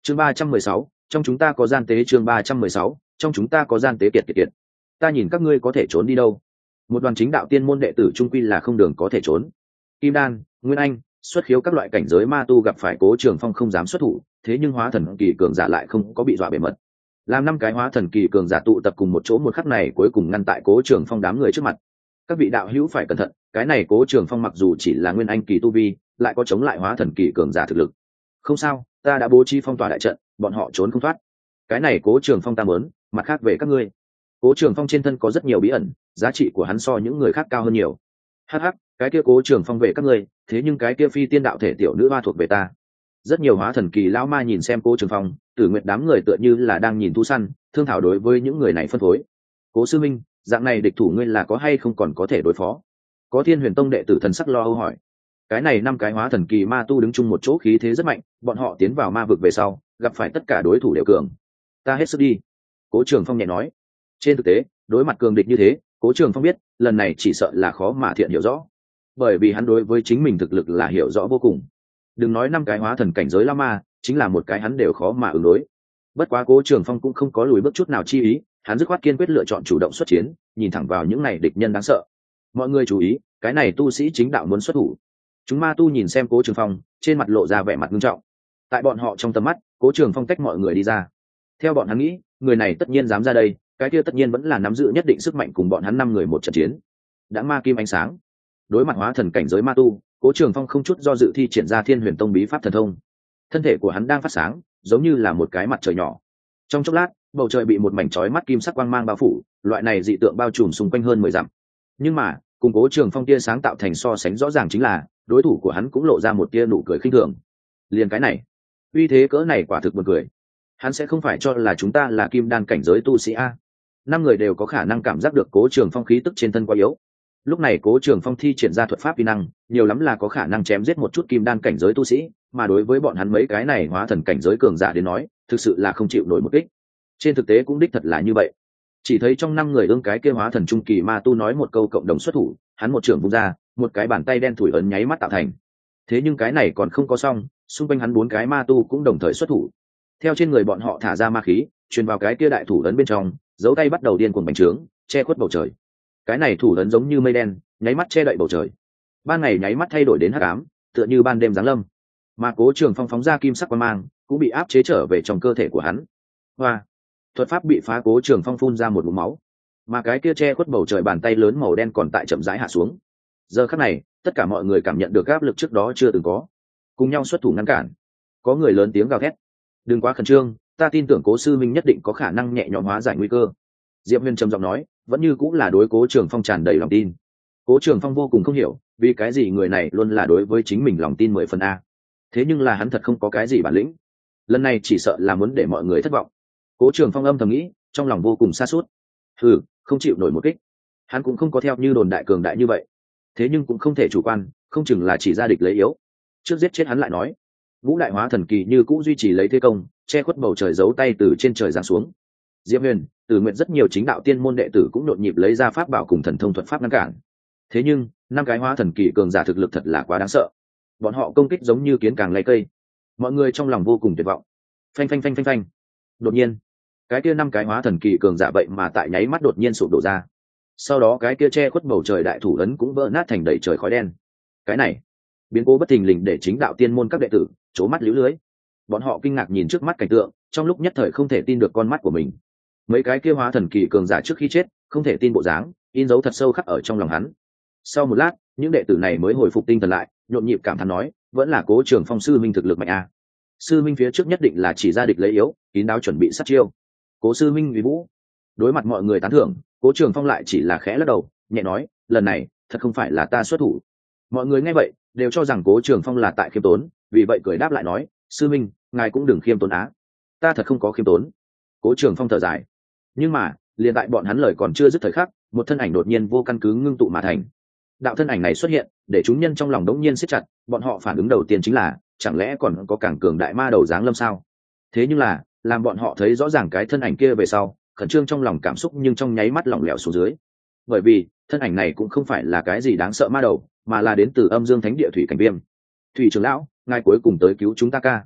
chương 316, trong chúng ta có gian tế. Chương 316, trong chúng ta có gian tế. Kiệt kiệt kiệt, ta nhìn các ngươi có thể trốn đi đâu. Một đoàn chính đạo tiên môn đệ tử trung quy là không đường có thể trốn. Kim đan, nguyên anh, xuất khiếu các loại cảnh giới ma tu gặp phải Cố Trường Phong không dám xuất thủ, thế nhưng hóa thần kỳ cường giả lại không có bị dọa bề mật. Làm năm cái hóa thần kỳ cường giả tụ tập cùng một chỗ một khắc này cuối cùng ngăn tại Cố Trường Phong đám người trước mặt. Các vị đạo hữu phải cẩn thận, cái này Cố Trường Phong mặc dù chỉ là nguyên anh kỳ tu vi, lại có chống lại hóa thần kỳ cường giả thực lực. Không sao, ta đã bố trí phong tỏa đại trận, bọn họ trốn không thoát. Cái này Cố Trường Phong ta muốn, mặt khác về các ngươi. Cố Trường Phong trên thân có rất nhiều bí ẩn, giá trị của hắn so những người khác cao hơn nhiều. Hắc hắc, cái kia Cố Trường Phong về các ngươi, thế nhưng cái kia phi tiên đạo thể tiểu nữ hoa thuộc về ta. Rất nhiều hóa thần kỳ lão ma nhìn xem Cố Trường Phong, Tử Nguyệt đám người tựa như là đang nhìn thú săn, thương thảo đối với những người này phân phối. Cố sư minh, dạng này địch thủ ngươi là có hay không còn có thể đối phó? Có Thiên Huyền Tông đệ tử thần sắc lo âu hỏi. Cái này năm cái hóa thần kỳ ma tu đứng chung một chỗ khí thế rất mạnh, bọn họ tiến vào ma vực về sau, gặp phải tất cả đối thủ đều cường. Ta hết sức đi. Cố Trường Phong nhẹ nói. Trên thực tế, đối mặt cường địch như thế, Cố Trường Phong biết, lần này chỉ sợ là khó mà thiện hiểu rõ. Bởi vì hắn đối với chính mình thực lực là hiểu rõ vô cùng. Đừng nói năm cái hóa thần cảnh giới la ma, chính là một cái hắn đều khó mà ứng đối. Bất quá Cố Trường Phong cũng không có lùi bước chút nào chi ý, hắn dứt khoát kiên quyết lựa chọn chủ động xuất chiến, nhìn thẳng vào những này địch nhân đáng sợ. Mọi người chú ý, cái này tu sĩ chính đạo muốn xuất thủ. Chúng ma tu nhìn xem Cố Trường Phong, trên mặt lộ ra vẻ mặt nghiêm trọng. Tại bọn họ trong tầm mắt, Cố Trường Phong tách mọi người đi ra. Theo bọn hắn nghĩ, người này tất nhiên dám ra đây, cái kia tất nhiên vẫn là nắm giữ nhất định sức mạnh cùng bọn hắn 5 người một trận chiến. Đã ma kim ánh sáng. Đối mặt hóa thần cảnh giới ma tu, Cố Trường Phong không chút do dự thi triển ra Thiên Huyền Tông bí pháp thần thông. Thân thể của hắn đang phát sáng, giống như là một cái mặt trời nhỏ. Trong chốc lát, bầu trời bị một mảnh chói mắt kim sắc quang mang bao phủ, loại này dị tượng bao trùm xung quanh hơn 10 dặm. Nhưng mà, cùng Cố Trường Phong tia sáng tạo thành so sánh rõ ràng chính là, đối thủ của hắn cũng lộ ra một tia nụ cười khinh thường. Liền cái này, uy thế cỡ này quả thực buồn cười. Hắn sẽ không phải cho là chúng ta là kim đan cảnh giới tu sĩ a? 5 người đều có khả năng cảm giác được Cố Trường Phong khí tức trên thân quá yếu. Lúc này Cố Trường Phong thi triển ra thuật pháp uy năng, nhiều lắm là có khả năng chém giết một chút kim đan cảnh giới tu sĩ, mà đối với bọn hắn mấy cái này hóa thần cảnh giới cường giả đến nói, thực sự là không chịu nổi một kích. Trên thực tế cũng đích thật là như vậy. Chỉ thấy trong 5 người ương cái kia hóa thần trung kỳ ma tu nói một câu cộng đồng xuất thủ, hắn một trưởng vung ra, một cái bàn tay đen thủi ấn nháy mắt tạo thành. Thế nhưng cái này còn không có xong, xung quanh hắn 4 cái ma tu cũng đồng thời xuất thủ. Theo trên người bọn họ thả ra ma khí, truyền vào cái kia đại thủ ấn bên trong, dấu tay bắt đầu điên cuồng bành trướng, che khuất bầu trời. Cái này thủ ấn giống như mây đen, nháy mắt che đậy bầu trời. Ban ngày nháy mắt thay đổi đến hắc ám, tựa như ban đêm giáng lâm. Mà Cố Trường Phong phóng ra kim sắc quang mang, cũng bị áp chế trở về trong cơ thể của hắn. Hoa, thuật pháp bị phá, Cố Trường Phong phun ra một ngụm máu. Mà cái kia che khuất bầu trời bàn tay lớn màu đen còn tại chậm rãi hạ xuống. Giờ khắc này, tất cả mọi người cảm nhận được áp lực trước đó chưa từng có, cùng nhau xuất thủ ngăn cản. Có người lớn tiếng gào thét: đừng quá khẩn trương, ta tin tưởng Cố sư minh nhất định có khả năng nhẹ nhõm hóa giải nguy cơ. Diệp Huyền trầm giọng nói, vẫn như cũng là đối Cố Trường Phong tràn đầy lòng tin. Cố Trường Phong vô cùng không hiểu, vì cái gì người này luôn là đối với chính mình lòng tin 10 phần a. Thế nhưng là hắn thật không có cái gì bản lĩnh, lần này chỉ sợ là muốn để mọi người thất vọng. Cố Trường Phong âm thầm nghĩ, trong lòng vô cùng xa suốt. Không chịu nổi một kích. Hắn cũng không có theo như đồn đại cường đại như vậy, thế nhưng cũng không thể chủ quan, không chừng là chỉ ra địch lấy yếu, trước giết chết hắn lại nói. Ngũ đại hóa thần kỳ như cũ duy trì lấy thế công, che khuất bầu trời, giấu tay từ trên trời giáng xuống. Diệp Huyền, Tử Nguyện rất nhiều chính đạo tiên môn đệ tử cũng nhộn nhịp lấy ra pháp bảo cùng thần thông thuật pháp ngăn cản. Thế nhưng 5 cái hóa thần kỳ cường giả thực lực thật là quá đáng sợ, bọn họ công kích giống như kiến càng lấy cây. Mọi người trong lòng vô cùng tuyệt vọng. Phanh phanh phanh phanh phanh. Đột nhiên, cái kia 5 cái hóa thần kỳ cường giả vậy mà tại nháy mắt đột nhiên sụp đổ ra. Sau đó cái kia che khuất bầu trời đại thủ ấn cũng vỡ nát thành đầy trời khói đen. Cái này, biến cố bất thình lình để chính đạo tiên môn các đệ tử trố mắt líu lưới. Bọn họ kinh ngạc nhìn trước mắt cảnh tượng, trong lúc nhất thời không thể tin được con mắt của mình. Mấy cái kia hóa thần kỳ cường giả trước khi chết, không thể tin bộ dáng, in dấu thật sâu khắc ở trong lòng hắn. Sau một lát, những đệ tử này mới hồi phục tinh thần lại, nhộn nhịp cảm thán nói, vẫn là Cố Trường Phong sư minh thực lực mạnh a. Sư minh phía trước nhất định là chỉ ra địch lấy yếu, kín đáo chuẩn bị sát chiêu. Cố sư minh uy vũ. Đối mặt mọi người tán thưởng, Cố Trường Phong lại chỉ là khẽ lắc đầu, nhẹ nói, lần này thật không phải là ta xuất thủ. Mọi người nghe vậy đều cho rằng Cố Trường Phong là tại khiêm tốn, vì vậy cười đáp lại nói, sư minh, ngài cũng đừng khiêm tốn á. Ta thật không có khiêm tốn. Cố Trường Phong thở dài. Nhưng mà liền tại bọn hắn lời còn chưa dứt thời khắc, một thân ảnh đột nhiên vô căn cứ ngưng tụ mà thành. Đạo thân ảnh này xuất hiện, để chúng nhân trong lòng đống nhiên siết chặt, bọn họ phản ứng đầu tiên chính là, chẳng lẽ còn có càng cường đại ma đầu giáng lâm sao? Thế nhưng là, làm bọn họ thấy rõ ràng cái thân ảnh kia về sau, khẩn trương trong lòng cảm xúc nhưng trong nháy mắt lỏng lẻo xuống dưới. Bởi vì, thân ảnh này cũng không phải là cái gì đáng sợ ma đầu, mà là đến từ Âm Dương Thánh Địa Thủy Cảnh Viêm. Thủy trưởng lão, ngài cuối cùng tới cứu chúng ta ca.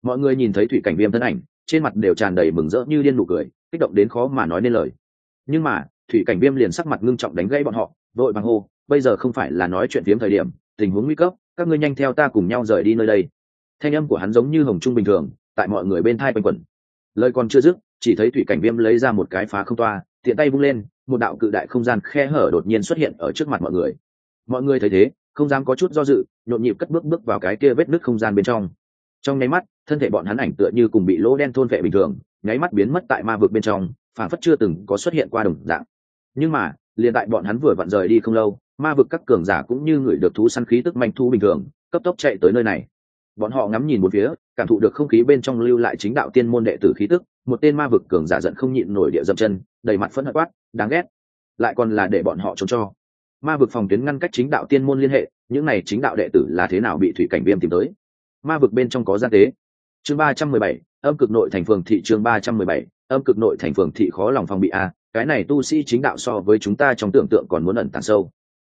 Mọi người nhìn thấy thủy cảnh viêm thân ảnh, trên mặt đều tràn đầy mừng rỡ như điên nụ cười, kích động đến khó mà nói nên lời. Nhưng mà thủy cảnh viêm liền sắc mặt ngưng trọng đánh gãy bọn họ, vội vàng hô: bây giờ không phải là nói chuyện phiếm thời điểm, tình huống nguy cấp, các ngươi nhanh theo ta cùng nhau rời đi nơi đây. Thanh âm của hắn giống như hồng trung bình thường, tại mọi người bên thai quanh quẩn. Lời còn chưa dứt, chỉ thấy thủy cảnh viêm lấy ra một cái phá không toa, tiện tay vung lên, một đạo cự đại không gian khe hở đột nhiên xuất hiện ở trước mặt mọi người. Mọi người thấy thế, không dám có chút do dự, nhộn nhịp cất bước vào cái kia vết nứt không gian bên trong. Trong nháy mắt, thân thể bọn hắn ảnh tựa như cùng bị lỗ đen thôn vệ bình thường, nháy mắt biến mất tại ma vực bên trong, phản phất chưa từng có xuất hiện qua đồng dạng. Nhưng mà liền tại bọn hắn vừa vặn rời đi không lâu, ma vực các cường giả cũng như người được thú săn khí tức manh thu bình thường, cấp tốc chạy tới nơi này. Bọn họ ngắm nhìn một phía, cảm thụ được không khí bên trong lưu lại chính đạo tiên môn đệ tử khí tức, một tên ma vực cường giả giận không nhịn nổi địa dậm chân, đầy mặt phẫn hận quát: đáng ghét, lại còn là để bọn họ trốn cho. Ma vực phòng tuyến ngăn cách chính đạo tiên môn liên hệ, những này chính đạo đệ tử là thế nào bị thủy cảnh viêm tìm tới? Ma vực bên trong có gian tế. Chương 317, âm cực nội thành phường thị. Chương 317, âm cực nội thành phường thị. Khó lòng phòng bị a, cái này tu sĩ chính đạo so với chúng ta trong tưởng tượng còn muốn ẩn tàng sâu.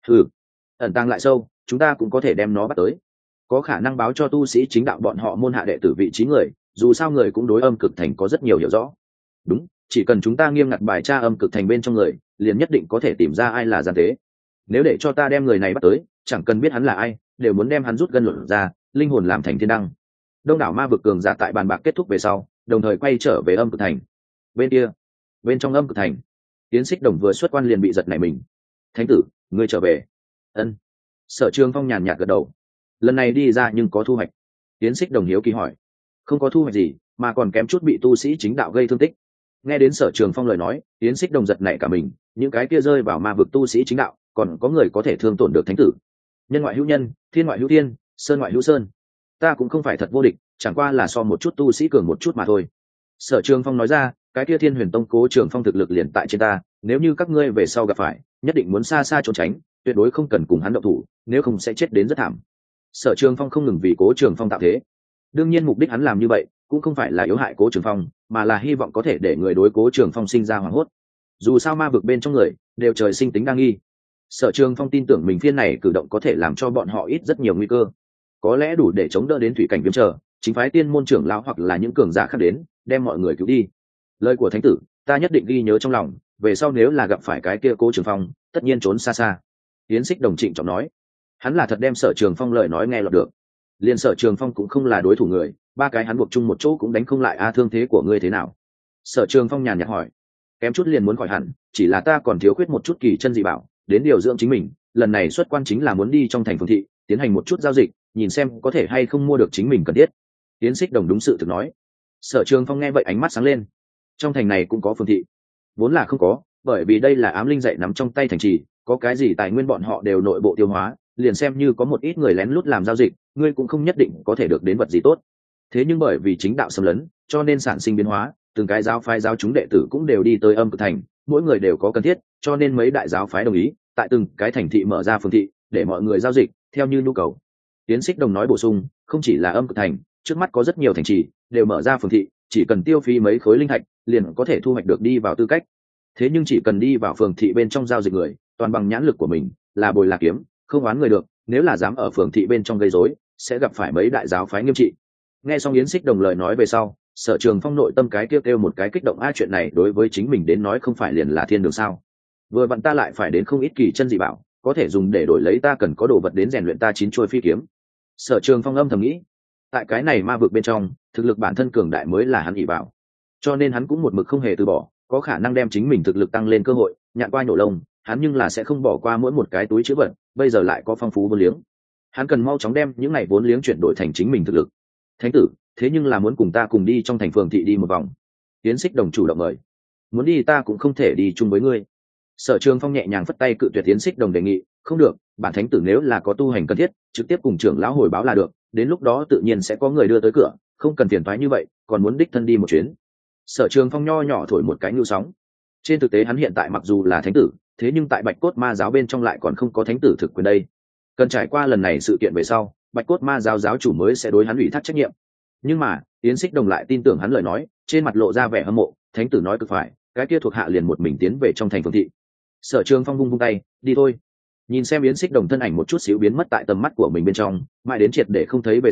Ẩn tàng lại sâu, chúng ta cũng có thể đem nó bắt tới. Có khả năng báo cho tu sĩ chính đạo bọn họ môn hạ đệ tử vị trí người, dù sao người cũng đối âm cực thành có rất nhiều hiểu rõ. Đúng, chỉ cần chúng ta nghiêm ngặt bài tra âm cực thành bên trong người, liền nhất định có thể tìm ra ai là gian tế. Nếu để cho ta đem người này bắt tới, chẳng cần biết hắn là ai, đều muốn đem hắn rút gân luận ra, linh hồn làm thành thiên đăng. Đông đảo ma vực cường giả tại bàn bạc kết thúc về sau, đồng thời quay trở về âm cực thành. Bên kia, bên trong âm cực thành, Tiến Xích Đồng vừa xuất quan liền bị giật nảy mình. Thánh tử, ngươi trở về. Ân. Sở Trường Phong nhàn nhạt gật đầu. Lần này đi ra nhưng có thu hoạch? Tiến Xích Đồng hiếu kỳ hỏi. Không có thu hoạch gì, mà còn kém chút bị tu sĩ chính đạo gây thương tích. Nghe đến Sở Trường Phong lời nói, Tiến Xích Đồng giật nảy cả mình, những cái kia rơi vào ma vực tu sĩ chính đạo, còn có người có thể thương tổn được thánh tử. Nhân ngoại hữu nhân, thiên ngoại hữu thiên, sơn ngoại hữu sơn. Ta cũng không phải thật vô địch, chẳng qua là so một chút tu sĩ cường một chút mà thôi. Sở Trường Phong nói ra, cái kia Thiên Huyền Tông Cố Trường Phong thực lực liền tại trên ta, nếu như các ngươi về sau gặp phải, nhất định muốn xa xa trốn tránh, tuyệt đối không cần cùng hắn động thủ, nếu không sẽ chết đến rất thảm. Sở Trường Phong không ngừng vì Cố Trường Phong tạo thế. Đương nhiên mục đích hắn làm như vậy cũng không phải là yếu hại Cố Trường Phong, mà là hy vọng có thể để người đối Cố Trường Phong sinh ra hoảng hốt. Dù sao ma vực bên trong người đều trời sinh tính đa nghi. Sở Trường Phong tin tưởng mình phiên này cử động có thể làm cho bọn họ ít rất nhiều nguy cơ, có lẽ đủ để chống đỡ đến thủy cảnh viêm chờ chính phái tiên môn trưởng lão hoặc là những cường giả khác đến đem mọi người cứu đi. Lời của thánh tử ta nhất định ghi nhớ trong lòng, về sau nếu là gặp phải cái kia Cố Trường Phong tất nhiên trốn xa xa. Tiến Xích Đồng trịnh trọng nói. Hắn là thật đem Sở Trường Phong lời nói nghe lọt được. Liên Sở Trường Phong cũng không là đối thủ người, ba cái hắn buộc chung một chỗ cũng đánh không lại. Thương thế của ngươi thế nào? Sở Trường Phong nhàn nhạt hỏi. Kém chút liền muốn khỏi hẳn, chỉ là ta còn thiếu khuyết một chút kỳ chân dị bảo đến điều dưỡng chính mình. Lần này xuất quan chính là muốn đi trong thành phường thị tiến hành một chút giao dịch, nhìn xem có thể hay không mua được chính mình cần thiết. Tiến Xích Đồng đúng sự thực nói. Sở Trường Phong nghe vậy ánh mắt sáng lên. Trong thành này cũng có phường thị? Vốn là không có, bởi vì đây là ám linh dạy nắm trong tay thành trì, có cái gì tài nguyên bọn họ đều nội bộ tiêu hóa, liền xem như có một ít người lén lút làm giao dịch, ngươi cũng không nhất định có thể được đến vật gì tốt. Thế nhưng bởi vì chính đạo xâm lấn, cho nên sản sinh biến hóa, từng cái giáo phái giáo chúng đệ tử cũng đều đi tới âm cực thành, mỗi người đều có cần thiết, cho nên mấy đại giáo phái đồng ý tại từng cái thành thị mở ra phường thị để mọi người giao dịch theo như nhu cầu. Tiến Xích Đồng nói bổ sung, không chỉ là âm cực thành, trước mắt có rất nhiều thành trì đều mở ra phường thị, chỉ cần tiêu phí mấy khối linh thạch liền có thể thu hoạch được đi vào tư cách. Thế nhưng chỉ cần đi vào phường thị bên trong giao dịch người toàn bằng nhãn lực của mình, là bồi là kiếm, không oán người được, nếu là dám ở phường thị bên trong gây rối sẽ gặp phải mấy đại giáo phái nghiêm trị. Nghe xong Yến Xích Đồng lời nói về sau, Sở Trường Phong nội tâm cái kêu một cái kích động. Chuyện này đối với chính mình đến nói không phải liền là thiên đường sao? Vừa vặn ta lại phải đến không ít kỳ chân dị bảo, có thể dùng để đổi lấy ta cần có đồ vật đến rèn luyện ta chín chuôi phi kiếm. Sở Trường Phong âm thầm nghĩ, tại cái này ma vực bên trong, thực lực bản thân cường đại mới là hắn ỷ bảo, cho nên hắn cũng một mực không hề từ bỏ, có khả năng đem chính mình thực lực tăng lên cơ hội, nhạn qua nhổ lông, hắn nhưng là sẽ không bỏ qua mỗi một cái túi chữ vật, bây giờ lại có phong phú vốn liếng, hắn cần mau chóng đem những này vốn liếng chuyển đổi thành chính mình thực lực. Thánh tử, thế nhưng là muốn cùng ta cùng đi trong thành phường thị đi một vòng. Tiến Xích Đồng chủ động mời. Muốn đi ta cũng không thể đi chung với ngươi. Sở Trường Phong nhẹ nhàng phất tay cự tuyệt Tiến Xích Đồng đề nghị. Không được, bản thánh tử nếu là có tu hành cần thiết, trực tiếp cùng trưởng lão hồi báo là được, đến lúc đó tự nhiên sẽ có người đưa tới cửa, không cần phiền toái như vậy, còn muốn đích thân đi một chuyến. Sở Trường Phong nho nhỏ thổi một cái nhu sóng. Trên thực tế hắn hiện tại mặc dù là thánh tử, thế nhưng tại Bạch Cốt Ma giáo bên trong lại còn không có thánh tử thực quyền đây. Cần trải qua lần này sự kiện về sau, Bạch Cốt Ma giáo giáo chủ mới sẽ đối hắn ủy thác trách nhiệm. Nhưng mà Yến Xích Đồng lại tin tưởng hắn lời nói, trên mặt lộ ra vẻ hâm mộ. Thánh tử nói cực phải, cái kia thuộc hạ liền một mình tiến về trong thành phường thị. Sở Trường Phong vung vung tay, đi thôi. Nhìn xem Yến Xích Đồng thân ảnh một chút xíu biến mất tại tầm mắt của mình bên trong, mãi đến triệt để không thấy về sau,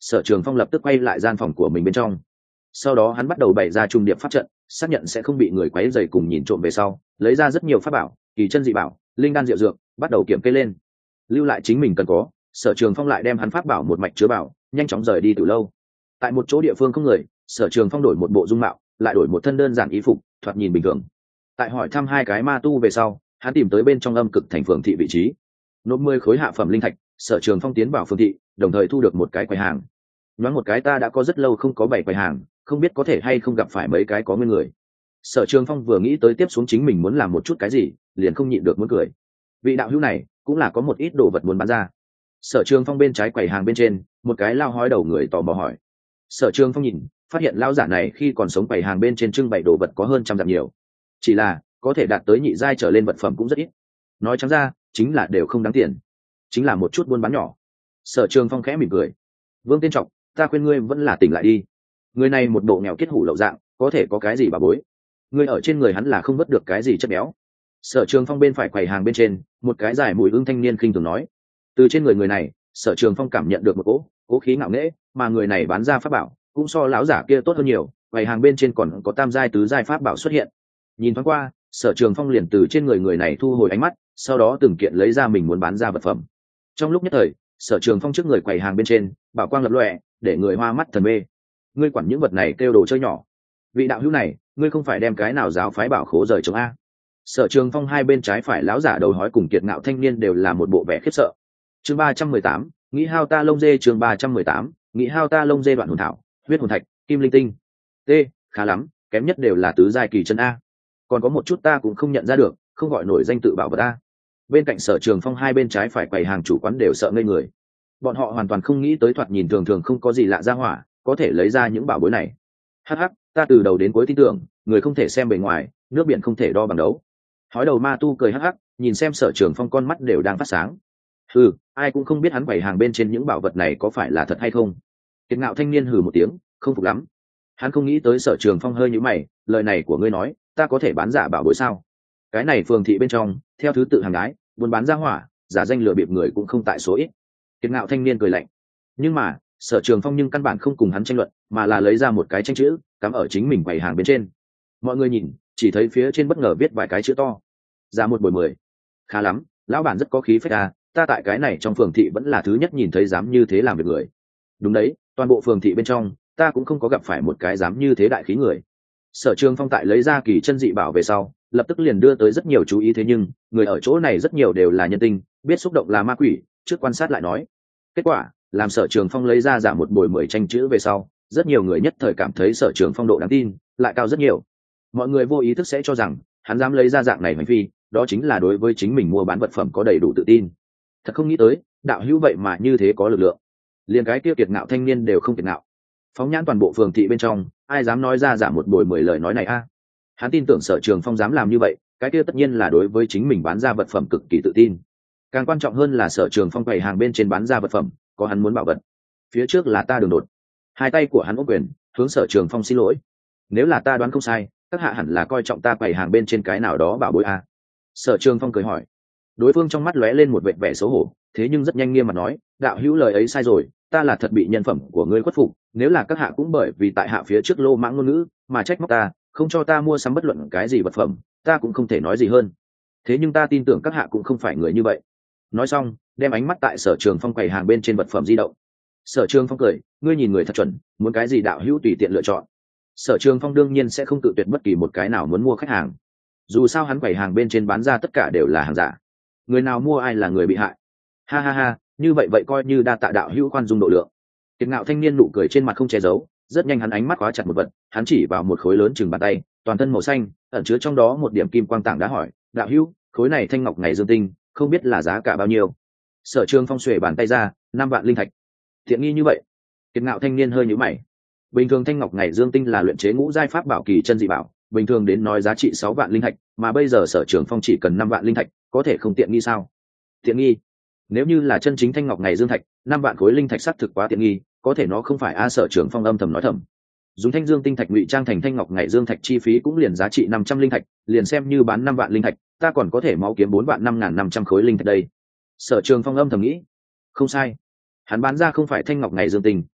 Sở Trường Phong lập tức quay lại gian phòng của mình bên trong. Sau đó hắn bắt đầu bày ra trung điệp pháp trận, xác nhận sẽ không bị người quấy rầy cùng nhìn trộm về sau, lấy ra rất nhiều pháp bảo, kỳ chân dị bảo, linh đan diệu dược, bắt đầu kiểm kê lên. Lưu lại chính mình cần có, Sở Trường Phong lại đem hắn pháp bảo một mạch chứa bảo, nhanh chóng rời đi từ lâu. Tại một chỗ địa phương không người, Sở Trường Phong đổi một bộ dung mạo, lại đổi một thân đơn giản y phục, thoạt nhìn bình thường. Tại hỏi thăm hai cái ma tu về sau, hắn tìm tới bên trong âm cực thành phường thị vị trí, nộp 10 khối hạ phẩm linh thạch. Sở Trường Phong tiến vào phường thị, đồng thời thu được một cái quầy hàng. Nhoáng một cái ta đã có rất lâu không có bày quầy hàng, không biết có thể hay không gặp phải mấy cái có nguyên người. Sở Trường Phong vừa nghĩ tới tiếp xuống chính mình muốn làm một chút cái gì, liền không nhịn được muốn cười. Vị đạo hữu này cũng là có một ít đồ vật muốn bán ra. Sở Trường Phong bên trái quầy hàng bên trên, một cái lao hói đầu người tò mò hỏi. Sở Trường Phong nhìn, phát hiện lao giả này khi còn sống quầy hàng bên trên trưng bày đồ vật có hơn trăm dạng nhiều, chỉ là có thể đạt tới nhị giai trở lên vật phẩm cũng rất ít. Nói trắng ra chính là đều không đáng tiền, chính là một chút buôn bán nhỏ. Sở Trường Phong khẽ mỉm cười. Vương Tiên Trọng, ta khuyên ngươi vẫn là tỉnh lại đi. Người này một bộ nghèo kiết hủ lậu dạng, có thể có cái gì bà bối? Ngươi ở trên người hắn là không vớt được cái gì chất béo. Sở Trường Phong bên phải quầy hàng bên trên, một cái dài mùi ương thanh niên khinh thường nói. Từ trên người này, Sở Trường Phong cảm nhận được một cố khí ngạo nghễ, mà người này bán ra pháp bảo cũng so lão giả kia tốt hơn nhiều. Quầy hàng bên trên còn có tam giai tứ giai pháp bảo xuất hiện. Nhìn thoáng qua, Sở Trường Phong liền từ trên người này thu hồi ánh mắt, sau đó từng kiện lấy ra mình muốn bán ra vật phẩm. Trong lúc nhất thời, Sở Trường Phong trước người quầy hàng bên trên bảo quang lập lòe, để người hoa mắt thần mê. Ngươi quản những vật này kêu đồ chơi nhỏ? Vị đạo hữu này, ngươi không phải đem cái nào giáo phái bảo khố rời chống a? Sở Trường Phong hai bên trái phải lão giả đầu hói cùng kiệt ngạo thanh niên đều là một bộ vẻ khiếp sợ. Chương 318, nghĩ hao ta lông dê. Chương 318, nghĩ hao ta lông dê. Đoạn hồn thảo, huyết hồn thạch, kim linh tinh. T, khá lắm, kém nhất đều là tứ giai kỳ chân a. Còn có một chút ta cũng không nhận ra được, không gọi nổi danh tự bảo vật a. Bên cạnh Sở Trường Phong hai bên trái phải quầy hàng chủ quán đều sợ ngây người. Bọn họ hoàn toàn không nghĩ tới thoạt nhìn thường thường không có gì lạ ra hỏa có thể lấy ra những bảo bối này. Hắc hắc, ta từ đầu đến cuối tin tưởng, người không thể xem bề ngoài, nước biển không thể đo bằng đấu. Hói đầu ma tu cười hắc hắc, nhìn xem Sở Trường Phong con mắt đều đang phát sáng. Ai cũng không biết hắn quầy hàng bên trên những bảo vật này có phải là thật hay không. Kiệt ngạo thanh niên hừ một tiếng, không phục lắm. Hắn không nghĩ tới Sở Trường Phong hơi nhíu mày, lời này của ngươi nói, ta có thể bán giả bảo bối sao? Cái này phường thị bên trong, theo thứ tự hàng gái, buôn bán ra hỏa, giả danh lừa bịp người cũng không tại số ít. Kiệt ngạo thanh niên cười lạnh. Nhưng mà, Sở Trường Phong nhưng căn bản không cùng hắn tranh luận, mà là lấy ra một cái tranh chữ, cắm ở chính mình quầy hàng bên trên. Mọi người nhìn, chỉ thấy phía trên bất ngờ viết vài cái chữ to. Giá một buổi 10. Khá lắm, lão bản rất có khí phách à, ta tại cái này trong phường thị vẫn là thứ nhất nhìn thấy dám như thế làm việc người. Đúng đấy, toàn bộ phường thị bên trong, ta cũng không có gặp phải một cái dám như thế đại khí người. Sở Trường Phong tại lấy ra kỳ chân dị bảo về sau, lập tức liền đưa tới rất nhiều chú ý, thế nhưng người ở chỗ này rất nhiều đều là nhân tinh, biết xúc động là ma quỷ, trước quan sát lại nói. Kết quả làm Sở Trường Phong lấy ra giả một buổi 10 tranh chữ về sau, rất nhiều người nhất thời cảm thấy Sở Trường Phong độ đáng tin lại cao rất nhiều. Mọi người vô ý thức sẽ cho rằng hắn dám lấy ra dạng này hành vi, đó chính là đối với chính mình mua bán vật phẩm có đầy đủ tự tin. Thật không nghĩ tới, đạo hữu vậy mà như thế có lực lượng. Liền cái kia kiệt ngạo thanh niên đều không kiệt ngạo. Phóng nhãn toàn bộ phường thị bên trong, ai dám nói ra giả một buổi 10 lời nói này a? Hắn tin tưởng Sở Trường Phong dám làm như vậy, cái kia tất nhiên là đối với chính mình bán ra vật phẩm cực kỳ tự tin. Càng quan trọng hơn là Sở Trường Phong quầy hàng bên trên bán ra vật phẩm có hắn muốn bảo vật. Phía trước là ta đường đột. Hai tay của hắn ôm quyền, hướng Sở Trường Phong xin lỗi. Nếu là ta đoán không sai, các hạ hẳn là coi trọng ta quầy hàng bên trên cái nào đó bảo bối a. Sở Trường Phong cười hỏi. Đối phương trong mắt lóe lên một vệt vẻ xấu hổ, thế nhưng rất nhanh nghiêm mặt nói, đạo hữu lời ấy sai rồi, ta là thật bị nhân phẩm của ngươi khuất phục, nếu là các hạ cũng bởi vì tại hạ phía trước lô mãng ngôn ngữ mà trách móc ta, không cho ta mua sắm bất luận cái gì vật phẩm, ta cũng không thể nói gì hơn. Thế nhưng ta tin tưởng các hạ cũng không phải người như vậy. Nói xong, đem ánh mắt tại Sở Trường Phong quầy hàng bên trên vật phẩm di động. Sở Trường Phong cười, ngươi nhìn người thật chuẩn, muốn cái gì đạo hữu tùy tiện lựa chọn. Sở Trường Phong đương nhiên sẽ không tự tuyệt bất kỳ một cái nào muốn mua khách hàng. Dù sao hắn quầy hàng bên trên bán ra tất cả đều là hàng giả, người nào mua ai là người bị hại. Ha ha ha, như vậy vậy coi như đa tạ đạo hữu khoan dung độ lượng. Kiệt ngạo thanh niên nụ cười trên mặt không che giấu, rất nhanh hắn ánh mắt khóa chặt một vật, hắn chỉ vào một khối lớn chừng bàn tay, toàn thân màu xanh, ẩn chứa trong đó một điểm kim quang tảng đá hỏi, đạo hữu, khối này thanh ngọc ngày dương tinh, không biết là giá cả bao nhiêu? Sở Trường Phong xuề bàn tay ra, 5 vạn linh thạch. Thiện nghi như vậy? Kiệt ngạo thanh niên hơi nhíu mày. Bình thường thanh ngọc ngày dương tinh là luyện chế ngũ giai pháp bảo kỳ chân dị bảo, bình thường đến nói giá trị 6 vạn linh thạch, mà bây giờ Sở Trường Phong chỉ cần 5 vạn linh thạch, có thể không tiện nghi sao? Tiện nghi? Nếu như là chân chính thanh ngọc ngày dương thạch, 5 vạn khối linh thạch xác thực quá tiện nghi, có thể nó không phải a. Sở Trường Phong âm thầm nói thầm. Dùng thanh dương tinh thạch ngụy trang thành thanh ngọc ngày dương thạch chi phí cũng liền giá trị 500 linh thạch, liền xem như bán 5 vạn linh thạch, ta còn có thể máu kiếm 4 vạn 5.500 khối linh thạch đây. Sở Trường Phong âm thầm nghĩ. Không sai, hắn bán ra không phải thanh ngọc ngày dương tinh,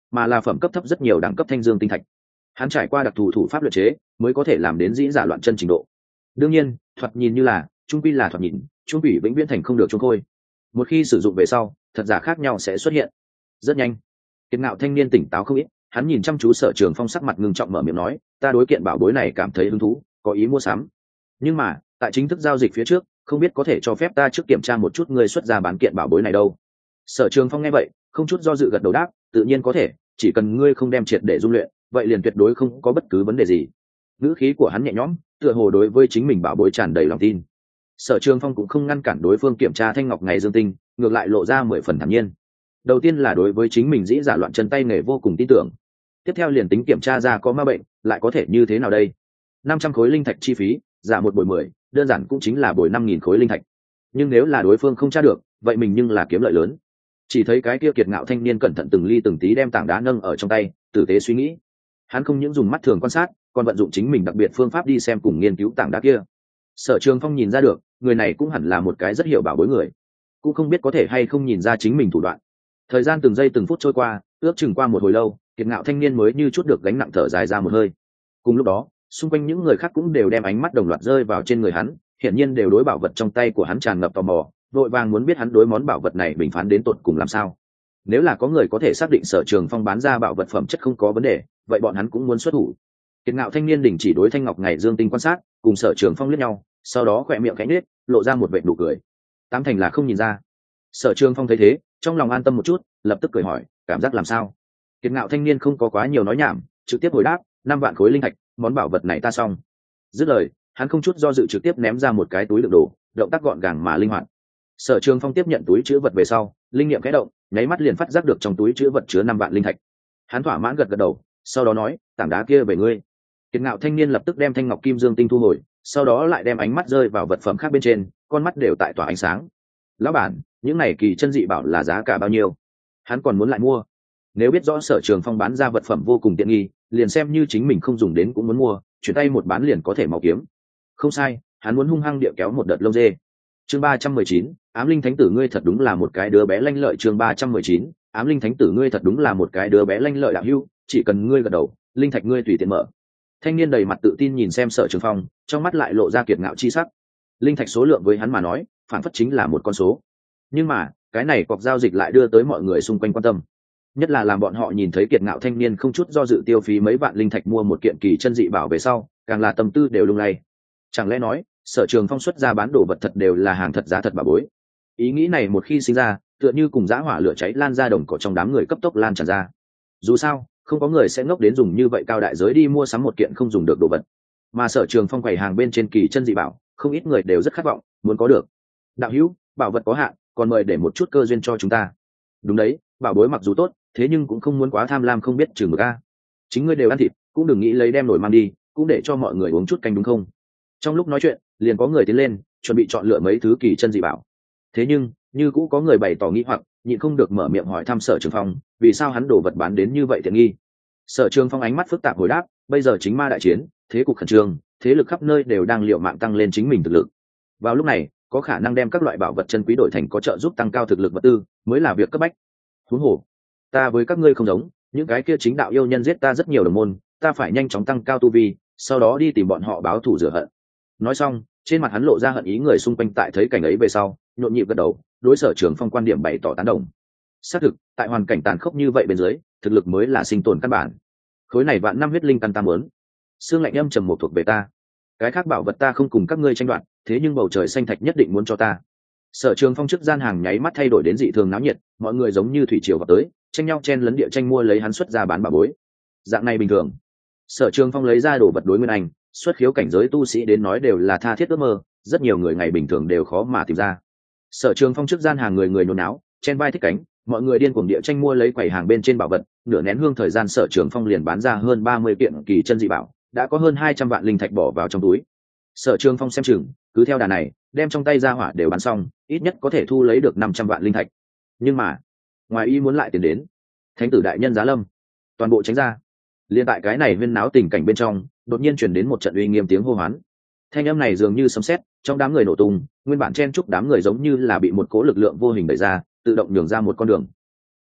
mà là phẩm cấp thấp rất nhiều đẳng cấp thanh dương tinh thạch. Hắn trải qua đặc thù thủ pháp luyện chế mới có thể làm đến dĩ giả loạn chân trình độ. Đương nhiên thoạt nhìn như là trung quy là thoạt nhìn, trung quỷ vĩnh viễn thành không được trung khôi. Một khi sử dụng về sau, thật giả khác nhau sẽ xuất hiện. Rất nhanh, Kiệt Ngạo thanh niên tỉnh táo không ít, hắn nhìn chăm chú Sở Trường Phong sắc mặt ngưng trọng mở miệng nói, ta đối kiện bảo bối này cảm thấy hứng thú, có ý mua sắm. Nhưng mà tại chính thức giao dịch phía trước, không biết có thể cho phép ta trước kiểm tra một chút ngươi xuất ra bán kiện bảo bối này đâu. Sở Trường Phong nghe vậy không chút do dự gật đầu đáp, tự nhiên có thể, chỉ cần ngươi không đem triệt để dung luyện, vậy liền tuyệt đối không có bất cứ vấn đề gì. Ngữ khí của hắn nhẹ nhõm, tựa hồ đối với chính mình bảo bối tràn đầy lòng tin. Sở Trường Phong cũng không ngăn cản đối phương kiểm tra thanh ngọc ngày dương tinh, ngược lại lộ ra 10 phần thản nhiên. Đầu tiên là đối với chính mình dĩ giả loạn chân tay nghề vô cùng tin tưởng. Tiếp theo liền tính kiểm tra ra có ma bệnh, lại có thể như thế nào đây? 500 khối linh thạch chi phí, giả một bồi 10, đơn giản cũng chính là bồi 5.000 khối linh thạch. Nhưng nếu là đối phương không tra được, vậy mình nhưng là kiếm lợi lớn. Chỉ thấy cái kia Kiệt Ngạo thanh niên cẩn thận từng ly từng tí đem tảng đá nâng ở trong tay, tử tế suy nghĩ. Hắn không những dùng mắt thường quan sát, còn vận dụng chính mình đặc biệt phương pháp đi xem cùng nghiên cứu tảng đá kia. Sở Trường Phong nhìn ra được, người này cũng hẳn là một cái rất hiểu bảo bối người, cũng không biết có thể hay không nhìn ra chính mình thủ đoạn. Thời gian từng giây từng phút trôi qua, ước chừng qua một hồi lâu, Kiệt Ngạo thanh niên mới như chút được gánh nặng thở dài ra một hơi. Cùng lúc đó, xung quanh những người khác cũng đều đem ánh mắt đồng loạt rơi vào trên người hắn, hiển nhiên đều đối bảo vật trong tay của hắn tràn ngập tò mò, vội vàng muốn biết hắn đối món bảo vật này bình phán đến tột cùng làm sao. Nếu là có người có thể xác định Sở Trường Phong bán ra bảo vật phẩm chất không có vấn đề, vậy bọn hắn cũng muốn xuất thủ. Kiệt Ngạo thanh niên đình chỉ đối thanh ngọc ngày dương tinh quan sát, cùng Sở Trường Phong liếc nhau, sau đó khỏe miệng khẽ nhếch, lộ ra một vệt nụ cười. Tám thành là không nhìn ra. Sở Trường Phong thấy thế, trong lòng an tâm một chút, lập tức cười hỏi, cảm giác làm sao? Kiệt Ngạo thanh niên không có quá nhiều nói nhảm, trực tiếp hồi đáp, 5 vạn khối linh thạch, món bảo vật này ta xong. Dứt lời, hắn không chút do dự trực tiếp ném ra một cái túi đựng đồ, động tác gọn gàng mà linh hoạt. Sở Trường Phong tiếp nhận túi trữ vật về sau, linh nghiệm khẽ động, nháy mắt liền phát giác được trong túi trữ vật chứa 5 vạn linh thạch. Hắn thỏa mãn gật gật đầu, sau đó nói, tảng đá kia về ngươi. Kiệt Ngạo thanh niên lập tức đem thanh ngọc kim dương tinh thu hồi, sau đó lại đem ánh mắt rơi vào vật phẩm khác bên trên, con mắt đều tại tỏa ánh sáng. Lão bản, những này kỳ chân dị bảo là giá cả bao nhiêu? Hắn còn muốn lại mua. Nếu biết rõ Sở Trường Phong bán ra vật phẩm vô cùng tiện nghi, liền xem như chính mình không dùng đến cũng muốn mua, chuyển tay một bán liền có thể mau kiếm. Không sai, hắn muốn hung hăng địa kéo một đợt lông dê. Chương 319, Ám Linh Thánh Tử ngươi thật đúng là một cái đứa bé lanh lợi. Chương 319, Ám Linh Thánh Tử ngươi thật đúng là một cái đứa bé lanh lợi đạo hữu, chỉ cần ngươi gật đầu, linh thạch ngươi tùy tiện mở. Thanh niên đầy mặt tự tin nhìn xem Sở Trường Phong, trong mắt lại lộ ra kiệt ngạo chi sắc. Linh thạch số lượng với hắn mà nói, phản phất chính là một con số. Nhưng mà, cái này cuộc giao dịch lại đưa tới mọi người xung quanh quan tâm. Nhất là làm bọn họ nhìn thấy kiệt ngạo thanh niên không chút do dự tiêu phí mấy vạn linh thạch mua một kiện kỳ chân dị bảo về sau, càng là tâm tư đều lung lay. Chẳng lẽ nói, Sở Trường Phong xuất ra bán đồ vật thật đều là hàng thật giá thật bảo bối? Ý nghĩ này một khi sinh ra, tựa như cùng dã hỏa lửa cháy lan ra đồng cỏ trong đám người cấp tốc lan tràn ra. Dù sao, không có người sẽ ngốc đến dùng như vậy cao đại giới đi mua sắm một kiện không dùng được đồ vật. Mà Sở Trường Phong quầy hàng bên trên kỳ chân dị bảo, không ít người đều rất khát vọng, muốn có được. Đạo hữu, bảo vật có hạn, còn mời để một chút cơ duyên cho chúng ta. Đúng đấy, bảo bối mặc dù tốt, thế nhưng cũng không muốn quá tham lam không biết chừng mực a. Chính ngươi đều ăn thịt, cũng đừng nghĩ lấy đem nổi mang đi, cũng để cho mọi người uống chút canh đúng không? Trong lúc nói chuyện, liền có người tiến lên, chuẩn bị chọn lựa mấy thứ kỳ chân dị bảo. Thế nhưng, như cũ có người bày tỏ nghi hoặc, nhịn không được mở miệng hỏi thăm Sở Trường Phong, vì sao hắn đổ vật bán đến như vậy tiện nghi? Sở Trường Phong ánh mắt phức tạp hồi đáp, bây giờ chính ma đại chiến, thế cục khẩn trương, thế lực khắp nơi đều đang liều mạng tăng lên chính mình thực lực. Vào lúc này, có khả năng đem các loại bảo vật chân quý đổi thành có trợ giúp tăng cao thực lực vật tư, mới là việc cấp bách. Huống hồ, ta với các ngươi không giống, những cái kia chính đạo yêu nhân giết ta rất nhiều đồng môn, ta phải nhanh chóng tăng cao tu vi, sau đó đi tìm bọn họ báo thù rửa hận. Nói xong, trên mặt hắn lộ ra hận ý, người xung quanh tại thấy cảnh ấy về sau, nhộn nhịp gật đầu, đối Sở Trường Phong quan điểm bày tỏ tán đồng. Xác thực, tại hoàn cảnh tàn khốc như vậy bên dưới, thực lực mới là sinh tồn căn bản. Khối này vạn năm huyết linh căn ta muốn. Xương lạnh âm trầm một thuộc về ta. Cái khác bảo vật ta không cùng các ngươi tranh đoạt, thế nhưng bầu trời xanh thạch nhất định muốn cho ta. Sở Trường Phong trước gian hàng nháy mắt thay đổi đến dị thường náo nhiệt, mọi người giống như thủy triều vào tới, tranh nhau chen lấn địa tranh mua lấy hắn xuất ra bán bảo bối. Dạng này bình thường. Sở Trường Phong lấy ra đồ vật đối Nguyên Anh, xuất khiếu cảnh giới tu sĩ đến nói đều là tha thiết ước mơ, rất nhiều người ngày bình thường đều khó mà tìm ra. Sở Trường Phong trước gian hàng người người nhốn náo, chen vai thích cánh, mọi người điên cuồng địa tranh mua lấy quầy hàng bên trên bảo vật, nửa nén hương thời gian Sở Trường Phong liền bán ra hơn 30 kiện kỳ chân dị bảo, đã có hơn 200 vạn linh thạch bỏ vào trong túi. Sở Trường Phong xem chừng, cứ theo đà này, đem trong tay ra hỏa đều bán xong, ít nhất có thể thu lấy được 500 vạn linh thạch. Nhưng mà, ngoài ý muốn lại tiền đến. Thánh tử đại nhân giá lâm, toàn bộ tránh ra. Liên tại cái này huyên náo tình cảnh bên trong, đột nhiên truyền đến một trận uy nghiêm tiếng hô hoán. Thanh âm này dường như sấm sét, trong đám người nổ tung, nguyên bản chen chúc đám người giống như là bị một cỗ lực lượng vô hình đẩy ra, tự động nhường ra một con đường.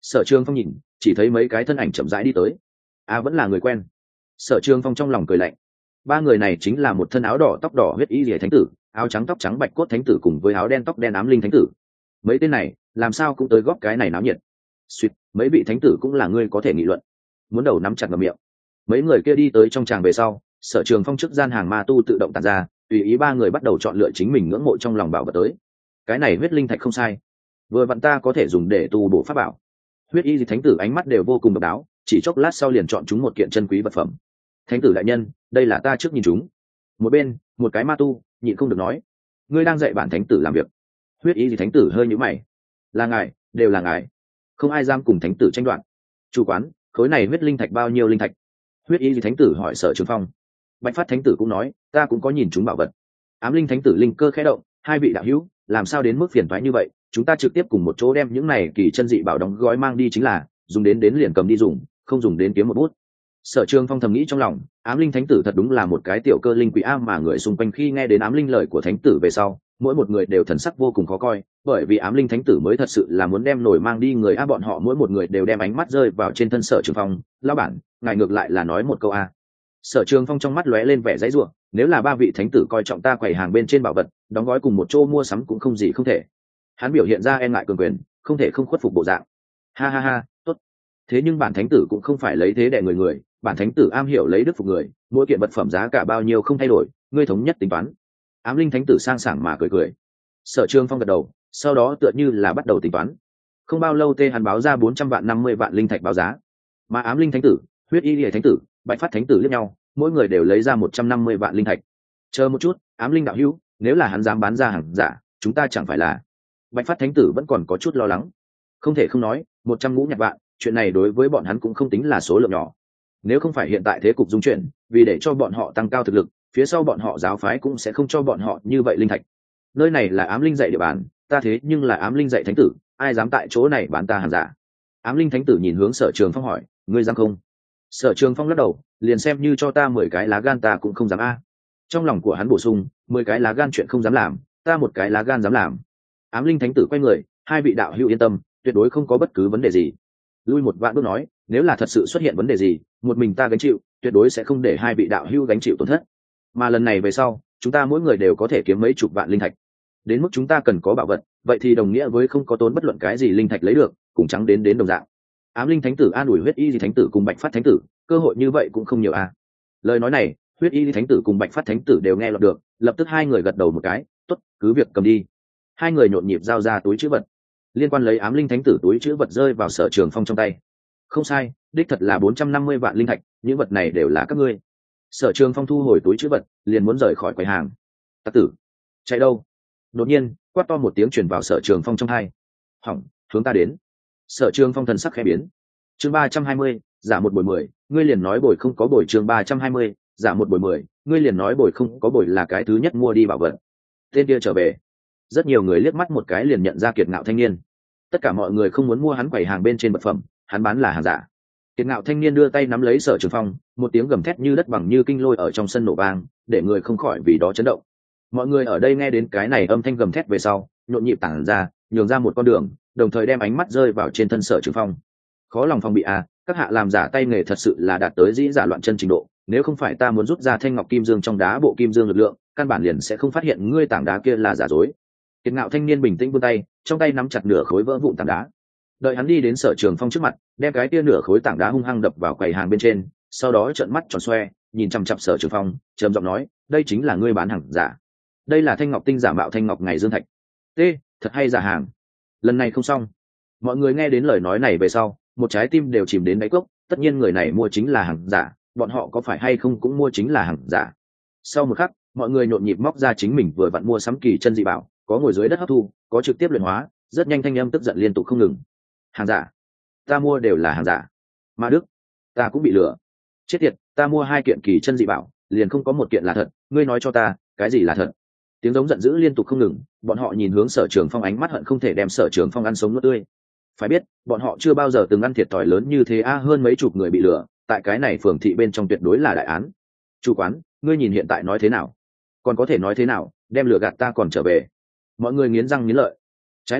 Sở Trường Phong nhìn, chỉ thấy mấy cái thân ảnh chậm rãi đi tới. Vẫn là người quen. Sở Trường Phong trong lòng cười lạnh. Ba người này chính là một thân áo đỏ tóc đỏ huyết y liễu thánh tử, áo trắng tóc trắng bạch cốt thánh tử cùng với áo đen tóc đen ám linh thánh tử. Mấy tên này làm sao cũng tới góp cái này náo nhiệt. Suýt, mấy vị thánh tử cũng là ngươi có thể nghị luận. Muốn đầu nắm chặt ngậm miệng. Mấy người kia đi tới trong tràng về sau, Sở Trường Phong trước gian hàng ma tu tự động tản ra, tùy ý ba người bắt đầu chọn lựa chính mình ngưỡng mộ trong lòng bảo vật tới. Cái này huyết linh thạch không sai, vừa vặn ta có thể dùng để tu bổ pháp bảo. Huyết y thánh tử ánh mắt đều vô cùng độc đáo, chỉ chốc lát sau liền chọn chúng một kiện chân quý vật phẩm. Thánh tử đại nhân, đây là ta trước nhìn chúng. Một bên, một cái ma tu nhịn không được nói, ngươi đang dạy bản thánh tử làm việc. Huyết y thánh tử hơi nhíu mày, là ngài, đều là ngài, không ai dám cùng thánh tử tranh đoạt. Chủ quán, khối này huyết linh thạch bao nhiêu linh thạch? Huyết y thánh tử hỏi Sở Trường Phong. Bạch Phát thánh tử cũng nói, ta cũng có nhìn chúng bảo vật. Ám linh thánh tử linh cơ khẽ động, hai vị đạo hữu, làm sao đến mức phiền toái như vậy, chúng ta trực tiếp cùng một chỗ đem những này kỳ chân dị bảo đóng gói mang đi chính là, dùng đến liền cầm đi dùng, không dùng đến kiếm một bút. Sở Trường Phong thầm nghĩ trong lòng, ám linh thánh tử thật đúng là một cái tiểu cơ linh quỷ a, mà người xung quanh khi nghe đến ám linh lời của thánh tử về sau, mỗi một người đều thần sắc vô cùng khó coi, bởi vì ám linh thánh tử mới thật sự là muốn đem nổi mang đi người a. Bọn họ mỗi một người đều đem ánh mắt rơi vào trên thân Sở Trường Phong. Lão bản, ngài ngược lại là nói một câu a. Sở Trường Phong trong mắt lóe lên vẻ dãy rủa, nếu là ba vị thánh tử coi trọng ta quầy hàng bên trên bảo vật, đóng gói cùng một chỗ mua sắm cũng không gì không thể. Hắn biểu hiện ra e ngại cường quyền, không thể không khuất phục bộ dạng. Ha ha ha, tốt. Thế nhưng bản thánh tử cũng không phải lấy thế đè người, bản thánh tử am hiểu lấy đức phục người, mỗi kiện vật phẩm giá cả bao nhiêu không thay đổi, ngươi thống nhất tính toán. Ám linh thánh tử sang sảng mà cười. Sở Trường Phong gật đầu, sau đó tựa như là bắt đầu tính toán. Không bao lâu hắn báo ra 400 vạn 50 vạn linh thạch báo giá. Mà ám linh thánh tử, huyết y liễu thánh tử, bạch phát thánh tử liếc nhau, mỗi người đều lấy ra 150 vạn linh thạch. Chờ một chút, ám linh đạo hữu, nếu là hắn dám bán ra hàng giả, chúng ta chẳng phải là... Bạch phát thánh tử vẫn còn có chút lo lắng. Không thể không nói, 100 ngũ nhạc vạn, chuyện này đối với bọn hắn cũng không tính là số lượng nhỏ. Nếu không phải hiện tại thế cục dung chuyển, vì để cho bọn họ tăng cao thực lực, phía sau bọn họ giáo phái cũng sẽ không cho bọn họ như vậy linh thạch. Nơi này là ám linh dạy địa bàn, ta thế nhưng là ám linh dạy thánh tử, ai dám tại chỗ này bán ta hàng giả? Ám linh thánh tử nhìn hướng Sở Trường Phong hỏi, ngươi dám không? Sở Trường Phong lắc đầu, liền xem như cho ta 10 cái lá gan ta cũng không dám a. Trong lòng của hắn bổ sung, 10 cái lá gan chuyện không dám làm, ta một cái lá gan dám làm. Ám linh thánh tử quay người, hai vị đạo hữu yên tâm, tuyệt đối không có bất cứ vấn đề gì. Lui một vạn bước nói, nếu là thật sự xuất hiện vấn đề gì, một mình ta gánh chịu, tuyệt đối sẽ không để hai vị đạo hữu gánh chịu tổn thất. Mà lần này về sau, chúng ta mỗi người đều có thể kiếm mấy chục vạn linh thạch. Đến mức chúng ta cần có bảo vật, vậy thì đồng nghĩa với không có tốn bất luận cái gì linh thạch lấy được, cùng trắng đến đồng dạng. Ám linh thánh tử an ủi huyết y thánh tử cùng bạch phát thánh tử, cơ hội như vậy cũng không nhiều a. Lời nói này, huyết y thánh tử cùng bạch phát thánh tử đều nghe lọt được, lập tức hai người gật đầu một cái, tốt, cứ việc cầm đi. Hai người nhộn nhịp giao ra túi trữ vật. Liên quan lấy ám linh thánh tử túi trữ vật rơi vào Sở Trường Phong trong tay. Không sai, đích thật là 450 vạn linh thạch, những vật này đều là các ngươi. Sở Trường Phong thu hồi túi trữ vật, liền muốn rời khỏi quầy hàng. Tặc tử, chạy đâu? Đột nhiên, quát to một tiếng truyền vào Sở Trường Phong trong tai. Hỏng, hướng ta đến. Sở Trường Phong thần sắc khẽ biến. Chương 320, giả một bồi 10, ngươi liền nói bồi không có bồi. Chương 320, giả một bồi 10, ngươi liền nói bồi không có bồi là cái thứ nhất mua đi bảo vật. Tên kia trở về. Rất nhiều người liếc mắt một cái liền nhận ra Kiệt Ngạo thanh niên. Tất cả mọi người không muốn mua hắn quầy hàng bên trên vật phẩm, hắn bán là hàng giả. Kiệt Ngạo thanh niên đưa tay nắm lấy Sở Trường Phong, một tiếng gầm thét như đất bằng như kinh lôi ở trong sân nổ vang, để người không khỏi vì đó chấn động. Mọi người ở đây nghe đến cái này âm thanh gầm thét về sau, nhộn nhịp tản ra, nhường ra một con đường, đồng thời đem ánh mắt rơi vào trên thân Sở Trường Phong. Khó lòng phòng bị à, các hạ làm giả tay nghề thật sự là đạt tới dĩ giả loạn chân trình độ, nếu không phải ta muốn rút ra thanh ngọc kim dương trong đá bộ kim dương lực lượng, căn bản liền sẽ không phát hiện ngươi tảng đá kia là giả dối. Kiệt Ngạo thanh niên bình tĩnh vươn tay, trong tay nắm chặt nửa khối vỡ vụn tảng đá. Đợi hắn đi đến Sở Trường Phong trước mặt, đem cái kia nửa khối tảng đá hung hăng đập vào quầy hàng bên trên, sau đó trợn mắt tròn xoe, nhìn chằm chằm Sở Trường Phong, trầm giọng nói, đây chính là ngươi bán hàng giả. Đây là thanh ngọc tinh giả mạo thanh ngọc ngày dương thạch. Thật hay giả hàng. Lần này không xong. Mọi người nghe đến lời nói này về sau, một trái tim đều chìm đến đáy cốc, tất nhiên người này mua chính là hàng giả, bọn họ có phải hay không cũng mua chính là hàng giả. Sau một khắc, mọi người nhộn nhịp móc ra chính mình vừa vặn mua sắm kỳ chân dị bảo, có ngồi dưới đất hấp thu, có trực tiếp luyện hóa, rất nhanh thanh âm tức giận liên tục không ngừng. Hàng giả, ta mua đều là hàng giả. Ma Đức, ta cũng bị lừa. Chết tiệt, ta mua 2 kiện kỳ chân dị bảo, liền không có một kiện là thật, ngươi nói cho ta, cái gì là thật? Tiếng giống giận dữ liên tục không ngừng, bọn họ nhìn hướng Sở Trường Phong, ánh mắt hận không thể đem Sở Trường Phong ăn sống nuốt tươi. Phải biết, bọn họ chưa bao giờ từng ăn thiệt thòi lớn như thế a, hơn mấy chục người bị lừa, tại cái này phường thị bên trong tuyệt đối là đại án. Chủ quán, ngươi nhìn hiện tại nói thế nào? Còn có thể nói thế nào, đem lừa gạt ta còn trở về. Mọi người nghiến răng nghiến lợi. Trái lại,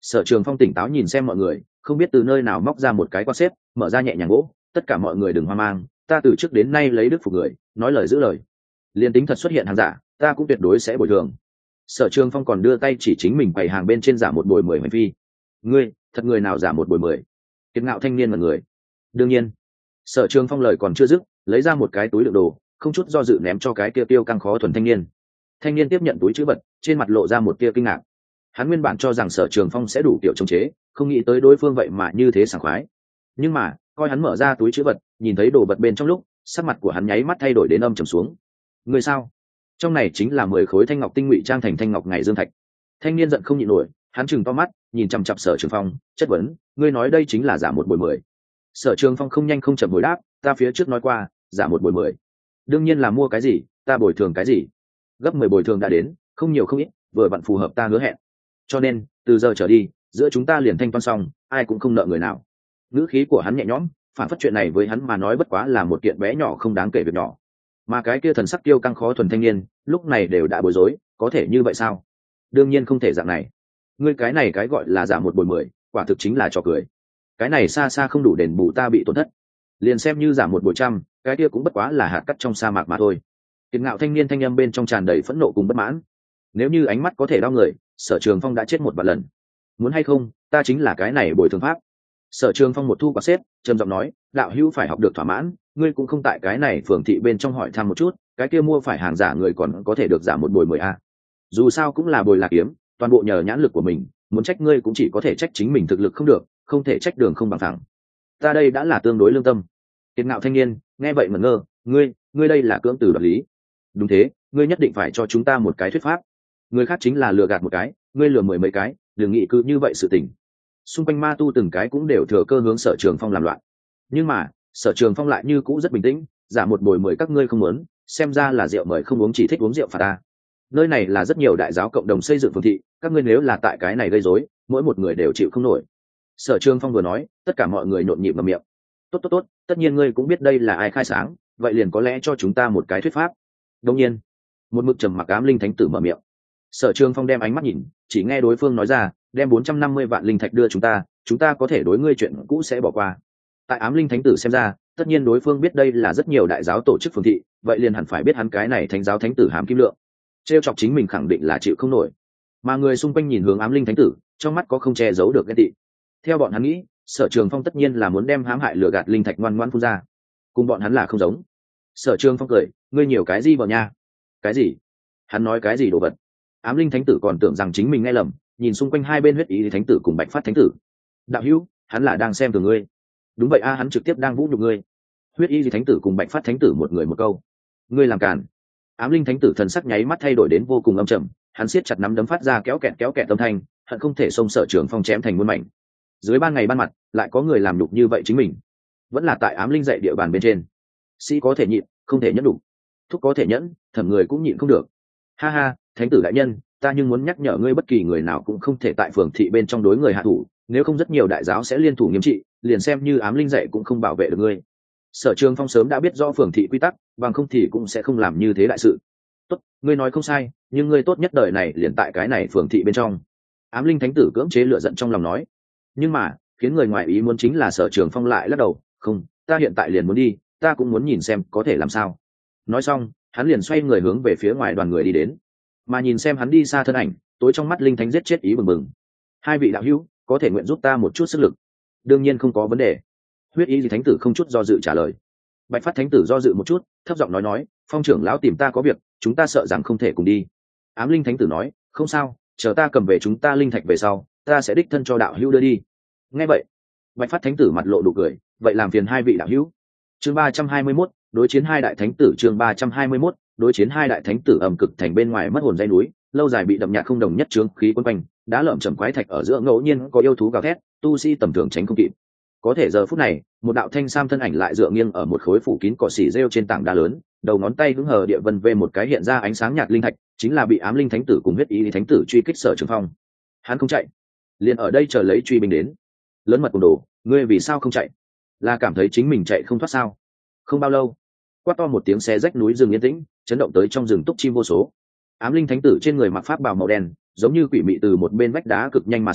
Sở Trường Phong tỉnh táo nhìn xem mọi người, không biết từ nơi nào móc ra một cái quan xếp, mở ra nhẹ nhàng gỗ. Tất cả mọi người đừng hoang mang, ta từ trước đến nay lấy đức phục người, nói lời giữ lời. Liên tính thật xuất hiện hàng giả, ta cũng tuyệt đối sẽ bồi thường. Sở Trường Phong còn đưa tay chỉ chính mình bày hàng bên trên giả một bồi 10 hành phi. Ngươi, thật người nào giả một bồi 10? Kiệt Ngạo thanh niên mà người. Đương nhiên. Sở Trường Phong lời còn chưa dứt, lấy ra một cái túi đựng đồ, không chút do dự ném cho cái kia tiêu căng khó thuần thanh niên. Thanh niên tiếp nhận túi trữ vật, trên mặt lộ ra một tia kinh ngạc. Hắn nguyên bản cho rằng Sở Trường Phong sẽ đủ kiểu chống chế, không nghĩ tới đối phương vậy mà như thế sảng khoái. Nhưng mà, coi hắn mở ra túi trữ vật, nhìn thấy đồ vật bên trong lúc, sắc mặt của hắn nháy mắt thay đổi đến âm trầm xuống. Người sao? Trong này chính là 10 khối thanh ngọc tinh ngụy trang thành thanh ngọc ngày dương thạch. Thanh niên giận không nhịn nổi, hắn trừng to mắt, nhìn chằm chằm Sở Trường Phong, chất vấn, ngươi nói đây chính là giả một bồi 10. Sở Trường Phong không nhanh không chậm hồi đáp, ta phía trước nói qua, giả một bồi 10. Đương nhiên là mua cái gì, ta bồi thường cái gì. Gấp 10 bồi thường đã đến, không nhiều không ít, vừa vặn phù hợp ta hứa hẹn. Cho nên, từ giờ trở đi, giữa chúng ta liền thanh toán xong, ai cũng không nợ người nào. Ngữ khí của hắn nhẹ nhõm, phản phất chuyện này với hắn mà nói bất quá là một kiện bé nhỏ không đáng kể việc nhỏ. Mà cái kia thần sắc tiêu căng khó thuần thanh niên, lúc này đều đã bối rối, có thể như vậy sao? Đương nhiên không thể dạng này. Ngươi cái này cái gọi là giả một bồi 10, quả thực chính là trò cười. Cái này xa xa không đủ đền bù ta bị tổn thất. Liền xem như giả một bồi trăm, cái kia cũng bất quá là hạt cát trong sa mạc mà thôi. Kiệt Ngạo thanh niên thanh âm bên trong tràn đầy phẫn nộ cùng bất mãn. Nếu như ánh mắt có thể đau người, Sở Trường Phong đã chết một vạn lần. Muốn hay không, ta chính là cái này bồi thường pháp. Sở Trường Phong một thu quả xếp, trầm giọng nói, đạo hữu phải học được thỏa mãn, ngươi cũng không tại cái này phường thị bên trong hỏi thăm một chút, cái kia mua phải hàng giả người còn có thể được giảm một bồi 10 a. Dù sao cũng là bồi lạc kiếm, toàn bộ nhờ nhãn lực của mình, muốn trách ngươi cũng chỉ có thể trách chính mình thực lực không được, không thể trách đường không bằng thẳng. Ta đây đã là tương đối lương tâm. Kiệt Ngạo thanh niên nghe vậy ngẩn ngơ, ngươi đây là cưỡng từ đoạt lý. Đúng thế, ngươi nhất định phải cho chúng ta một cái thuyết pháp. Người khác chính là lừa gạt một cái, ngươi lừa 10 mấy cái, đừng nghĩ cứ như vậy sự tình. Xung quanh ma tu từng cái cũng đều thừa cơ hướng Sở Trường Phong làm loạn. Nhưng mà, Sở Trường Phong lại như cũ rất bình tĩnh, giả một bồi 10 các ngươi không muốn, xem ra là rượu mời không uống chỉ thích uống rượu phạt ta. Nơi này là rất nhiều đại giáo cộng đồng xây dựng phường thị, các ngươi nếu là tại cái này gây rối, mỗi một người đều chịu không nổi. Sở Trường Phong vừa nói, tất cả mọi người nhộn nhịp ngậm miệng. Tốt, tất nhiên ngươi cũng biết đây là ai khai sáng, vậy liền có lẽ cho chúng ta một cái thuyết pháp. Đương nhiên, một mực trầm mặc ám linh thánh tử mở miệng. Sở Trường Phong đem ánh mắt nhìn, chỉ nghe đối phương nói ra, đem 450 vạn linh thạch đưa chúng ta có thể đối ngươi chuyện cũ sẽ bỏ qua. Tại ám linh thánh tử xem ra, tất nhiên đối phương biết đây là rất nhiều đại giáo tổ chức phường thị, vậy liền hẳn phải biết hắn cái này thánh giáo thánh tử hàm kim lượng. Trêu chọc chính mình khẳng định là chịu không nổi. Mà người xung quanh nhìn hướng ám linh thánh tử, trong mắt có không che giấu được ghét tị. Theo bọn hắn nghĩ, Sở Trường Phong tất nhiên là muốn đem hãm hại lừa gạt linh thạch ngoan ngoãn phun ra. Cùng bọn hắn là không giống. Sở Trường Phong cười, ngươi nhiều cái gì vào nha? Cái gì? Hắn nói cái gì đồ vật? Ám linh thánh tử còn tưởng rằng chính mình nghe lầm, nhìn xung quanh hai bên huyết ý thánh tử cùng bạch phát thánh tử. Đạo hữu, hắn là đang xem thường ngươi. Đúng vậy a, hắn trực tiếp đang vũ nhục ngươi. Huyết y thánh tử cùng bạch phát thánh tử một người một câu. Ngươi làm càn. Ám linh thánh tử thần sắc nháy mắt thay đổi đến vô cùng âm trầm, hắn siết chặt nắm đấm phát ra kéo kẹt âm thanh, hận không thể xông Sở Trường Phong chém thành muôn mảnh. Dưới ban ngày ban mặt, lại có người làm nhục như vậy chính mình. Vẫn là tại ám linh dạy địa bàn bên trên. Sĩ có thể nhịn, không thể nhẫn đủ. Thúc có thể nhẫn, thẩm người cũng nhịn không được. Ha ha, thánh tử đại nhân, ta nhưng muốn nhắc nhở ngươi bất kỳ người nào cũng không thể tại phường thị bên trong đối người hạ thủ, nếu không rất nhiều đại giáo sẽ liên thủ nghiêm trị, liền xem như ám linh dạy cũng không bảo vệ được ngươi. Sở Trường Phong sớm đã biết rõ phường thị quy tắc, bằng không thì cũng sẽ không làm như thế đại sự. Tốt, ngươi nói không sai, nhưng ngươi tốt nhất đời này liền tại cái này phường thị bên trong. Ám linh thánh tử cưỡng chế lửa giận trong lòng nói. Nhưng mà, khiến người ngoài ý muốn chính là Sở Trường Phong lại lắc đầu, không, ta hiện tại liền muốn đi, ta cũng muốn nhìn xem có thể làm sao. Nói xong, hắn liền xoay người hướng về phía ngoài đoàn người đi đến. Mà nhìn xem hắn đi xa thân ảnh, tối trong mắt linh thánh giết chết ý bừng bừng. Hai vị đạo hữu, có thể nguyện giúp ta một chút sức lực? Đương nhiên không có vấn đề. Huyết y thánh tử không chút do dự trả lời. Bạch phát thánh tử do dự một chút, thấp giọng nói, phong trưởng lão tìm ta có việc, chúng ta sợ rằng không thể cùng đi. Ám linh thánh tử nói, không sao, chờ ta cầm về chúng ta linh thạch về sau, ta sẽ đích thân cho đạo hữu đưa đi. Nghe vậy, bạch phát thánh tử mặt lộ nụ cười, vậy làm phiền hai vị đạo hữu. Chương 321, đối chiến hai đại thánh tử. Chương 321, đối chiến hai đại thánh tử. Ẩm cực thành bên ngoài mất hồn dây núi, lâu dài bị đậm nhạt không đồng nhất trướng khí quấn quanh, đá lởm chởm quái thạch ở giữa ngẫu nhiên có yêu thú gào thét, tu sĩ tầm thường tránh không kịp. Có thể giờ phút này, một đạo thanh sam thân ảnh lại dựa nghiêng ở một khối phủ kín cỏ xỉ rêu trên tảng đá lớn, đầu ngón tay hứng hờ địa vân về một cái hiện ra ánh sáng nhạt linh thạch, chính là bị ám linh thánh tử cùng huyết ý thánh tử truy kích Sở Trường Phong. Hắn không chạy, liền ở đây chờ lấy truy binh đến. Lớn mật cùng đồ, ngươi vì sao không chạy? Là cảm thấy chính mình chạy không thoát sao? Không bao lâu, quát to một tiếng xé rách núi rừng yên tĩnh, chấn động tới trong rừng túc chim vô số. Ám linh thánh tử trên người mặc pháp bào màu đen, giống như quỷ mị từ một bên vách đá cực nhanh mà xuống,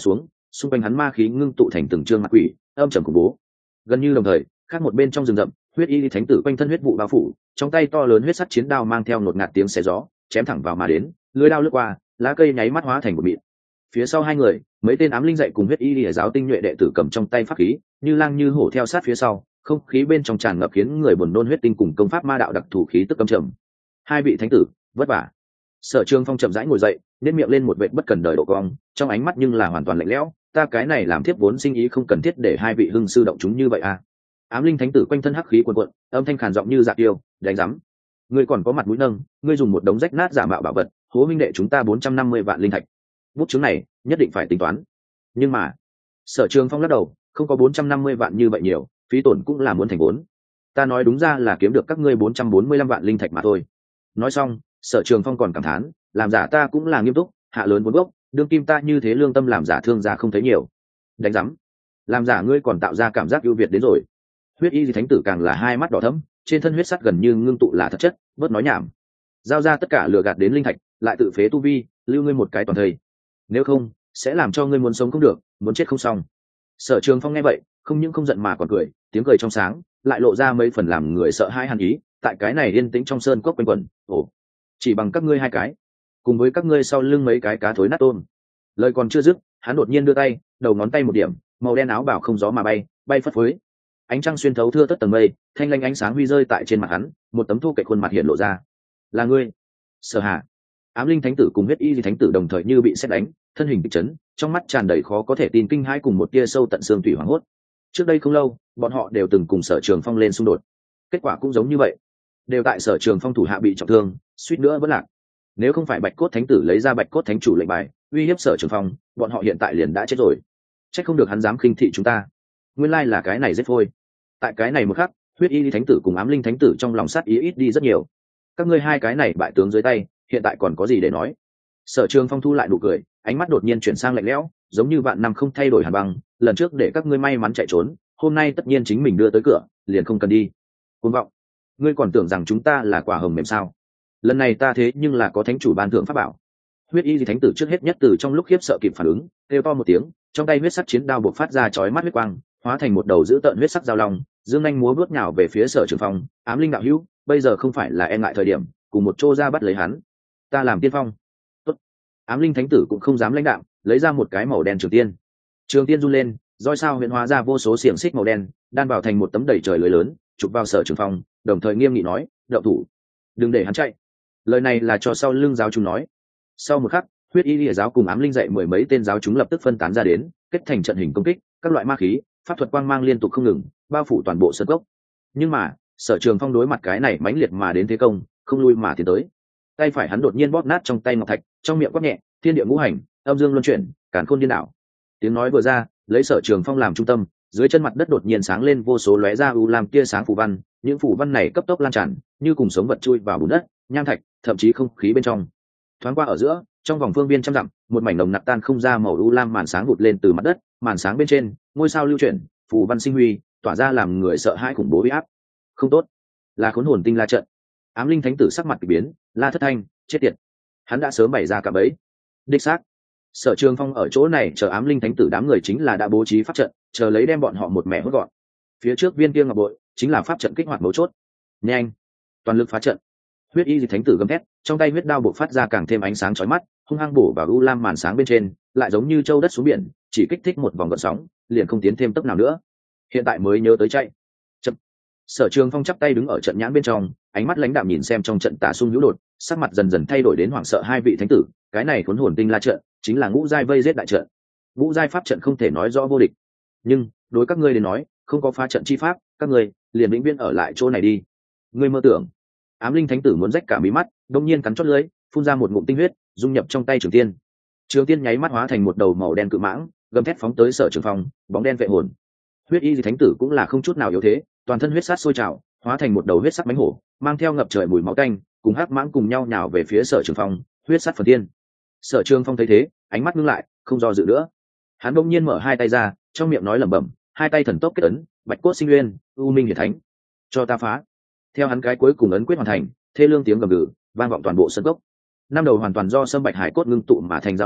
xung quanh hắn ma khí ngưng tụ thành từng trương mặt quỷ âm trầm khủng bố. Gần như đồng thời, khác một bên trong rừng rậm, huyết y thánh tử quanh thân huyết vụ bao phủ, trong tay to lớn huyết sắt chiến đao mang theo ngột ngạt tiếng xé gió chém thẳng vào mà đến, lưỡi đao lướt qua, lá cây nháy mắt hóa thành một mịn. Phía sau hai người, mấy tên ám linh dạy cùng huyết y lìa giáo tinh nhuệ đệ tử cầm trong tay pháp khí, như lang như hổ theo sát phía sau, không khí bên trong tràn ngập khiến người buồn nôn huyết tinh cùng công pháp ma đạo đặc thủ khí tức cấm trầm. Hai vị thánh tử, vất vả. Sở Trường Phong chậm rãi ngồi dậy, nhếch miệng lên một vệt bất cần đời độ cong, trong ánh mắt nhưng là hoàn toàn lạnh lẽo. Ta cái này làm thiếp vốn sinh ý không cần thiết để hai vị hưng sư động chúng như vậy à? Ám linh thánh tử quanh thân hắc khí cuồn cuộn, âm thanh khàn giọng như dạ tiêu, đánh rắm. Ngươi còn có mặt mũi nâng, ngươi dùng một đống rách nát giả mạo bảo vật, hố minh đệ chúng ta 450 vạn linh thạch. Bút chứng này, nhất định phải tính toán. Nhưng mà, Sở Trường Phong lắc đầu, không có 450 vạn như vậy nhiều, phí tổn cũng là muốn thành vốn. Ta nói đúng ra là kiếm được các ngươi 445 vạn linh thạch mà thôi. Nói xong, Sở Trường Phong còn cảm thán, làm giả ta cũng là nghiêm túc, hạ lớn vốn gốc, đương kim ta như thế lương tâm làm giả thương gia không thấy nhiều. Đánh rắm, làm giả ngươi còn tạo ra cảm giác ưu việt đến rồi. Huyết y thánh tử càng là hai mắt đỏ thẫm, trên thân huyết sắt gần như ngưng tụ là thật chất, bớt nói nhảm. Giao ra tất cả lừa gạt đến linh thạch, lại tự phế tu vi, lưu ngươi một cái toàn thây. Nếu không, sẽ làm cho ngươi muốn sống không được, muốn chết không xong. Sở Trường Phong nghe vậy, không những không giận mà còn cười, tiếng cười trong sáng, lại lộ ra mấy phần làm người sợ hãi hàn ý. Tại cái này yên tĩnh trong sơn cốc quanh quẩn, chỉ bằng các ngươi hai cái, cùng với các ngươi sau lưng mấy cái cá thối nát tôm. Lời còn chưa dứt, hắn đột nhiên đưa tay, đầu ngón tay một điểm, màu đen áo bào không gió mà bay, bay phất phới. Ánh trăng xuyên thấu thưa tất tầng mây, thanh lanh ánh sáng huy rơi tại trên mặt hắn, một tấm thu kệ khuôn mặt hiện lộ ra. Là ngươi, Sở Hà. Ám linh thánh tử cùng huyết y thánh tử đồng thời như bị sét đánh, thân hình kịch chấn, trong mắt tràn đầy khó có thể tin kinh hãi cùng một tia sâu tận xương tủy hoảng hốt. Trước đây không lâu, bọn họ đều từng cùng Sở Trường Phong lên xung đột, kết quả cũng giống như vậy, đều tại Sở Trường Phong thủ hạ bị trọng thương, suýt nữa vẫn lạc. Nếu không phải Bạch Cốt Thánh tử lấy ra Bạch Cốt Thánh chủ lệnh bài, uy hiếp Sở Trường Phong, bọn họ hiện tại liền đã chết rồi. Trách không được hắn dám khinh thị chúng ta, nguyên lai là cái này giết phôi. Tại cái này một khắc, huyết y thánh tử cùng ám linh thánh tử trong lòng sát ý ít đi rất nhiều. Các ngươi hai cái này bại tướng dưới tay, hiện tại còn có gì để nói? Sở Trường Phong thu lại nụ cười, ánh mắt đột nhiên chuyển sang lạnh lẽo, giống như vạn năm không thay đổi hàn băng. Lần trước để các ngươi may mắn chạy trốn, hôm nay tất nhiên chính mình đưa tới cửa, liền không cần đi. Cuồng vọng, ngươi còn tưởng rằng chúng ta là quả hồng mềm sao? Lần này ta thế nhưng là có thánh chủ ban thượng pháp bảo. Huyết y thánh tử trước hết nhất từ trong lúc khiếp sợ kịp phản ứng, kêu to một tiếng, trong tay huyết sắc chiến đao bộc phát ra chói mắt huyết quang, hóa thành một đầu dữ tợn huyết sắc giao long, dương nhanh múa vuốt nhào về phía Sở Trường Phong. Ám linh đạo hữu, bây giờ không phải là e ngại thời điểm, cùng một chỗ ra bắt lấy hắn. Ta làm tiên phong. Tốt. Ám linh thánh tử cũng không dám lãnh đạm, lấy ra một cái màu đen trường tiên. Trường tiên run lên, roi sao huyễn hóa ra vô số xiềng xích màu đen, đan vào thành một tấm đầy trời lưới lớn, chụp vào Sở Trường Phong, đồng thời nghiêm nghị nói, đậu thủ, đừng để hắn chạy. Lời này là cho sau lưng giáo chúng nói. Sau một khắc, huyết y lìa giáo cùng ám linh dạy mười mấy tên giáo chúng lập tức phân tán ra đến, kết thành trận hình công kích, các loại ma khí, pháp thuật quang mang liên tục không ngừng, bao phủ toàn bộ sân cốc. Nhưng mà, Sở Trường Phong đối mặt cái này mãnh liệt mà đến thế công, không lui mà tiến tới. Tay phải hắn đột nhiên bóp nát trong tay ngọc thạch, trong miệng quát nhẹ, thiên địa ngũ hành, âm dương luân chuyển, càn khôn điên đảo. Tiếng nói vừa ra, lấy Sở Trường Phong làm trung tâm, dưới chân mặt đất đột nhiên sáng lên vô số lóe ra u lam tia sáng phù văn, những phù văn này cấp tốc lan tràn, như cùng sống vật chui vào bùn đất, nham thạch, thậm chí không khí bên trong. Thoáng qua ở giữa, trong vòng phương viên trăm dặm, một mảnh nồng nặc tan không ra màu u lam màn sáng vụt lên từ mặt đất, màn sáng bên trên, ngôi sao lưu chuyển, phù văn sinh huy, tỏa ra làm người sợ hãi khủng bố uy áp. Không tốt, là khốn hồn tinh la trận. Ám linh thánh tử sắc mặt kỳ biến, La Thất Thanh, chết tiệt. Hắn đã sớm bày ra cả bẫy. Đích xác. Sở Trường Phong ở chỗ này chờ ám linh thánh tử đám người chính là đã bố trí pháp trận, chờ lấy đem bọn họ một mẻ hốt gọn. Phía trước viên kia ngọc bội, chính là pháp trận kích hoạt mấu chốt. Nhanh, toàn lực phá trận. Huyết y thánh tử gầm thét, trong tay huyết đao bộc phát ra càng thêm ánh sáng chói mắt, hung hăng bổ vào u lam màn sáng bên trên, lại giống như châu đất xuống biển, chỉ kích thích một vòng gợn sóng, liền không tiến thêm tốc nào nữa. Hiện tại mới nhớ tới chạy. Chậm. Sở Trường Phong chắp tay đứng ở trận nhãn bên trong, ánh mắt lãnh đạm nhìn xem trong trận tà xung hữu đột, sắc mặt dần dần thay đổi đến hoảng sợ hai vị thánh tử, cái này khốn hồn tinh la trận, chính là ngũ giai vây giết đại trận. Ngũ giai pháp trận không thể nói rõ vô địch, nhưng đối các ngươi đến nói, không có phá trận chi pháp, các ngươi liền vĩnh viễn ở lại chỗ này đi. Ngươi mơ tưởng. Ám linh thánh tử muốn rách cả mí mắt, đột nhiên cắn chót lưỡi, phun ra một ngụm tinh huyết, dung nhập trong tay trường tiên. Trường tiên nháy mắt hóa thành một đầu màu đen cự mãng, gầm thét phóng tới Sở Trường Phong, bóng đen vệ hồn. Huyết y thánh tử cũng là không chút nào yếu thế, toàn thân huyết sát sôi trào, hóa thành một đầu huyết sắc mãnh hổ, mang theo ngập trời mùi máu tanh, cùng hắc mãng cùng nhau nhào về phía Sở Trường Phong, huyết sát phần tiên. Sở Trường Phong thấy thế, ánh mắt ngưng lại, không do dự nữa. Hắn bỗng nhiên mở hai tay ra, trong miệng nói lẩm bẩm, hai tay thần tốc kết ấn, bạch cốt sinh nguyên, u minh hiển thánh, cho ta phá. Theo hắn cái cuối cùng ấn quyết hoàn thành, thê lương tiếng gầm gừ vang vọng toàn bộ sân cốc. Năm đầu hoàn toàn do sâm bạch hải cốt ngưng tụ mà thành giao long,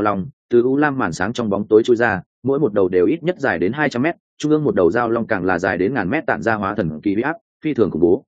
từ u lam màn sáng trong bóng tối trôi ra, mỗi một đầu đều ít nhất dài đến 200 mét, trung ương một đầu dao long càng là dài đến ngàn mét, tản ra hóa thần kỳ uy áp phi thường khủng bố.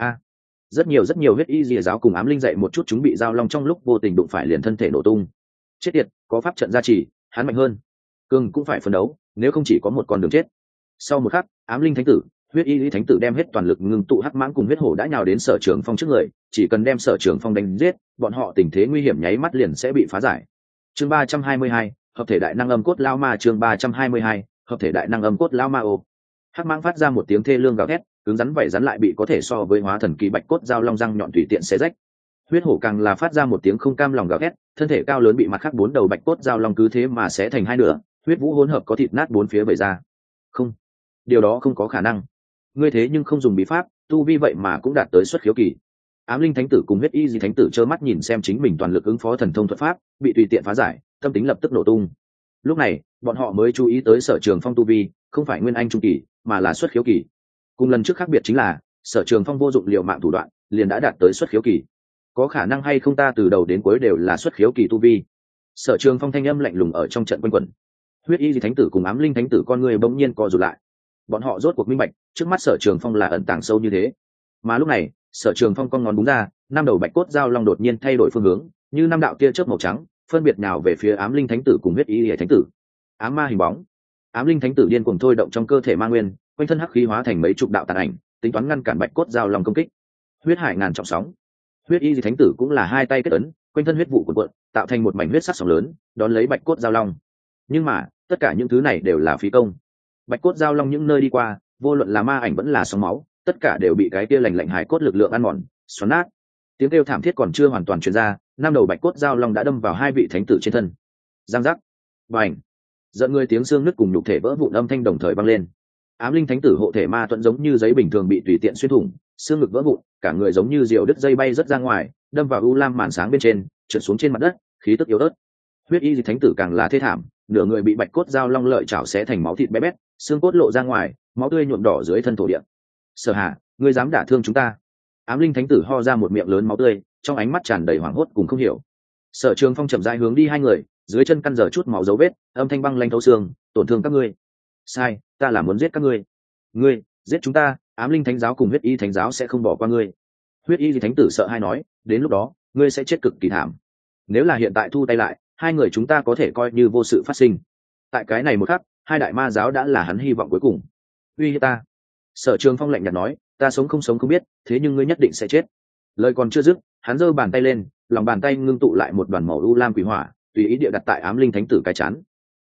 Rất nhiều huyết y rìa giáo cùng ám linh dậy một chút, chúng bị dao long trong lúc vô tình đụng phải liền thân thể nổ tung. Chết tiệt, có pháp trận gia trì, hắn mạnh hơn, cường cũng phải phấn đấu, nếu không chỉ có một con đường chết. Sau một khắc, ám linh thánh tử, huyết y thánh tử đem hết toàn lực ngưng tụ hắc mãng cùng huyết hổ đã nhào đến Sở Trường Phong trước người, chỉ cần đem Sở Trường Phong đánh giết, bọn họ tình thế nguy hiểm nháy mắt liền sẽ bị phá giải. Chương 322, hợp thể đại năng âm cốt lao ma. Chương 322, hợp thể đại năng âm cốt lao ma. Ô, hắc mãng phát ra một tiếng thê lương gào thét, cứng rắn vảy rắn lại bị có thể so với hóa thần kỳ bạch cốt dao long răng nhọn tùy tiện xé rách. Huyết hổ càng là phát ra một tiếng không cam lòng gào thét, thân thể cao lớn bị mặt khác 4 đầu bạch cốt dao long cứ thế mà xé thành hai nửa, huyết vũ hỗn hợp có thịt nát 4 phía vẩy ra. Không, điều đó không có khả năng. Ngươi thế nhưng không dùng bí pháp, tu vi vậy mà cũng đạt tới xuất khiếu kỳ. Ám linh thánh tử cùng huyết y dị thánh tử trơ mắt nhìn xem chính mình toàn lực ứng phó thần thông thuật pháp bị tùy tiện phá giải, tâm tính lập tức nổ tung. Lúc này bọn họ mới chú ý tới Sở Trường Phong tu vi không phải nguyên anh trung kỳ mà là xuất khiếu kỳ. Cùng lần trước khác biệt chính là Sở Trường Phong vô dụng liều mạng thủ đoạn liền đã đạt tới xuất khiếu kỳ. Có khả năng hay không ta từ đầu đến cuối đều là xuất khiếu kỳ tu vi? Sở Trường Phong thanh âm lạnh lùng ở trong trận quanh quẩn. Huyết y dị thánh tử cùng ám linh thánh tử con người bỗng nhiên co rụt lại. Bọn họ rốt cuộc minh bạch trước mắt Sở Trường Phong là ẩn tàng sâu như thế. Mà lúc này Sở Trường Phong con ngón búng ra, 5 đầu bạch cốt dao long đột nhiên thay đổi phương hướng, như 5 đạo tia chớp màu trắng phân biệt nào về phía ám linh thánh tử cùng huyết y dị thánh tử. Ám ma hình bóng. Ám linh thánh tử điên cuồng thôi động trong cơ thể ma nguyên, quanh thân hắc khí hóa thành mấy chục đạo tàn ảnh, tính toán ngăn cản bạch cốt dao long công kích. Huyết hải ngàn trọng sóng. Huyết y dị thánh tử cũng là hai tay kết ấn, quanh thân huyết vụ cuộn cuộn, tạo thành một mảnh huyết sắc sóng lớn, đón lấy bạch cốt dao long. Nhưng mà tất cả những thứ này đều là phí công. Bạch cốt dao long những nơi đi qua, vô luận là ma ảnh vẫn là sóng máu, tất cả đều bị cái kia lạnh lạnh hải cốt lực lượng ăn mòn, xoắn nát. Tiếng kêu thảm thiết còn chưa hoàn toàn truyền ra, 5 đầu bạch cốt dao long đã đâm vào 2 vị thánh tử trên thân. Giang giác, bành, giận người tiếng xương nứt cùng nhục thể vỡ vụn âm thanh đồng thời vang lên. Ám linh thánh tử hộ thể ma thuẫn giống như giấy bình thường bị tùy tiện xuyên thủng, xương ngực vỡ vụn, cả người giống như diều đứt dây bay rất ra ngoài, đâm vào u lam màn sáng bên trên, trượt xuống trên mặt đất, khí tức yếu ớt. Huyết y thánh tử càng là thê thảm, nửa người bị bạch cốt dao long lợi chảo xé thành máu thịt bé bét, xương cốt lộ ra ngoài, máu tươi nhuộm đỏ dưới thân thổ địa. Sở Hà, ngươi dám đả thương chúng ta? Ám linh thánh tử ho ra một miệng lớn máu tươi, trong ánh mắt tràn đầy hoảng hốt cùng không hiểu. Sở Trường Phong chậm rãi hướng đi hai người, dưới chân căn giờ chút máu dấu vết, âm thanh băng lanh thấu xương, tổn thương các ngươi. Sai, ta là muốn giết các ngươi. Ngươi giết chúng ta, ám linh thánh giáo cùng huyết y thánh giáo sẽ không bỏ qua ngươi. Huyết y thánh tử sợ hai nói, đến lúc đó ngươi sẽ chết cực kỳ thảm. Nếu là hiện tại thu tay lại, hai người chúng ta có thể coi như vô sự phát sinh. Tại cái này một khắc, hai đại ma giáo đã là hắn hy vọng cuối cùng. Uy hiếp ta. Sở Trường Phong lạnh nhạt nói, ta sống không biết, thế nhưng ngươi nhất định sẽ chết. Lời còn chưa dứt, hắn giơ bàn tay lên, lòng bàn tay ngưng tụ lại một đoàn màu u lam quỷ hỏa, tùy ý địa đặt tại ám linh thánh tử cái chán.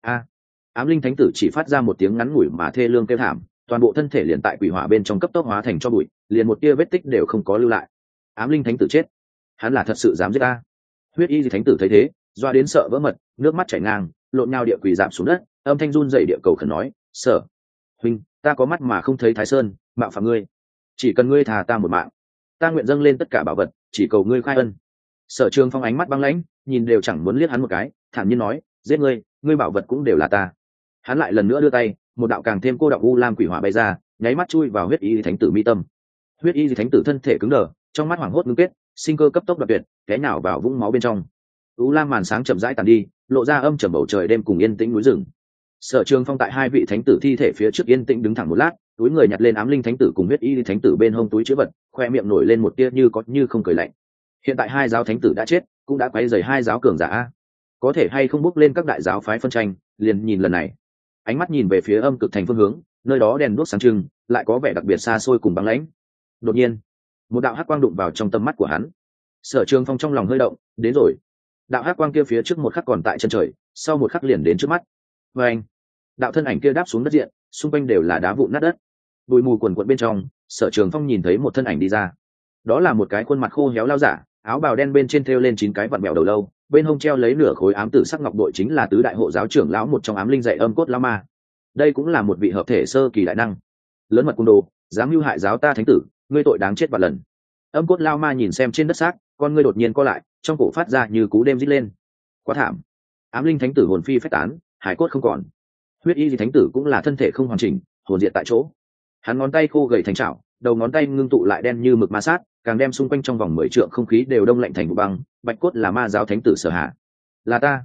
Ám linh thánh tử chỉ phát ra một tiếng ngắn ngủi mà thê lương kêu thảm, toàn bộ thân thể liền tại quỷ hỏa bên trong cấp tốc hóa thành cho bụi, liền một tia vết tích đều không có lưu lại. Ám linh thánh tử chết, hắn là thật sự dám giết ta? Huyết y thánh tử thấy thế, doa đến sợ vỡ mật, nước mắt chảy ngang, lộn nhào địa quỳ rạp xuống đất, âm thanh run rẩy địa cầu khẩn nói, Sở huynh, ta có mắt mà không thấy Thái Sơn, mạo phạm ngươi, chỉ cần ngươi thà ta một mạng, ta nguyện dâng lên tất cả bảo vật, chỉ cầu ngươi khai ân. Sở Trường Phong ánh mắt băng lãnh, nhìn đều chẳng muốn liếc hắn một cái, thản nhiên nói, giết ngươi, ngươi bảo vật cũng đều là ta. Hắn lại lần nữa đưa tay, một đạo càng thêm cô đọng u lam quỷ hỏa bay ra, nháy mắt chui vào huyết y thánh tử mi tâm. Huyết y thánh tử thân thể cứng đờ, trong mắt hoảng hốt ngưng kết, sinh cơ cấp tốc đoạt tuyệt, té nhào vào vũng máu bên trong. U lam màn sáng chậm rãi tàn đi, lộ ra âm trầm bầu trời đêm cùng yên tĩnh núi rừng. Sở Trường Phong tại hai vị thánh tử thi thể phía trước yên tĩnh đứng thẳng một lát, túi người nhặt lên ám linh thánh tử cùng huyết y thánh tử bên hông túi chứa vật, khoe miệng nổi lên một tia như có như không cười lạnh. Hiện tại hai giáo thánh tử đã chết, cũng đã quấy rầy hai giáo cường giả, có thể hay không bước lên các đại giáo phái phân tranh, liền nhìn lần này. Ánh mắt nhìn về phía âm cực thành phương hướng, nơi đó đèn đuốc sáng trưng, lại có vẻ đặc biệt xa xôi cùng băng lãnh. Đột nhiên, một đạo hắc quang đụng vào trong tầm mắt của hắn. Sở Trường Phong trong lòng hơi động, đến rồi. Đạo hắc quang kia phía trước một khắc còn tại chân trời, sau một khắc liền đến trước mắt. Và anh, đạo thân ảnh kia đáp xuống đất diện, xung quanh đều là đá vụn nát đất. Bụi mù quần quật bên trong, Sở Trường Phong nhìn thấy một thân ảnh đi ra. Đó là một cái khuôn mặt khô héo lao giả, áo bào đen bên trên thêu lên 9 cái vặn mèo đầu lâu, bên hông treo lấy nửa khối ám tử sắc ngọc bội, chính là tứ đại hộ giáo trưởng lão một trong ám linh dạy âm cốt lão ma. Đây cũng là một vị hợp thể sơ kỳ đại năng. Lớn mật cung đồ, dám mưu hại giáo ta thánh tử, ngươi tội đáng chết vạn lần. Âm cốt lão ma nhìn xem trên đất xác, con ngươi đột nhiên co lại, trong cổ phát ra như cú đêm rít lên. Quá thảm. Ám linh thánh tử hồn phi phách tán, hải cốt không còn. Huyết y thánh tử cũng là thân thể không hoàn chỉnh, hồn diệt tại chỗ. Hắn ngón tay khô gầy thành chảo, đầu ngón tay ngưng tụ lại đen như mực ma sát, càng đem xung quanh trong vòng 10 trượng không khí đều đông lạnh thành vụ băng. Bạch cốt là ma giáo thánh tử Sở Hà. Là ta.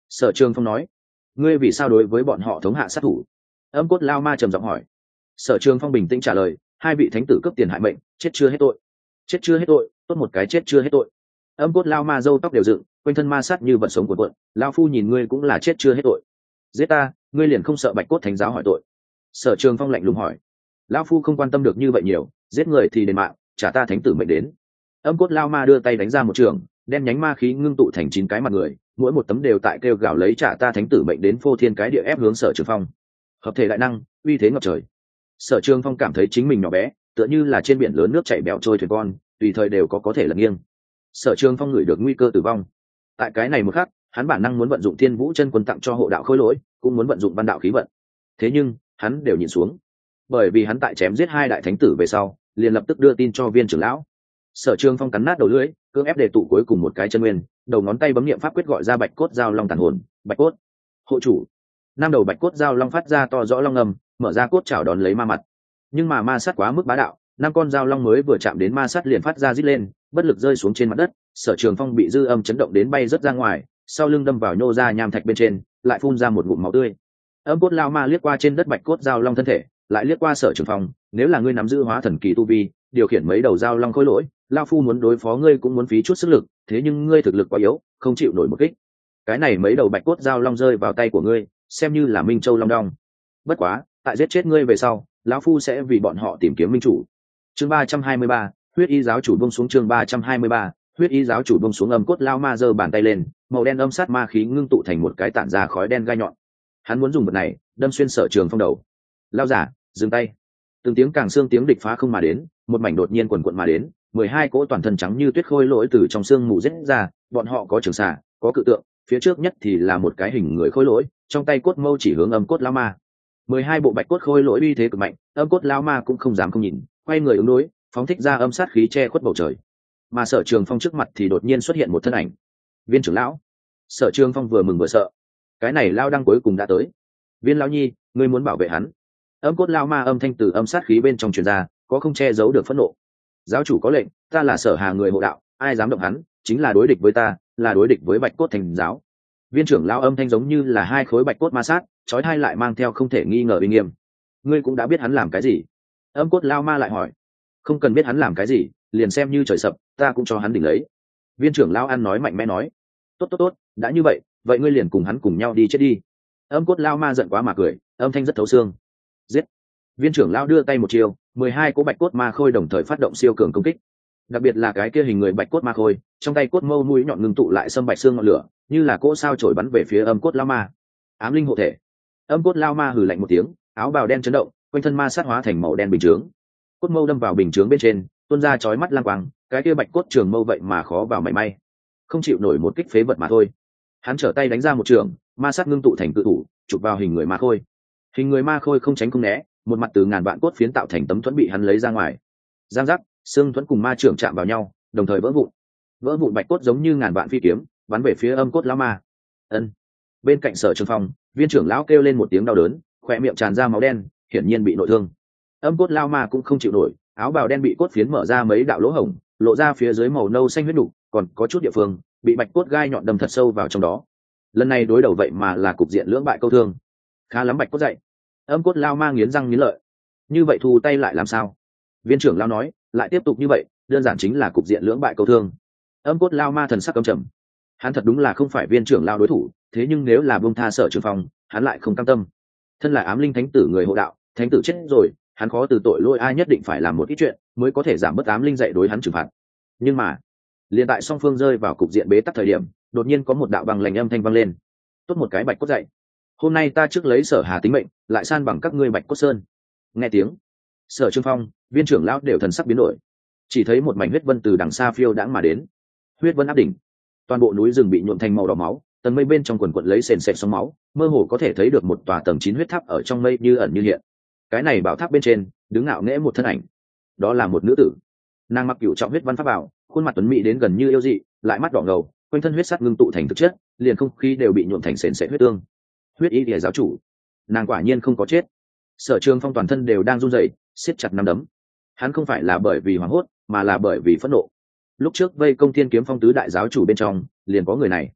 Sở Trường Phong nói. Ngươi vì sao đối với bọn họ thống hạ sát thủ? Âm Cốt Lao Ma trầm giọng hỏi. Sở Trường Phong bình tĩnh trả lời, hai vị thánh tử cướp tiền hại mệnh, chết chưa hết tội. Chết chưa hết tội, tốt một cái chết chưa hết tội. Âm Cốt Lao Ma râu tóc đều dựng, quanh thân ma sát như vật sống cuộn cuộn. Lao phu nhìn ngươi cũng là chết chưa hết tội. Giết ta, ngươi liền không sợ Bạch Cốt Thánh giáo hỏi tội? Sở Trường Phong lạnh lùng hỏi. Lao phu không quan tâm được như vậy nhiều, giết người thì đền mạng, trả ta thánh tử mệnh đến. Âm Cốt Lao Ma đưa tay đánh ra một trường, đen nhánh ma khí ngưng tụ thành 9 cái mặt người, mỗi một tấm đều tại kêu gào lấy trả ta thánh tử mệnh đến, phô thiên cái địa ép hướng Sở Trường Phong. Hợp thể đại năng, uy thế ngập trời. Sở Trường Phong cảm thấy chính mình nhỏ bé, tựa như là trên biển lớn nước chảy bẹo trôi thuyền con, tùy thời đều có thể lật nghiêng. Sở Trường Phong ngửi được nguy cơ tử vong. Tại cái này một khắc, hắn bản năng muốn vận dụng Thiên Vũ Chân Quân tặng cho hộ đạo khối lỗi, cũng muốn vận dụng văn đạo khí vận. Thế nhưng, hắn đều nhìn xuống, bởi vì hắn tại chém giết hai đại thánh tử về sau, liền lập tức đưa tin cho Viên trưởng lão. Sở Trường Phong cắn nát đầu lưỡi, cưỡng ép để tụ cuối cùng một cái chân nguyên, đầu ngón tay bấm niệm pháp quyết gọi ra Bạch Cốt Giao Long tàn hồn. Bạch Cốt hộ chủ. Năm đầu Bạch Cốt Giao Long phát ra to rõ long ngầm, mở ra cốt chảo đón lấy ma mặt. Nhưng mà ma sát quá mức bá đạo, năm con giao long mới vừa chạm đến ma sát liền phát ra rít lên, bất lực rơi xuống trên mặt đất. Sở Trường Phong bị dư âm chấn động đến bay rất ra ngoài, sau lưng đâm vào nhô ra nham thạch bên trên, lại phun ra một ngụm máu tươi. Âm Cốt Lao Ma liếc qua trên đất Bạch Cốt Giao Long thân thể, lại liếc qua Sở Trường Phong, nếu là ngươi nắm giữ hóa thần kỳ tu vi, điều khiển mấy đầu giao long khối lỗi, lao phu muốn đối phó ngươi cũng muốn phí chút sức lực, thế nhưng ngươi thực lực quá yếu, không chịu nổi một kích. Cái này mấy đầu Bạch Cốt Giao Long rơi vào tay của ngươi, xem như là Minh Châu Long Đong. Bất quá, tại giết chết ngươi về sau, lão phu sẽ vì bọn họ tìm kiếm minh chủ. Chương 323, huyết y giáo chủ buông xuống. Chương 323, huyết y giáo chủ buông xuống. Âm Cốt Lao Ma giơ bàn tay lên, màu đen âm sát ma khí ngưng tụ thành một cái tản ra khói đen gai nhọn. Hắn muốn dùng vật này đâm xuyên Sở Trường Phong đầu. Lao giả, dừng tay. Từng tiếng càng xương tiếng địch phá không mà đến, một mảnh đột nhiên quần quận mà đến, 12 cỗ toàn thân trắng như tuyết khôi lỗi từ trong xương mù rết ra, bọn họ có trường xà, có cự tượng, phía trước nhất thì là một cái hình người khôi lỗi, trong tay cốt mâu chỉ hướng Âm Cốt Lao Ma. 12 bộ bạch cốt khôi lỗi uy thế cực mạnh, Âm Cốt Lao Ma cũng không dám không nhìn, quay người ứng đối, phóng thích ra âm sát khí che khuất bầu trời. Mà Sở Trường Phong trước mặt thì đột nhiên xuất hiện một thân ảnh. Viên trưởng lão. Sở Trường Phong vừa mừng vừa sợ. Cái này lao đăng cuối cùng đã tới. Viên lão nhi, ngươi muốn bảo vệ hắn. Âm Cốt Lao Ma âm thanh từ âm sát khí bên trong truyền ra, có không che giấu được phẫn nộ. Giáo chủ có lệnh, ta là Sở Hà người hộ đạo, ai dám động hắn, chính là đối địch với ta, là đối địch với Bạch Cốt Thành giáo. Viên trưởng lão âm thanh giống như là hai khối bạch cốt ma sát, chói tai lại mang theo không thể nghi ngờ uy nghiêm. Ngươi cũng đã biết hắn làm cái gì? Âm Cốt Lao Ma lại hỏi. Không cần biết hắn làm cái gì, liền xem như trời sập, ta cũng cho hắn đỉnh lấy. Viên trưởng lão ăn nói mạnh mẽ nói. Tốt tốt tốt, đã như vậy, vậy ngươi liền cùng hắn cùng nhau đi chết đi. Âm Cốt Lao Ma giận quá mà cười, âm thanh rất thấu xương. Giết. Viên trưởng lão đưa tay một chiều, 12 cỗ bạch cốt ma khôi đồng thời phát động siêu cường công kích. Đặc biệt là cái kia hình người bạch cốt ma khôi, trong tay cốt mâu mũi nhọn ngưng tụ lại xâm bạch xương ngọn lửa, như là cỗ sao chổi bắn về phía Âm Cốt Lao Ma. Ám linh hộ thể. Âm Cốt Lao Ma hừ lạnh một tiếng, áo bào đen chấn động, quanh thân ma sát hóa thành màu đen bình chướng. Cốt mâu đâm vào bình chướng bên trên, tuôn ra chói mắt lang quang, cái kia bạch cốt trường mâu vậy mà khó vào mảy may, không chịu nổi một kích phế vật mà thôi. Hắn trở tay đánh ra một trường, ma sát ngưng tụ thành cự thủ, chụp vào hình người ma khôi. Hình người ma khôi không tránh không né, một mặt từ ngàn vạn cốt phiến tạo thành tấm thuẫn bị hắn lấy ra ngoài. Giang giác, xương thuẫn cùng ma trưởng chạm vào nhau, đồng thời vỡ vụn. Vỡ vụn bạch cốt giống như ngàn vạn phi kiếm, bắn về phía Âm Cốt Lao Ma. Ân. Bên cạnh Sở Trường Phong, Viên trưởng lão kêu lên một tiếng đau đớn, khóe miệng tràn ra máu đen, hiển nhiên bị nội thương. Âm Cốt Lao Ma cũng không chịu nổi, áo bào đen bị cốt phiến mở ra mấy đạo lỗ hổng, lộ ra phía dưới màu nâu xanh huyết đủ, còn có chút địa phương bị bạch cốt gai nhọn đâm thật sâu vào trong đó. Lần này đối đầu vậy mà là cục diện lưỡng bại câu thương. Khá lắm Bạch Cốt dậy. Âm Cốt Lao Ma nghiến răng nghiến lợi. Như vậy thu tay lại làm sao? Viên trưởng lão nói, lại tiếp tục như vậy, đơn giản chính là cục diện lưỡng bại câu thương. Âm Cốt Lao Ma thần sắc căm trầm. Hắn thật đúng là không phải Viên trưởng lão đối thủ, thế nhưng nếu là buông tha Sở Trường Phong, hắn lại không cam tâm. Thân là ám linh thánh tử người hộ đạo, thánh tử chết rồi, hắn khó từ tội lỗi ai, nhất định phải làm một ít chuyện mới có thể giảm bớt ám linh dạy đối hắn trừng phạt. Nhưng mà, liền tại song phương rơi vào cục diện bế tắc thời điểm, đột nhiên có một đạo bằng lành âm thanh vang lên. Tốt một cái Bạch Cốt dạy. Hôm nay ta trước lấy Sở Hà tính mệnh, lại san bằng các ngươi Bạch Cốt Sơn. Nghe tiếng, Sở Trường Phong, Viên trưởng lão đều thần sắc biến đổi. Chỉ thấy một mảnh huyết vân từ đằng xa phiêu đãng mà đến. Huyết vân áp đỉnh, toàn bộ núi rừng bị nhuộm thành màu đỏ máu, tầng mây bên trong quần quần lấy sền sệt sóng máu, mơ hồ có thể thấy được một tòa tầng 9 huyết tháp ở trong mây như ẩn như hiện. Cái này bảo tháp bên trên, đứng ngạo nghễ một thân ảnh. Đó là một nữ tử. Nàng mặc cửu trọng huyết văn pháp bảo, khuôn mặt tuấn mỹ đến gần như yêu dị, lại mắt đỏ ngầu, quanh thân huyết sắc ngưng tụ thành thực chất, liền không khí đều bị nhuộm thành sền sệt huyết tương. Huyết y lìa giáo chủ, nàng quả nhiên không có chết. Sở Trường Phong toàn thân đều đang run rẩy, siết chặt nắm đấm. Hắn không phải là bởi vì hoảng hốt, mà là bởi vì phẫn nộ. Lúc trước vây công Thiên Kiếm Phong tứ đại giáo chủ bên trong, liền có người này.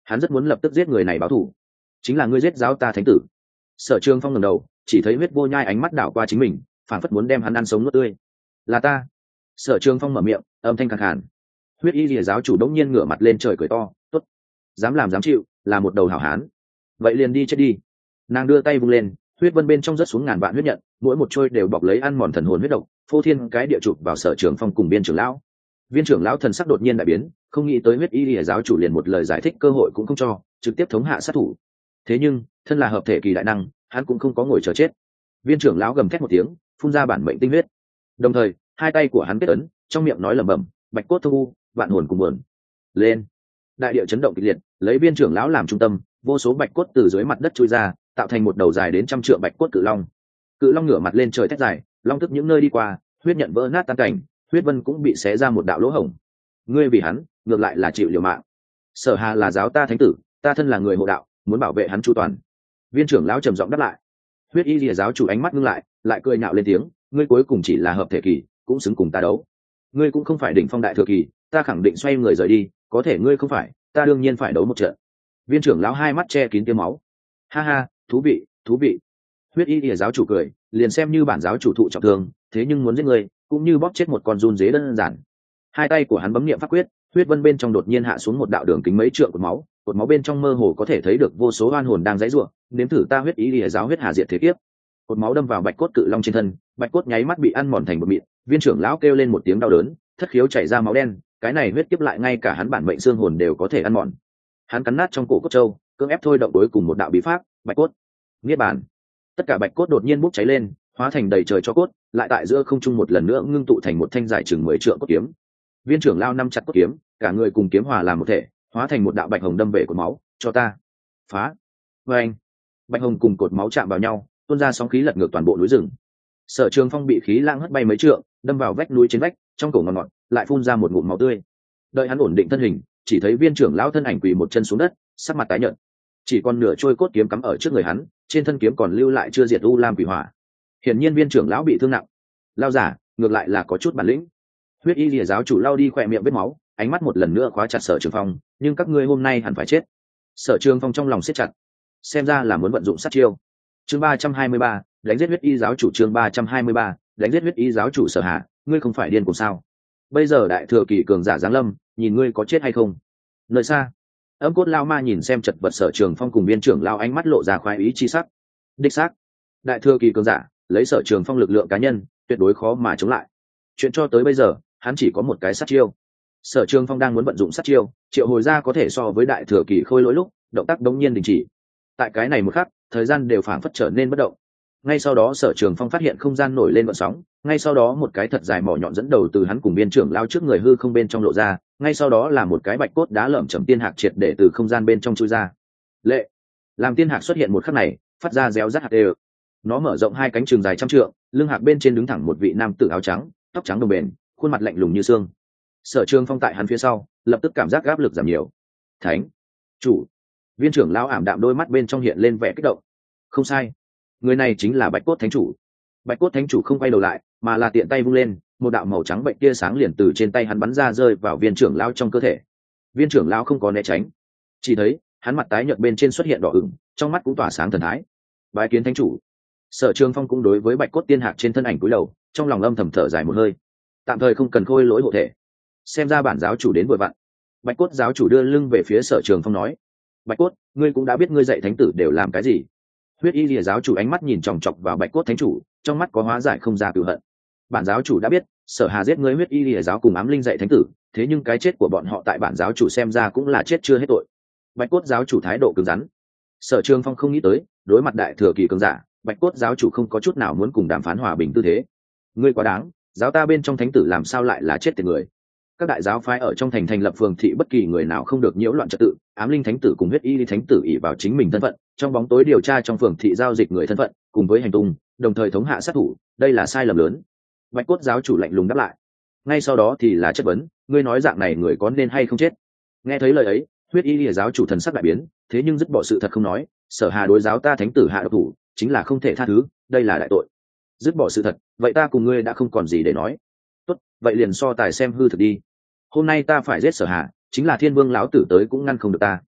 hắn rất muốn lập tức giết người này báo thù. Chính là ngươi giết giáo ta thánh tử. Sở Trường Phong ngẩng đầu, chỉ thấy huyết vô nhai ánh mắt đảo qua chính mình, phản phất muốn đem hắn ăn sống nuốt tươi. Là ta. Sở Trường Phong mở miệng, âm thanh khàn khàn. Huyết y lìa giáo chủ đống nhiên ngửa mặt lên trời cười to, tốt, dám làm dám chịu, là một đầu hảo hán. Vậy liền đi chết đi. Nàng đưa tay vung lên, huyết vân bên trong rớt xuống ngàn vạn huyết nhận, mỗi một trôi đều bọc lấy ăn mòn thần hồn huyết độc, phô thiên cái địa chụp vào Sở Trường Phong cùng viên trưởng lão. Viên trưởng lão thần sắc đột nhiên đại biến, không nghĩ tới huyết y lìa giáo chủ liền một lời giải thích cơ hội cũng không cho, trực tiếp thống hạ sát thủ. Thế nhưng thân là hợp thể kỳ đại năng, hắn cũng không có ngồi chờ chết. Viên trưởng lão gầm thét một tiếng, phun ra bản mệnh tinh huyết, đồng thời hai tay của hắn kết ấn, trong miệng nói lẩm bẩm, bạch cốt thông u, vạn hồn cùng buồn lên. Đại địa chấn động kịch liệt, lấy viên trưởng lão làm trung tâm, vô số bạch cốt từ dưới mặt đất chui ra, tạo thành một đầu dài đến 100 trượng bạch cốt cự long. Cự long ngửa mặt lên trời thét dài, long tức những nơi đi qua, huyết nhận vỡ nát tan cảnh, huyết vân cũng bị xé ra một đạo lỗ hổng. Ngươi vì hắn, ngược lại là chịu liều mạng. Sở Hà là giáo ta thánh tử, ta thân là người hộ đạo, muốn bảo vệ hắn chu toàn. Viên trưởng lão trầm giọng đáp lại. Huyết y lìa giáo chủ ánh mắt ngưng lại, lại cười nhạo lên tiếng, ngươi cuối cùng chỉ là hợp thể kỳ, cũng xứng cùng ta đấu. Ngươi cũng không phải đỉnh phong đại thừa kỳ, ta khẳng định xoay người rời đi, có thể ngươi không phải, ta đương nhiên phải đấu một trận. Viên trưởng lão hai mắt che kín tia máu. Ha ha, thú vị, thú vị. Huyết y lìa giáo chủ cười, liền xem như bản giáo chủ thụ trọng thương, thế nhưng muốn giết ngươi, cũng như bóp chết một con giun dế đơn giản. Hai tay của hắn bấm niệm pháp quyết, huyết vân bên trong đột nhiên hạ xuống một đạo đường kính mấy trượng cột máu bên trong mơ hồ có thể thấy được vô số oan hồn đang giãy giụa, nếm thử ta huyết ý lìa giáo huyết hà diệt thế kiếp. Cột máu đâm vào bạch cốt cự long trên thân, bạch cốt nháy mắt bị ăn mòn thành bột mịn, viên trưởng lão kêu lên một tiếng đau đớn, thất khiếu chảy ra máu đen, cái này huyết kiếp lại ngay cả hắn bản mệnh xương hồn đều có thể ăn mòn. Hắn cắn nát trong cổ cốt châu, cưỡng ép thôi động cuối cùng một đạo bí pháp, bạch cốt niết bàn. Tất cả bạch cốt đột nhiên bốc cháy lên, hóa thành đầy trời cho cốt, lại tại giữa không trung một lần nữa ngưng tụ thành một thanh dài chừng 10 trượng cốt kiếm. Viên trưởng lao năm chặt cốt kiếm, cả người cùng kiếm hòa làm một thể, hóa thành một đạo bạch hồng đâm về cột máu, cho ta phá. Và anh, bạch hồng cùng cột máu chạm vào nhau, tuôn ra sóng khí lật ngược toàn bộ núi rừng. Sở Trường Phong bị khí lãng hất bay mấy trượng, đâm vào vách núi trên vách, trong cổ ngọt ngọt, lại phun ra một ngụm máu tươi. Đợi hắn ổn định thân hình, chỉ thấy viên trưởng lão thân ảnh quỳ một chân xuống đất, sắc mặt tái nhợt, chỉ còn nửa trôi cốt kiếm cắm ở trước người hắn, trên thân kiếm còn lưu lại chưa diệt u lam quỷ hỏa. Hiển nhiên viên trưởng lão bị thương nặng. Lao giả ngược lại là có chút bản lĩnh. Huyết y lìa giáo chủ lao đi khỏe miệng vết máu, ánh mắt một lần nữa khóa chặt Sở Trường Phong, nhưng các ngươi hôm nay hẳn phải chết. Sở Trường Phong trong lòng siết chặt, xem ra là muốn vận dụng sát chiêu. Chương 323, đánh giết huyết y giáo chủ. Chương 323, đánh giết huyết y giáo chủ. Sở Hạ, ngươi không phải điên cùng sao? Bây giờ đại thừa kỳ cường giả giáng lâm, nhìn ngươi có chết hay không? Nơi xa, Âm Cốt Lao Ma nhìn xem chật vật Sở Trường Phong cùng viên trưởng lao, ánh mắt lộ ra khoái ý chi sắc. Đích xác, đại thừa kỳ cường giả lấy Sở Trường Phong lực lượng cá nhân, tuyệt đối khó mà chống lại. Chuyện cho tới bây giờ, hắn chỉ có một cái sát chiêu. Sở Trường Phong đang muốn vận dụng sát chiêu, triệu hồi ra có thể so với đại thừa kỳ khôi lỗi lúc, động tác đống nhiên đình chỉ. Tại cái này một khắc, thời gian đều phảng phất trở nên bất động. Ngay sau đó Sở Trường Phong phát hiện không gian nổi lên gợn sóng, ngay sau đó một cái thật dài mỏ nhọn dẫn đầu từ hắn cùng viên trưởng lao trước người hư không bên trong lộ ra, ngay sau đó là một cái bạch cốt đá lởm chởm tiên hạc triệt để từ không gian bên trong chui ra. Lệ, làm tiên hạc xuất hiện một khắc này, phát ra réo rắt hạt đều. Nó mở rộng hai cánh trường dài 100 trượng, lưng hạc bên trên đứng thẳng một vị nam tử áo trắng, tóc trắng đồng bền, khuôn mặt lạnh lùng như xương. Sở Trường Phong tại hắn phía sau, lập tức cảm giác áp lực giảm nhiều. Thánh chủ, viên trưởng lão ảm đạm đôi mắt bên trong hiện lên vẻ kích động. Không sai, người này chính là bạch cốt thánh chủ. Bạch cốt thánh chủ không quay đầu lại, mà là tiện tay vung lên, một đạo màu trắng bệnh tia sáng liền từ trên tay hắn bắn ra, rơi vào viên trưởng lão trong cơ thể. Viên trưởng lão không có né tránh, chỉ thấy hắn mặt tái nhợt bên trên xuất hiện đỏ ửng, trong mắt cũng tỏa sáng thần thái. Bái kiến thánh chủ. Sở Trường Phong cũng đối với bạch cốt tiên hạc trên thân ảnh cúi đầu, trong lòng âm thầm thở dài một hơi. Tạm thời không cần khôi lỗi hộ thể, xem ra bản giáo chủ đến vội vặn. Bạch cốt giáo chủ đưa lưng về phía Sở Trường Phong nói, bạch cốt, ngươi cũng đã biết ngươi dạy thánh tử đều làm cái gì. Huyết y lìa giáo chủ ánh mắt nhìn chòng chọc vào bạch cốt thánh chủ, trong mắt có hóa giải không ra cửu hận. Bản giáo chủ đã biết Sở Hà giết ngươi huyết y lìa giáo cùng ám linh dạy thánh tử, thế nhưng cái chết của bọn họ tại bản giáo chủ xem ra cũng là chết chưa hết tội. Bạch cốt giáo chủ thái độ cứng rắn. Sở Trường Phong không nghĩ tới, đối mặt đại thừa kỳ cường giả, bạch cốt giáo chủ không có chút nào muốn cùng đàm phán hòa bình tư thế. Ngươi quá đáng, giáo ta bên trong thánh tử làm sao lại là chết tiệt người? Các đại giáo phái ở trong thành thành lập phường thị, bất kỳ người nào không được nhiễu loạn trật tự. Ám linh thánh tử cùng huyết y thánh tử ỷ vào chính mình thân phận, trong bóng tối điều tra trong phường thị giao dịch người thân phận, cùng với hành tung, đồng thời thống hạ sát thủ, đây là sai lầm lớn. Bạch cốt giáo chủ lạnh lùng đáp lại. Ngay sau đó thì là chất vấn, ngươi nói dạng này người có nên hay không chết? Nghe thấy lời ấy, huyết y lìa giáo chủ thần sắc đại biến, thế nhưng dứt bỏ sự thật không nói. Sở Hà đối giáo ta thánh tử hạ độc thủ, chính là không thể tha thứ, đây là đại tội. Dứt bỏ sự thật, vậy ta cùng ngươi đã không còn gì để nói. Tốt, vậy liền so tài xem hư thực đi. Hôm nay ta phải giết Sở Hà, chính là Thiên Vương lão tử tới cũng ngăn không được ta.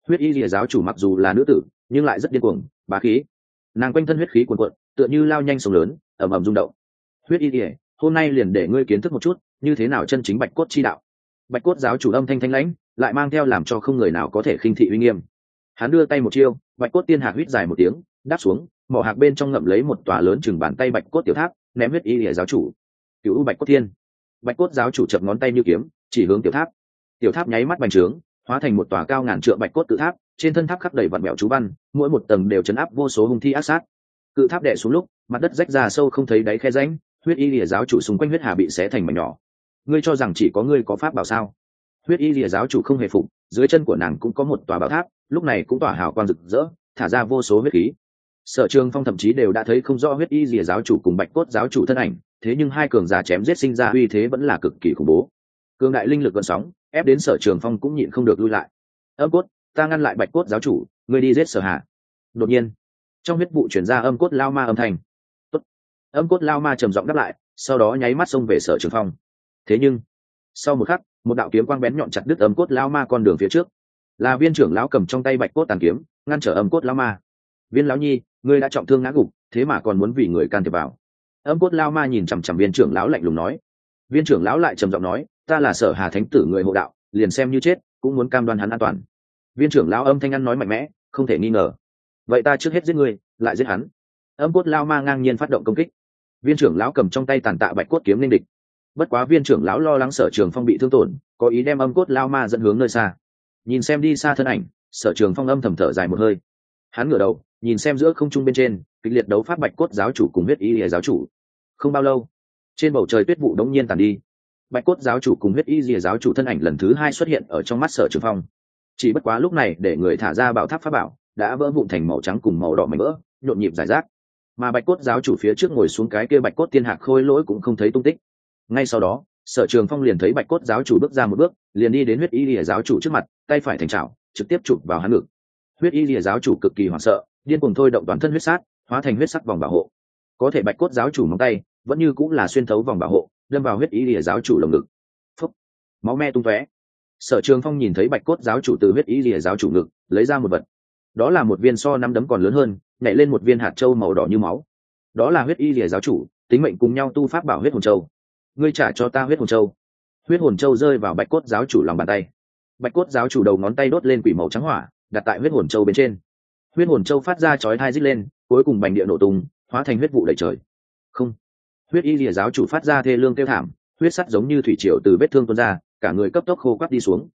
Huyết y lìa giáo chủ mặc dù là nữ tử nhưng lại rất điên cuồng bá khí, nàng quanh thân huyết khí cuồn cuộn tựa như lao nhanh sông lớn ầm ầm rung động. Huyết y lìa, hôm nay liền để ngươi kiến thức một chút như thế nào chân chính bạch cốt chi đạo. Bạch cốt giáo chủ âm thanh thanh lãnh lại mang theo làm cho không người nào có thể khinh thị uy nghiêm. Hắn đưa tay một chiêu, bạch cốt tiên hạc huýt dài một tiếng đáp xuống, mỏ hạc bên trong ngậm lấy một tòa lớn chừng bàn tay bạch cốt tiểu tháp ném huyết y lìa giáo chủ. Cựu bạch cốt thiên. Bạch cốt giáo chủ chập ngón tay như kiếm chỉ hướng tiểu tháp. Tiểu tháp nháy mắt bành trướng hóa thành một tòa cao ngàn trượng bạch cốt cự tháp, trên thân tháp khắc đầy vặn mẹo chú văn, mỗi một tầng đều chấn áp vô số hung thi ác sát. Cự tháp đè xuống lúc mặt đất rách ra sâu không thấy đáy khe rãnh, huyết y lìa giáo chủ xung quanh huyết hà bị xé thành mảnh nhỏ. Ngươi cho rằng chỉ có ngươi có pháp bảo sao? Huyết y lìa giáo chủ không hề phục, dưới chân của nàng cũng có một tòa bảo tháp, lúc này cũng tỏa hào quang rực rỡ, thả ra vô số huyết khí. Sở Trường Phong thậm chí đều đã thấy không rõ huyết y lìa giáo chủ cùng bạch cốt giáo chủ thân ảnh, thế nhưng hai cường giả chém giết sinh ra uy thế vẫn là cực kỳ khủng bố. Cường đại linh lực gợn sóng ép đến Sở Trường Phong cũng nhịn không được lui lại. Âm cốt, ta ngăn lại bạch cốt giáo chủ, ngươi đi giết Sở Hà. Đột nhiên trong huyết vụ chuyển ra âm cốt lao ma âm thanh. Tốt. Âm cốt lao ma trầm giọng đáp lại, sau đó nháy mắt xông về Sở Trường Phong. Thế nhưng sau một khắc một đạo kiếm quang bén nhọn chặt đứt âm cốt lao ma con đường phía trước. Là Viên trưởng lão cầm trong tay bạch cốt tàn kiếm ngăn trở âm cốt lao ma. Viên lão nhi, ngươi đã trọng thương ngã gục, thế mà còn muốn vì người can thiệp vào. Âm cốt lao ma nhìn chằm chằm Viên trưởng lão lạnh lùng nói. Viên trưởng lão lại trầm giọng nói, ta là Sở Hà thánh tử người hộ đạo, liền xem như chết cũng muốn cam đoan hắn an toàn. Viên trưởng lão âm thanh ăn nói mạnh mẽ không thể nghi ngờ. Vậy ta trước hết giết ngươi lại giết hắn. Âm cốt lao ma ngang nhiên phát động công kích. Viên trưởng lão cầm trong tay tàn tạ bạch cốt kiếm nên địch. Bất quá Viên trưởng lão lo lắng Sở Trường Phong bị thương tổn, có ý đem âm cốt lao ma dẫn hướng nơi xa. Nhìn xem đi xa thân ảnh, Sở Trường Phong âm thầm thở dài một hơi. Hắn ngửa đầu nhìn xem giữa không trung bên trên kịch liệt đấu pháp bạch cốt giáo chủ cùng huyết y lìa giáo chủ. Không bao lâu trên bầu trời tuyết vụ đống nhiên tàn đi, bạch cốt giáo chủ cùng huyết y lìa giáo chủ thân ảnh lần thứ hai xuất hiện ở trong mắt Sở Trường Phong. Chỉ bất quá lúc này để người thả ra bảo tháp pháp bảo đã vỡ vụn thành màu trắng cùng màu đỏ mảnh vỡ nhộn nhịp giải rác, mà bạch cốt giáo chủ phía trước ngồi xuống cái kia bạch cốt tiên hạc khôi lỗi cũng không thấy tung tích. Ngay sau đó Sở Trường Phong liền thấy bạch cốt giáo chủ bước ra một bước, liền đi đến huyết y lìa giáo chủ trước mặt, tay phải thành chảo trực tiếp chụp vào hắn ngực. Huyết y lìa giáo chủ cực kỳ hoảng sợ, điên cuồng thôi động toàn thân huyết sát hóa thành huyết sắc vòng bảo hộ, có thể bạch cốt giáo chủ móng tay vẫn như cũng là xuyên thấu vòng bảo hộ đâm vào huyết y lìa giáo chủ lồng ngực. Phúc, máu me tung tóe. Sở Trường Phong nhìn thấy bạch cốt giáo chủ từ huyết y lìa giáo chủ ngực lấy ra một vật, đó là một viên so năm đấm còn lớn hơn nhảy lên một viên hạt châu màu đỏ như máu. Đó là huyết y lìa giáo chủ tính mệnh cùng nhau tu pháp bảo huyết hồn châu. Ngươi trả cho ta huyết hồn châu. Huyết hồn châu rơi vào bạch cốt giáo chủ lòng bàn tay. Bạch cốt giáo chủ đầu ngón tay đốt lên quỷ màu trắng hỏa đặt tại huyết hồn châu bên trên. Huyết hồn châu phát ra chói tai rít lên, cuối cùng bành địa nổ tung hóa thành huyết vụ đầy trời. Không. Huyết y lìa giáo chủ phát ra thê lương kêu thảm, huyết sắt giống như thủy triều từ vết thương tuôn ra, cả người cấp tốc khô quắt đi xuống.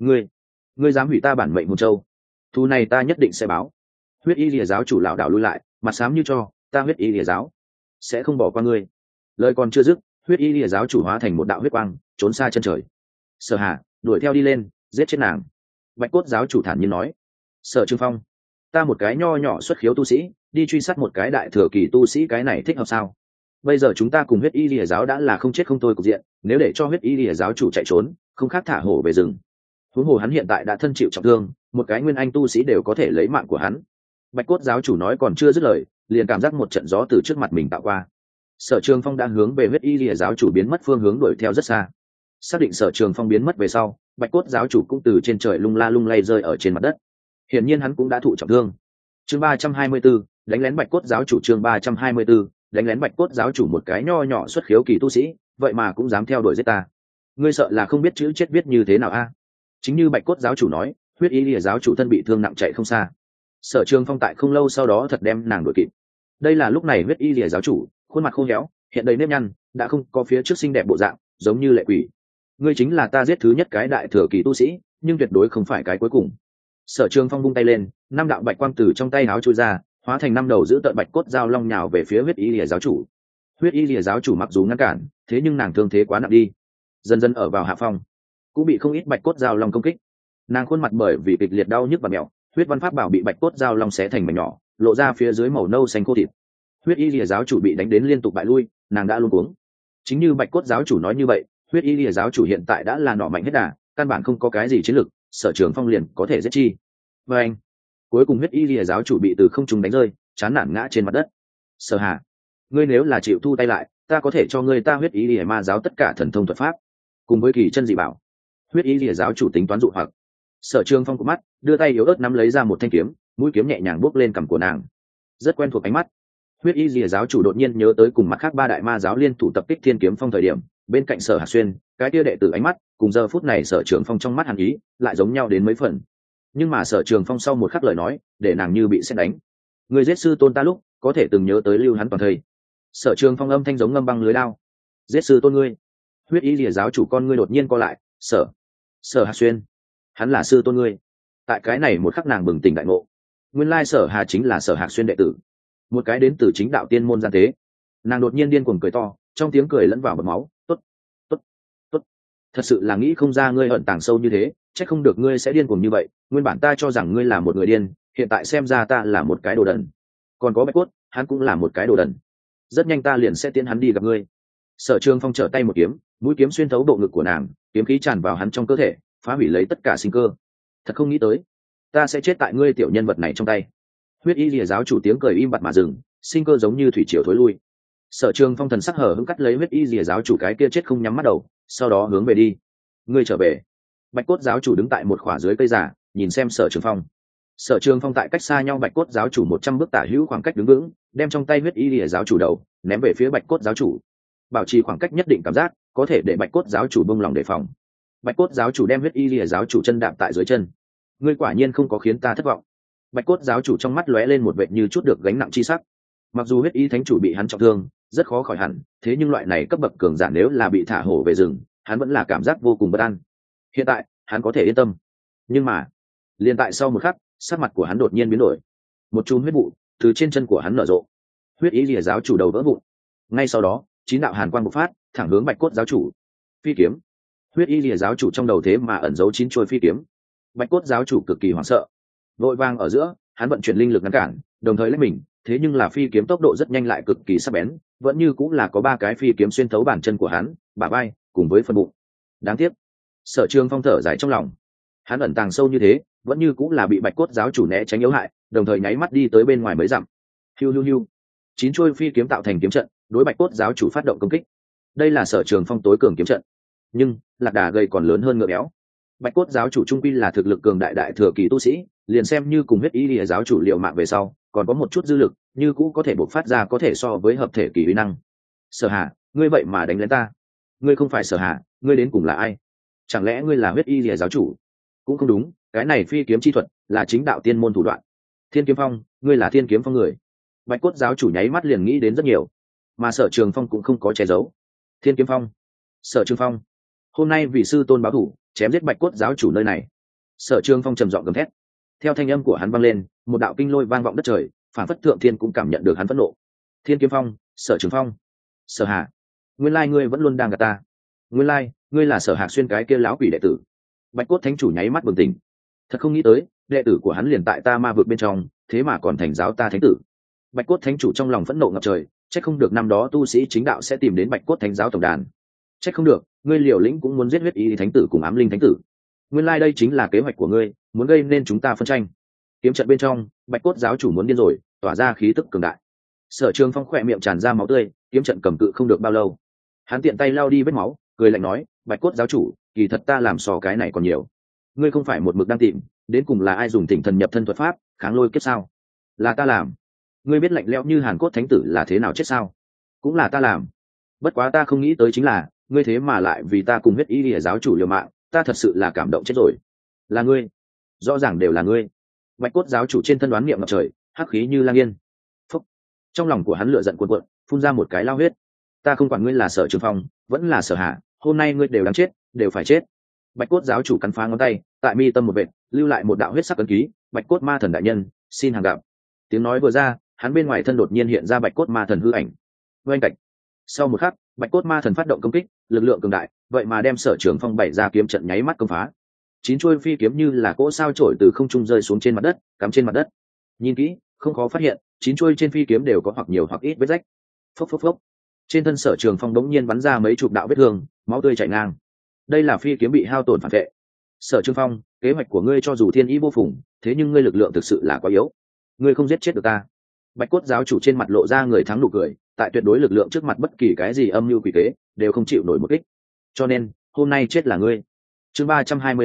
Ngươi dám hủy ta bản mệnh hồn châu, thù này ta nhất định sẽ báo. Huyết y lìa giáo chủ lảo đảo lui lại, mặt xám như cho, ta huyết y lìa giáo sẽ không bỏ qua ngươi. Lời còn chưa dứt, huyết y lìa giáo chủ hóa thành một đạo huyết quang trốn xa chân trời. Sở Hà, đuổi theo đi lên giết chết nàng. Bạch cốt giáo chủ thản nhiên nói. Sở Trường Phong, ta một cái nho nhỏ xuất khiếu tu sĩ đi truy sát một cái đại thừa kỳ tu sĩ, cái này thích hợp sao? Bây giờ chúng ta cùng huyết y lìa giáo đã là không chết không thôi cục diện, nếu để cho huyết y lìa giáo chủ chạy trốn không khác thả hổ về rừng. Huống hồ hắn hiện tại đã thân chịu trọng thương, một cái nguyên anh tu sĩ đều có thể lấy mạng của hắn. Bạch cốt giáo chủ nói còn chưa dứt lời, liền cảm giác một trận gió từ trước mặt mình tạo qua. Sở Trường Phong đã hướng về huyết y lìa giáo chủ biến mất phương hướng đuổi theo rất xa. Xác định Sở Trường Phong biến mất về sau, bạch cốt giáo chủ cũng từ trên trời lung la lung lay rơi ở trên mặt đất. Hiển nhiên hắn cũng đã thụ trọng thương. Chương 324, đánh lén bạch cốt giáo chủ. Chương 324, đánh lén bạch cốt giáo chủ, một cái nho nhỏ xuất khiếu kỳ tu sĩ, vậy mà cũng dám theo đuổi giết ta. Ngươi sợ là không biết chữ chết viết như thế nào a? Chính như bạch cốt giáo chủ nói, huyết y lìa giáo chủ thân bị thương nặng chạy không xa. Sở Trường Phong tại không lâu sau đó thật đem nàng đuổi kịp. Đây là lúc này huyết y lìa giáo chủ khuôn mặt khô héo, hiện đầy nếp nhăn, đã không có phía trước xinh đẹp bộ dạng, giống như lệ quỷ. Ngươi chính là ta giết thứ nhất cái đại thừa kỳ tu sĩ, nhưng tuyệt đối không phải cái cuối cùng. Sở Trường Phong vung tay lên, năm đạo bạch quang từ trong tay áo trôi ra, hóa thành năm đầu giữ tận bạch cốt dao long nhào về phía huyết y lìa giáo chủ. Huyết y lìa giáo chủ mặc dù ngăn cản, thế nhưng nàng thương thế quá nặng đi, dần dần ở vào hạ phong, cũng bị không ít bạch cốt dao long công kích. Nàng khuôn mặt bởi vì kịch liệt đau nhức và mèo, huyết văn pháp bảo bị bạch cốt dao long xé thành mảnh nhỏ, lộ ra phía dưới màu nâu xanh khô thịt. Huyết y lìa giáo chủ bị đánh đến liên tục bại lui, nàng đã luống cuống. Chính như bạch cốt giáo chủ nói như vậy, huyết y lìa giáo chủ hiện tại đã là nỏ mạnh hết đà, căn bản không có cái gì chiến lực, Sở Trường Phong liền có thể giết chi. Và anh, cuối cùng huyết y lìa giáo chủ bị từ không trung đánh rơi, chán nản ngã trên mặt đất. Sở Hà, ngươi nếu là chịu thu tay lại, ta có thể cho ngươi ta huyết y lìa ma giáo tất cả thần thông thuật pháp cùng với kỳ chân dị bảo. Huyết y lìa giáo chủ tính toán dụ hoặc. Sở Trường Phong của mắt đưa tay yếu ớt nắm lấy ra một thanh kiếm, mũi kiếm nhẹ nhàng bước lên cằm của nàng, rất quen thuộc ánh mắt. Huyết Y Lìa giáo chủ đột nhiên nhớ tới cùng mặt khác ba đại ma giáo liên thủ tập kích Thiên Kiếm Phong thời điểm, bên cạnh Sở Hạc Xuyên, cái kia đệ tử ánh mắt, cùng giờ phút này Sở Trường Phong trong mắt hàn ý, lại giống nhau đến mấy phần. Nhưng mà Sở Trường Phong sau một khắc lời nói, để nàng như bị sét đánh. Người giết sư tôn ta lúc, có thể từng nhớ tới lưu hắn toàn thời. Sở Trường Phong âm thanh giống ngâm băng lưới lao. Giết sư tôn ngươi. Huyết Y Lìa giáo chủ con ngươi đột nhiên co lại, Sở Hạc Xuyên, hắn là sư tôn ngươi. Tại cái này một khắc nàng bừng tỉnh đại ngộ, nguyên lai Sở Hà chính là Sở Hạc Xuyên đệ tử, một cái đến từ chính đạo tiên môn gian tế. Nàng đột nhiên điên cuồng cười to, trong tiếng cười lẫn vào bọt máu. Tốt, tốt, tốt, thật sự là nghĩ không ra ngươi ẩn tàng sâu như thế, chắc không được ngươi sẽ điên cuồng như vậy. Nguyên bản ta cho rằng ngươi là một người điên, hiện tại xem ra ta là một cái đồ đần. Còn có Bạch Cốt, hắn cũng là một cái đồ đần. Rất nhanh ta liền sẽ tiến hắn đi gặp ngươi. Sở Trường Phong trở tay một kiếm, mũi kiếm xuyên thấu bộ ngực của nàng, kiếm khí tràn vào hắn trong cơ thể, phá hủy lấy tất cả sinh cơ. Thật không nghĩ tới, ta sẽ chết tại ngươi tiểu nhân vật này trong tay. Huyết Y Lìa giáo chủ tiếng cười im bặt mà dừng, sinh cơ giống như thủy triều thối lui. Sở Trường Phong thần sắc hở hững cắt lấy Huyết Y Lìa giáo chủ cái kia chết không nhắm mắt đầu, sau đó hướng về đi. Ngươi trở về. Bạch Cốt giáo chủ đứng tại một khỏa dưới cây giả, nhìn xem Sở Trường Phong. Sở Trường Phong tại cách xa nhau Bạch Cốt giáo chủ 100 bước tả hữu khoảng cách đứng vững, đem trong tay Huyết Y Lìa giáo chủ đầu ném về phía Bạch Cốt giáo chủ. Bảo trì khoảng cách nhất định cảm giác, có thể để Bạch Cốt giáo chủ bông lòng đề phòng. Bạch Cốt giáo chủ đem Huyết Y Lìa giáo chủ chân đạp tại dưới chân. Ngươi quả nhiên không có khiến ta thất vọng. Bạch Cốt giáo chủ trong mắt lóe lên một vệt như chút được gánh nặng chi sắc. Mặc dù Huyết Y thánh chủ bị hắn trọng thương, rất khó khỏi hẳn, thế nhưng loại này cấp bậc cường giả nếu là bị thả hổ về rừng, hắn vẫn là cảm giác vô cùng bất an. Hiện tại, hắn có thể yên tâm. Nhưng mà, liền tại sau một khắc, sắc mặt của hắn đột nhiên biến đổi. Một chùm huyết vụ từ trên chân của hắn nở rộ. Huyết Y Lìa giáo chủ đầu vỡ vụn. Ngay sau đó, 9 đạo hàn quang bộc phát, thẳng hướng Bạch Cốt giáo chủ. Phi kiếm. Huyết Y Lìa giáo chủ trong đầu thế mà ẩn giấu 9 chuôi phi kiếm. Bạch Cốt giáo chủ cực kỳ hoảng sợ, vội vàng ở giữa, hắn vận chuyển linh lực ngăn cản, đồng thời lấy mình, thế nhưng là phi kiếm tốc độ rất nhanh lại cực kỳ sắc bén, vẫn như cũng là có 3 cái phi kiếm xuyên thấu bàn chân của hắn, bả vai, cùng với phần bụng. Đáng tiếc. Sở Trường Phong thở dài trong lòng. Hắn ẩn tàng sâu như thế, vẫn như cũng là bị Bạch Cốt giáo chủ né tránh yếu hại, đồng thời nháy mắt đi tới bên ngoài mấy dặm. Hiu hiu hiu. 9 chuôi phi kiếm tạo thành kiếm trận, đối Bạch Cốt giáo chủ phát động công kích. Đây là Sở Trường Phong tối cường kiếm trận. Nhưng, lạc đà gầy còn lớn hơn ngựa béo. Bạch Cốt giáo chủ trung quy là thực lực cường đại đại thừa kỳ tu sĩ, liền xem như cùng Huyết Y Lìa giáo chủ liệu mạng về sau, còn có một chút dư lực, như cũ có thể bộc phát ra có thể so với hợp thể kỳ uy năng. Sở Hà, ngươi vậy mà đánh lên ta? Ngươi không phải Sở Hà, ngươi đến cùng là ai? Chẳng lẽ ngươi là Huyết Y Lìa giáo chủ? Cũng không đúng, cái này phi kiếm chi thuật là chính đạo tiên môn thủ đoạn. Thiên Kiếm Phong, ngươi là Thiên Kiếm Phong người. Bạch Cốt giáo chủ nháy mắt liền nghĩ đến rất nhiều, mà Sở Trường Phong cũng không có che giấu. Thiên Kiếm Phong, Sở Trường Phong, hôm nay vì sư tôn báo thủ, chém giết Bạch Cốt giáo chủ nơi này. Sở Trường Phong trầm giọng gầm thét. Theo thanh âm của hắn vang lên, một đạo kinh lôi vang vọng đất trời, phản phất thượng thiên cũng cảm nhận được hắn phẫn nộ. Thiên Kiếm Phong, Sở Trường Phong, Sở Hà, nguyên lai ngươi vẫn luôn đang gạt ta. Nguyên lai ngươi là Sở Hạc Xuyên cái kia lão quỷ đệ tử. Bạch Cốt thánh chủ nháy mắt bừng tỉnh. Thật không nghĩ tới, đệ tử của hắn liền tại ta ma vực bên trong, thế mà còn thành giáo ta thánh tử. Bạch Cốt thánh chủ trong lòng phẫn nộ ngập trời, trách không được năm đó tu sĩ chính đạo sẽ tìm đến Bạch Cốt thánh giáo tổng đàn. Trách không được, ngươi Liều Lĩnh cũng muốn giết Huyết Y thánh tử cùng Ám Linh thánh tử. Nguyên lai đây chính là kế hoạch của ngươi, muốn gây nên chúng ta phân tranh. Kiếm trận bên trong, Bạch Cốt giáo chủ muốn điên rồi, tỏa ra khí tức cường đại. Sở Trường Phong khỏe miệng tràn ra máu tươi, kiếm trận cầm cự không được bao lâu. Hắn tiện tay lao đi vết máu, cười lạnh nói, Bạch Cốt giáo chủ, kỳ thật ta làm so cái này còn nhiều. Ngươi không phải một mực đang tìm, đến cùng là ai dùng Thỉnh Thần nhập thân thuật pháp, kháng lôi kiếp sao? Là ta làm. Ngươi biết lạnh lẽo như Hàn Cốt thánh tử là thế nào chết sao? Cũng là ta làm. Bất quá ta không nghĩ tới chính là, ngươi thế mà lại vì ta cùng Huyết Y Lìa giáo chủ liều mạng, ta thật sự là cảm động chết rồi. Là ngươi, rõ ràng đều là ngươi. Bạch Cốt giáo chủ trên thân đoán niệm ngập trời, hắc khí như lang yên. Phúc. Trong lòng của hắn lửa giận cuồn cuộn, phun ra một cái lao huyết. Ta không quản ngươi là Sở Trường Phong, vẫn là Sở Hạ, hôm nay ngươi đều đáng chết, đều phải chết. Bạch Cốt giáo chủ cắn phá ngón tay, tại mi tâm một vệt, lưu lại một đạo huyết sắc ấn ký, Bạch Cốt ma thần đại nhân, xin hàng gặp. Tiếng nói vừa ra, hắn bên ngoài thân đột nhiên hiện ra Bạch Cốt ma thần hư ảnh. Oanh cạch. Sau một khắc, Bạch Cốt ma thần phát động công kích, lực lượng cường đại, vậy mà đem Sở Trường Phong bày ra kiếm trận nháy mắt công phá. 9 chuôi phi kiếm như là cỗ sao chổi từ không trung rơi xuống trên mặt đất, cắm trên mặt đất. Nhìn kỹ, không khó phát hiện, 9 chuôi trên phi kiếm đều có hoặc nhiều hoặc ít vết rách. Phốc phốc phốc. Trên thân Sở Trường Phong đống nhiên bắn ra mấy chục đạo vết thương, máu tươi chảy ngang. Đây là phi kiếm bị hao tổn phản vệ. Sở Trường Phong, kế hoạch của ngươi cho dù thiên ý vô phùng, thế nhưng ngươi lực lượng thực sự là quá yếu. Ngươi không giết chết được ta. Bạch Cốt giáo chủ trên mặt lộ ra người thắng nụ cười, tại tuyệt đối lực lượng trước mặt bất kỳ cái gì âm mưu quỷ kế đều không chịu nổi một kích. Cho nên, hôm nay chết là ngươi. Chương 325,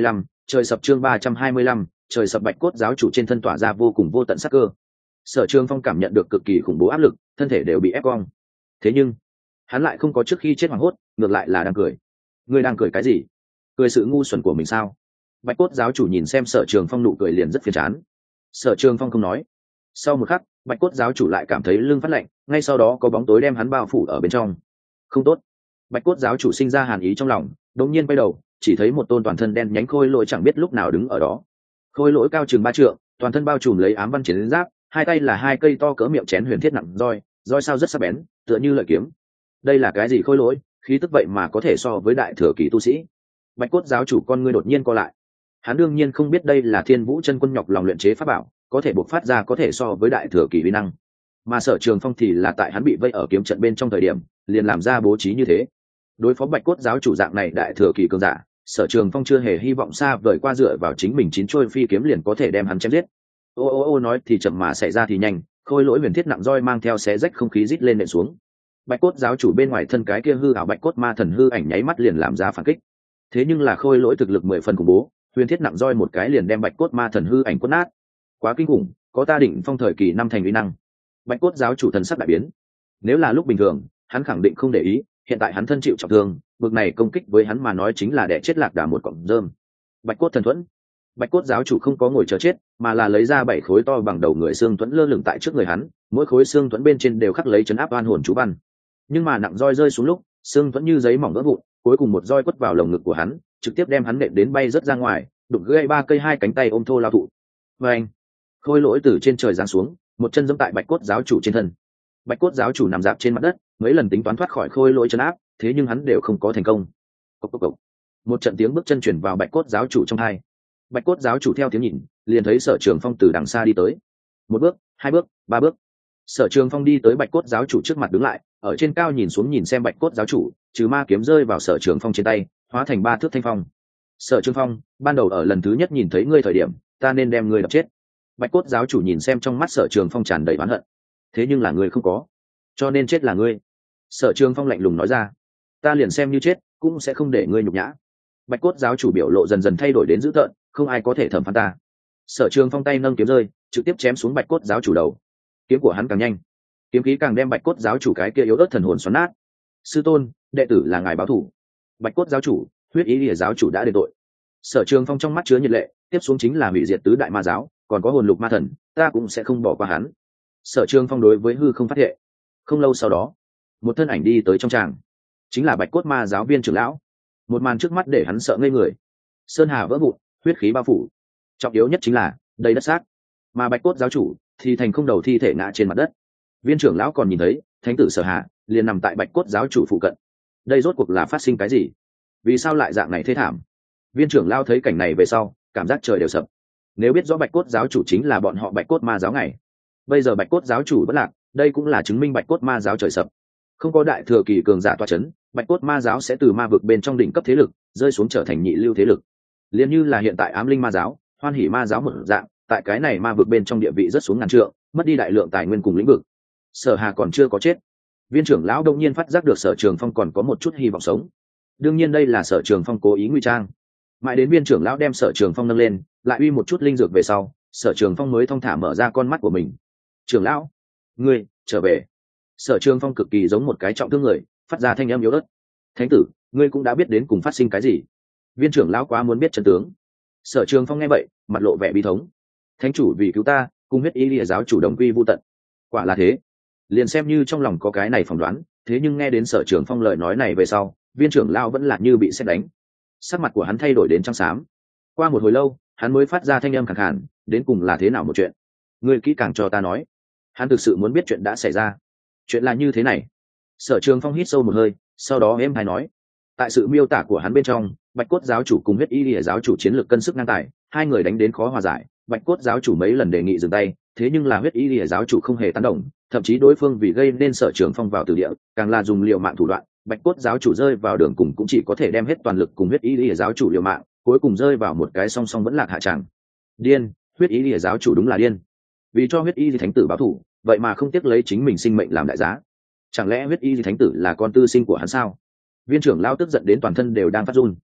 trời sập chương 325, trời sập. Bạch cốt giáo chủ trên thân tỏa ra vô cùng vô tận sát cơ. Sở Trường Phong cảm nhận được cực kỳ khủng bố áp lực, thân thể đều bị ép cong. Thế nhưng hắn lại không có trước khi chết hoảng hốt, ngược lại là đang cười. Ngươi đang cười cái gì? Cười sự ngu xuẩn của mình sao? Bạch cốt giáo chủ nhìn xem Sở Trường Phong nụ cười liền rất phiền chán. Sở Trường Phong không nói. Sau một khắc, Bạch cốt giáo chủ lại cảm thấy lưng phát lạnh, ngay sau đó có bóng tối đem hắn bao phủ ở bên trong. Không tốt. Bạch cốt giáo chủ sinh ra hàn ý trong lòng, đột nhiên quay đầu, chỉ thấy một tôn toàn thân đen nhánh khôi lỗi chẳng biết lúc nào đứng ở đó. Khôi lỗi cao chừng 3 trượng, toàn thân bao trùm lấy ám văn chiến giáp, hai tay là hai cây to cỡ miệng chén huyền thiết nặng roi sao rất sắc bén, tựa như lợi kiếm. Đây là cái gì khôi lỗi, khí tức vậy mà có thể so với đại thừa kỳ tu sĩ? Bạch cốt giáo chủ con ngươi đột nhiên co lại. Hắn đương nhiên không biết đây là Thiên Vũ chân quân nhọc lòng luyện chế pháp bảo, có thể bộc phát ra có thể so với đại thừa kỳ uy năng. Mà Sở Trường Phong thì là tại hắn bị vây ở kiếm trận bên trong thời điểm, liền làm ra bố trí như thế. Đối phó Bạch cốt giáo chủ dạng này đại thừa kỳ cường giả, Sở Trường Phong chưa hề hy vọng xa vời qua dựa vào chính mình 9 trôi phi kiếm liền có thể đem hắn chém giết. Ô nói thì chậm mà xảy ra thì nhanh, khôi lỗi huyền thiết nặng roi mang theo xé rách không khí rít lên nện xuống. Bạch cốt giáo chủ bên ngoài thân cái kia hư ảo bạch cốt ma thần hư ảnh nháy mắt liền làm ra phản kích. Thế nhưng là khôi lỗi thực lực 10 phần khủng bố, huyền thiết nặng roi một cái liền đem bạch cốt ma thần hư ảnh quất nát. Quá kinh khủng, có ta định phong thời kỳ năm thành uy năng. Bạch cốt giáo chủ thần sắc đại biến. Nếu là lúc bình thường, hắn khẳng định không để ý, hiện tại hắn thân chịu trọng thương, bực này công kích với hắn mà nói chính là đẻ chết lạc đà một cọng rơm. Bạch cốt thần thuẫn. Bạch cốt giáo chủ không có ngồi chờ chết, mà là lấy ra 7 khối to bằng đầu người xương thuẫn lơ lửng tại trước người hắn, mỗi khối xương thuẫn bên trên đều khắc lấy trấn áp oan hồn chú văn. Nhưng mà nặng roi rơi xuống lúc, xương thuẫn như giấy mỏng vỡ vụn, cuối cùng một roi quất vào lồng ngực của hắn, trực tiếp đem hắn nện đến bay rất ra ngoài, đụng gãy 3 cây 2 cánh tay ôm thô lao thụ. Và anh, khôi lỗi từ trên trời giáng xuống, một chân giẫm tại bạch cốt giáo chủ trên thân. Bạch cốt giáo chủ nằm dạp trên mặt đất, mấy lần tính toán thoát khỏi khôi lỗi trấn áp, thế nhưng hắn đều không có thành công. Cộc. Một trận tiếng bước chân chuyển vào bạch cốt giáo chủ trong tai. Bạch cốt giáo chủ theo tiếng nhìn, liền thấy Sở Trường Phong từ đằng xa đi tới. 1 bước, 2 bước, 3 bước. Sở Trường Phong đi tới bạch cốt giáo chủ trước mặt đứng lại, ở trên cao nhìn xuống nhìn xem bạch cốt giáo chủ, trừ ma kiếm rơi vào Sở Trường Phong trên tay, hóa thành 3 thước thanh phong. Sở Trường Phong, ban đầu ở lần thứ nhất nhìn thấy ngươi thời điểm, ta nên đem ngươi đập chết. Bạch cốt giáo chủ nhìn xem trong mắt Sở Trường Phong tràn đầy oán hận. Thế nhưng là ngươi không có, cho nên chết là ngươi. Sở Trường Phong lạnh lùng nói ra. Ta liền xem như chết, cũng sẽ không để ngươi nhục nhã. Bạch cốt giáo chủ biểu lộ dần dần thay đổi đến dữ tợn, không ai có thể thẩm phán ta. Sở Trường Phong tay nâng kiếm rơi, trực tiếp chém xuống bạch cốt giáo chủ đầu. Kiếm của hắn càng nhanh, kiếm khí càng đem bạch cốt giáo chủ cái kia yếu ớt thần hồn xoắn nát. Sư tôn, đệ tử là ngài báo thủ. Bạch cốt giáo chủ, huyết ý lìa giáo chủ đã đền tội. Sở Trường Phong trong mắt chứa nhiệt lệ, tiếp xuống chính là hủy diệt tứ đại ma giáo, còn có hồn lục ma thần, ta cũng sẽ không bỏ qua hắn. Sở Trường Phong đối với hư không phát hệ. Không lâu sau đó, một thân ảnh đi tới trong tràng, chính là bạch cốt ma giáo viên trưởng lão. Một màn trước mắt để hắn sợ ngây người. Sơn hà vỡ vụn, huyết khí bao phủ, trọng yếu nhất chính là đầy đất xác, mà bạch cốt giáo chủ thì thành không đầu thi thể ngã trên mặt đất. Viên trưởng lão còn nhìn thấy thánh tử Sở Hà liền nằm tại bạch cốt giáo chủ phụ cận. Đây rốt cuộc là phát sinh cái gì? Vì sao lại dạng này thế thảm? Viên trưởng lão thấy cảnh này về sau, cảm giác trời đều sập. Nếu biết rõ bạch cốt giáo chủ chính là bọn họ bạch cốt ma giáo ngày, bây giờ bạch cốt giáo chủ bất lạc, đây cũng là chứng minh bạch cốt ma giáo trời sập. Không có đại thừa kỳ cường giả toa chấn, bạch cốt ma giáo sẽ từ ma vực bên trong đỉnh cấp thế lực rơi xuống trở thành nhị lưu thế lực. Liên như là hiện tại ám linh ma giáo, hoan hỉ ma giáo một dạng, tại cái này ma vực bên trong địa vị rất xuống ngàn trượng, mất đi đại lượng tài nguyên cùng lĩnh vực. Sở Hà còn chưa có chết. Viên trưởng lão đông nhiên phát giác được Sở Trường Phong còn có một chút hy vọng sống. Đương nhiên đây là Sở Trường Phong cố ý ngụy trang. Mãi đến viên trưởng lão đem Sở Trường Phong nâng lên, lại uy một chút linh dược về sau, Sở Trường Phong mới thong thả mở ra con mắt của mình. Trưởng lão, ngươi trở về. Sở Trường Phong cực kỳ giống một cái trọng thương người, phát ra thanh âm yếu ớt. Thánh tử, ngươi cũng đã biết đến cùng phát sinh cái gì? Viên trưởng lão quá muốn biết chân tướng. Sở Trường Phong nghe vậy, mặt lộ vẻ bi thống. Thánh chủ vì cứu ta, cùng huyết ý lìa giáo chủ đồng quy vu tận. Quả là thế. Liền xem như trong lòng có cái này phỏng đoán, thế nhưng nghe đến Sở Trường Phong lời nói này về sau, viên trưởng lão vẫn là như bị sét đánh. Sắc mặt của hắn thay đổi đến trắng xám. Qua một hồi lâu, hắn mới phát ra thanh âm khàn khàn, đến cùng là thế nào một chuyện? Ngươi kỹ càng cho ta nói. Hắn thực sự muốn biết chuyện đã xảy ra. Chuyện là như thế này. Sở Trường Phong hít sâu một hơi, sau đó êm hay nói. Tại sự miêu tả của hắn bên trong, bạch cốt giáo chủ cùng huyết y lìa giáo chủ chiến lược cân sức ngang tài, hai người đánh đến khó hòa giải. Bạch cốt giáo chủ mấy lần đề nghị dừng tay, thế nhưng là huyết y lìa giáo chủ không hề tán đồng, thậm chí đối phương vì gây nên Sở Trường Phong vào từ địa, càng là dùng liều mạng thủ đoạn. Bạch cốt giáo chủ rơi vào đường cùng cũng chỉ có thể đem hết toàn lực cùng huyết y lìa giáo chủ liều mạng, cuối cùng rơi vào một cái song song vẫn lạc hạ tràng. Điên, huyết y lìa giáo chủ đúng là điên. Vì cho huyết y thánh tử báo thù, vậy mà không tiếc lấy chính mình sinh mệnh làm đại giá. Chẳng lẽ huyết y thánh tử là con tư sinh của hắn sao? Viên trưởng lao tức giận đến toàn thân đều đang phát run.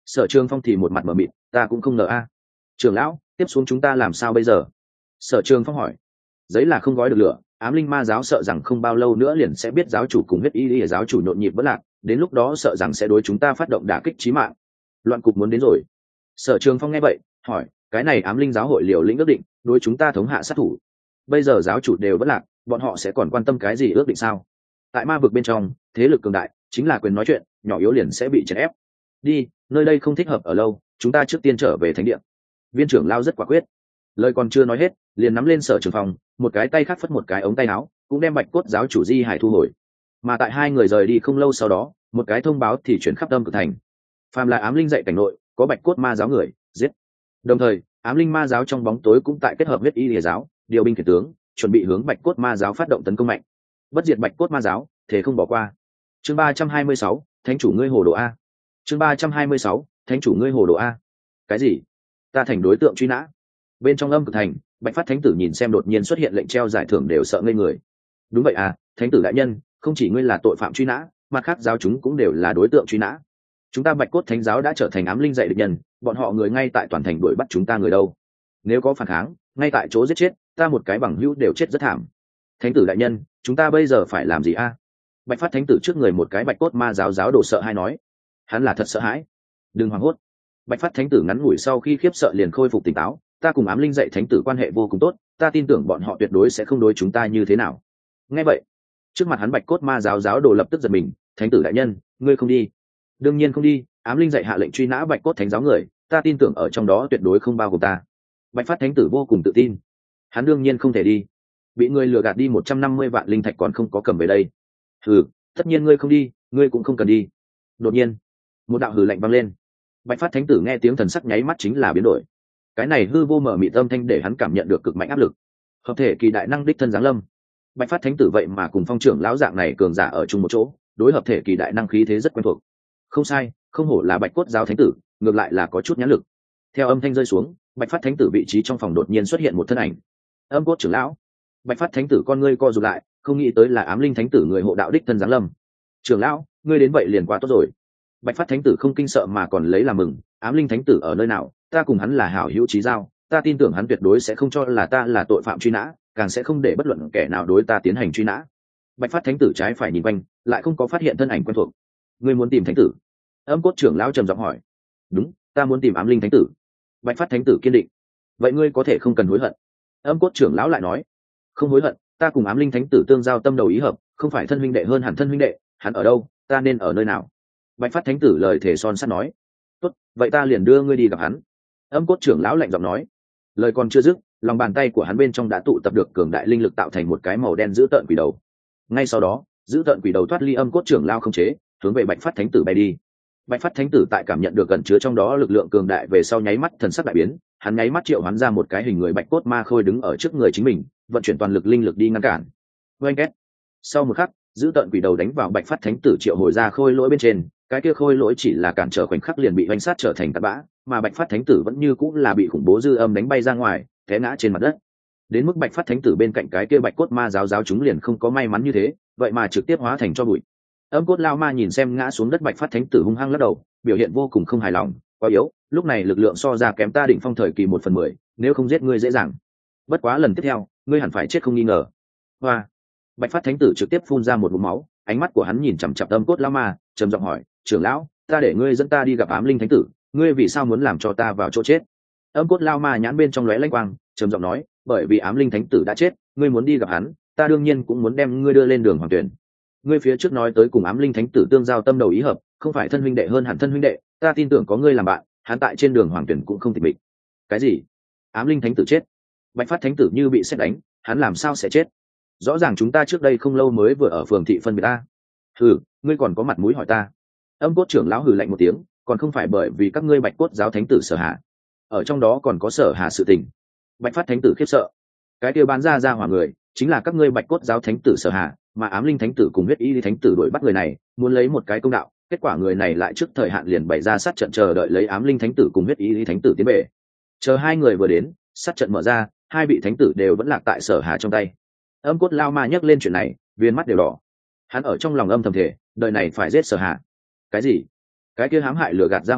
Sở Trường Phong thì một mặt mờ mịt, ta cũng không ngờ a. Trưởng lão, tiếp xuống chúng ta làm sao bây giờ? Sở Trường Phong hỏi. Giấy là không gói được lửa, ám linh ma giáo sợ rằng không bao lâu nữa liền sẽ biết giáo chủ cùng huyết y giáo chủ nhộn nhịp vẫn lạc, đến lúc đó sợ rằng sẽ đối chúng ta phát động đả kích chí mạng. Loạn cục muốn đến rồi. Sở Trường Phong nghe vậy, hỏi, cái này ám linh giáo hội liều lĩnh ước định, đối chúng ta thống hạ sát thủ. Bây giờ giáo chủ đều vẫn lạc, bọn họ sẽ còn quan tâm cái gì ước định sao? Tại ma vực bên trong, thế lực cường đại chính là quyền nói chuyện, nhỏ yếu liền sẽ bị chèn ép. Đi, nơi đây không thích hợp ở lâu, chúng ta trước tiên trở về thánh địa. Viên trưởng lao rất quả quyết, lời còn chưa nói hết, liền nắm lên Sở Trường Phong, một cái tay khác phất một cái ống tay áo, cũng đem bạch cốt giáo chủ di hải thu hồi. Mà tại hai người rời đi không lâu sau đó, một cái thông báo thì chuyển khắp Âm Cực Thành. Phàm là ám linh dạy cảnh nội, có bạch cốt ma giáo người, giết. Đồng thời, ám linh ma giáo trong bóng tối cũng tại kết hợp huyết y lìa giáo, điều binh khiển tướng, chuẩn bị hướng bạch cốt ma giáo phát động tấn công mạnh. Bất diệt bạch cốt ma giáo, thể không bỏ qua. Chương 326, thánh chủ ngươi hồ đồ a. Chương 326, thánh chủ ngươi hồ đồ a. Cái gì? Ta thành đối tượng truy nã? Bên trong Âm Cực Thành, Bạch Phát Thánh tử nhìn xem đột nhiên xuất hiện lệnh treo giải thưởng đều sợ ngây người. Đúng vậy à, Thánh tử đại nhân, không chỉ ngươi là tội phạm truy nã, mà khác giáo chúng cũng đều là đối tượng truy nã. Chúng ta Bạch Cốt Thánh giáo đã trở thành ám linh dạy địch nhân, bọn họ người ngay tại toàn thành đuổi bắt chúng ta người đâu. Nếu có phản kháng, ngay tại chỗ giết chết, ta một cái bằng hữu đều chết rất thảm. Thánh tử đại nhân, chúng ta bây giờ phải làm gì a? Bạch Phát Thánh tử trước người một cái Bạch Cốt ma giáo giáo đồ sợ hay nói. Hắn là thật sợ hãi. Đừng hoảng hốt. Bạch Phát Thánh tử ngắn ngủi sau khi khiếp sợ liền khôi phục tỉnh táo, ta cùng ám linh dạy thánh tử quan hệ vô cùng tốt, ta tin tưởng bọn họ tuyệt đối sẽ không đối chúng ta như thế nào. Nghe vậy, trước mặt hắn Bạch Cốt ma giáo giáo đồ lập tức giật mình, thánh tử đại nhân, ngươi không đi? Đương nhiên không đi, ám linh dạy hạ lệnh truy nã Bạch Cốt thánh giáo người, ta tin tưởng ở trong đó tuyệt đối không bao gồm ta. Bạch Phát Thánh tử vô cùng tự tin, hắn đương nhiên không thể đi, bị người lừa gạt đi 150 vạn linh thạch còn không có cầm về đây. Hừ, tất nhiên ngươi không đi, ngươi cũng không cần đi. Đột nhiên, một đạo hừ lạnh vang lên. Bạch Phát Thánh tử nghe tiếng thần sắc nháy mắt chính là biến đổi. Cái này hư vô mở mị tâm thanh để hắn cảm nhận được cực mạnh áp lực. Hợp thể kỳ đại năng đích thân giáng lâm. Bạch Phát Thánh tử vậy mà cùng Phong trưởng lão dạng này cường giả ở chung một chỗ, đối hợp thể kỳ đại năng khí thế rất quen thuộc. Không sai, không hổ là Bạch Cốt giáo thánh tử, ngược lại là có chút nhãn lực. Theo âm thanh rơi xuống, Bạch Phát Thánh tử vị trí trong phòng đột nhiên xuất hiện một thân ảnh. Âm Cốt trưởng lão. Bạch Phát Thánh tử con ngươi co rụt lại, không nghĩ tới là ám linh thánh tử người hộ đạo đích thân giáng lâm. Trưởng lão, ngươi đến vậy liền quá tốt rồi. Bạch Phát Thánh tử không kinh sợ mà còn lấy làm mừng, ám linh thánh tử ở nơi nào, ta cùng hắn là hảo hữu chí giao, ta tin tưởng hắn tuyệt đối sẽ không cho là ta là tội phạm truy nã, càng sẽ không để bất luận kẻ nào đối ta tiến hành truy nã. Bạch Phát Thánh tử trái phải nhìn quanh, lại không có phát hiện thân ảnh quen thuộc. Ngươi muốn tìm thánh tử? Âm Cốt trưởng lão trầm giọng hỏi. Đúng, ta muốn tìm ám linh thánh tử. Bạch Phát Thánh tử kiên định. Vậy ngươi có thể không cần hối hận. Âm Cốt trưởng lão lại nói. Không hối hận, ta cùng ám linh thánh tử tương giao tâm đầu ý hợp, không phải thân huynh đệ hơn hẳn thân huynh đệ, hắn ở đâu, ta nên ở nơi nào? Bạch Phát Thánh tử lời thể son sắt nói. Tốt, vậy ta liền đưa ngươi đi gặp hắn. Âm Cốt trưởng lão lạnh giọng nói. Lời còn chưa dứt, lòng bàn tay của hắn bên trong đã tụ tập được cường đại linh lực tạo thành một cái màu đen dữ tợn quỷ đầu. Ngay sau đó, dữ tợn quỷ đầu thoát ly Âm Cốt trưởng lão không chế, hướng về Bạch Phát Thánh tử bay đi. Bạch Phát Thánh tử tại cảm nhận được gần chứa trong đó lực lượng cường đại về sau nháy mắt thần sắc đại biến, hắn nháy mắt triệu hắn ra một cái hình người bạch cốt ma khôi đứng ở trước người chính mình, vận chuyển toàn lực linh lực đi ngăn cản. Oanh két. Sau một khắc, dữ tợn quỷ đầu đánh vào Bạch Phát Thánh tử triệu hồi ra khôi lỗi bên trên, cái kia khôi lỗi chỉ là cản trở khoảnh khắc liền bị oanh sát trở thành tạt bã, mà Bạch Phát Thánh tử vẫn như cũng là bị khủng bố dư âm đánh bay ra ngoài, té ngã trên mặt đất. Đến mức Bạch Phát Thánh tử bên cạnh cái kia bạch cốt ma giáo chúng liền không có may mắn như thế, vậy mà trực tiếp hóa thành cho bụi. Âm cốt lao ma nhìn xem ngã xuống đất Bạch Phát Thánh tử hung hăng lắc đầu, biểu hiện vô cùng không hài lòng, quá yếu, lúc này lực lượng so ra kém ta đỉnh phong thời kỳ 1/10, nếu không giết ngươi dễ dàng. Bất quá lần tiếp theo, ngươi hẳn phải chết không nghi ngờ. Hoa. Bạch Phát Thánh tử trực tiếp phun ra một ngụm máu, ánh mắt của hắn nhìn chằm chằm âm cốt lao ma, trầm giọng hỏi, trưởng lão, ta để ngươi dẫn ta đi gặp ám linh thánh tử, ngươi vì sao muốn làm cho ta vào chỗ chết? Âm cốt lao ma nhãn bên trong lóe lanh quang, trầm giọng nói, bởi vì ám linh thánh tử đã chết, ngươi muốn đi gặp hắn, ta đương nhiên cũng muốn đem ngươi đưa lên đường hoàng tuyển. Ngươi phía trước nói tới cùng ám linh thánh tử tương giao tâm đầu ý hợp, không phải thân huynh đệ hơn hẳn thân huynh đệ, ta tin tưởng có ngươi làm bạn, hắn tại trên đường hoàng tuyển cũng không tịch mịch. Cái gì? Ám linh thánh tử chết? Bạch Phát Thánh tử như bị sét đánh, hắn làm sao sẽ chết? Rõ ràng chúng ta trước đây không lâu mới vừa ở phường thị phân biệt ta. Hừ, ngươi còn có mặt mũi hỏi ta? Âm cốt trưởng lão hừ lạnh một tiếng, còn không phải bởi vì các ngươi Bạch cốt giáo thánh tử Sở Hà, ở trong đó còn có Sở Hà sự tình. Bạch Phát Thánh tử khiếp sợ, cái kia bán ra hỏa người chính là các ngươi Bạch cốt giáo thánh tử Sở Hà, mà ám linh thánh tử cùng huyết y thánh tử đuổi bắt người này, muốn lấy một cái công đạo, kết quả người này lại trước thời hạn liền bày ra sát trận chờ đợi lấy ám linh thánh tử cùng huyết y thánh tử tiến về. Chờ hai người vừa đến, sát trận mở ra, hai vị thánh tử đều vẫn lạc tại Sở Hà trong tay. Âm cốt lao ma nhắc lên chuyện này, viên mắt đều đỏ. Hắn ở trong lòng âm thầm thể, đời này phải giết Sở Hà. Cái gì? Cái kia hãm hại lừa gạt ra hỏa,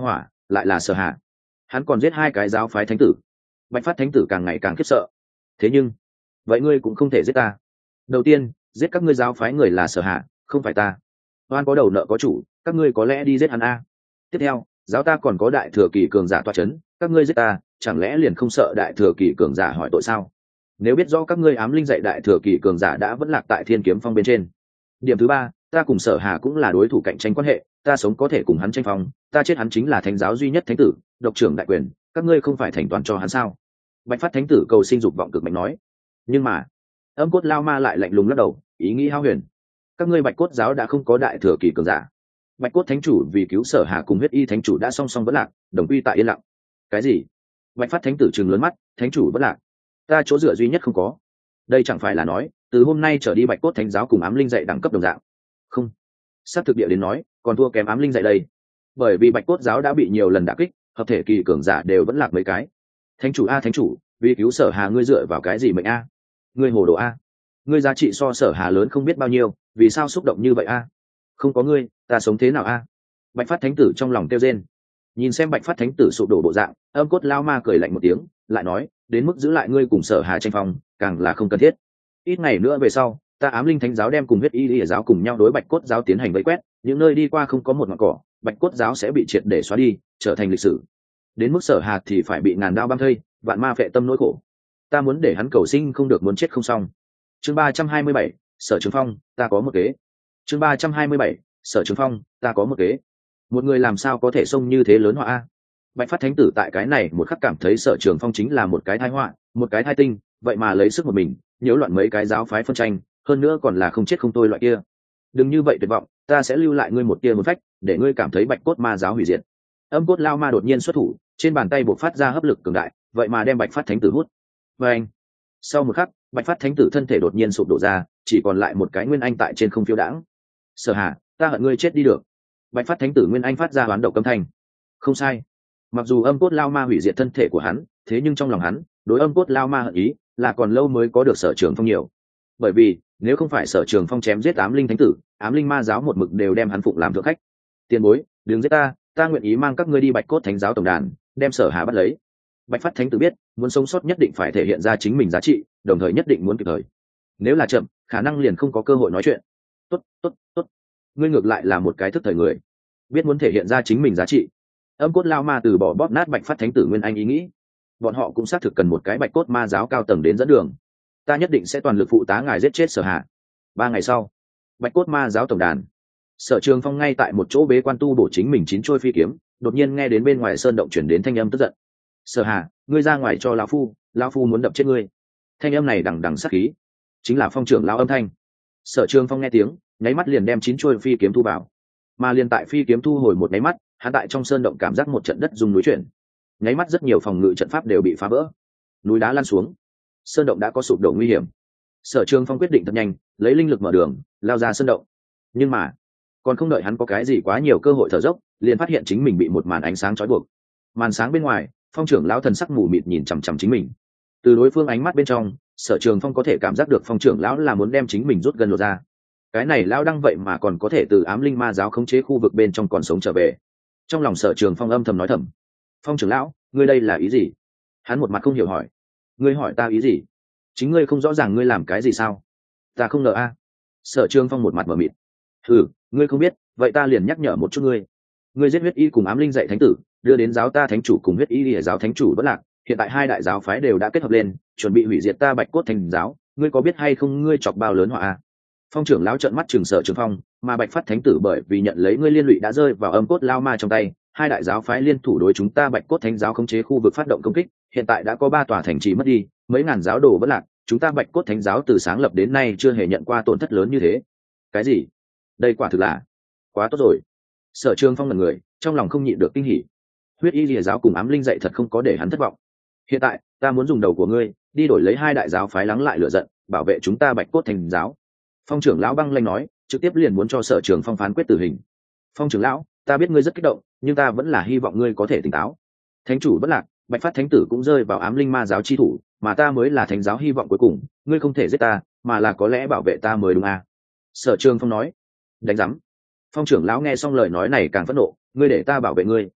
lại là Sở Hà. Hắn còn giết 2 cái giáo phái thánh tử. Bạch Phát thánh tử càng ngày càng khiếp sợ. Thế nhưng, vậy ngươi cũng không thể giết ta. Đầu tiên, giết các ngươi giáo phái người là Sở Hà, không phải ta. Oan có đầu nợ có chủ, các ngươi có lẽ đi giết hắn a. Tiếp theo, giáo ta còn có đại thừa kỳ cường giả toa chấn, các ngươi giết ta, chẳng lẽ liền không sợ đại thừa kỳ cường giả hỏi tội sao? Nếu biết rõ các ngươi ám linh dạy đại thừa kỳ cường giả đã vẫn lạc tại Thiên Kiếm Phong bên trên. Điểm thứ ba, ta cùng Sở Hà cũng là đối thủ cạnh tranh quan hệ, ta sống có thể cùng hắn tranh phong, ta chết hắn chính là thánh giáo duy nhất thánh tử, độc trưởng đại quyền, các ngươi không phải thành toàn cho hắn sao? Bạch Phát thánh tử cầu sinh dục vọng cực mạnh nói. Nhưng mà, Âm Cốt Lao Ma lại lạnh lùng lắc đầu, ý nghĩ hao huyền. Các ngươi Bạch Cốt giáo đã không có đại thừa kỳ cường giả. Bạch Cốt thánh chủ vì cứu Sở Hà cùng Huyết Y thánh chủ đã song song vẫn lạc, đồng quy tại yên lặng. Cái gì? Bạch Phát thánh tử trừng lớn mắt, thánh chủ vẫn lạc, ta chỗ dựa duy nhất không có. Đây chẳng phải là nói từ hôm nay trở đi Bạch Cốt thánh giáo cùng ám linh dạy đẳng cấp đồng dạng? Không, sát thực địa đến nói còn thua kém ám linh dạy đây, bởi vì Bạch Cốt giáo đã bị nhiều lần đả kích, hợp thể kỳ cường giả đều vẫn lạc mấy cái. Thánh chủ a, thánh chủ, vì cứu Sở Hà ngươi dựa vào cái gì mệnh a? Ngươi hồ đồ a, ngươi giá trị so Sở Hà lớn không biết bao nhiêu, vì sao xúc động như vậy a? Không có ngươi ta sống thế nào a? Bạch Phát thánh tử trong lòng kêu rên. Nhìn xem Bạch Phát thánh tử sụp đổ bộ dạng, Âm Cốt Lao Ma cười lạnh một tiếng, lại nói, đến mức giữ lại ngươi cùng Sở Hà tranh phong, càng là không cần thiết. Ít ngày nữa về sau, ta ám linh thánh giáo đem cùng Huyết Y giáo cùng nhau đối Bạch Cốt giáo tiến hành vây quét, những nơi đi qua không có một ngọn cỏ, Bạch Cốt giáo sẽ bị triệt để xóa đi, trở thành lịch sử. Đến mức Sở Hà thì phải bị ngàn đao băm thây, vạn ma phệ tâm nỗi khổ. Ta muốn để hắn cầu sinh không được muốn chết không xong. Chương 327, Sở Trường Phong, ta có một kế. Chương 327, Sở Trường Phong, ta có một kế. Một người làm sao có thể xông như thế lớn họa a? Bạch Phát thánh tử tại cái này một khắc cảm thấy Sở Trường Phong chính là một cái tai họa, một cái thai tinh, vậy mà lấy sức một mình nhiễu loạn mấy cái giáo phái phân tranh, hơn nữa còn là không chết không tôi loại kia. Đừng như vậy tuyệt vọng, ta sẽ lưu lại ngươi một tia một phách, để ngươi cảm thấy Bạch Cốt ma giáo hủy diệt. Âm Cốt Lao Ma đột nhiên xuất thủ, trên bàn tay bộc phát ra hấp lực cường đại, vậy mà đem Bạch Phát thánh tử hút. Và anh, sau một khắc, Bạch Phát thánh tử thân thể đột nhiên sụp đổ ra, chỉ còn lại một cái nguyên anh tại trên không phiêu đãng. Sở Hà, ta hận ngươi chết đi được. Bạch Phát thánh tử nguyên anh phát ra hoán độc âm thanh. Không sai, mặc dù Âm Cốt Lao Ma hủy diệt thân thể của hắn, thế nhưng trong lòng hắn đối Âm Cốt Lao Ma hận ý là còn lâu mới có được Sở Trường Phong nhiều. Bởi vì nếu không phải Sở Trường Phong chém giết ám linh thánh tử, ám linh ma giáo một mực đều đem hắn phụng làm thượng khách. Tiền bối, đừng giết ta, ta nguyện ý mang các ngươi đi Bạch Cốt thánh giáo tổng đàn, đem Sở Hà bắt lấy. Bạch Phát thánh tử biết, muốn sống sót nhất định phải thể hiện ra chính mình giá trị, đồng thời nhất định muốn kịp thời. Nếu là chậm, khả năng liền không có cơ hội nói chuyện. Tốt, tốt, tốt. Ngươi ngược lại là một cái thức thời người, biết muốn thể hiện ra chính mình giá trị. Âm Cốt Lao Ma từ bỏ bóp nát Bạch Phát thánh tử nguyên anh ý nghĩ. Bọn họ cũng xác thực cần một cái Bạch Cốt ma giáo cao tầng đến dẫn đường. Ta nhất định sẽ toàn lực phụ tá ngài giết chết Sở Hà. 3 ngày sau, Bạch Cốt ma giáo tổng đàn. Sở Trường Phong ngay tại một chỗ bế quan tu bổ chính mình 9 trôi phi kiếm, đột nhiên nghe đến bên ngoài sơn động chuyển đến thanh âm tức giận. Sở Hà, ngươi ra ngoài cho lão phu muốn đập chết ngươi. Thanh âm này đằng đằng sát khí, chính là Phong trưởng lão âm thanh. Sở Trường Phong nghe tiếng, nháy mắt liền đem 9 trôi phi kiếm thu vào. Mà liền tại phi kiếm thu hồi một nháy mắt, hắn tại trong sơn động cảm giác một trận đất rung núi chuyển. Nháy mắt rất nhiều phòng ngự trận pháp đều bị phá vỡ, núi đá lăn xuống, sơn động đã có sụp đổ nguy hiểm. Sở Trường Phong quyết định thật nhanh, lấy linh lực mở đường, lao ra sơn động. Nhưng mà, còn không đợi hắn có cái gì quá nhiều cơ hội thở dốc, liền phát hiện chính mình bị một màn ánh sáng trói buộc. Màn sáng bên ngoài, Phong trưởng lão thần sắc mù mịt nhìn chằm chằm chính mình. Từ đối phương ánh mắt bên trong, Sở Trường Phong có thể cảm giác được Phong trưởng lão là muốn đem chính mình rút gần lột ra. Cái này lão đăng vậy mà còn có thể từ ám linh ma giáo khống chế khu vực bên trong còn sống trở về. Trong lòng Sở Trường Phong âm thầm nói thầm. Phong trưởng lão, ngươi đây là ý gì? Hắn một mặt không hiểu hỏi. Ngươi hỏi ta ý gì? Chính ngươi không rõ ràng ngươi làm cái gì sao? Ta không ngờ a. Sở Trường Phong một mặt mờ mịt. Ngươi không biết, vậy ta liền nhắc nhở một chút ngươi. Ngươi giết Huyết Y cùng ám linh dạy thánh tử, đưa đến giáo ta thánh chủ cùng Huyết Y Lìa giáo thánh chủ vẫn lạc, hiện tại 2 đại giáo phái đều đã kết hợp lên, chuẩn bị hủy diệt ta Bạch Cốt thánh giáo, ngươi có biết hay không ngươi chọc bao lớn họa a? Phong trưởng lão trợn mắt trừng Sở Trường Phong, mà Bạch Phát thánh tử bởi vì nhận lấy ngươi liên lụy đã rơi vào Âm Cốt Lao Ma trong tay, 2 đại giáo phái liên thủ đối chúng ta Bạch Cốt thánh giáo khống chế khu vực phát động công kích, hiện tại đã có 3 tòa thành trì mất đi, mấy ngàn giáo đồ vẫn lạc, chúng ta Bạch Cốt thánh giáo từ sáng lập đến nay chưa hề nhận qua tổn thất lớn như thế. Cái gì? Đây quả thực là quá tốt rồi. Sở Trường Phong là người trong lòng không nhịn được kinh hỉ. Huyết Y Lìa giáo cùng ám linh dạy thật không có để hắn thất vọng. Hiện tại ta muốn dùng đầu của ngươi đi đổi lấy 2 đại giáo phái lắng lại lửa giận, bảo vệ chúng ta Bạch Cốt thánh giáo. Phong trưởng lão băng lanh nói, trực tiếp liền muốn cho Sở Trường Phong phán quyết tử hình. Phong trưởng lão, ta biết ngươi rất kích động, nhưng ta vẫn là hy vọng ngươi có thể tỉnh táo. Thánh chủ bất lạc, Bạch Phát thánh tử cũng rơi vào ám linh ma giáo chi thủ, mà ta mới là thánh giáo hy vọng cuối cùng, ngươi không thể giết ta, mà là có lẽ bảo vệ ta mới đúng à? Sở Trường Phong nói. Đánh rắm. Phong trưởng lão nghe xong lời nói này càng phẫn nộ, ngươi để ta bảo vệ ngươi.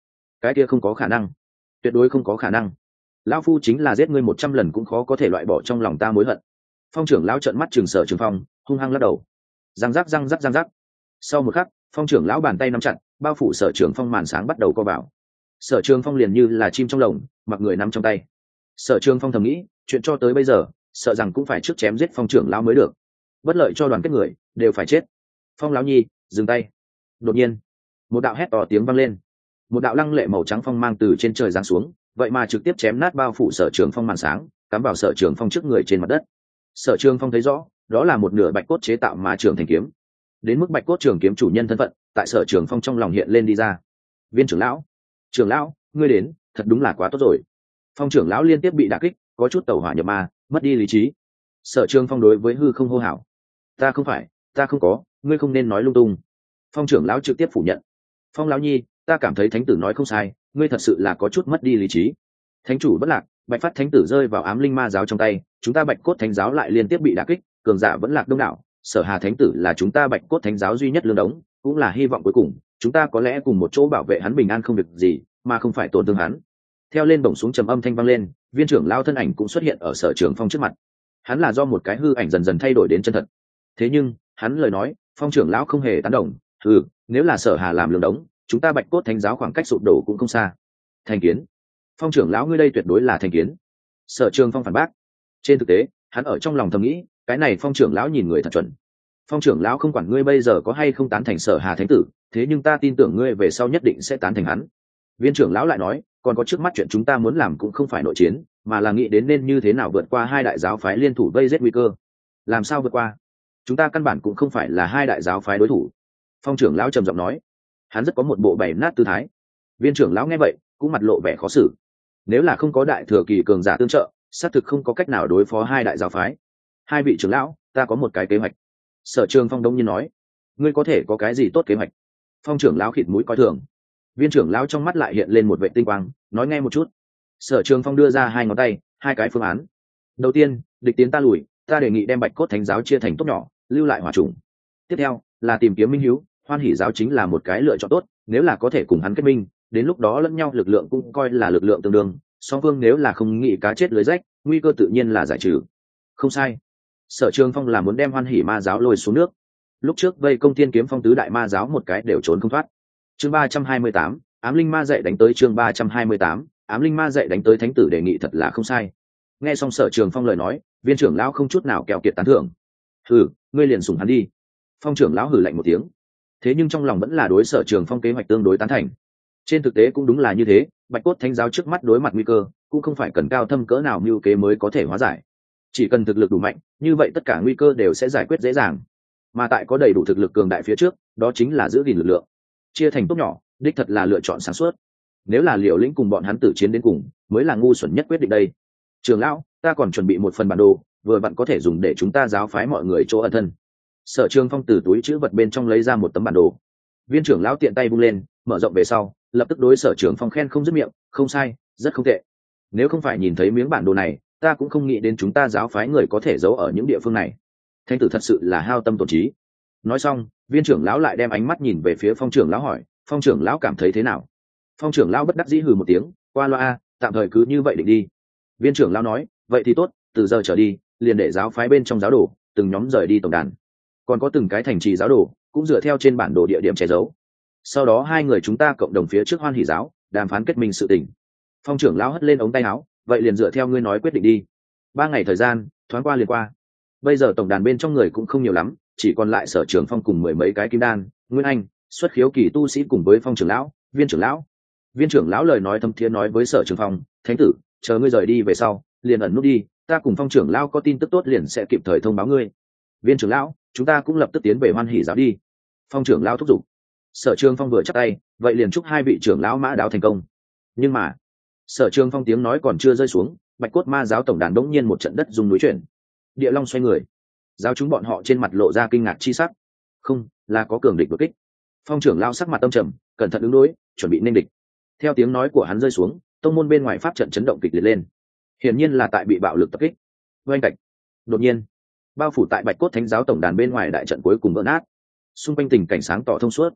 cái kia không có khả năng, tuyệt đối không có khả năng. Lão phu chính là giết ngươi 100 lần cũng khó có thể loại bỏ trong lòng ta mối hận. Phong trưởng lão trợn mắt trừng Sở Trường Phong, hung hăng lắc đầu. Răng rắc răng rắc răng rắc. Sau một khắc, phong trưởng lão bàn tay nắm chặt, bao phủ Sở Trường Phong màn sáng bắt đầu co vào. Sở Trường Phong liền như là chim trong lồng, mặc người nắm trong tay. Sở Trường Phong thầm nghĩ, chuyện cho tới bây giờ, sợ rằng cũng phải trước chém giết phong trưởng lão mới được. Bất lợi cho đoàn kết người, đều phải chết. Phong lão nhi, dừng tay. Đột nhiên, một đạo hét to tiếng vang lên. Một đạo lăng lệ màu trắng phong mang từ trên trời giáng xuống, vậy mà trực tiếp chém nát bao phủ Sở Trường Phong màn sáng, cắm vào Sở Trường Phong trước người trên mặt đất. Sở Trường Phong thấy rõ, đó là một nửa bạch cốt chế tạo mà trường thành kiếm. Đến mức bạch cốt trường kiếm chủ nhân thân phận, tại Sở Trường Phong trong lòng hiện lên đi ra. Viên trưởng lão, trưởng lão, ngươi đến, thật đúng là quá tốt rồi. Phong trưởng lão liên tiếp bị đả kích, có chút tẩu hỏa nhập ma, mất đi lý trí. Sở Trường Phong đối với hư không hô hào: ta không phải, ta không có, ngươi không nên nói lung tung. Phong trưởng lão trực tiếp phủ nhận: Phong lão nhi, ta cảm thấy thánh tử nói không sai, ngươi thật sự là có chút mất đi lý trí. Thánh chủ bất lạc, bạch phát thánh tử rơi vào ám linh ma giáo trong tay, chúng ta bạch cốt thánh giáo lại liên tiếp bị đả kích, cường giả vẫn lạc đông đảo. Sở Hà thánh tử là chúng ta bạch cốt thánh giáo duy nhất lương đống, cũng là hy vọng cuối cùng, chúng ta có lẽ cùng một chỗ bảo vệ hắn bình an không việc gì, mà không phải tổn thương hắn. Theo lên bổng xuống trầm âm thanh vang lên, viên trưởng lao thân ảnh cũng xuất hiện ở Sở Trường Phong trước mặt. Hắn là do một cái hư ảnh dần dần thay đổi đến chân thật. Thế nhưng, hắn lời nói, Phong trưởng lão không hề tán đồng. Nếu là Sở Hà làm lương đống, chúng ta bạch cốt thánh giáo khoảng cách sụp đổ cũng không xa. Thành kiến. Phong trưởng lão ngươi đây tuyệt đối là thành kiến. Sở Trường Phong phản bác. Trên thực tế, hắn ở trong lòng thầm nghĩ, cái này Phong trưởng lão nhìn người thật chuẩn. Phong trưởng lão không quản ngươi bây giờ có hay không tán thành Sở Hà thánh tử, thế nhưng ta tin tưởng ngươi về sau nhất định sẽ tán thành hắn. Viên trưởng lão lại nói, còn có trước mắt chuyện chúng ta muốn làm cũng không phải nội chiến, mà là nghĩ đến nên như thế nào vượt qua hai đại giáo phái liên thủ vây giết nguy cơ. Làm sao vượt qua? Chúng ta căn bản cũng không phải là hai đại giáo phái đối thủ. Phong trưởng lão trầm giọng nói, hắn rất có một bộ bày nát tư thái. Viên trưởng lão nghe vậy, cũng mặt lộ vẻ khó xử. Nếu là không có đại thừa kỳ cường giả tương trợ, xác thực không có cách nào đối phó hai đại giáo phái. Hai vị trưởng lão, ta có một cái kế hoạch. Sở Trường Phong đông nhiên nói, ngươi có thể có cái gì tốt kế hoạch? Phong trưởng lão khịt mũi coi thường. Viên trưởng lão trong mắt lại hiện lên một vệ tinh quang, nói nghe một chút. Sở Trường Phong đưa ra hai ngón tay, hai cái phương án. Đầu tiên, địch tiến ta lùi, ta đề nghị đem bạch cốt thánh giáo chia thành tốt nhỏ, lưu lại hỏa chủng. Tiếp theo là tìm kiếm minh hiếu, Hoan Hỷ giáo chính là một cái lựa chọn tốt, nếu là có thể cùng hắn kết minh, đến lúc đó lẫn nhau lực lượng cũng coi là lực lượng tương đương, song phương nếu là không nghĩ cá chết lưới rách, nguy cơ tự nhiên là giải trừ. Không sai. Sở Trường Phong là muốn đem Hoan Hỷ ma giáo lôi xuống nước. Lúc trước vây công Tiên Kiếm Phong tứ đại ma giáo một cái đều trốn không thoát. Chương 328, ám linh ma dạy đánh tới. Chương 328, ám linh ma dạy đánh tới. Thánh tử đề nghị thật là không sai. Nghe xong Sở Trường Phong lời nói, viên trưởng lão không chút nào keo kiệt tán thưởng. Ngươi liền sủng hắn đi. Phong trưởng lão hừ lạnh một tiếng. Thế nhưng trong lòng vẫn là đối Sở Trường Phong kế hoạch tương đối tán thành. Trên thực tế cũng đúng là như thế, bạch cốt thánh giáo trước mắt đối mặt nguy cơ, cũng không phải cần cao thâm cỡ nào mưu kế mới có thể hóa giải. Chỉ cần thực lực đủ mạnh, như vậy tất cả nguy cơ đều sẽ giải quyết dễ dàng. Mà tại có đầy đủ thực lực cường đại phía trước, đó chính là giữ gìn lực lượng. Chia thành tốt nhỏ, đích thật là lựa chọn sáng suốt. Nếu là Liều Lĩnh cùng bọn hắn tử chiến đến cùng, mới là ngu xuẩn nhất quyết định đây. Trường lão, ta còn chuẩn bị một phần bản đồ, vừa vặn có thể dùng để chúng ta giáo phái mọi người chỗ ẩn thân. Sở Trường Phong từ túi chữ vật bên trong lấy ra một tấm bản đồ. Viên trưởng lão tiện tay vung lên, mở rộng về sau, lập tức đối Sở Trường Phong khen không dứt miệng, không sai, rất không tệ. Nếu không phải nhìn thấy miếng bản đồ này, ta cũng không nghĩ đến chúng ta giáo phái người có thể giấu ở những địa phương này. Thánh tử thật sự là hao tâm tổn trí. Nói xong, viên trưởng lão lại đem ánh mắt nhìn về phía Phong trưởng lão hỏi, Phong trưởng lão cảm thấy thế nào? Phong trưởng lão bất đắc dĩ hừ một tiếng, qua loa, tạm thời cứ như vậy định đi. Viên trưởng lão nói, vậy thì tốt, từ giờ trở đi, liền để giáo phái bên trong giáo đồ từng nhóm rời đi tổng đàn, còn có từng cái thành trì giáo đồ cũng dựa theo trên bản đồ địa điểm che giấu. Sau đó hai người chúng ta cộng đồng phía trước Hoan Hỷ giáo đàm phán kết minh sự tình. Phong trưởng lão hất lên ống tay áo, vậy liền dựa theo ngươi nói quyết định đi. 3 ngày thời gian thoáng qua liền qua. Bây giờ tổng đàn bên trong người cũng không nhiều lắm, chỉ còn lại Sở Trường Phong cùng 10 mấy cái kim đan, Nguyên Anh, xuất khiếu kỳ tu sĩ cùng với Phong trưởng lão, Viên trưởng lão. Viên trưởng lão lời nói thâm thiế nói với Sở Trường Phong, thánh tử, chờ ngươi rời đi về sau, liền ẩn nút đi, ta cùng Phong trưởng lão có tin tức tốt liền sẽ kịp thời thông báo ngươi. Viên trưởng lão, chúng ta cũng lập tức tiến về Hoan Hỷ giáo đi. Phong trưởng lão thúc giục. Sở Trường Phong vừa chắp tay, vậy liền chúc hai vị trưởng lão mã đáo thành công. Nhưng mà, Sở Trường Phong tiếng nói còn chưa rơi xuống, bạch cốt ma giáo tổng đàn đống nhiên một trận đất rung núi chuyển, địa long xoay người, giáo chúng bọn họ trên mặt lộ ra kinh ngạc chi sắc. Không, là có cường địch đột kích. Phong trưởng lão sắc mặt âm trầm, cẩn thận ứng đối, chuẩn bị nên địch. Theo tiếng nói của hắn rơi xuống, tông môn bên ngoài pháp trận chấn động kịch liệt lên, hiển nhiên là tại bị bạo lực tập kích. Oanh cạch. Đột nhiên, bao phủ tại bạch cốt thánh giáo tổng đàn bên ngoài đại trận cuối cùng vỡ nát, xung quanh tình cảnh sáng tỏ thông suốt.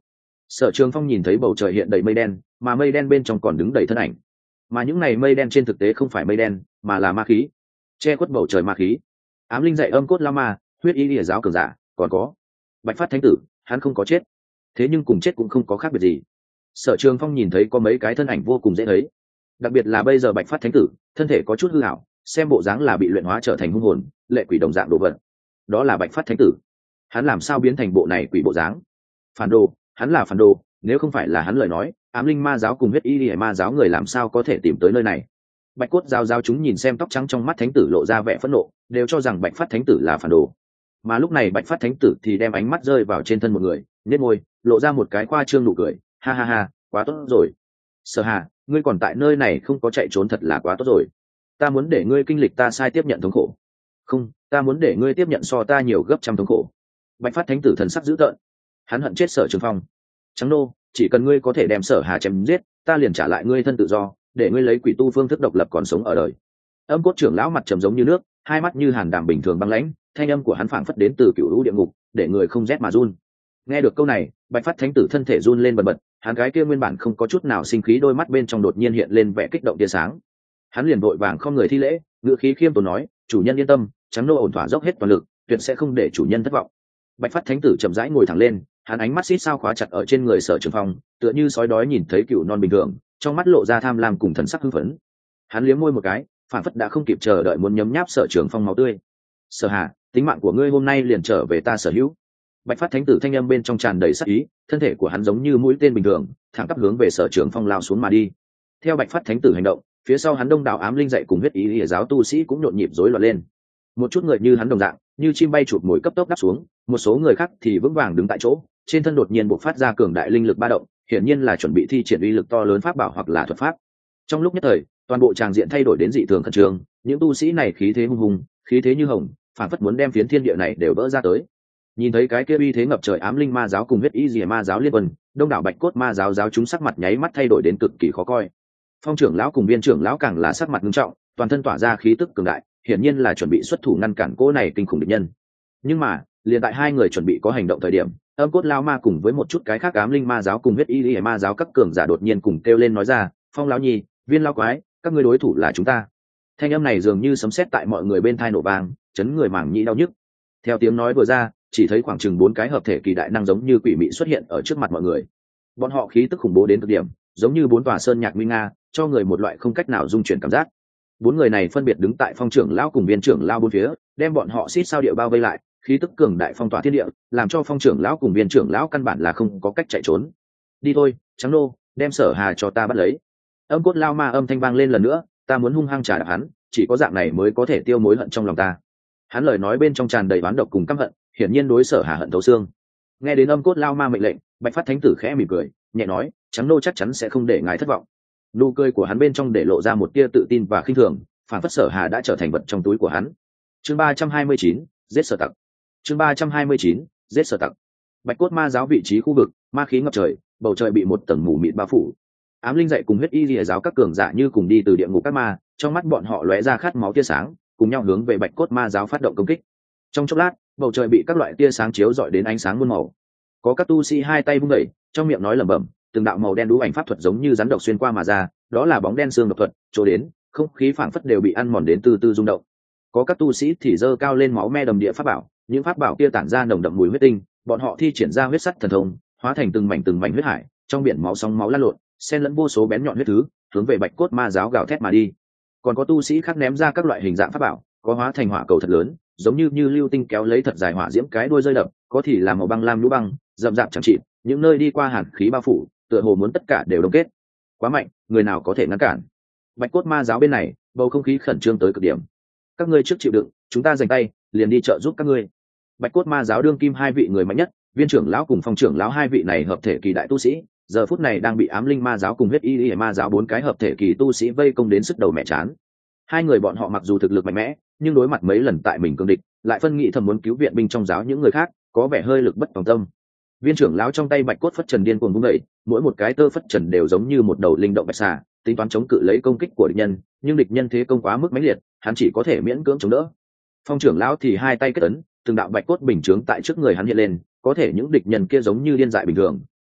Sở Trường Phong nhìn thấy bầu trời hiện đầy mây đen, mà mây đen bên trong còn đứng đầy thân ảnh, mà những này mây đen trên thực tế không phải mây đen mà là ma khí, che khuất bầu trời ma khí. Ám linh dạy âm cốt la ma, huyết y lìa giáo cường giả, còn có Bạch Phát thánh tử, hắn không có chết, thế nhưng cùng chết cũng không có khác biệt gì. Sở Trường Phong nhìn thấy có mấy cái thân ảnh vô cùng dễ thấy, đặc biệt là bây giờ Bạch Phát thánh tử thân thể có chút hư hảo, xem bộ dáng là bị luyện hóa trở thành hung hồn lệ quỷ đồng dạng đồ vật. Đó là Bạch Phát thánh tử, hắn làm sao biến thành bộ này quỷ bộ dáng? Phản đồ, hắn là phản đồ, nếu không phải là hắn lời nói, ám linh ma giáo cùng huyết y lìa ma giáo người làm sao có thể tìm tới nơi này? Bạch cốt giao chúng nhìn xem tóc trắng trong mắt thánh tử lộ ra vẻ phẫn nộ, đều cho rằng Bạch Phát thánh tử là phản đồ. Mà lúc này Bạch Phát thánh tử thì đem ánh mắt rơi vào trên thân một người, nhếch môi lộ ra một cái khoa trương nụ cười, ha ha ha, quá tốt rồi. Sở Hà, ngươi còn tại nơi này không có chạy trốn thật là quá tốt rồi. Ta muốn để ngươi kinh lịch ta sai tiếp nhận thống khổ. Không, ta muốn để ngươi tiếp nhận so ta nhiều gấp trăm thống khổ. Bạch Phát thánh tử thần sắc dữ tợn, hắn hận chết Sở Trường Phong. Trắng nô, chỉ cần ngươi có thể đem Sở Hà chém giết, ta liền trả lại ngươi thân tự do, để ngươi lấy quỷ tu phương thức độc lập còn sống ở đời. Âm cốt trưởng lão mặt trầm giống như nước, hai mắt như hàn đàm bình thường băng lãnh, thanh âm của hắn phảng phất đến từ cựu lũ địa ngục, để người không rét mà run. Nghe được câu này, Bạch Phát thánh tử thân thể run lên bần bật, hắn gái kia nguyên bản không có chút nào sinh khí đôi mắt bên trong đột nhiên hiện lên vẻ kích động tia sáng. Hắn liền vội vàng không người thi lễ, ngữ khí khiêm tốn nói, chủ nhân yên tâm, trắng nô ổn thỏa dốc hết toàn lực, tuyệt sẽ không để chủ nhân thất vọng. Bạch Phát thánh tử chậm rãi ngồi thẳng lên, hắn ánh mắt xít sao khóa chặt ở trên người Sở Trường Phong, tựa như sói đói nhìn thấy cừu non bình thường, trong mắt lộ ra tham lam cùng thần sắc hưng phấn. Hắn liếm môi một cái, phản phất đã không kịp chờ đợi muốn nhấm nháp Sở Trường Phong máu tươi. Sở Hà, tính mạng của ngươi hôm nay liền trở về ta sở hữu. Bạch Phát thánh tử thanh âm bên trong tràn đầy sát ý, thân thể của hắn giống như mũi tên bình thường, thẳng tắp hướng về Sở Trường Phong lao xuống mà đi. Theo Bạch Phát thánh tử hành động, phía sau hắn đông đảo ám linh dạy cùng huyết ý lìa giáo tu sĩ cũng nhộn nhịp rối loạn lên. Một chút người như hắn đồng dạng, như chim bay chụp mồi cấp tốc đáp xuống, một số người khác thì vững vàng đứng tại chỗ, trên thân đột nhiên bộc phát ra cường đại linh lực ba động, hiển nhiên là chuẩn bị thi triển uy lực to lớn pháp bảo hoặc là thuật pháp. Trong lúc nhất thời, toàn bộ tràng diện thay đổi đến dị thường khẩn trương, những tu sĩ này khí thế hung hùng, khí thế như hồng, phản phất muốn đem phiến thiên địa này đều vỡ ra tới. Nhìn thấy cái kia uy thế ngập trời ám linh ma giáo cùng huyết y lìa ma giáo liên quân, đông đảo Bạch cốt ma giáo giáo chúng sắc mặt nháy mắt thay đổi đến cực kỳ khó coi. Phong trưởng lão cùng viên trưởng lão càng là sắc mặt nghiêm trọng, toàn thân tỏa ra khí tức cường đại, hiển nhiên là chuẩn bị xuất thủ ngăn cản cỗ này kinh khủng địch nhân. Nhưng mà, liền tại hai người chuẩn bị có hành động thời điểm, âm cốt lao ma cùng với một chút cái khác ám linh ma giáo cùng huyết y lìa ma giáo các cường giả đột nhiên cùng kêu lên nói ra, Phong lão nhi, viên lão quái, các ngươi đối thủ là chúng ta. Thanh âm này dường như sấm sét tại mọi người bên tai nổ vang, chấn người màng nhĩ đau nhức. Theo tiếng nói vừa ra, chỉ thấy khoảng chừng 4 cái hợp thể kỳ đại năng giống như quỷ mị xuất hiện ở trước mặt mọi người. Bọn họ khí tức khủng bố đến cực điểm, giống như 4 tòa sơn nhạc nguy nga, cho người một loại không cách nào dung chuyển cảm giác. 4 người này phân biệt đứng tại Phong trưởng lão cùng viên trưởng lão bốn phía, đem bọn họ xít sao địa bao vây lại, khí tức cường đại phong tỏa thiên địa, làm cho Phong trưởng lão cùng viên trưởng lão căn bản là không có cách chạy trốn. Đi thôi, Trắng Nô, đem Sở Hà cho ta bắt lấy. Âm cốt lao ma âm thanh vang lên lần nữa, ta muốn hung hăng trả đạp hắn, chỉ có dạng này mới có thể tiêu mối hận trong lòng ta. Hắn lời nói bên trong tràn đầy oán độc cùng căm hận, hiển nhiên đối Sở Hà hận thấu xương. Nghe đến âm cốt lao ma mệnh lệnh, Bạch Phát thánh tử khẽ mỉm cười, nhẹ nói, Trắng Nô chắc chắn sẽ không để ngài thất vọng. Nụ cười của hắn bên trong để lộ ra một tia tự tin và khinh thường, phản phất Sở Hà đã trở thành vật trong túi của hắn. Chương 329, giết Sở Tặc. Chương 329, giết Sở Tặc. Bạch cốt ma giáo vị trí khu vực, ma khí ngập trời, bầu trời bị một tầng mù mịt bao phủ. Ám linh dạy cùng huyết y lìa giáo các cường giả như cùng đi từ địa ngục các ma, trong mắt bọn họ lóe ra khát máu tia sáng, cùng nhau hướng về Bạch cốt ma giáo phát động công kích. Trong chốc lát, bầu trời bị các loại tia sáng chiếu rọi đến ánh sáng muôn màu. Có các tu sĩ hai tay vung đẩy, trong miệng nói lẩm bẩm, từng đạo màu đen đũ ảnh pháp thuật giống như rắn độc xuyên qua mà ra, đó là bóng đen xương độc thuật, chỗ đến, không khí phảng phất đều bị ăn mòn đến từ từ rung động. Có các tu sĩ thì giơ cao lên máu me đầm địa pháp bảo, những pháp bảo kia tản ra nồng đậm mùi huyết tinh, bọn họ thi triển ra huyết sắt thần thông, hóa thành từng mảnh huyết hải, trong biển máu sóng máu lan lộn, xen lẫn vô số bén nhọn huyết thứ, hướng về Bạch cốt ma giáo gào thét mà đi. Còn có tu sĩ khác ném ra các loại hình dạng pháp bảo, có hóa thành hỏa cầu thật lớn, giống như lưu tinh kéo lấy thật dài hỏa diễm cái đuôi rơi đập, có thì là màu băng lam lũ băng, rậm rạp chẳng trị, những nơi đi qua hàn khí bao phủ, tựa hồ muốn tất cả đều đông kết. Quá mạnh, người nào có thể ngăn cản? Bạch cốt ma giáo bên này, bầu không khí khẩn trương tới cực điểm. Các ngươi trước chịu đựng, chúng ta giành tay, liền đi trợ giúp các ngươi. Bạch cốt ma giáo đương kim hai vị người mạnh nhất, viên trưởng lão cùng phong trưởng lão hai vị này hợp thể kỳ đại tu sĩ, giờ phút này đang bị ám linh ma giáo cùng huyết y ma giáo 4 cái hợp thể kỳ tu sĩ vây công đến sức đầu mẹ chán. Hai người bọn họ mặc dù thực lực mạnh mẽ, nhưng đối mặt mấy lần tại mình cương địch, lại phân nghị thầm muốn cứu viện binh trong giáo những người khác, có vẻ hơi lực bất tòng tâm. Viên trưởng lão trong tay bạch cốt phất trần điên cuồng vung dậy, mỗi một cái tơ phất trần đều giống như một đầu linh động bạch xà, tính toán chống cự lấy công kích của địch nhân, nhưng địch nhân thế công quá mức mãnh liệt, hắn chỉ có thể miễn cưỡng chống đỡ. Phong trưởng lão thì hai tay kết ấn, từng đạo bạch cốt bình chướng tại trước người hắn hiện lên, có thể những địch nhân kia giống như điên dại bình thường,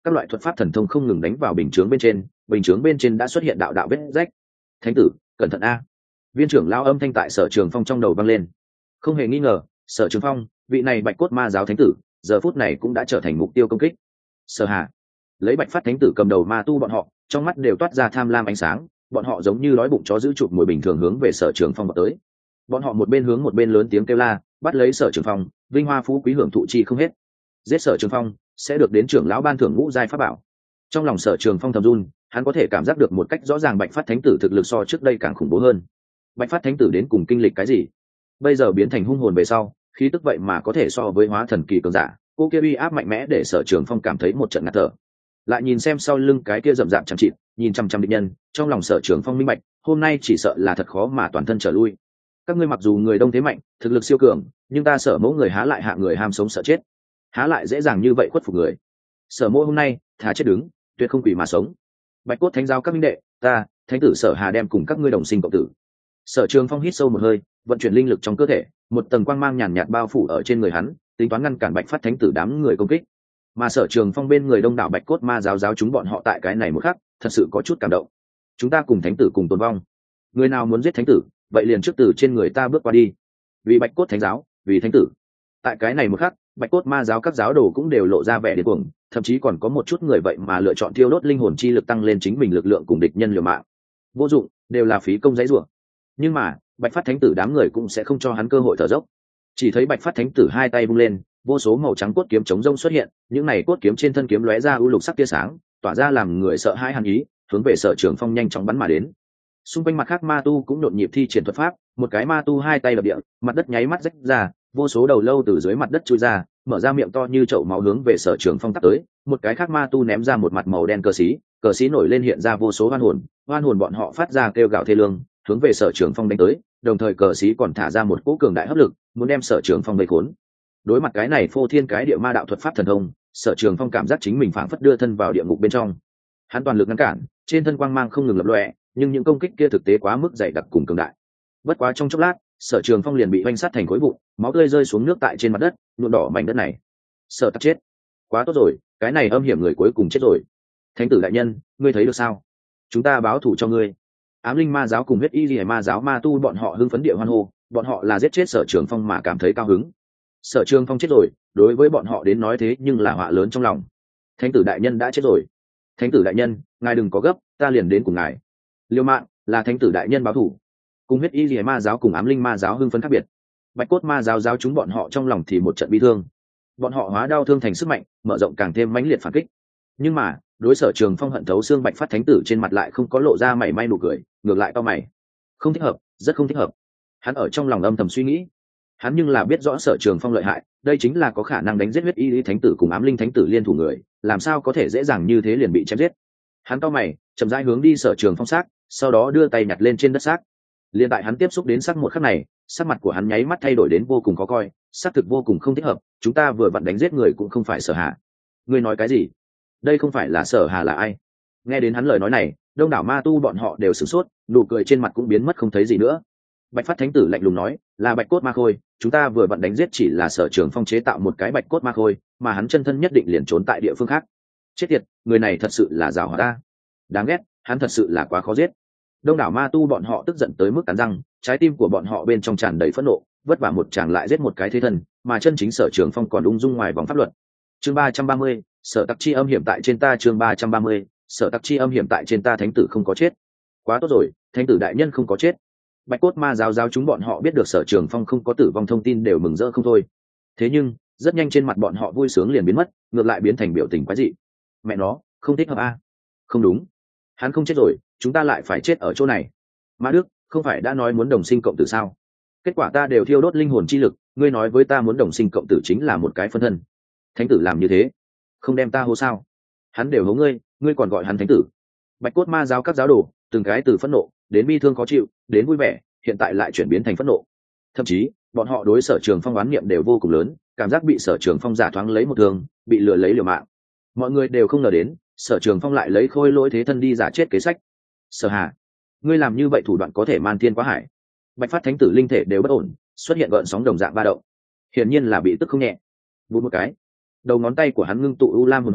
các loại thuật pháp thần thông không ngừng đánh vào bình chướng bên trên đã xuất hiện đạo đạo vết rách. Thánh tử, cẩn thận a! Viên trưởng lao âm thanh tại Sở Trường Phong trong đầu vang lên. Không hề nghi ngờ, Sở Trường Phong, vị này Bạch Cốt Ma giáo thánh tử, giờ phút này cũng đã trở thành mục tiêu công kích. Sở Hà lấy Bạch Phát thánh tử cầm đầu ma tu bọn họ, trong mắt đều toát ra tham lam ánh sáng, bọn họ giống như đói bụng chó giữ chụp mồi bình thường hướng về Sở Trường Phong vào tới. Bọn họ một bên hướng một bên lớn tiếng kêu la, bắt lấy Sở Trường Phong, vinh hoa phú quý hưởng thụ chi không hết. Giết Sở Trường Phong sẽ được đến trưởng lão ban thưởng ngũ giai pháp bảo. Trong lòng Sở Trường Phong thầm run, hắn có thể cảm giác được một cách rõ ràng Bạch Phát thánh tử thực lực so trước đây càng khủng bố hơn. Bạch Phát thánh tử đến cùng kinh lịch cái gì? Bây giờ biến thành hung hồn về sau, khí tức vậy mà có thể so với hóa thần kỳ cường giả, cô kia uy áp mạnh mẽ để Sở Trường Phong cảm thấy một trận ngạt thở. Lại nhìn xem sau lưng cái kia rậm rạp chẳng chịt, nhìn chăm chăm địch nhân, trong lòng Sở Trường Phong minh bạch, hôm nay chỉ sợ là thật khó mà toàn thân trở lui. Các ngươi mặc dù người đông thế mạnh, thực lực siêu cường, nhưng ta Sở Mẫu người há lại hạ người ham sống sợ chết, há lại dễ dàng như vậy khuất phục người. Sở Mẫu hôm nay thà chết đứng, tuyệt không quỷ mà sống. Bạch Cốt thánh giáo các minh đệ, ta thánh tử Sở Hà đem cùng các ngươi đồng sinh cộng tử. Sở Trường Phong hít sâu một hơi, vận chuyển linh lực trong cơ thể, một tầng quang mang nhàn nhạt bao phủ ở trên người hắn, tính toán ngăn cản Bạch Phát thánh tử đám người công kích. Mà Sở Trường Phong bên người đông đảo Bạch Cốt Ma giáo giáo chúng bọn họ tại cái này một khắc, thật sự có chút cảm động. Chúng ta cùng thánh tử cùng tồn vong, người nào muốn giết thánh tử, vậy liền trước từ trên người ta bước qua đi. Vì Bạch Cốt thánh giáo, vì thánh tử. Tại cái này một khắc, Bạch Cốt Ma giáo các giáo đồ cũng đều lộ ra vẻ điên cuồng, thậm chí còn có một chút người vậy mà lựa chọn thiêu đốt linh hồn chi lực tăng lên chính mình lực lượng cùng địch nhân liều mạng. Vô dụng, đều là phí công giấy rủa. Nhưng mà Bạch Phát thánh tử đám người cũng sẽ không cho hắn cơ hội thở dốc. Chỉ thấy Bạch Phát thánh tử hai tay vung lên, vô số màu trắng cốt kiếm chống rông xuất hiện, những này cốt kiếm trên thân kiếm lóe ra u lục sắc tia sáng, tỏa ra làm người sợ hãi hàn ý, hướng về Sở Trường Phong nhanh chóng bắn mà đến. Xung quanh mặt khác ma tu cũng nhộn nhịp thi triển thuật pháp, một cái ma tu hai tay lập địa, mặt đất nháy mắt rách ra, vô số đầu lâu từ dưới mặt đất chui ra, mở ra miệng to như chậu máu hướng về Sở Trường Phong tắt tới. Một cái khác ma tu ném ra một mặt màu đen cờ xí nổi lên hiện ra vô số oan hồn bọn họ phát ra kêu gào thê lương, hướng về Sở Trường Phong đánh tới, đồng thời cờ xí còn thả ra một cỗ cường đại hấp lực, muốn đem Sở Trường Phong vây khốn. Đối mặt cái này phô thiên cái địa ma đạo thuật pháp thần thông, Sở Trường Phong cảm giác chính mình phảng phất đưa thân vào địa ngục bên trong. Hắn toàn lực ngăn cản, trên thân quang mang không ngừng lập lòe, nhưng những công kích kia thực tế quá mức dày đặc cùng cường đại. Bất quá trong chốc lát, Sở Trường Phong liền bị oanh sát thành khối vụn, máu tươi rơi xuống nước tại trên mặt đất, nhuộm đỏ mảnh đất này. Sở Tặc chết, quá tốt rồi, cái này âm hiểm người cuối cùng chết rồi. Thánh tử đại nhân, ngươi thấy được sao? Chúng ta báo thù cho ngươi. Ám linh ma giáo cùng huyết y liễu ma giáo ma tu bọn họ hưng phấn địa hoan hô, bọn họ là giết chết Sở Trường Phong mà cảm thấy cao hứng. Sở Trường Phong chết rồi, đối với bọn họ đến nói thế nhưng là họa lớn trong lòng. Thánh tử đại nhân đã chết rồi. Thánh tử đại nhân, ngài đừng có gấp, ta liền đến cùng ngài. Liêu mạng, là thánh tử đại nhân báo thù. Cùng huyết y liễu ma giáo cùng ám linh ma giáo hưng phấn khác biệt. Bạch Cốt ma giáo giáo chúng bọn họ trong lòng thì một trận bi thương. Bọn họ hóa đau thương thành sức mạnh, mở rộng càng thêm mãnh liệt phản kích. Nhưng mà, đối Sở Trường Phong hận thấu xương Bạch Phát thánh tử trên mặt lại không có lộ ra mảy may nụ cười, ngược lại cau mày. Không thích hợp, rất không thích hợp. Hắn ở trong lòng âm thầm suy nghĩ. Hắn nhưng là biết rõ Sở Trường Phong lợi hại, đây chính là có khả năng đánh giết huyết y lý thánh tử cùng ám linh thánh tử liên thủ người, làm sao có thể dễ dàng như thế liền bị chém giết. Hắn cau mày, chậm rãi hướng đi Sở Trường Phong xác, sau đó đưa tay nhặt lên trên đất xác. Liên tại hắn tiếp xúc đến xác một khắc này, sắc mặt của hắn nháy mắt thay đổi đến vô cùng khó coi, xác thực vô cùng không thích hợp, chúng ta vừa vặn đánh giết người cũng không phải Sở Hà. Ngươi nói cái gì? Đây không phải là Sở Hà là ai? Nghe đến hắn lời nói này, đông đảo ma tu bọn họ đều sửng sốt, nụ cười trên mặt cũng biến mất không thấy gì nữa. Bạch Phát thánh tử lạnh lùng nói, là Bạch Cốt Ma Khôi, chúng ta vừa vặn đánh giết chỉ là Sở Trường Phong chế tạo một cái Bạch Cốt Ma Khôi, mà hắn chân thân nhất định liền trốn tại địa phương khác. Chết tiệt, người này thật sự là giàu hỏa ta. Đáng ghét, hắn thật sự là quá khó giết. Đông đảo ma tu bọn họ tức giận tới mức cắn răng, trái tim của bọn họ bên trong tràn đầy phẫn nộ, vất vả một chàng lại giết một cái thế thân, mà chân chính Sở Trường Phong còn ung dung ngoài vòng pháp luật. Chương 330, Sở Tặc chi âm hiểm tại trên ta. Chương 330, Sở Tặc chi âm hiểm tại trên ta. Thánh tử không có chết. Quá tốt rồi, thánh tử đại nhân không có chết. Bạch Cốt ma giáo giáo chúng bọn họ biết được Sở Trường Phong không có tử vong thông tin đều mừng rỡ không thôi. Thế nhưng rất nhanh trên mặt bọn họ vui sướng liền biến mất, ngược lại biến thành biểu tình quái dị. Mẹ nó, không thích hợp a? Không đúng, hắn không chết rồi, chúng ta lại phải chết ở chỗ này. Ma Đức, không phải đã nói muốn đồng sinh cộng tử sao? Kết quả ta đều thiêu đốt linh hồn chi lực, ngươi nói với ta muốn đồng sinh cộng tử chính là một cái phân thân. Thánh tử làm như thế, không đem ta hô sao? Hắn đều hố ngươi, ngươi còn gọi hắn thánh tử? Bạch Cốt ma giáo các giáo đồ, từng cái từ phẫn nộ đến bi thương khó chịu, đến vui vẻ, hiện tại lại chuyển biến thành phẫn nộ. Thậm chí, bọn họ đối Sở Trường Phong oán niệm đều vô cùng lớn, cảm giác bị Sở Trường Phong giả thoáng lấy một thương, bị lừa lấy liều mạng. Mọi người đều không ngờ đến, Sở Trường Phong lại lấy khôi lỗi thế thân đi giả chết kế sách. Sở Hà, ngươi làm như vậy thủ đoạn có thể man thiên quá hải. Bạch Phát thánh tử linh thể đều bất ổn, xuất hiện gợn sóng đồng dạng ba động, hiển nhiên là bị tức không nhẹ. Vụt một cái, đầu ngón tay của hắn ngưng tụ u lam hồn hỏa,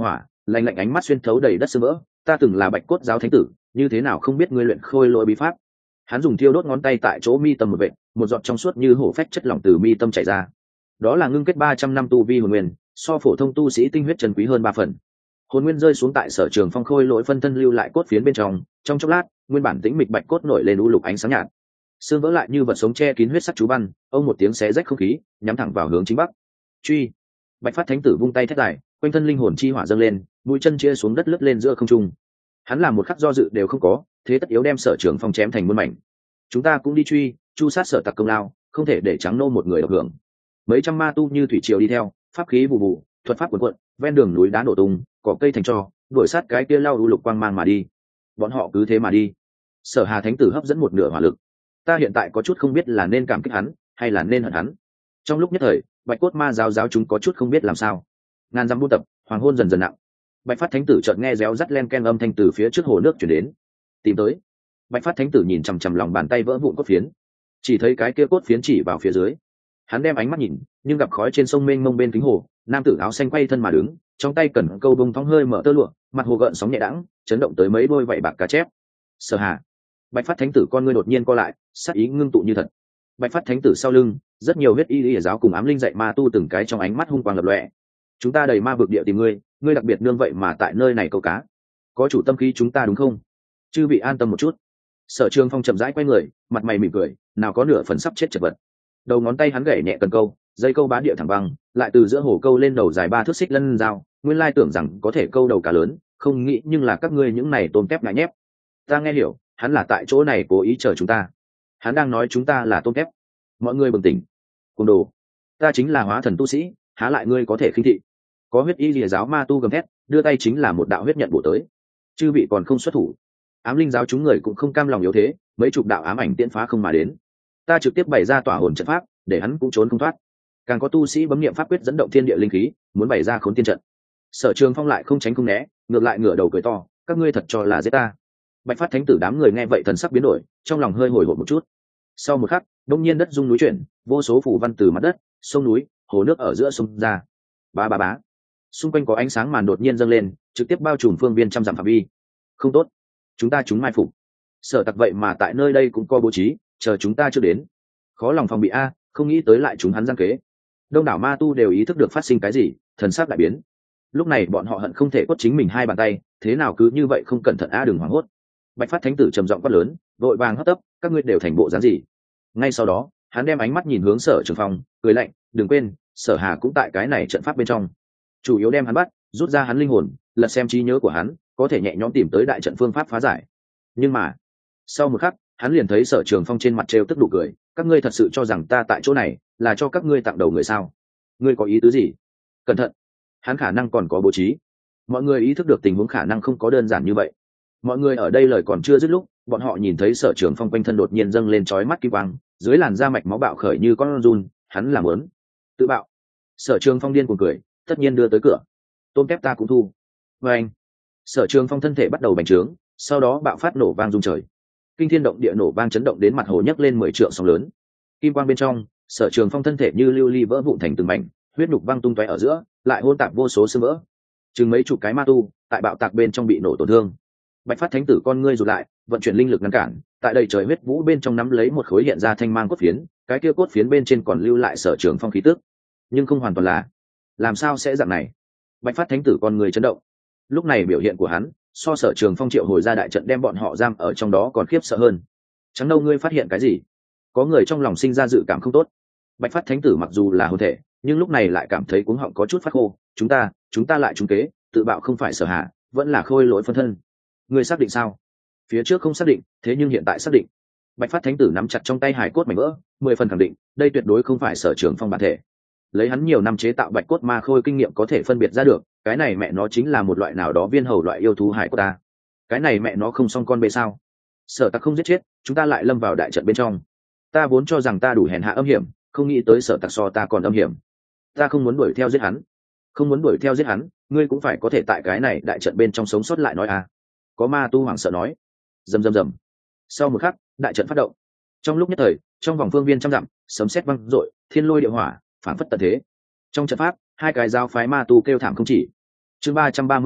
lạnh lạnh ánh mắt xuyên thấu đầy đất sơ vỡ. Ta từng là bạch cốt giáo thánh tử, như thế nào không biết ngươi luyện khôi lỗi bí pháp. Hắn dùng thiêu đốt ngón tay tại chỗ mi tâm một vệt, một giọt trong suốt như hổ phách chất lỏng từ mi tâm chảy ra. Đó là ngưng kết 300 năm tu vi hồn nguyên, so phổ thông tu sĩ tinh huyết trần quý hơn 3 phần. Hồn nguyên rơi xuống tại Sở Trường Phong khôi lỗi phân thân lưu lại cốt phiến bên trong chốc lát, nguyên bản tĩnh mịch bạch cốt nổi lên u lục ánh sáng nhạt. Xương vỡ lại như vật sống che kín huyết sắc chú văn, ông một tiếng xé rách không khí, nhắm thẳng vào hướng chính bắc. Truy! Bạch Phát Thánh tử vung tay thét dài, quanh thân linh hồn chi hỏa dâng lên, mũi chân chia xuống đất lướt lên giữa không trung. Hắn làm một khắc do dự đều không có, thế tất yếu đem Sở Trường Phong chém thành muôn mảnh. Chúng ta cũng đi truy, chu sát Sở Tặc công lao, không thể để trắng nô một người được hưởng. Mấy trăm ma tu như thủy triều đi theo, pháp khí bù bù, thuật pháp cuộn cuộn, ven đường núi đá nổ tung, cỏ cây thành tro, đuổi sát cái kia lao u lục quang mang mà đi. Bọn họ cứ thế mà đi. Sở Hà Thánh tử hấp dẫn một nửa hỏa lực. Ta hiện tại có chút không biết là nên cảm kích hắn hay là nên hận hắn. Trong lúc nhất thời, Bạch Cốt Ma giáo chúng có chút không biết làm sao. Ngàn dặm buôn tập, hoàng hôn dần dần nặng. Bạch Phát Thánh tử chợt nghe réo rắt len ken âm thanh từ phía trước hồ nước truyền đến. Tìm tới. Bạch Phát Thánh tử nhìn chằm chằm lòng bàn tay vỡ vụn cốt phiến, chỉ thấy cái kia cốt phiến chỉ vào phía dưới. Hắn đem ánh mắt nhìn, nhưng gặp khói trên sông mênh mông bên kính hồ, nam tử áo xanh quay thân mà đứng, trong tay cần câu bông thong hơi mở tơ lụa, mặt hồ gợn sóng nhẹ đãng, chấn động tới mấy đôi vảy bạc cá chép. Sở Hà. Bạch Phát Thánh tử con ngươi đột nhiên co lại, sát ý ngưng tụ như thật. Bạch Phát Thánh tử sau lưng, rất nhiều huyết y lý giáo cùng ám linh dạy ma tu từng cái trong ánh mắt hung quang lập lòe. Chúng ta đầy ma vực địa tìm ngươi, ngươi đặc biệt nương vậy mà tại nơi này câu cá, có chủ tâm khí chúng ta đúng không? Chư vị an tâm một chút. Sở Trường Phong chậm rãi quay người, mặt mày mỉm cười, nào có nửa phần sắp chết chật vật. Đầu ngón tay hắn gảy nhẹ cần câu, dây câu bá địa thẳng băng, lại từ giữa hồ câu lên đầu dài 3 thước xích lân dao. Nguyên lai tưởng rằng có thể câu đầu cá lớn, không nghĩ nhưng là các ngươi những này tôm tép ngại nhép. Ta nghe hiểu, hắn là tại chỗ này cố ý chờ chúng ta. Hắn đang nói chúng ta là tôm tép. Mọi người bừng tỉnh. Côn đồ, ta chính là hóa thần tu sĩ, há lại ngươi có thể khinh thị. Có huyết y lìa giáo ma tu gầm thét, đưa tay chính là một đạo huyết nhận bổ tới. Chư vị còn không xuất thủ. Ám linh giáo chúng người cũng không cam lòng yếu thế, mấy chục đạo ám ảnh tiễn phá không mà đến. Ta trực tiếp bày ra tỏa hồn trận pháp, để hắn cũng trốn không thoát. Càng có tu sĩ bấm niệm pháp quyết dẫn động thiên địa linh khí, muốn bày ra khốn tiên trận. Sở Trường Phong lại không tránh không né, ngược lại ngửa đầu cười to, các ngươi thật cho là giết ta. Bạch Phát Thánh tử đám người nghe vậy thần sắc biến đổi, trong lòng hơi hồi hộp một chút. Sau một khắc, đông nhiên đất rung núi chuyển, vô số phù văn từ mặt đất, sông núi, hồ nước ở giữa sông ra. Bá bá bá. Xung quanh có ánh sáng màn đột nhiên dâng lên, trực tiếp bao trùm phương viên trăm dặm phạm vi. Không tốt, chúng ta chúng mai phục. Sở Tặc vậy mà tại nơi đây cũng có bố trí, chờ chúng ta chưa đến. Khó lòng phòng bị a, không nghĩ tới lại chúng hắn giăng kế. Đông đảo ma tu đều ý thức được phát sinh cái gì, thần sắc đại biến. Lúc này bọn họ hận không thể quất chính mình hai bàn tay, thế nào cứ như vậy không cẩn thận a, đừng hoảng hốt. Bạch Phát Thánh tử trầm giọng quát lớn, vội vàng hấp tấp, các ngươi đều thành bộ dáng gì? Ngay sau đó, hắn đem ánh mắt nhìn hướng Sở Trường Phong, cười lạnh, đừng quên, Sở Hà cũng tại cái này trận pháp bên trong. Chủ yếu đem hắn bắt, rút ra hắn linh hồn, lật xem trí nhớ của hắn, có thể nhẹ nhõm tìm tới đại trận phương pháp phá giải. Nhưng mà, sau một khắc, hắn liền thấy Sở Trường Phong trên mặt trêu tức đủ cười, các ngươi thật sự cho rằng ta tại chỗ này là cho các ngươi tặng đầu người sao? Ngươi có ý tứ gì? Cẩn thận, hắn khả năng còn có bố trí. Mọi người ý thức được tình huống khả năng không có đơn giản như vậy. Mọi người ở đây lời còn chưa dứt lúc, bọn họ nhìn thấy Sở Trường Phong quanh thân đột nhiên dâng lên chói mắt kim quang, dưới làn da mạch máu bạo khởi như con giun, hắn làm muốn tự bạo. Sở Trường Phong điên cuồng cười, tất nhiên đưa tới cửa. Tôm tép ta cũng thu. Và anh, Sở Trường Phong thân thể bắt đầu bành trướng, sau đó bạo phát nổ vang rung trời. Kinh thiên động địa nổ vang chấn động đến mặt hồ nhấc lên 10 trượng sóng lớn. Kim quang bên trong, Sở Trường Phong thân thể như lưu ly vỡ vụn thành từng mảnh, huyết nhục văng tung tóe ở giữa, lại hỗn tạp vô số xương vỡ. Chừng mấy chục cái ma tu tại bạo tạc bên trong bị nổ tổn thương. Bạch Phát Thánh tử con ngươi rụt lại, vận chuyển linh lực ngăn cản, tại đây trời huyết vũ bên trong nắm lấy một khối hiện ra thanh mang cốt phiến, cái kia cốt phiến bên trên còn lưu lại Sở Trường Phong khí tức, nhưng không hoàn toàn là. Làm sao sẽ dạng này? Bạch Phát Thánh tử con người chấn động. Lúc này biểu hiện của hắn, so Sở Trường Phong triệu hồi ra đại trận đem bọn họ giam ở trong đó còn khiếp sợ hơn. Chẳng đâu ngươi phát hiện cái gì? Có người trong lòng sinh ra dự cảm không tốt. Bạch Phát Thánh tử mặc dù là hồn thể, nhưng lúc này lại cảm thấy cuống họng có chút phát khô. Chúng ta lại trúng kế, tự bạo không phải Sở Hạ, vẫn là khôi lỗi phân thân. Ngươi xác định sao? Phía trước không xác định, thế nhưng hiện tại xác định. Bạch Phát Thánh tử nắm chặt trong tay hài cốt mảnh vỡ, 10 phần khẳng định, đây tuyệt đối không phải Sở Trường Phong bản thể. Lấy hắn nhiều năm chế tạo bạch cốt ma khôi kinh nghiệm có thể phân biệt ra được, cái này mẹ nó chính là một loại nào đó viên hầu loại yêu thú hải của ta. Cái này mẹ nó không xong con bê sao? Sở Tặc không giết chết, chúng ta lại lâm vào đại trận bên trong. Ta vốn cho rằng ta đủ hèn hạ âm hiểm, không nghĩ tới Sở Tặc so ta còn âm hiểm. Ta không muốn đuổi theo giết hắn, không muốn đuổi theo giết hắn, ngươi cũng phải có thể tại cái này đại trận bên trong sống sót lại nói à? Có ma tu hoảng sợ nói. Rầm rầm rầm. Sau một khắc, đại trận phát động. Trong lúc nhất thời, trong vòng phương viên trăm dặm, sấm sét vang rội, thiên lôi địa hỏa, phản phất tận thế. Trong trận pháp, hai cái giáo phái ma tu kêu thảm không chỉ. Chương 331,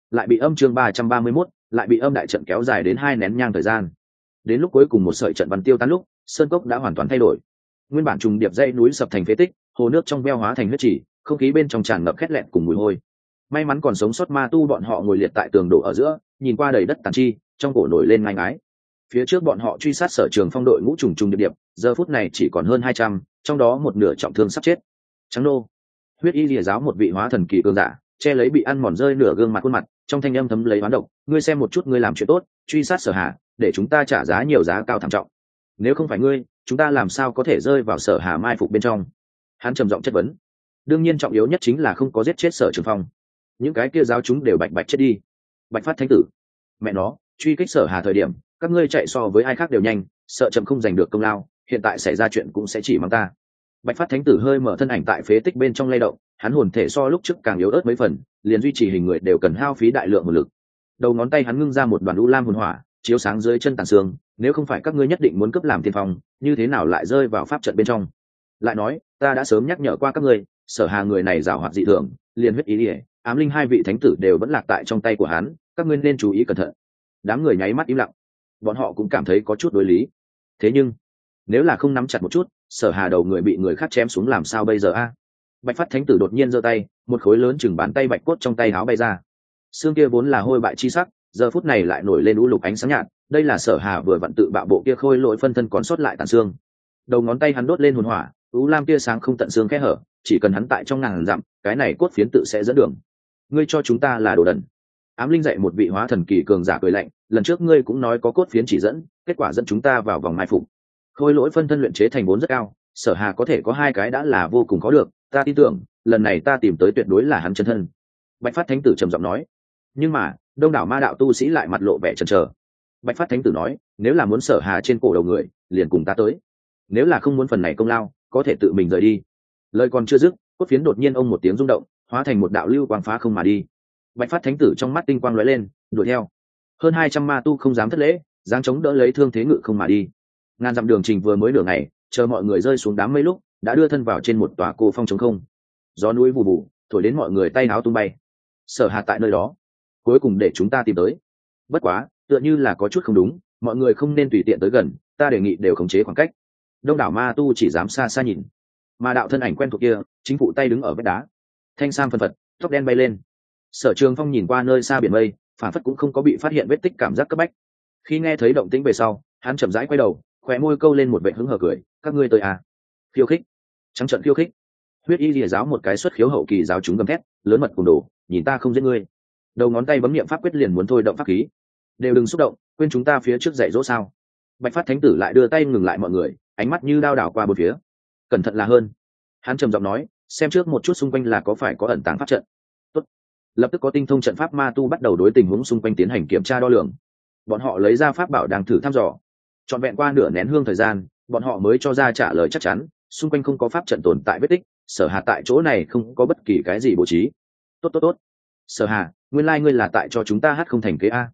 lại bị âm chương 331, lại bị âm đại trận kéo dài đến 2 nén nhang thời gian. Đến lúc cuối cùng một sợi trận văn tiêu tan lúc, sơn cốc đã hoàn toàn thay đổi. Nguyên bản trùng điệp dãy núi sập thành phế tích, hồ nước trong veo hóa thành huyết chỉ, không khí bên trong tràn ngập khét lẹn cùng mùi hôi. May mắn còn sống sót ma tu bọn họ ngồi liệt tại tường đổ ở giữa, nhìn qua đầy đất tàn chi, trong cổ nổi lên ngang ái. Phía trước bọn họ truy sát Sở Trường Phong đội ngũ trùng trùng điệp điệp, giờ phút này chỉ còn hơn 200, trong đó một nửa trọng thương sắp chết. Trắng nô, huyết y lìa giáo một vị hóa thần kỳ cường giả, che lấy bị ăn mòn rơi nửa gương mặt khuôn mặt, trong thanh âm thấm lấy oán độc, ngươi xem một chút ngươi làm chuyện tốt, truy sát Sở Hà, để chúng ta trả giá nhiều giá cao thảm trọng. Nếu không phải ngươi, chúng ta làm sao có thể rơi vào Sở Hà mai phục bên trong? Hắn trầm giọng chất vấn. Đương nhiên trọng yếu nhất chính là không có giết chết Sở Trường Phong. Những cái kia giáo chúng đều bạch bạch chết đi. Bạch Phát Thánh tử, mẹ nó, truy kích Sở Hà thời điểm, các ngươi chạy so với ai khác đều nhanh, sợ chậm không giành được công lao, hiện tại xảy ra chuyện cũng sẽ chỉ mang ta. Bạch Phát Thánh tử hơi mở thân ảnh tại phế tích bên trong lay động, hắn hồn thể so lúc trước càng yếu ớt mấy phần, liền duy trì hình người đều cần hao phí đại lượng hồn lực. Đầu ngón tay hắn ngưng ra một đoàn u lam hồn hỏa, chiếu sáng dưới chân tàn xương, nếu không phải các ngươi nhất định muốn cấp làm tiên phong, như thế nào lại rơi vào pháp trận bên trong? Lại nói, ta đã sớm nhắc nhở qua các ngươi, Sở Hà người này giàu hoạt dị thường, liền huyết ý liễu, ám linh hai vị thánh tử đều vẫn lạc tại trong tay của hắn, các ngươi nên chú ý cẩn thận. Đám người nháy mắt im lặng, bọn họ cũng cảm thấy có chút đối lý. Thế nhưng, nếu là không nắm chặt một chút, Sở Hà đầu người bị người khác chém xuống làm sao bây giờ a? Bạch Phát Thánh tử đột nhiên giơ tay, một khối lớn chừng bàn tay bạch cốt trong tay áo bay ra. Xương kia vốn là hôi bại chi sắc, giờ phút này lại nổi lên u lục ánh sáng nhạt, đây là Sở Hà vừa vặn tự bạo bộ kia khôi lỗi phân thân còn sót lại tàn xương. Đầu ngón tay hắn đốt lên hồn hỏa, u lam kia sáng không tận xương kẽ hở, chỉ cần hắn tại trong ngàn dặm, cái này cốt phiến tự sẽ dẫn đường. Ngươi cho chúng ta là đồ đần. Ám linh dạy một vị hóa thần kỳ cường giả cười lạnh, lần trước ngươi cũng nói có cốt phiến chỉ dẫn, kết quả dẫn chúng ta vào vòng mai phục. Khôi lỗi phân thân luyện chế thành vốn rất cao, Sở Hà có thể có 2 cái đã là vô cùng khó được, ta tin tưởng lần này ta tìm tới tuyệt đối là hắn chân thân. Bạch Phát Thánh tử trầm giọng nói. Nhưng mà đông đảo ma đạo tu sĩ lại mặt lộ vẻ chần chờ. Bạch Phát Thánh tử nói, nếu là muốn Sở Hà trên cổ đầu người, liền cùng ta tới, nếu là không muốn phần này công lao, có thể tự mình rời đi. Lời còn chưa dứt, cốt phiến đột nhiên ông một tiếng rung động, hóa thành một đạo lưu quang phá không mà đi. Bạch Phát Thánh tử trong mắt tinh quang lóe lên, đuổi theo. Hơn 200 ma tu không dám thất lễ, dáng chống đỡ lấy thương thế ngự không mà đi. Ngàn dặm đường trình vừa mới nửa ngày, chờ mọi người rơi xuống đám mây lúc, đã đưa thân vào trên một tòa cô phong trống không. Gió núi vù vù, thổi đến mọi người tay áo tung bay. Sở Hà tại nơi đó, cuối cùng để chúng ta tìm tới. Bất quá, tựa như là có chút không đúng, mọi người không nên tùy tiện tới gần, ta đề nghị đều khống chế khoảng cách. Đông đảo ma tu chỉ dám xa xa nhìn. Ma đạo thân ảnh quen thuộc kia, chính phụ tay đứng ở vách đá, thanh sam phân phật, tóc đen bay lên. Sở Trường Phong nhìn qua nơi xa biển mây, phản phất cũng không có bị phát hiện vết tích cảm giác cấp bách. Khi nghe thấy động tĩnh về sau, hắn chậm rãi quay đầu, khóe môi câu lên một vệt hứng hờ cười, các ngươi tới à? Khiêu khích, trắng trợn khiêu khích. Huyết y lìa giáo một cái xuất khiếu hậu kỳ giáo chúng gầm thét, lớn mật cùng đồ, nhìn ta không giết ngươi. Đầu ngón tay bấm niệm pháp quyết liền muốn thôi động pháp khí. Đều đừng xúc động, quên chúng ta phía trước dạy dỗ sao? Bạch Phát Thánh tử lại đưa tay ngừng lại mọi người, ánh mắt như đao đảo qua bốn phía. Cẩn thận là hơn. Hắn trầm giọng nói, xem trước một chút xung quanh là có phải có ẩn tàng pháp trận. Tốt. Lập tức có tinh thông trận pháp ma tu bắt đầu đối tình huống xung quanh tiến hành kiểm tra đo lường. Bọn họ lấy ra pháp bảo đang thử thăm dò. Trọn vẹn qua nửa nén hương thời gian, bọn họ mới cho ra trả lời chắc chắn, xung quanh không có pháp trận tồn tại vết tích, Sở Hà tại chỗ này không có bất kỳ cái gì bố trí. Tốt. Sở Hà, nguyên lai ngươi là tại cho chúng ta hát không thành kế a.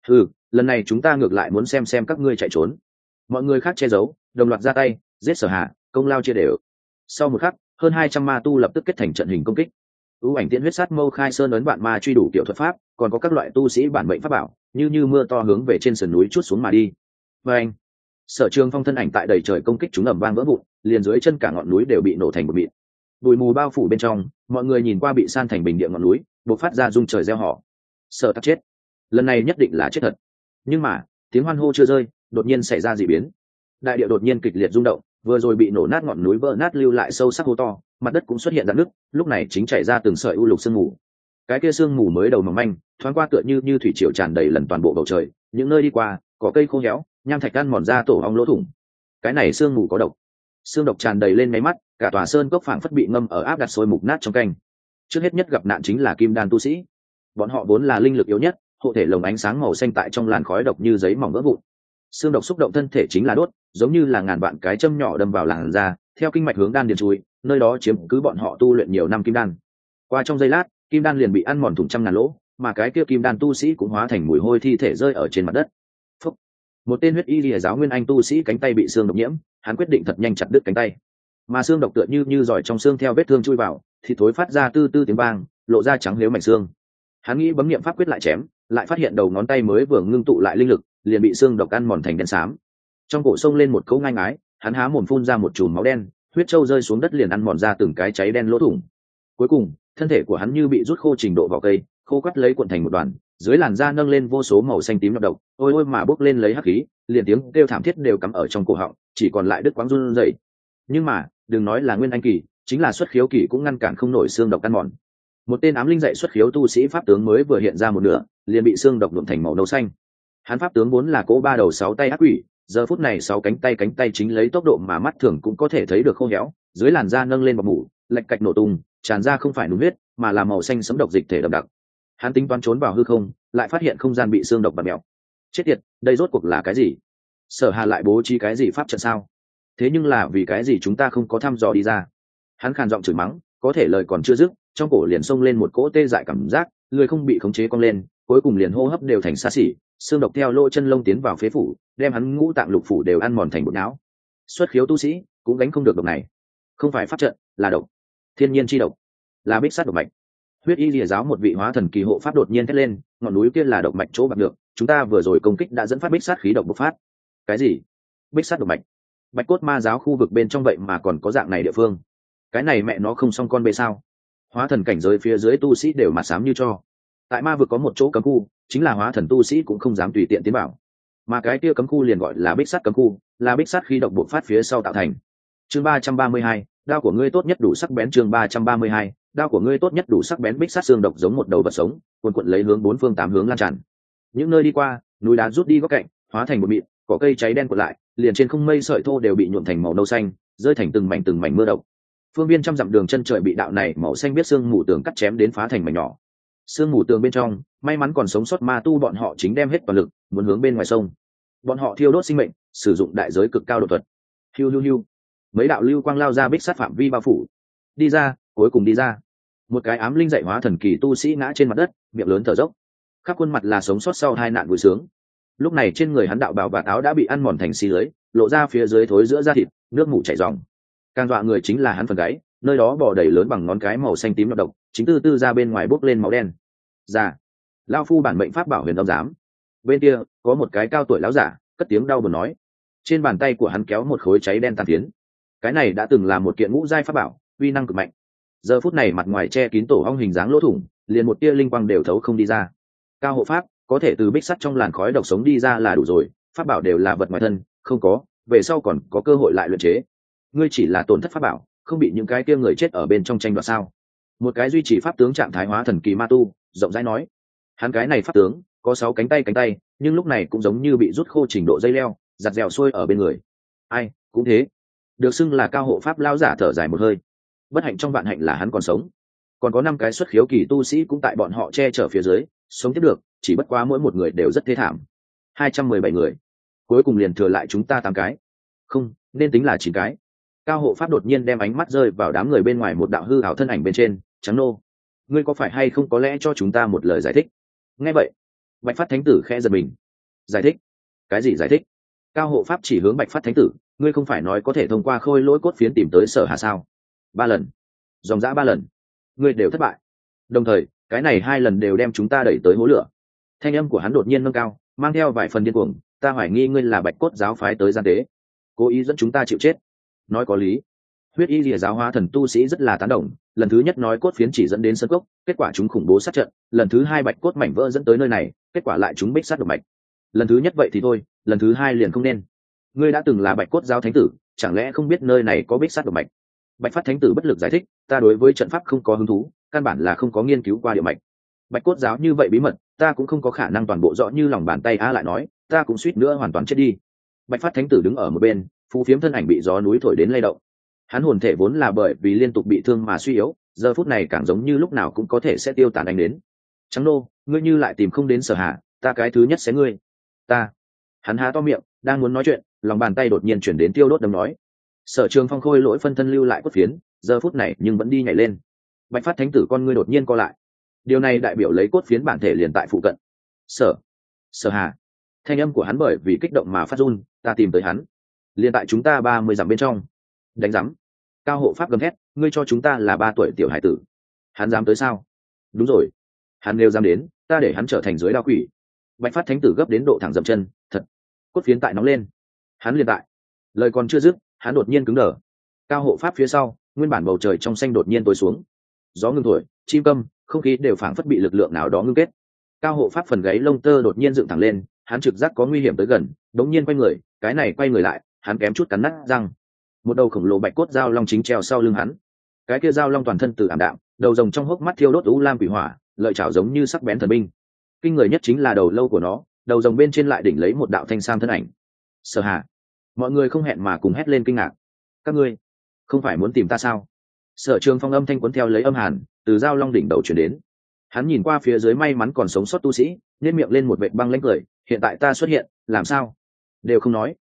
Lần này chúng ta ngược lại muốn xem các ngươi chạy trốn. Mọi người khác che giấu, đồng loạt ra tay, giết Sở Hà, công lao chia đều. Sau một khắc, hơn 200 ma tu lập tức kết thành trận hình công kích. ưu ảnh tiễn huyết sát mâu khai sơn ấn bạn ma truy đủ kiểu thuật pháp, còn có các loại tu sĩ bản mệnh pháp bảo, như mưa to hướng về trên sườn núi chút xuống mà đi. Và anh, Sở Trường Phong thân ảnh tại đầy trời công kích chúng ầm vang vỡ vụn, liền dưới chân cả ngọn núi đều bị nổ thành một mịn. Bụi mù bao phủ bên trong, mọi người nhìn qua bị san thành bình địa ngọn núi, bộc phát ra rung trời reo hò. Sở Tắc chết, lần này nhất định là chết thật. Nhưng mà tiếng hoan hô chưa rơi, đột nhiên xảy ra dị biến. Đại địa đột nhiên kịch liệt rung động, vừa rồi bị nổ nát ngọn núi vỡ nát lưu lại sâu sắc hô to, mặt đất cũng xuất hiện rạn nứt, lúc này chính chảy ra từng sợi u lục sương mù. Cái kia sương mù mới đầu mỏng manh, thoáng qua tựa như thủy triều tràn đầy lần toàn bộ bầu trời, những nơi đi qua có cây khô héo, nham thạch ăn mòn ra tổ ong lỗ thủng. Cái này sương mù có độc. Sương độc tràn đầy lên máy mắt, cả tòa sơn cốc phảng phất bị ngâm ở áp đặt sôi mục nát trong canh. Trước hết nhất gặp nạn chính là kim đan tu sĩ. Bọn họ vốn là linh lực yếu nhất, hộ thể lồng ánh sáng màu xanh tại trong làn khói độc như giấy mỏng vỡ vụn. Sương độc xúc động thân thể chính là đốt, giống như là ngàn vạn cái châm nhỏ đâm vào làn da, theo kinh mạch hướng đan điền chui, nơi đó chiếm cứ bọn họ tu luyện nhiều năm kim đan. Qua trong giây lát, kim đan liền bị ăn mòn thủng trăm ngàn lỗ, mà cái kia kim đan tu sĩ cũng hóa thành mùi hôi thi thể rơi ở trên mặt đất. Phúc. Một tên huyết y lìa giáo nguyên anh tu sĩ cánh tay bị xương độc nhiễm, hắn quyết định thật nhanh chặt đứt cánh tay. Mà xương độc tựa như giỏi trong xương theo vết thương chui vào, thì thối phát ra tư tư tiếng vang, lộ ra trắng liếu mảnh xương. Hắn nghĩ bấm niệm pháp quyết lại chém, lại phát hiện đầu ngón tay mới vừa ngưng tụ lại linh lực liền bị xương độc ăn mòn thành đen xám. Trong cổ sông lên một cấu ngai ngái, hắn há mồm phun ra một chùm máu đen, huyết trâu rơi xuống đất liền ăn mòn ra từng cái cháy đen lỗ thủng. Cuối cùng thân thể của hắn như bị rút khô trình độ vỏ cây, khô quắt lấy cuộn thành một đoàn, dưới làn da nâng lên vô số màu xanh tím độc, ôi ôi mà bốc lên lấy hắc khí, liền tiếng kêu thảm thiết đều cắm ở trong cổ họng, chỉ còn lại đứt quãng run rẩy. Nhưng mà đừng nói là nguyên anh kỳ, chính là xuất khiếu kỳ cũng ngăn cản không nổi xương độc ăn mòn. Một tên ám linh dạy xuất khiếu tu sĩ pháp tướng mới vừa hiện ra một nửa, liền bị xương độc nhuộm thành màu nâu xanh. Hắn pháp tướng vốn là cỗ ba đầu sáu tay ác quỷ, giờ phút này sáu cánh tay chính lấy tốc độ mà mắt thường cũng có thể thấy được khô héo, dưới làn da nâng lên bọt mủ, lạch cạch nổ tung, tràn ra không phải nung huyết, mà là màu xanh sẫm độc dịch thể đậm đặc. Hắn tính toán trốn vào hư không, lại phát hiện không gian bị xương độc bặm mèo. Chết tiệt, đây rốt cuộc là cái gì? Sở Hà lại bố trí cái gì pháp trận sao? Thế nhưng là vì cái gì chúng ta không có thăm dò đi ra? Hắn khàn giọng chửi mắng, có thể lời còn chưa dứt, trong cổ liền xông lên một cỗ tê dại cảm giác, người không bị khống chế cong lên, cuối cùng liền hô hấp đều thành xa xỉ, xương độc theo lỗ chân lông tiến vào phế phủ, đem hắn ngũ tạng lục phủ đều ăn mòn thành bột não. Xuất khiếu tu sĩ cũng gánh không được độc này, không phải pháp trận, là độc, thiên nhiên chi độc, là bích sắt độc mạch. Huyết y lìa giáo một vị hóa thần kỳ hộ pháp đột nhiên thét lên, ngọn núi kia là độc mạch chỗ bạc được, chúng ta vừa rồi công kích đã dẫn phát bích sắt khí độc bộc phát. Cái gì? Bích sắt độc mạch? Bạch cốt ma giáo khu vực bên trong vậy mà còn có dạng này địa phương? Cái này mẹ nó không xong con bê sao? Hóa thần cảnh giới phía dưới tu sĩ đều mặt xám như cho. Tại ma vực có một chỗ cấm khu, chính là hóa thần tu sĩ cũng không dám tùy tiện tiến vào, mà cái kia cấm khu liền gọi là bích sắt cấm khu, là bích sắt khí độc bộc phát phía sau tạo thành. Chương 332, đao của ngươi tốt nhất đủ sắc bén. Chương 332, đao của ngươi tốt nhất đủ sắc bén. Bích sắt xương độc giống một đầu vật sống, cuồn cuộn lấy hướng bốn phương tám hướng lan tràn. Những nơi đi qua, núi đá rút đi góc cạnh, hóa thành một mịn, cỏ cây cháy đen cuộn lại, liền trên không mây sợi thô đều bị nhuộm thành màu nâu xanh, rơi thành từng mảnh mưa độc. Phương viên trăm dặm đường chân trời bị đạo này màu xanh biết xương mù tường cắt chém đến phá thành mảnh nhỏ. Xương mù tường bên trong, may mắn còn sống sót ma tu bọn họ chính đem hết toàn lực muốn hướng bên ngoài sông. Bọn họ thiêu đốt sinh mệnh, sử dụng đại giới cực cao độ thuật. Hiu hiu hiu, mấy đạo lưu quang lao ra bích sắt phạm vi bao phủ. Đi ra, cuối cùng đi ra. Một cái ám linh dạy hóa thần kỳ tu sĩ ngã trên mặt đất, miệng lớn thở dốc, khắp khuôn mặt là sống sót sau hai nạn vui sướng. Lúc này trên người hắn đạo bào và áo đã bị ăn mòn thành xi lưới, lộ ra phía dưới thối giữa da thịt, nước mủ chảy ròng. Càng dọa người chính là hắn phần gáy, nơi đó bò đầy lớn bằng ngón cái màu xanh tím độc, chính từ từ ra bên ngoài bốc lên máu đen. Dạ, lão phu bản mệnh pháp bảo Huyền Âm Giám. Bên kia có một cái cao tuổi lão giả cất tiếng đau buồn nói, trên bàn tay của hắn kéo một khối cháy đen tàn phiến. Cái này đã từng là một kiện ngũ giai pháp bảo, uy năng cực mạnh. Giờ phút này mặt ngoài che kín tổ ong hình dáng lỗ thủng, liền một tia linh quang đều thấu không đi ra. Cao hộ pháp có thể từ bích sắt trong làn khói độc sống đi ra là đủ rồi, pháp bảo đều là vật ngoài thân, không có, về sau còn có cơ hội lại luyện chế. Ngươi chỉ là tổn thất pháp bảo, không bị những cái kia người chết ở bên trong tranh đoạt sao? Một cái duy trì pháp tướng trạng thái hóa thần kỳ ma tu rộng rãi nói. Hắn cái này pháp tướng có 6 cánh tay, nhưng lúc này cũng giống như bị rút khô trình độ dây leo, giặt dẻo xuôi ở bên người. Ai cũng thế, được xưng là cao hộ pháp lao giả thở dài một hơi. Bất hạnh trong vạn hạnh là hắn còn sống, còn có 5 cái xuất khiếu kỳ tu sĩ cũng tại bọn họ che chở phía dưới sống tiếp được, chỉ bất quá mỗi một người đều rất thê thảm. 217 người, cuối cùng liền thừa lại chúng ta 8 cái, không nên tính là 9 cái. Cao hộ pháp đột nhiên đem ánh mắt rơi vào đám người bên ngoài một đạo hư ảo thân ảnh bên trên. Trắng nô, ngươi có phải hay không có lẽ cho chúng ta một lời giải thích? Nghe vậy Bạch Phát Thánh Tử khẽ giật mình. Giải thích? Cái gì giải thích? Cao hộ pháp chỉ hướng Bạch Phát Thánh Tử, ngươi không phải nói có thể thông qua khôi lỗi cốt phiến tìm tới Sở Hà sao? 3 lần, dòng dã 3 lần, ngươi đều thất bại, đồng thời cái này 2 lần đều đem chúng ta đẩy tới hố lửa. Thanh âm của hắn đột nhiên nâng cao, mang theo vài phần điên cuồng, ta hoài nghi ngươi là Bạch Cốt giáo phái tới gian tế, cố ý dẫn chúng ta chịu chết. Nói có lý. Huyết y lìa giáo hóa thần tu sĩ rất là tán đồng, lần thứ nhất nói cốt phiến chỉ dẫn đến sân cốc, kết quả chúng khủng bố sát trận, lần thứ 2 bạch cốt mảnh vỡ dẫn tới nơi này, kết quả lại chúng bích sát độc mạch. Lần thứ nhất vậy thì thôi, lần thứ 2 liền không nên. Ngươi đã từng là Bạch Cốt giáo thánh tử, chẳng lẽ không biết nơi này có bích sát độc mạch? Bạch Phát Thánh Tử bất lực giải thích, ta đối với trận pháp không có hứng thú, căn bản là không có nghiên cứu qua địa mạch. Bạch Cốt giáo như vậy bí mật, ta cũng không có khả năng toàn bộ rõ như lòng bàn tay. Lại nói, ta cũng suýt nữa hoàn toàn chết đi. Bạch Phát Thánh Tử đứng ở một bên, phù phiếm thân ảnh bị gió núi thổi đến lay động. Hắn hồn thể vốn là bởi vì liên tục bị thương mà suy yếu, giờ phút này càng giống như lúc nào cũng có thể sẽ tiêu tàn anh đến. Trắng nô, ngươi như lại tìm không đến Sở Hà, ta cái thứ nhất sẽ ngươi. Ta. Hắn há to miệng, đang muốn nói chuyện, lòng bàn tay đột nhiên chuyển đến tiêu đốt đấm nói. Sở Trường Phong khôi lỗi phân thân lưu lại cốt phiến, giờ phút này nhưng vẫn đi nhảy lên. Bạch Phát Thánh Tử con ngươi đột nhiên co lại. Điều này đại biểu lấy cốt phiến bản thể liền tại phụ cận. Sở Hà. Thanh âm của hắn bởi vì kích động mà phát run, ta tìm tới hắn. Liên tại chúng ta 30 dặm bên trong. Đánh rắm. Cao hộ pháp gầm thét, ngươi cho chúng ta là 3 tuổi tiểu hải tử. Hắn dám tới sao? Đúng rồi. Hắn nếu dám đến, ta để hắn trở thành dưới đao quỷ. Bạch phát thánh tử gấp đến độ thẳng dậm chân, thật cốt phiến tại nóng lên. Hắn liền tại, lời còn chưa dứt, hắn đột nhiên cứng đờ. Cao hộ pháp phía sau, nguyên bản bầu trời trong xanh đột nhiên tối xuống, gió ngưng thổi, chim câm, không khí đều phảng phất bị lực lượng nào đó ngưng kết. Cao hộ pháp phần gáy lông tơ đột nhiên dựng thẳng lên, hắn trực giác có nguy hiểm tới gần, đống nhiên quay người, cái này quay người lại, hắn kém chút cắn nát răng. Một đầu khổng lồ bạch cốt dao long chính treo sau lưng hắn. Cái kia dao long toàn thân từ ảm đạm, đầu rồng trong hốc mắt thiêu đốt u lam quỷ hỏa, lợi chảo giống như sắc bén thần binh. Kinh người nhất chính là đầu lâu của nó, đầu rồng bên trên lại đỉnh lấy một đạo thanh sam thân ảnh. Sở Hà. Mọi người không hẹn mà cùng hét lên kinh ngạc. Các ngươi không phải muốn tìm ta sao? Sở Trường Phong âm thanh cuốn theo lấy âm hàn từ dao long đỉnh đầu truyền đến. Hắn nhìn qua phía dưới may mắn còn sống sót tu sĩ, nhếch miệng lên một vệt băng lãnh cười, hiện tại ta xuất hiện, làm sao? Đều không nói.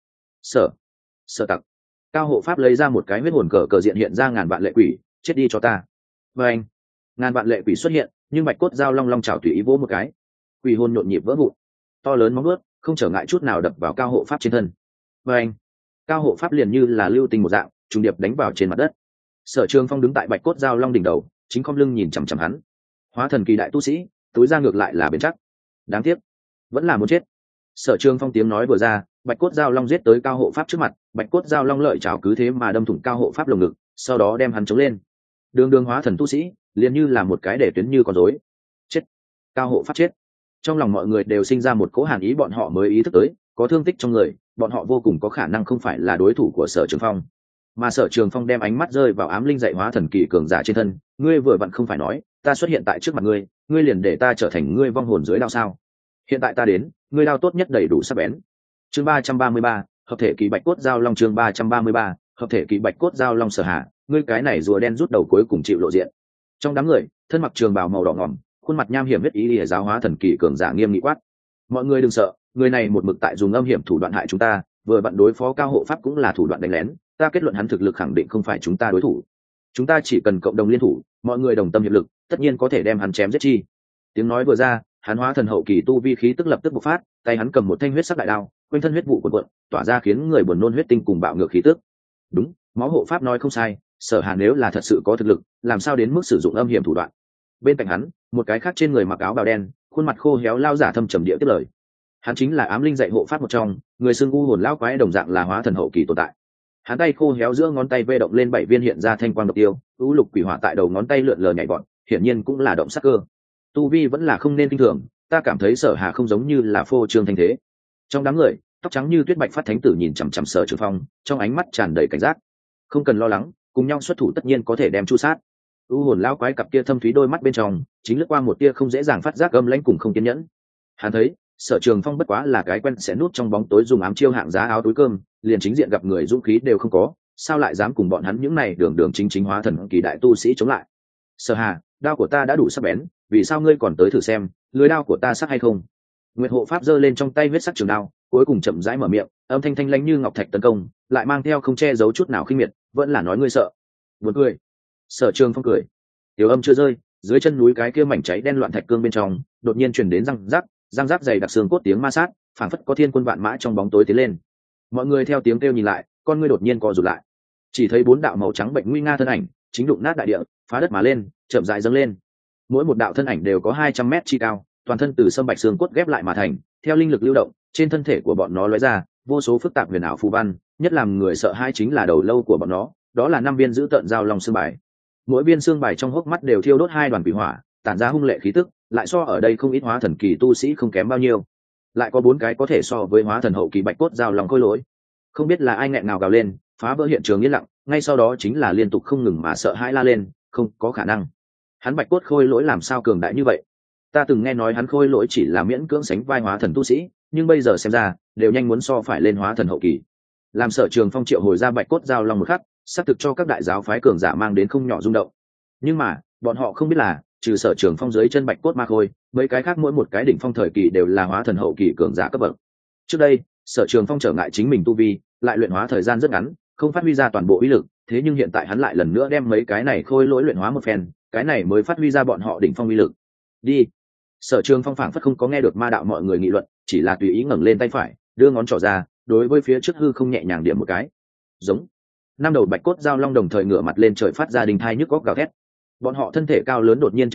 Sở tặc. Cao hộ pháp lấy ra một cái huyết hồn cờ diện hiện ra ngàn vạn lệ quỷ, chết đi cho ta. Và anh, ngàn vạn lệ quỷ xuất hiện, nhưng bạch cốt dao long long chảo tùy ý vỗ một cái, quỷ hồn nhộn nhịp vỡ vụn, to lớn móng vuốt không trở ngại chút nào đập vào cao hộ pháp trên thân. Và anh, cao hộ pháp liền như là lưu tinh một dạng, trùng điệp đánh vào trên mặt đất. Sở Trường Phong đứng tại bạch cốt dao long đỉnh đầu, chính khom lưng nhìn chằm chằm hắn. Hóa thần kỳ đại tu sĩ, túi ra ngược lại là bền chắc. Đáng tiếc, vẫn là muốn chết. Sở Trường Phong tiếng nói vừa ra, bạch cốt dao long giết tới cao hộ pháp trước mặt, bạch cốt dao long lợi chảo cứ thế mà đâm thủng cao hộ pháp lồng ngực, sau đó đem hắn chống lên. Đường hóa thần tu sĩ, liền như là một cái để tuyến như con rối. Chết. Cao hộ pháp chết. Trong lòng mọi người đều sinh ra một cỗ hàn ý, bọn họ mới ý thức tới, có thương tích trong người, bọn họ vô cùng có khả năng không phải là đối thủ của Sở Trường Phong. Mà Sở Trường Phong đem ánh mắt rơi vào ám linh dạy hóa thần kỳ cường giả trên thân, ngươi vừa vặn không phải nói, ta xuất hiện tại trước mặt ngươi, ngươi liền để ta trở thành ngươi vong hồn dưới đao sao? Hiện tại ta đến, ngươi đao tốt nhất đầy đủ sắc bén. Chương 333, hợp thể kỳ bạch cốt dao long. Chương 333, hợp thể kỳ bạch cốt dao long. Sở Hà, ngươi cái này rùa đen rút đầu cuối cùng chịu lộ diện. Trong đám người, thân mặc trường bào màu đỏ ngòm, khuôn mặt nham hiểm huyết ý lìa giáo hóa thần kỳ cường giả nghiêm nghị quát: mọi người đừng sợ, người này một mực tại dùng âm hiểm thủ đoạn hại chúng ta, vừa vặn đối phó cao hộ pháp cũng là thủ đoạn đánh lén, ta kết luận hắn thực lực khẳng định không phải chúng ta đối thủ. Chúng ta chỉ cần cộng đồng liên thủ, mọi người đồng tâm hiệp lực, tất nhiên có thể đem hắn chém giết chi. Tiếng nói vừa ra, hắn hóa thần hậu kỳ tu vi khí tức lập tức bộc phát, tay hắn cầm một thanh huyết sắc đại đao, quanh thân huyết vụ cuộn cuộn, tỏa ra khiến người buồn nôn huyết tinh cùng bạo ngược khí tức. Đúng, máu hộ pháp nói không sai, Sở Hà nếu là thật sự có thực lực, làm sao đến mức sử dụng âm hiểm thủ đoạn. Bên cạnh hắn, một cái khác trên người mặc áo bào đen, khuôn mặt khô héo lao giả thâm trầm địa tiếp lời. Hắn chính là ám linh dạy hộ pháp một trong, người xưng u hồn lão quái đồng dạng là hóa thần hậu kỳ tồn tại. Hắn tay khô héo giữa ngón tay vê động lên 7 viên hiện ra thanh quang độc tiêu, u lục quỷ hỏa tại đầu ngón tay lượn lờ nhảy vọt, hiển nhiên cũng là động sắc cơ. Tu vi vẫn là không nên kinh thường, ta cảm thấy Sở Hà không giống như là phô trương thanh thế. Trong đám người, tóc trắng như tuyết bạch phát thánh tử nhìn chằm chằm Sở Trường Phong, trong ánh mắt tràn đầy cảnh giác. Không cần lo lắng, cùng nhau xuất thủ tất nhiên có thể đem chu sát. U hồn lão quái cặp kia thâm thúy đôi mắt bên trong, chính lướt qua một tia không dễ dàng phát giác âm lãnh cùng không kiên nhẫn. Hắn thấy, Sở Trường Phong bất quá là cái quen sẽ núp trong bóng tối dùng ám chiêu hạng giá áo túi cơm, liền chính diện gặp người dũng khí đều không có, sao lại dám cùng bọn hắn những này đường chính hóa thần kỳ đại tu sĩ chống lại. Sở Hà, đao của ta đã đủ sắc bén, vì sao ngươi còn tới thử xem lưới đao của ta sắc hay không? Nguyệt hộ pháp giơ lên trong tay huyết sắc trường đao, cuối cùng chậm rãi mở miệng, âm thanh thanh lãnh như ngọc thạch tấn công, lại mang theo không che giấu chút nào khinh miệt, vẫn là nói ngươi sợ. Buồn cười. Sở Trường Phong cười. Tiểu âm chưa rơi, dưới chân núi cái kia mảnh cháy đen loạn thạch cương bên trong, đột nhiên truyền đến răng rác dày đặc xương cốt tiếng ma sát, phảng phất có thiên quân vạn mã trong bóng tối tiến lên. Mọi người theo tiếng kêu nhìn lại, con ngươi đột nhiên co rụt lại. Chỉ thấy 4 đạo màu trắng bệnh nguy nga thân ảnh, chính đụng nát đại địa, phá đất mà lên, chậm rãi dâng lên. Mỗi một đạo thân ảnh đều có 200 mét chi cao, toàn thân từ sâm bạch xương cốt ghép lại mà thành, theo linh lực lưu động, trên thân thể của bọn nó lóe ra vô số phức tạp huyền ảo phù văn, nhất làm người sợ hãi chính là đầu lâu của bọn nó, đó là 5 viên giữ tợn dao long xương bài. Mỗi viên xương bài trong hốc mắt đều thiêu đốt 2 đoàn quỷ hỏa, tản ra hung lệ khí tức, lại so ở đây không ít hóa thần kỳ tu sĩ không kém bao nhiêu. Lại có 4 cái có thể so với hóa thần hậu kỳ bạch cốt dao long khôi lỗi. Không biết là ai nghẹn nào gào lên, phá vỡ hiện trường yên lặng, ngay sau đó chính là liên tục không ngừng mà sợ hãi la lên, không có khả năng. Hắn bạch cốt khôi lỗi làm sao cường đại như vậy? Ta từng nghe nói hắn khôi lỗi chỉ là miễn cưỡng sánh vai hóa thần tu sĩ, nhưng bây giờ xem ra, đều nhanh muốn so phải lên hóa thần hậu kỳ. Làm Sở Trường Phong triệu hồi ra bạch cốt dao long một khắc, xác thực cho các đại giáo phái cường giả mang đến không nhỏ rung động. Nhưng mà, bọn họ không biết là, trừ Sở Trường Phong dưới chân bạch cốt ma khôi, mấy cái khác mỗi một cái đỉnh phong thời kỳ đều là hóa thần hậu kỳ cường giả cấp bậc. Trước đây, Sở Trường Phong trở ngại chính mình tu vi, lại luyện hóa thời gian rất ngắn, không phát huy ra toàn bộ uy lực, thế nhưng hiện tại hắn lại lần nữa đem mấy cái này khôi lỗi luyện hóa một phen, cái này mới phát huy ra bọn họ đỉnh phong uy lực. Đi. Sở Trường Phong phảng phất không có nghe được ma đạo mọi người nghị luận, chỉ là tùy ý ngẩng lên tay phải, đưa ngón trỏ ra, đối với phía trước hư không nhẹ nhàng điểm một cái. Giống. 5 đầu bạch cốt dao long đồng thời ngửa mặt lên trời phát ra đình thai nhức góc gào thét. Bọn họ thân thể cao lớn đột nhiên chấn động,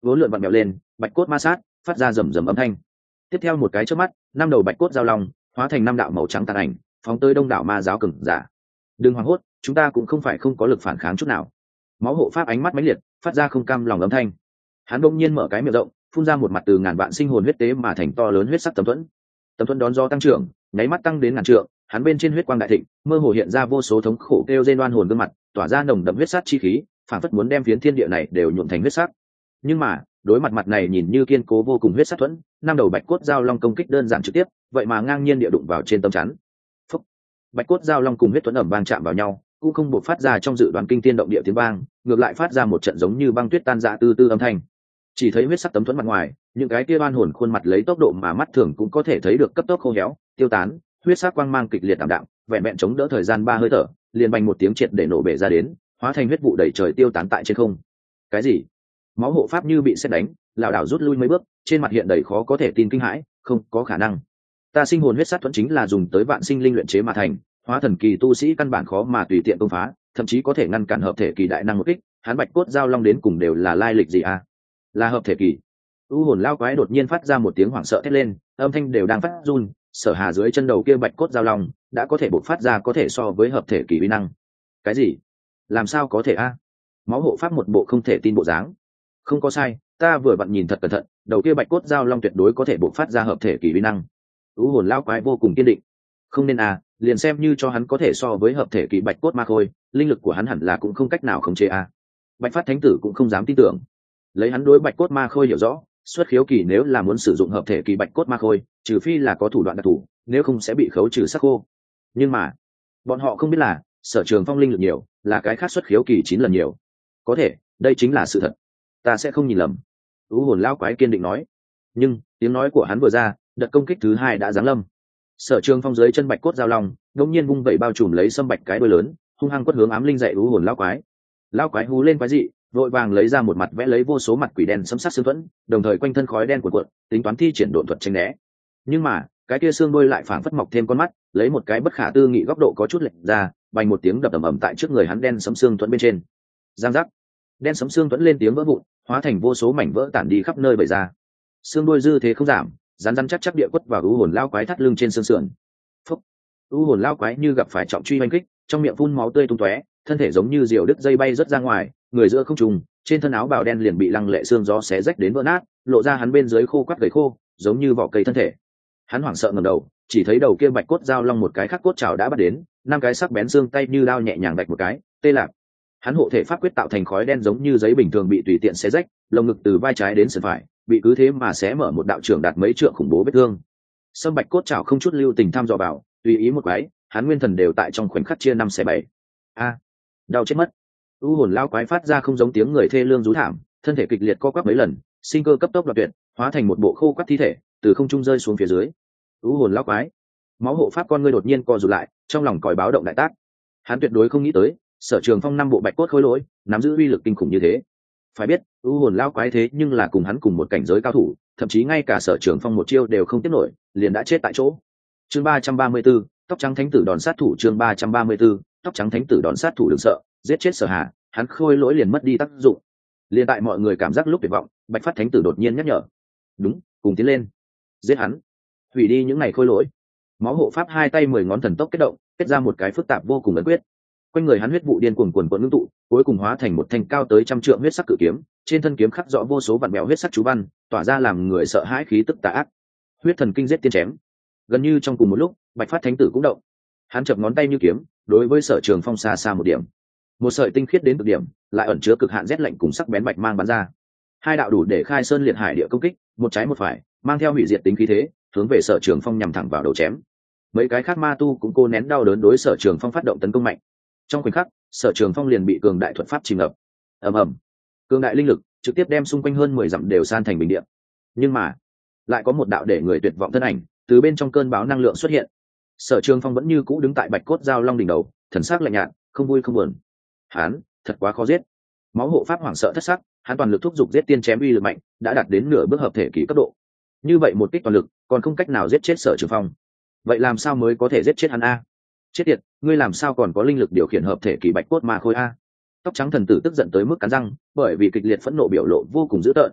vốn lượn vặn mèo lên, bạch cốt ma sát phát ra rầm rầm âm thanh. Tiếp theo một cái chớp mắt, năm đầu bạch cốt giao long hóa thành năm đạo màu trắng tàn ảnh, phóng tới đông đảo ma giáo cường giả. Đừng hoảng hốt, chúng ta cũng không phải không có lực phản kháng chút nào. Máu hộ pháp ánh mắt mãnh liệt, phát ra không cam lòng âm thanh. Hắn đột nhiên mở cái miệng rộng, phun ra một mặt từ ngàn vạn sinh hồn huyết tế mà thành to lớn huyết sắc tấm thuẫn. Tấm thuẫn đón gió tăng trưởng, nháy mắt tăng đến ngàn trượng, hắn bên trên huyết quang đại thịnh, mơ hồ hiện ra vô số thống khổ kêu rên oan hồn gương mặt, tỏa ra nồng đậm huyết sát chi khí, phản phất muốn đem phiến thiên địa này đều nhuộm thành huyết sắc. Nhưng mà, đối mặt mặt này nhìn như kiên cố vô cùng huyết sát thuẫn, năm đầu bạch cốt giao long công kích đơn giản trực tiếp, vậy mà ngang nhiên địa đụng vào trên tấm chắn. Phúc. Bạch cốt giao long cùng huyết thuẫn ẩm vang chạm vào nhau, cũng không buộc phát ra trong dự đoán kinh thiên động địa tiếng vang, ngược lại phát ra một trận giống như băng tuyết tan rã tư tư âm thanh. Chỉ thấy huyết sắc tấm thuẫn mặt ngoài, những cái kia oan hồn khuôn mặt lấy tốc độ mà mắt thường cũng có thể thấy được cấp tốc khô héo, tiêu tán, huyết sắc quang mang kịch liệt tạm đạm, vẹn vẹn chống đỡ thời gian 3 hơi thở, liền bành một tiếng triệt để nổ bể ra đến, hóa thành huyết vụ đầy trời tiêu tán tại trên không. Cái gì? Máu hộ pháp như bị sét đánh, lảo đảo rút lui mấy bước, trên mặt hiện đầy khó có thể tin kinh hãi, không có khả năng. Ta sinh hồn huyết sát thuẫn chính là dùng tới vạn sinh linh luyện chế mà thành, hóa thần kỳ tu sĩ căn bản khó mà tùy tiện công phá, thậm chí có thể ngăn cản hợp thể kỳ đại năng một kích, hắn bạch cốt giao long đến cùng đều là lai lịch gì à? Là hợp thể kỳ. U hồn lao quái đột nhiên phát ra một tiếng hoảng sợ thét lên, âm thanh đều đang phát run, Sở Hà dưới chân đầu kia bạch cốt giao long đã có thể bộc phát ra có thể so với hợp thể kỳ uy năng. Cái gì? Làm sao có thể a? Máu hộ pháp một bộ không thể tin bộ dáng. Không có sai, ta vừa vặn nhìn thật cẩn thận, đầu kia bạch cốt giao long tuyệt đối có thể bộc phát ra hợp thể kỳ uy năng. U hồn lao quái vô cùng kiên định. Không nên à, liền xem như cho hắn có thể so với hợp thể kỳ bạch cốt ma khôi, linh lực của hắn hẳn là cũng không cách nào khống chế a. Bạch phát thánh tử cũng không dám tin tưởng. Lấy hắn đối bạch cốt ma khôi hiểu rõ, xuất khiếu kỳ nếu là muốn sử dụng hợp thể kỳ bạch cốt ma khôi, trừ phi là có thủ đoạn đặc thù, nếu không sẽ bị khấu trừ sắc khô. Nhưng mà bọn họ không biết là Sở Trường Phong linh lực nhiều, là cái khác xuất khiếu kỳ 9 lần nhiều. Có thể đây chính là sự thật, ta sẽ không nhìn lầm. U hồn lão quái kiên định nói. Nhưng tiếng nói của hắn vừa ra, đợt công kích thứ 2 đã giáng lâm. Sở Trường Phong dưới chân bạch cốt giao long đột nhiên vung vẩy bao trùm lấy sâm bạch cái đuôi lớn, hung hăng quất hướng ám linh dạy u hồn lão quái. Lão quái hú lên quái dị, vội vàng lấy ra một mặt vẽ lấy vô số mặt quỷ đen xâm sát xương thuẫn, đồng thời quanh thân khói đen cuộn cuộn, tính toán thi triển độn thuật tránh né. Nhưng mà cái kia xương đuôi lại phảng phất mọc thêm con mắt, lấy một cái bất khả tư nghị góc độ có chút lệch ra, bành một tiếng đập ầm ầm tại trước người hắn đen sấm xương thuẫn bên trên. Giang giác, đen sấm xương thuẫn lên tiếng vỡ vụn, hóa thành vô số mảnh vỡ tản đi khắp nơi bày ra. Xương đuôi dư thế không giảm, rắn rắn chắc chắc địa quất vào u hồn lao quái thắt lưng trên xương sườn. Phúc, u hồn lao quái như gặp phải trọng truy oanh kích, trong miệng phun máu tươi tung tóe, thân thể giống như diều đứt dây bay rớt ra ngoài, người giữa không trung, trên thân áo bào đen liền bị lăng lệ xương gió xé rách đến vỡ nát, lộ ra hắn bên dưới khô quắt gầy khô, giống như vỏ cây thân thể. Hắn hoảng sợ ngẩng đầu, chỉ thấy đầu kia bạch cốt giao long một cái khắc cốt chảo đã bắt đến, 5 cái sắc bén xương tay như đao nhẹ nhàng vạch một cái, tê lạc. Hắn hộ thể pháp quyết tạo thành khói đen giống như giấy bình thường bị tùy tiện xé rách, lồng ngực từ vai trái đến sườn phải, bị cứ thế mà xé mở một đạo trưởng đạt mấy trượng khủng bố vết thương. Sâm bạch cốt chảo không chút lưu tình tham dò vào, tùy ý một cái, hắn nguyên thần đều tại trong khoảnh khắc chia 5 xẻ 7. A, đau chết mất. U hồn lao quái phát ra không giống tiếng người thê lương rú thảm, thân thể kịch liệt co quắp mấy lần, sinh cơ cấp tốc đoạt tuyệt, hóa thành một bộ khô quắt thi thể, từ không trung rơi xuống phía dưới. U hồn lao quái, máu hộ pháp con ngươi đột nhiên co rụt lại, trong lòng còi báo động đại tác. Hắn tuyệt đối không nghĩ tới, Sở Trường Phong 5 bộ bạch cốt khối lỗi, nắm giữ uy lực kinh khủng như thế. Phải biết, u hồn lao quái thế nhưng là cùng hắn cùng một cảnh giới cao thủ, thậm chí ngay cả Sở Trường Phong một chiêu đều không tiếp nổi, liền đã chết tại chỗ. Chương 334, tóc trắng thánh tử đòn sát thủ. Chương 334, tóc trắng thánh tử đòn sát thủ đừng sợ, giết chết Sở Hà, hắn khôi lỗi liền mất đi tác dụng. Liên tại mọi người cảm giác lúc tuyệt vọng, bạch phát thánh tử đột nhiên nhắc nhở. Đúng, cùng tiến lên, giết hắn, hủy đi những ngày khôi lỗi. Máu hộ pháp 2 tay 10 ngón thần tốc kết động, kết ra một cái phức tạp vô cùng ấn quyết. Quanh người hắn huyết vụ điên cuồng quần quần ngưng tụ, cuối cùng hóa thành một thanh cao tới 100 trượng huyết sắc cự kiếm, trên thân kiếm khắc rõ vô số vặn vẹo huyết sắc chú văn, tỏa ra làm người sợ hãi khí tức tà ác. Huyết thần kinh giết tiên chém. Gần như trong cùng một lúc, bạch phát thánh tử cũng động. Hắn chập ngón tay như kiếm, đối với Sở Trường Phong xa xa một điểm. Một sợi tinh khiết đến cực điểm, lại ẩn chứa cực hạn rét lạnh cùng sắc bén bạch mang bắn ra. 2 đạo đủ để khai sơn liệt hải địa công kích, một trái một phải, mang theo hủy diệt tính khí thế, hướng về Sở Trường Phong nhằm thẳng vào đầu chém. Mấy cái khác ma tu cũng cố nén đau đớn đối Sở Trường Phong phát động tấn công mạnh. Trong khoảnh khắc, Sở Trường Phong liền bị cường đại thuật pháp chìm ngập. Ầm ầm, cường đại linh lực trực tiếp đem xung quanh hơn 10 dặm đều san thành bình địa. Nhưng mà, lại có một đạo để người tuyệt vọng thân ảnh từ bên trong cơn bão năng lượng xuất hiện. Sở Trường Phong vẫn như cũ đứng tại bạch cốt giao long đỉnh đầu, thần sắc lạnh nhạt, không vui không buồn. Hắn thật quá khó giết. Máu hộ pháp hoảng sợ thất sắc, hắn toàn lực thúc giục giết tiên chém uy lực mạnh, đã đạt đến nửa bước hợp thể kỳ cấp độ. Như vậy một kích toàn lực, còn không cách nào giết chết Sở Trường Phong. Vậy làm sao mới có thể giết chết hắn a? Chết tiệt, ngươi làm sao còn có linh lực điều khiển hợp thể kỳ bạch cốt ma khôi a? Tóc trắng thần tử tức giận tới mức cắn răng, bởi vì kịch liệt phẫn nộ biểu lộ vô cùng dữ tợn.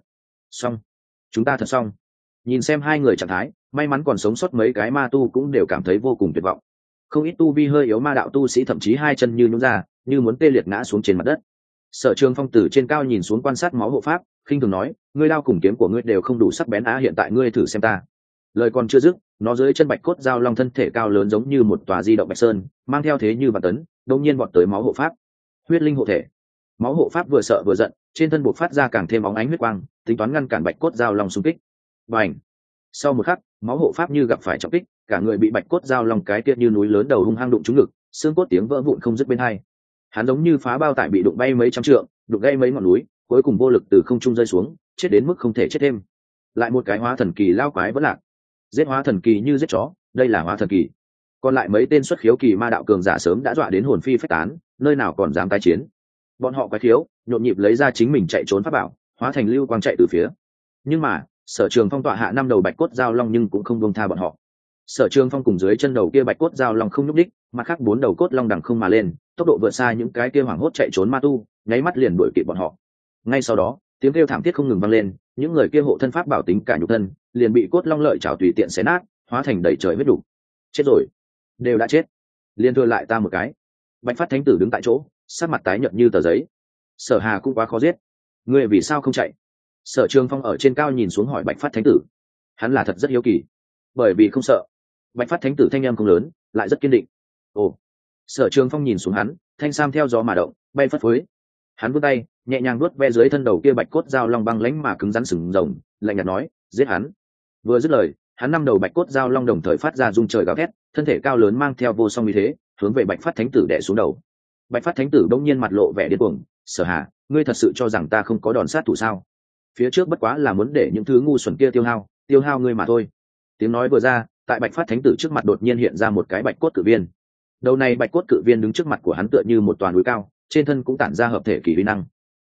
Xong, chúng ta thật xong. Nhìn xem hai người trạng thái, may mắn còn sống sót mấy cái ma tu cũng đều cảm thấy vô cùng tuyệt vọng. Không ít tu vi hơi yếu ma đạo tu sĩ thậm chí hai chân như nhũn ra, như muốn tê liệt ngã xuống trên mặt đất. Sở Trường Phong từ trên cao nhìn xuống quan sát máu hộ pháp, khinh thường nói, ngươi đao cùng kiếm của ngươi đều không đủ sắc bén á, hiện tại ngươi thử xem ta. Lời còn chưa dứt, nó dưới chân bạch cốt dao long thân thể cao lớn giống như một tòa di động bạch sơn, mang theo thế như vạn tấn, đột nhiên vọt tới máu hộ pháp. Huyết linh hộ thể. Máu hộ pháp vừa sợ vừa giận, trên thân buộc phát ra càng thêm óng ánh huyết quang, tính toán ngăn cản bạch cốt dao long xung kích. Bành! Sau một khắc, máu hộ pháp như gặp phải trọng kích, cả người bị bạch cốt dao long cái kia như núi lớn đầu hung hăng đụng trúng ngực, xương cốt tiếng vỡ vụn không dứt bên hai. Hắn giống như phá bao tải bị đụng bay mấy trăm trượng, đụng gãy mấy ngọn núi, cuối cùng vô lực từ không trung rơi xuống, chết đến mức không thể chết thêm. Lại một cái hóa thần kỳ lao quái vẫn lạc. Giết hóa thần kỳ như giết chó, đây là hóa thần kỳ. Còn lại mấy tên xuất khiếu kỳ ma đạo cường giả sớm đã dọa đến hồn phi phách tán, nơi nào còn dám tái chiến. Bọn họ quái khiếu, nhộn nhịp lấy ra chính mình chạy trốn pháp bảo, hóa thành lưu quang chạy từ phía. Nhưng mà, Sở Trường Phong tọa hạ năm đầu bạch cốt dao long nhưng cũng không buông tha bọn họ. Sở Trường Phong cùng dưới chân đầu kia bạch cốt dao long không nhúc đích, mặt khác bốn đầu cốt long đằng không mà lên, tốc độ vượt xa những cái kia hoảng hốt chạy trốn ma tu, nháy mắt liền đuổi kịp bọn họ. Ngay sau đó, tiếng kêu thảm thiết không ngừng vang lên, những người kia hộ thân pháp bảo tính cả nhục thân, liền bị cốt long lợi chảo tùy tiện xé nát, hóa thành đầy trời huyết đủ. Chết rồi, đều đã chết. Liên thừa lại ta một cái. Bạch Phát Thánh tử đứng tại chỗ, sắc mặt tái nhợt như tờ giấy. Sở Hà cũng quá khó giết, ngươi vì sao không chạy? Sở Trường Phong ở trên cao nhìn xuống hỏi Bạch Phát Thánh tử. Hắn là thật rất hiếu kỳ, bởi vì không sợ. Bạch Phát Thánh tử thanh âm không lớn, lại rất kiên định. Ồ. Sở Trường Phong nhìn xuống hắn, thanh sam theo gió mà động, bay phất phới. Hắn vươn tay, nhẹ nhàng nuốt ve dưới thân đầu kia bạch cốt dao long băng lãnh mà cứng rắn sừng rồng, lạnh nhạt nói, giết hắn. Vừa dứt lời, hắn năm đầu bạch cốt dao long đồng thời phát ra rung trời gào thét, thân thể cao lớn mang theo vô song uy thế, hướng về Bạch Phát Thánh tử đè xuống đầu. Bạch Phát Thánh tử đông nhiên mặt lộ vẻ điên cuồng, Sở Hà, ngươi thật sự cho rằng ta không có đòn sát thủ sao? Phía trước bất quá là muốn để những thứ ngu xuẩn kia tiêu hao ngươi mà thôi. Tiếng nói vừa ra, tại Bạch Phát Thánh tử trước mặt đột nhiên hiện ra một cái bạch cốt cự viên. Đầu này bạch cốt cự viên đứng trước mặt của hắn tựa như một toàn núi cao, trên thân cũng tản ra hợp thể kỳ uy năng.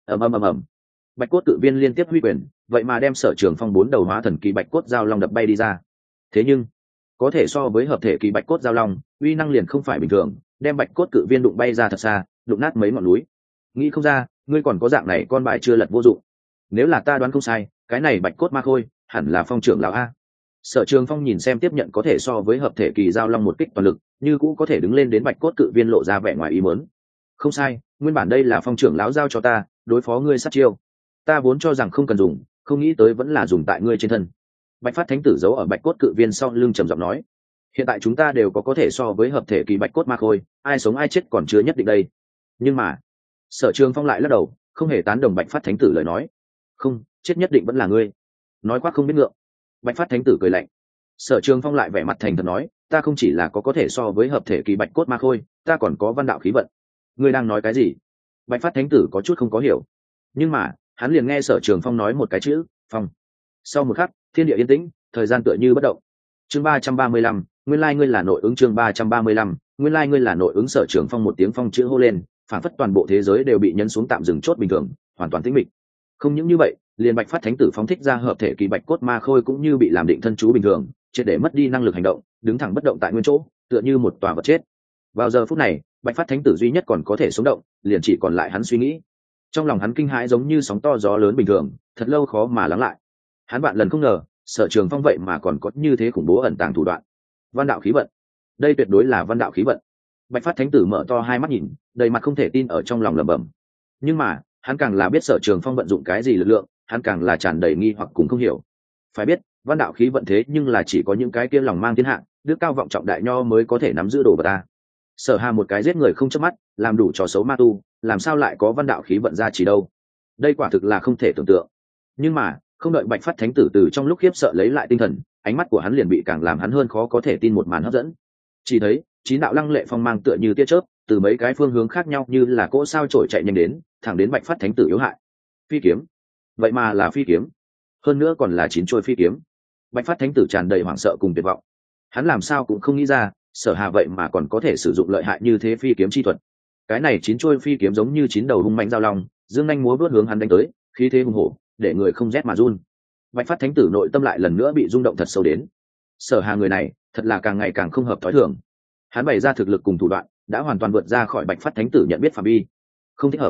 Ầm. Bạch cốt cự viên liên tiếp huy quyền, vậy mà đem Sở Trường Phong bốn đầu hóa thần kỳ bạch cốt giao long đập bay đi ra. Thế nhưng, có thể so với hợp thể kỳ bạch cốt giao long, uy năng liền không phải bình thường, đem bạch cốt cự viên đụng bay ra thật xa, đụng nát mấy ngọn núi. Nghĩ không ra, ngươi còn có dạng này con bài chưa lật vô dụng. Nếu là ta đoán không sai, cái này bạch cốt ma khôi hẳn là Phong trưởng lão a. Sở Trường Phong nhìn xem tiếp nhận có thể so với hợp thể kỳ giao long một kích toàn lực, như cũng có thể đứng lên đến bạch cốt cự viên lộ ra vẻ ngoài ý muốn. Không sai, nguyên bản đây là Phong trưởng lão giao cho ta, đối phó ngươi sát chiêu. Ta vốn cho rằng không cần dùng, không nghĩ tới vẫn là dùng tại ngươi trên thân. Bạch Phát Thánh tử giấu ở bạch cốt cự viên sau lưng trầm giọng nói, hiện tại chúng ta đều có thể so với hợp thể kỳ bạch cốt ma khôi, ai sống ai chết còn chưa nhất định đây. Nhưng mà, Sở Trường Phong lại lắc đầu, không hề tán đồng Bạch Phát Thánh tử lời nói. Không, chết nhất định vẫn là ngươi. Nói quát không biết ngượng. Bạch Phát Thánh tử cười lạnh. Sở Trường Phong lại vẻ mặt thành thật nói, ta không chỉ là có thể so với hợp thể kỳ bạch cốt ma khôi, ta còn có văn đạo khí vận. Ngươi đang nói cái gì? Bạch Phát Thánh tử có chút không có hiểu. Nhưng mà, hắn liền nghe Sở Trường Phong nói một cái chữ, phong. Sau một khắc, thiên địa yên tĩnh, thời gian tựa như bất động. Chương 335, nguyên lai ngươi là nội ứng. Chương 335, nguyên lai ngươi là nội ứng. Sở Trường Phong một tiếng phong chữ hô lên, phản phất toàn bộ thế giới đều bị nhấn xuống tạm dừng chốt bình thường, hoàn toàn tĩnh mịch. Không những như vậy, liền Bạch Phát Thánh tử phóng thích ra hợp thể kỳ bạch cốt ma khôi cũng như bị làm định thân chú bình thường, triệt để mất đi năng lực hành động, đứng thẳng bất động tại nguyên chỗ, tựa như một tòa vật chết. Vào giờ phút này, Bạch Phát Thánh tử duy nhất còn có thể sống động, liền chỉ còn lại hắn suy nghĩ. Trong lòng hắn kinh hãi giống như sóng to gió lớn bình thường, thật lâu khó mà lắng lại. Hắn vạn lần không ngờ, Sở Trường Phong vậy mà còn có như thế khủng bố ẩn tàng thủ đoạn. Văn đạo khí vận, đây tuyệt đối là văn đạo khí vận. Bạch Phát Thánh tử mở to hai mắt nhìn, đầy mặt không thể tin ở trong lòng lẩm bẩm. Nhưng mà, hắn càng là biết Sở Trường Phong vận dụng cái gì lực lượng, hắn càng là tràn đầy nghi hoặc cùng không hiểu. Phải biết, văn đạo khí vận thế nhưng là chỉ có những cái kia lòng mang thiên hạ, đức cao vọng trọng đại nho mới có thể nắm giữ đồ vật ta. Sở Hà một cái giết người không chớp mắt, làm đủ trò xấu ma tu, làm sao lại có văn đạo khí vận ra chỉ đâu? Đây quả thực là không thể tưởng tượng. Nhưng mà, không đợi Bạch Phát Thánh tử từ trong lúc khiếp sợ lấy lại tinh thần, ánh mắt của hắn liền bị càng làm hắn hơn khó có thể tin một màn hấp dẫn. Chỉ thấy, chín đạo lăng lệ phong mang tựa như tia chớp, từ mấy cái phương hướng khác nhau như là cỗ sao trổi chạy nhanh đến, thẳng đến Bạch Phát Thánh tử yếu hại. Phi kiếm, vậy mà là phi kiếm, hơn nữa còn là chín chuôi phi kiếm. Bạch Phát Thánh tử tràn đầy hoảng sợ cùng tuyệt vọng. Hắn làm sao cũng không nghĩ ra, Sở Hà vậy mà còn có thể sử dụng lợi hại như thế phi kiếm chi thuật. Cái này chín chuôi phi kiếm giống như chín đầu hung mãnh dao long, dương nhanh múa vớt hướng hắn đánh tới, khí thế hùng hổ, để người không rét mà run. Bạch Phát Thánh tử nội tâm lại lần nữa bị rung động thật sâu đến. Sở Hà người này, thật là càng ngày càng không hợp thói thường. Hắn bày ra thực lực cùng thủ đoạn, đã hoàn toàn vượt ra khỏi Bạch Phát Thánh tử nhận biết phạm vi. Không thích hợp.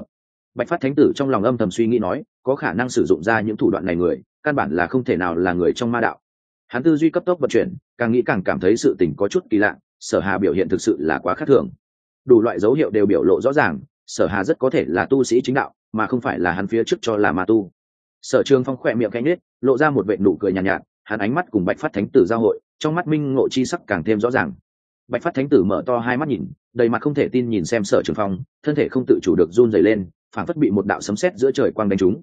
Bạch phát thánh tử trong lòng âm thầm suy nghĩ nói, có khả năng sử dụng ra những thủ đoạn này người căn bản là không thể nào là người trong ma đạo. Hắn tư duy cấp tốc vận chuyển, càng nghĩ càng cảm thấy sự tình có chút kỳ lạ. Sở Hà biểu hiện thực sự là quá khác thường, đủ loại dấu hiệu đều biểu lộ rõ ràng, Sở Hà rất có thể là tu sĩ chính đạo mà không phải là hắn phía trước cho là ma tu. Sở Trường Phong khỏe miệng khẽ nhếch, lộ ra một vệt nụ cười nhàn nhạt, hắn ánh mắt cùng Bạch phát thánh tử giao hội, trong mắt minh ngộ chi sắc càng thêm rõ ràng. Bạch phát thánh tử mở to hai mắt nhìn, đầy mặt không thể tin nhìn xem Sở Trường Phong, thân thể không tự chủ được run rẩy lên, phảng phất bị một đạo sấm sét giữa trời quang đánh trúng.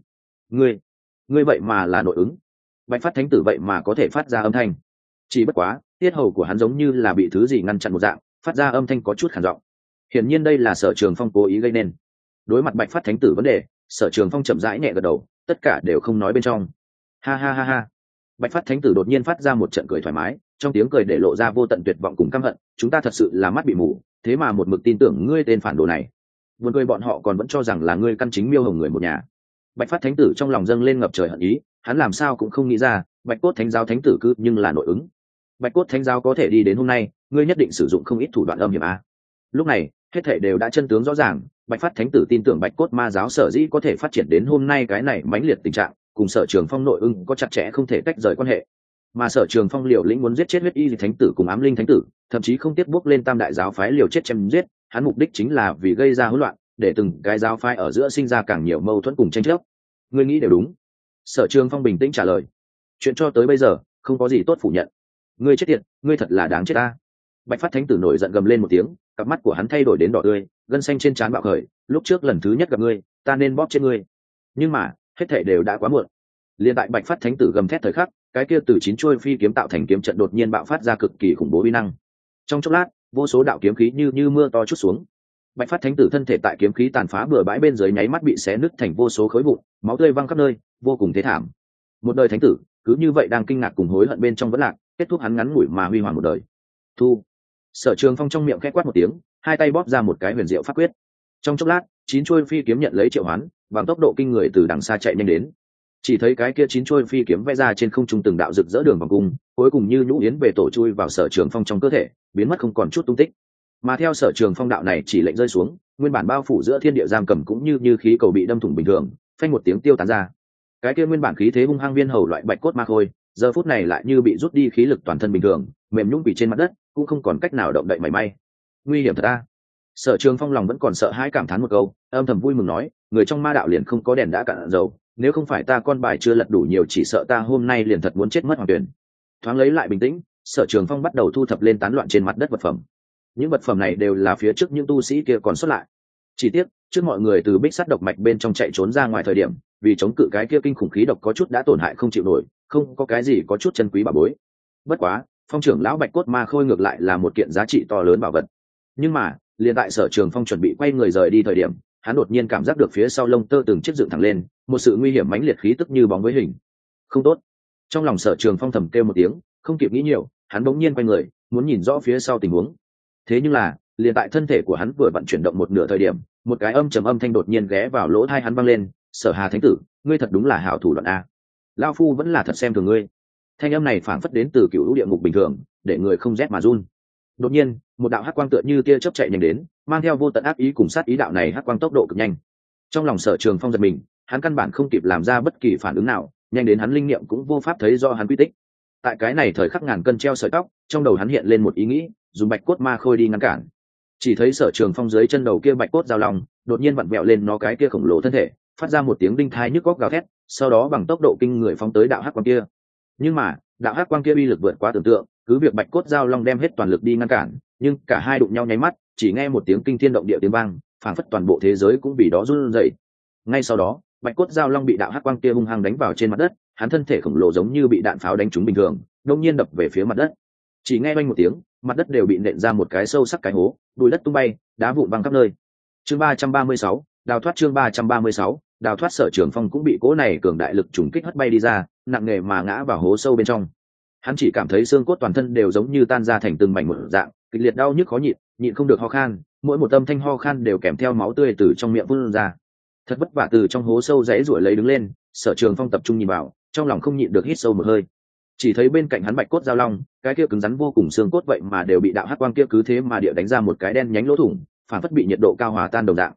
Ngươi vậy mà là nội ứng? Bạch phát thánh tử vậy mà có thể phát ra âm thanh? Chỉ bất quá tiết hầu của hắn giống như là bị thứ gì ngăn chặn một dạng, phát ra âm thanh có chút khản giọng. Hiển nhiên đây là Sở Trường Phong cố ý gây nên. Đối mặt Bạch phát thánh tử vấn đề, Sở Trường Phong chậm rãi nhẹ gật đầu, tất cả đều không nói bên trong. Ha ha ha ha. Bạch phát thánh tử đột nhiên phát ra một trận cười thoải mái, trong tiếng cười để lộ ra vô tận tuyệt vọng cùng căm hận. Chúng ta thật sự là mắt bị mù, thế mà một mực tin tưởng ngươi tên phản đồ này. Buồn cười bọn họ còn vẫn cho rằng là ngươi căn chính Miêu Hồng người một nhà. Bạch phát thánh tử trong lòng dâng lên ngập trời hận ý, hắn làm sao cũng không nghĩ ra Bạch cốt thánh giáo thánh tử cứ nhưng là nội ứng. Bạch cốt thánh giáo có thể đi đến hôm nay, ngươi nhất định sử dụng không ít thủ đoạn âm hiểm a. Lúc này hết thảy đều đã chân tướng rõ ràng. Bạch phát thánh tử tin tưởng Bạch cốt ma giáo sở dĩ có thể phát triển đến hôm nay cái này mãnh liệt tình trạng, cùng Sở Trường Phong nội ứng có chặt chẽ không thể tách rời quan hệ. Mà Sở Trường Phong liều lĩnh muốn giết chết huyết y thánh tử cùng ám linh thánh tử, thậm chí không tiếc bước lên tam đại giáo phái liều chết chém giết, hắn mục đích chính là vì gây ra hỗn loạn, để từng cái giáo phái ở giữa sinh ra càng nhiều mâu thuẫn cùng tranh chấp. Ngươi nghĩ đều đúng. Sở Trường Phong bình tĩnh trả lời. Chuyện cho tới bây giờ không có gì tốt phủ nhận. Ngươi chết tiệt, ngươi thật là đáng chết ta. Bạch phát thánh tử nổi giận gầm lên một tiếng, cặp mắt của hắn thay đổi đến đỏ tươi, gân xanh trên trán bạo khởi. Lúc trước lần thứ nhất gặp ngươi, ta nên bóp chết ngươi, nhưng mà hết thảy đều đã quá muộn. Liên tại Bạch phát thánh tử gầm thét thời khắc, cái kia từ 9 chuôi phi kiếm tạo thành kiếm trận đột nhiên bạo phát ra cực kỳ khủng bố uy năng. Trong chốc lát, vô số đạo kiếm khí như mưa to chút xuống. Bạch phát thánh tử thân thể tại kiếm khí tàn phá bừa bãi bên dưới nháy mắt bị xé nứt thành vô số khối vụn, máu tươi văng khắp nơi, vô cùng thê thảm. Một đời thánh tử cứ như vậy đang kinh ngạc cùng hối hận bên trong vẫn lạc, kết thúc hắn ngắn ngủi mà huy hoàng một đời. Thu. Sở Trường Phong trong miệng khẽ quát một tiếng, hai tay bóp ra một cái huyền diệu pháp quyết. Trong chốc lát, 9 chuôi phi kiếm nhận lấy triệu hoán, bằng tốc độ kinh người từ đằng xa chạy nhanh đến. Chỉ thấy cái kia 9 chuôi phi kiếm vẽ ra trên không trung từng đạo rực rỡ đường vòng cung, cuối cùng như nhũ yến về tổ chui vào Sở Trường Phong trong cơ thể, biến mất không còn chút tung tích. Mà theo Sở Trường Phong đạo này chỉ lệnh rơi xuống, nguyên bản bao phủ giữa thiên địa giam cầm cũng như khí cầu bị đâm thủng bình thường, phanh một tiếng tiêu tán ra. Cái kia nguyên bản khí thế hung hăng viên hầu loại bạch cốt ma khôi, giờ phút này lại như bị rút đi khí lực toàn thân bình thường, mềm nhũn bị trên mặt đất, cũng không còn cách nào động đậy mảy may. Nguy hiểm thật a. Sở Trường Phong lòng vẫn còn sợ hãi cảm thán một câu, âm thầm vui mừng nói, người trong ma đạo liền không có đèn đã cạn dầu, nếu không phải ta con bài chưa lật đủ nhiều chỉ sợ ta hôm nay liền thật muốn chết mất hoàn toàn. Thoáng lấy lại bình tĩnh, Sở Trường Phong bắt đầu thu thập lên tán loạn trên mặt đất vật phẩm. Những vật phẩm này đều là phía trước những tu sĩ kia còn xuất lại. Chỉ tiếc, trước mọi người từ bích sắt độc mạch bên trong chạy trốn ra ngoài thời điểm, vì chống cự cái kia kinh khủng khí độc có chút đã tổn hại không chịu nổi, không có cái gì có chút chân quý bảo bối. Bất quá, Phong trưởng lão bạch cốt ma khôi ngược lại là một kiện giá trị to lớn bảo vật. Nhưng mà, liền tại Sở Trường Phong chuẩn bị quay người rời đi thời điểm, hắn đột nhiên cảm giác được phía sau lông tơ từng chiếc dựng thẳng lên, một sự nguy hiểm mãnh liệt khí tức như bóng với hình. Không tốt. Trong lòng Sở Trường Phong thầm kêu một tiếng, không kịp nghĩ nhiều, hắn bỗng nhiên quay người, muốn nhìn rõ phía sau tình huống. Thế nhưng là, liền tại thân thể của hắn vừa vận chuyển động một nửa thời điểm, một cái âm trầm âm thanh đột nhiên ghé vào lỗ tai hắn vang lên, "Sở Hà thánh tử, ngươi thật đúng là hảo thủ đoạn a. Lão phu vẫn là thật xem thường ngươi." Thanh âm này phảng phất đến từ cựu lũ địa ngục bình thường, để người không rét mà run. Đột nhiên, một đạo hắc quang tựa như tia chớp chạy nhanh đến, mang theo vô tận ác ý cùng sát ý. Đạo này hắc quang tốc độ cực nhanh. Trong lòng Sở Trường Phong giật mình, hắn căn bản không kịp làm ra bất kỳ phản ứng nào, nhanh đến hắn linh niệm cũng vô pháp thấy do hắn quy tích. Tại cái này thời khắc ngàn cân treo sợi tóc, trong đầu hắn hiện lên một ý nghĩ, dùng bạch cốt ma khôi đi ngăn cản. Chỉ thấy Sở Trường Phong dưới chân đầu kia bạch cốt giao long đột nhiên vặn vẹo lên nó cái kia khổng lồ thân thể, phát ra một tiếng đinh thai nhức góc gào thét, sau đó bằng tốc độ kinh người phóng tới đạo hắc quang kia. Nhưng mà, đạo hắc quang kia uy lực vượt quá tưởng tượng, cứ việc bạch cốt giao long đem hết toàn lực đi ngăn cản, nhưng cả hai đụng nhau nháy mắt, chỉ nghe một tiếng kinh thiên động địa tiếng vang, phảng phất toàn bộ thế giới cũng vì đó run rẩy. Ngay sau đó, bạch cốt giao long bị đạo hắc quang kia hung hăng đánh vào trên mặt đất, hắn thân thể khổng lồ giống như bị đạn pháo đánh trúng bình thường, đột nhiên đập về phía mặt đất. Chỉ nghe oanh một tiếng, mặt đất đều bị nện ra một cái sâu sắc cái hố, bụi đất tung bay, đá vụn văng khắp nơi. Chương 336, đào thoát. Chương 336, đào thoát. Sở Trường Phong cũng bị cỗ này cường đại lực trùng kích hất bay đi ra, nặng nề mà ngã vào hố sâu bên trong. Hắn chỉ cảm thấy xương cốt toàn thân đều giống như tan ra thành từng mảnh một dạng, kịch liệt đau nhức khó nhịn, nhịn không được ho khan, mỗi một âm thanh ho khan đều kèm theo máu tươi từ trong miệng phun ra. Thật vất vả từ trong hố sâu rẽ ruổi lấy đứng lên, Sở Trường Phong tập trung nhìn vào, trong lòng không nhịn được hít sâu một hơi. Chỉ thấy bên cạnh hắn bạch cốt giao long, cái kia cứng rắn vô cùng xương cốt vậy mà đều bị đạo hắc quang kia cứ thế mà địa đánh ra một cái đen nhánh lỗ thủng, phản phất bị nhiệt độ cao hòa tan đồng dạng.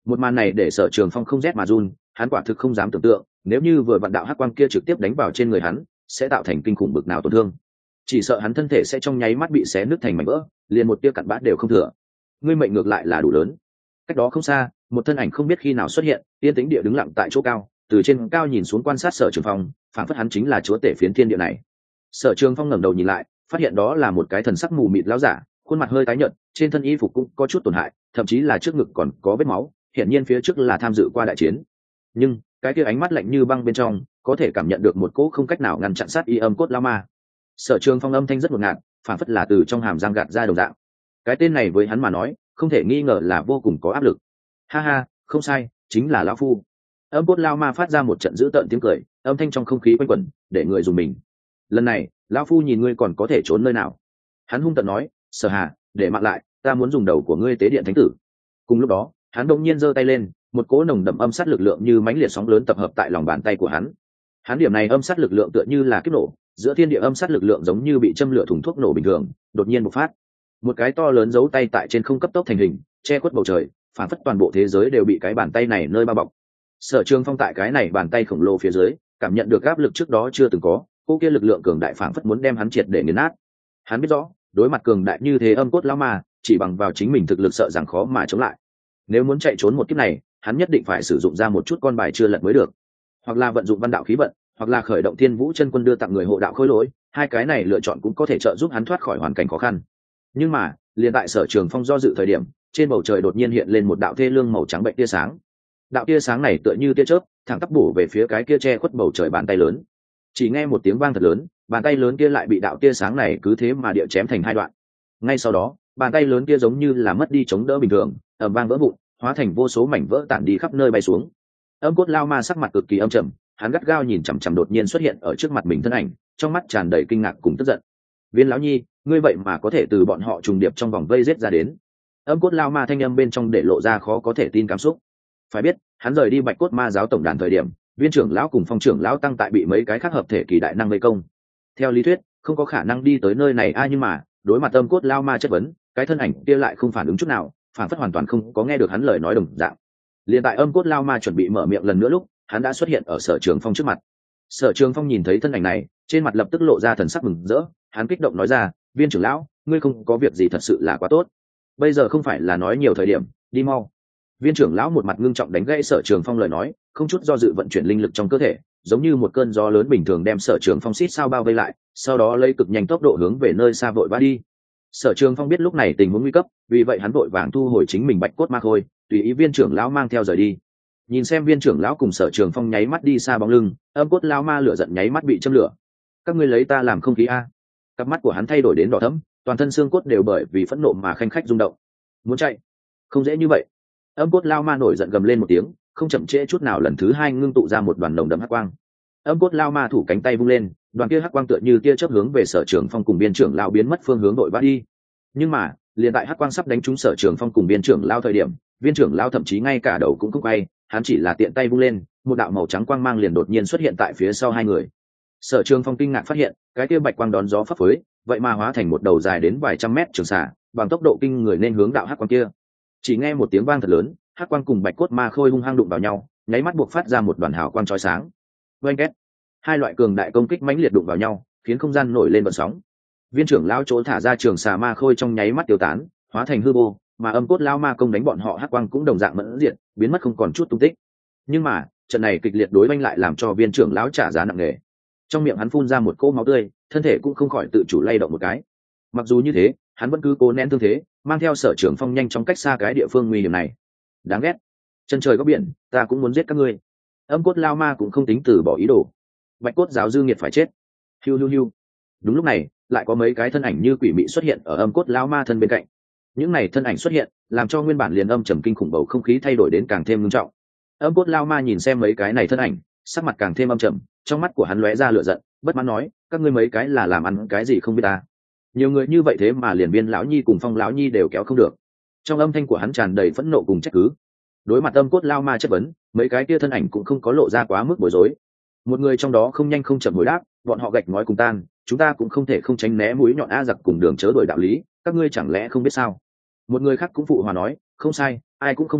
Một màn này để Sở Trường Phong không rét mà run, hắn quả thực không dám tưởng tượng, nếu như vừa vạn đạo hắc quang kia trực tiếp đánh vào trên người hắn, sẽ tạo thành kinh khủng bực nào tổn thương. Chỉ sợ hắn thân thể sẽ trong nháy mắt bị xé nứt thành mảnh vỡ, liền một tia cặn bã đều không thừa. Ngươi mệnh ngược lại là đủ lớn. Cách đó không xa, một thân ảnh không biết khi nào xuất hiện, yên tĩnh địa đứng lặng tại chỗ cao, từ trên cao nhìn xuống quan sát Sở Trường Phong, phản phất hắn chính là chúa tể phiến thiên địa này. Sở Trường Phong ngẩng đầu nhìn lại, phát hiện đó là một cái thần sắc mù mịt lão giả, khuôn mặt hơi tái nhợt, trên thân y phục cũng có chút tổn hại, thậm chí là trước ngực còn có vết máu, hiển nhiên phía trước là tham dự qua đại chiến. Nhưng cái kia ánh mắt lạnh như băng bên trong, có thể cảm nhận được một cỗ không cách nào ngăn chặn sát y âm cốt lao ma. Sở Trường Phong âm thanh rất ngột ngạt, phản phất là từ trong hàm răng gạt ra đồng dạng. Cái tên này với hắn mà nói, không thể nghi ngờ là vô cùng có áp lực. Ha ha, không sai, chính là lão phu. Âm cốt lao ma phát ra một trận dữ tợn tiếng cười, âm thanh trong không khí quanh quẩn, để người dùng mình. Lần này, lão phu nhìn ngươi còn có thể trốn nơi nào? Hắn hung tợn nói, Sở Hà, để mạng lại, ta muốn dùng đầu của ngươi tế điện thánh tử. Cùng lúc đó, hắn đột nhiên giơ tay lên, một cỗ nồng đậm âm sát lực lượng như mãnh liệt sóng lớn tập hợp tại lòng bàn tay của hắn. Hắn điểm này âm sát lực lượng tựa như là kiếp nổ, giữa thiên địa âm sát lực lượng giống như bị châm lửa thùng thuốc nổ bình thường, đột nhiên bộc phát. Một cái to lớn giấu tay tại trên không cấp tốc thành hình, che khuất bầu trời, phản phất toàn bộ thế giới đều bị cái bàn tay này nơi bao bọc. Sở Trường Phong tại cái này bàn tay khổng lồ phía dưới, cảm nhận được áp lực trước đó chưa từng có, cô kia lực lượng cường đại phản phất muốn đem hắn triệt để nghiền nát. Hắn biết rõ, đối mặt cường đại như thế âm cốt lão ma, chỉ bằng vào chính mình thực lực sợ rằng khó mà chống lại. Nếu muốn chạy trốn một kiếp này, hắn nhất định phải sử dụng ra một chút con bài chưa lật mới được, hoặc là vận dụng văn đạo khí vận, hoặc là khởi động Thiên Vũ chân quân đưa tặng người hộ đạo khối lỗi, hai cái này lựa chọn cũng có thể trợ giúp hắn thoát khỏi hoàn cảnh khó khăn. Nhưng mà, liền tại Sở Trường Phong do dự thời điểm, trên bầu trời đột nhiên hiện lên một đạo thê lương màu trắng bệnh tia sáng. Đạo tia sáng này tựa như tia chớp, thẳng tắp bổ về phía cái kia che khuất bầu trời bàn tay lớn. Chỉ nghe một tiếng vang thật lớn, bàn tay lớn kia lại bị đạo tia sáng này cứ thế mà địa chém thành hai đoạn. Ngay sau đó, bàn tay lớn kia giống như là mất đi chống đỡ bình thường, ầm vang vỡ vụn, hóa thành vô số mảnh vỡ tản đi khắp nơi bay xuống. Âm cốt lao ma sắc mặt cực kỳ âm trầm, hắn gắt gao nhìn chằm chằm đột nhiên xuất hiện ở trước mặt mình thân ảnh, trong mắt tràn đầy kinh ngạc cùng tức giận. Viên lão nhi, ngươi vậy mà có thể từ bọn họ trùng điệp trong vòng vây giết ra đến. Âm cốt lao ma thanh âm bên trong để lộ ra khó có thể tin cảm xúc. Phải biết, hắn rời đi Bạch Cốt Ma giáo tổng đàn thời điểm, viên trưởng lão cùng phong trưởng lão tăng tại bị mấy cái khác hợp thể kỳ đại năng vây công. Theo lý thuyết, không có khả năng đi tới nơi này nhưng mà, đối mặt âm cốt lao ma chất vấn, cái thân ảnh kia lại không phản ứng chút nào, phản phất hoàn toàn không có nghe được hắn lời nói đồng dạng. Liền tại âm cốt lao ma chuẩn bị mở miệng lần nữa lúc, hắn đã xuất hiện ở Sở Trường Phong trước mặt. Sở Trường Phong nhìn thấy thân ảnh này, trên mặt lập tức lộ ra thần sắc mừng rỡ, hắn kích động nói ra, viên trưởng lão, ngươi không có việc gì thật sự là quá tốt. Bây giờ không phải là nói nhiều thời điểm, đi mau. Viên trưởng lão một mặt ngưng trọng đánh gãy Sở Trường Phong lời nói, không chút do dự vận chuyển linh lực trong cơ thể, giống như một cơn gió lớn bình thường đem Sở Trường Phong xít sao bao vây lại, sau đó lấy cực nhanh tốc độ hướng về nơi xa vội vã đi. Sở Trường Phong biết lúc này tình huống nguy cấp, vì vậy hắn vội vàng thu hồi chính mình Bạch Cốt Ma Khôi, tùy ý viên trưởng lão mang theo rời đi. Nhìn xem viên trưởng lão cùng Sở Trường Phong nháy mắt đi xa bóng lưng, âm cốt lão ma lửa giận nháy mắt bị châm lửa. Các ngươi lấy ta làm không khí a? Cặp mắt của hắn thay đổi đến đỏ thẫm, toàn thân xương cốt đều bởi vì phẫn nộ mà khanh khách rung động. Muốn chạy, không dễ như vậy. Âm cốt lão ma nổi giận gầm lên một tiếng, không chậm trễ chút nào lần thứ hai ngưng tụ ra một đoàn nồng đậm hắc quang. Âm cốt lão ma thủ cánh tay vung lên, đoàn kia hắc quang tựa như tia chớp hướng về Sở Trường Phong cùng viên trưởng lão biến mất phương hướng đội vã đi. Nhưng mà, liền tại hắc quang sắp đánh trúng Sở Trường Phong cùng viên trưởng lão thời điểm, viên trưởng lão thậm chí ngay cả đầu cũng không quay, hắn chỉ là tiện tay vung lên, một đạo màu trắng quang mang liền đột nhiên xuất hiện tại phía sau hai người. Sở Trường Phong kinh ngạc phát hiện, cái kia bạch quang đón gió phấp phới, vậy mà hóa thành một đầu dài đến vài trăm mét trường xà, bằng tốc độ kinh người nên hướng đạo hắc quang kia. Chỉ nghe một tiếng vang thật lớn, hắc quang cùng Bạch Cốt Ma Khôi hung hăng đụng vào nhau, nháy mắt buộc phát ra một đoàn hào quang chói sáng. Oanh két, hai loại cường đại công kích mãnh liệt đụng vào nhau, khiến không gian nổi lên vận sóng. Viên trưởng lão chỗ thả ra trường xà ma khôi trong nháy mắt tiêu tán, hóa thành hư vô, mà âm cốt lão ma công đánh bọn họ hắc quang cũng đồng dạng mẫn diệt, biến mất không còn chút tung tích. Nhưng mà trận này kịch liệt đối oanh lại làm cho viên trưởng lão trả giá nặng nề. Trong miệng hắn phun ra một cỗ máu tươi, thân thể cũng không khỏi tự chủ lay động một cái. Mặc dù như thế, hắn vẫn cứ cố nén thương thế, mang theo Sở Trường Phong nhanh chóng cách xa cái địa phương nguy hiểm này. Đáng ghét, chân trời góc biển, ta cũng muốn giết các ngươi. Âm cốt lao ma cũng không tính từ bỏ ý đồ. Bạch cốt giáo dư nghiệt phải chết. Hiu hiu hiu. Đúng lúc này, lại có mấy cái thân ảnh như quỷ mị xuất hiện ở âm cốt lao ma thân bên cạnh. Những này thân ảnh xuất hiện, làm cho nguyên bản liền âm trầm kinh khủng bầu không khí thay đổi đến càng thêm nghiêm trọng. Âm cốt lao ma nhìn xem mấy cái này thân ảnh, sắc mặt càng thêm âm trầm, trong mắt của hắn lóe ra lửa giận, bất mãn nói, các ngươi mấy cái là làm ăn cái gì không biết ta. Nhiều người như vậy thế mà liền Viên lão nhi cùng Phong lão nhi đều kéo không được. Trong âm thanh của hắn tràn đầy phẫn nộ cùng trách cứ. Đối mặt âm cốt lao ma chất vấn, mấy cái kia thân ảnh cũng không có lộ ra quá mức bối rối. Một người trong đó không nhanh không chậm hồi đáp, bọn họ gạch nói cùng tan, chúng ta cũng không thể không tránh né mũi nhọn a giặc cùng đường chớ đổi đạo lý, các ngươi chẳng lẽ không biết sao? Một người khác cũng phụ hòa nói, không sai, ai cũng không muốn chết,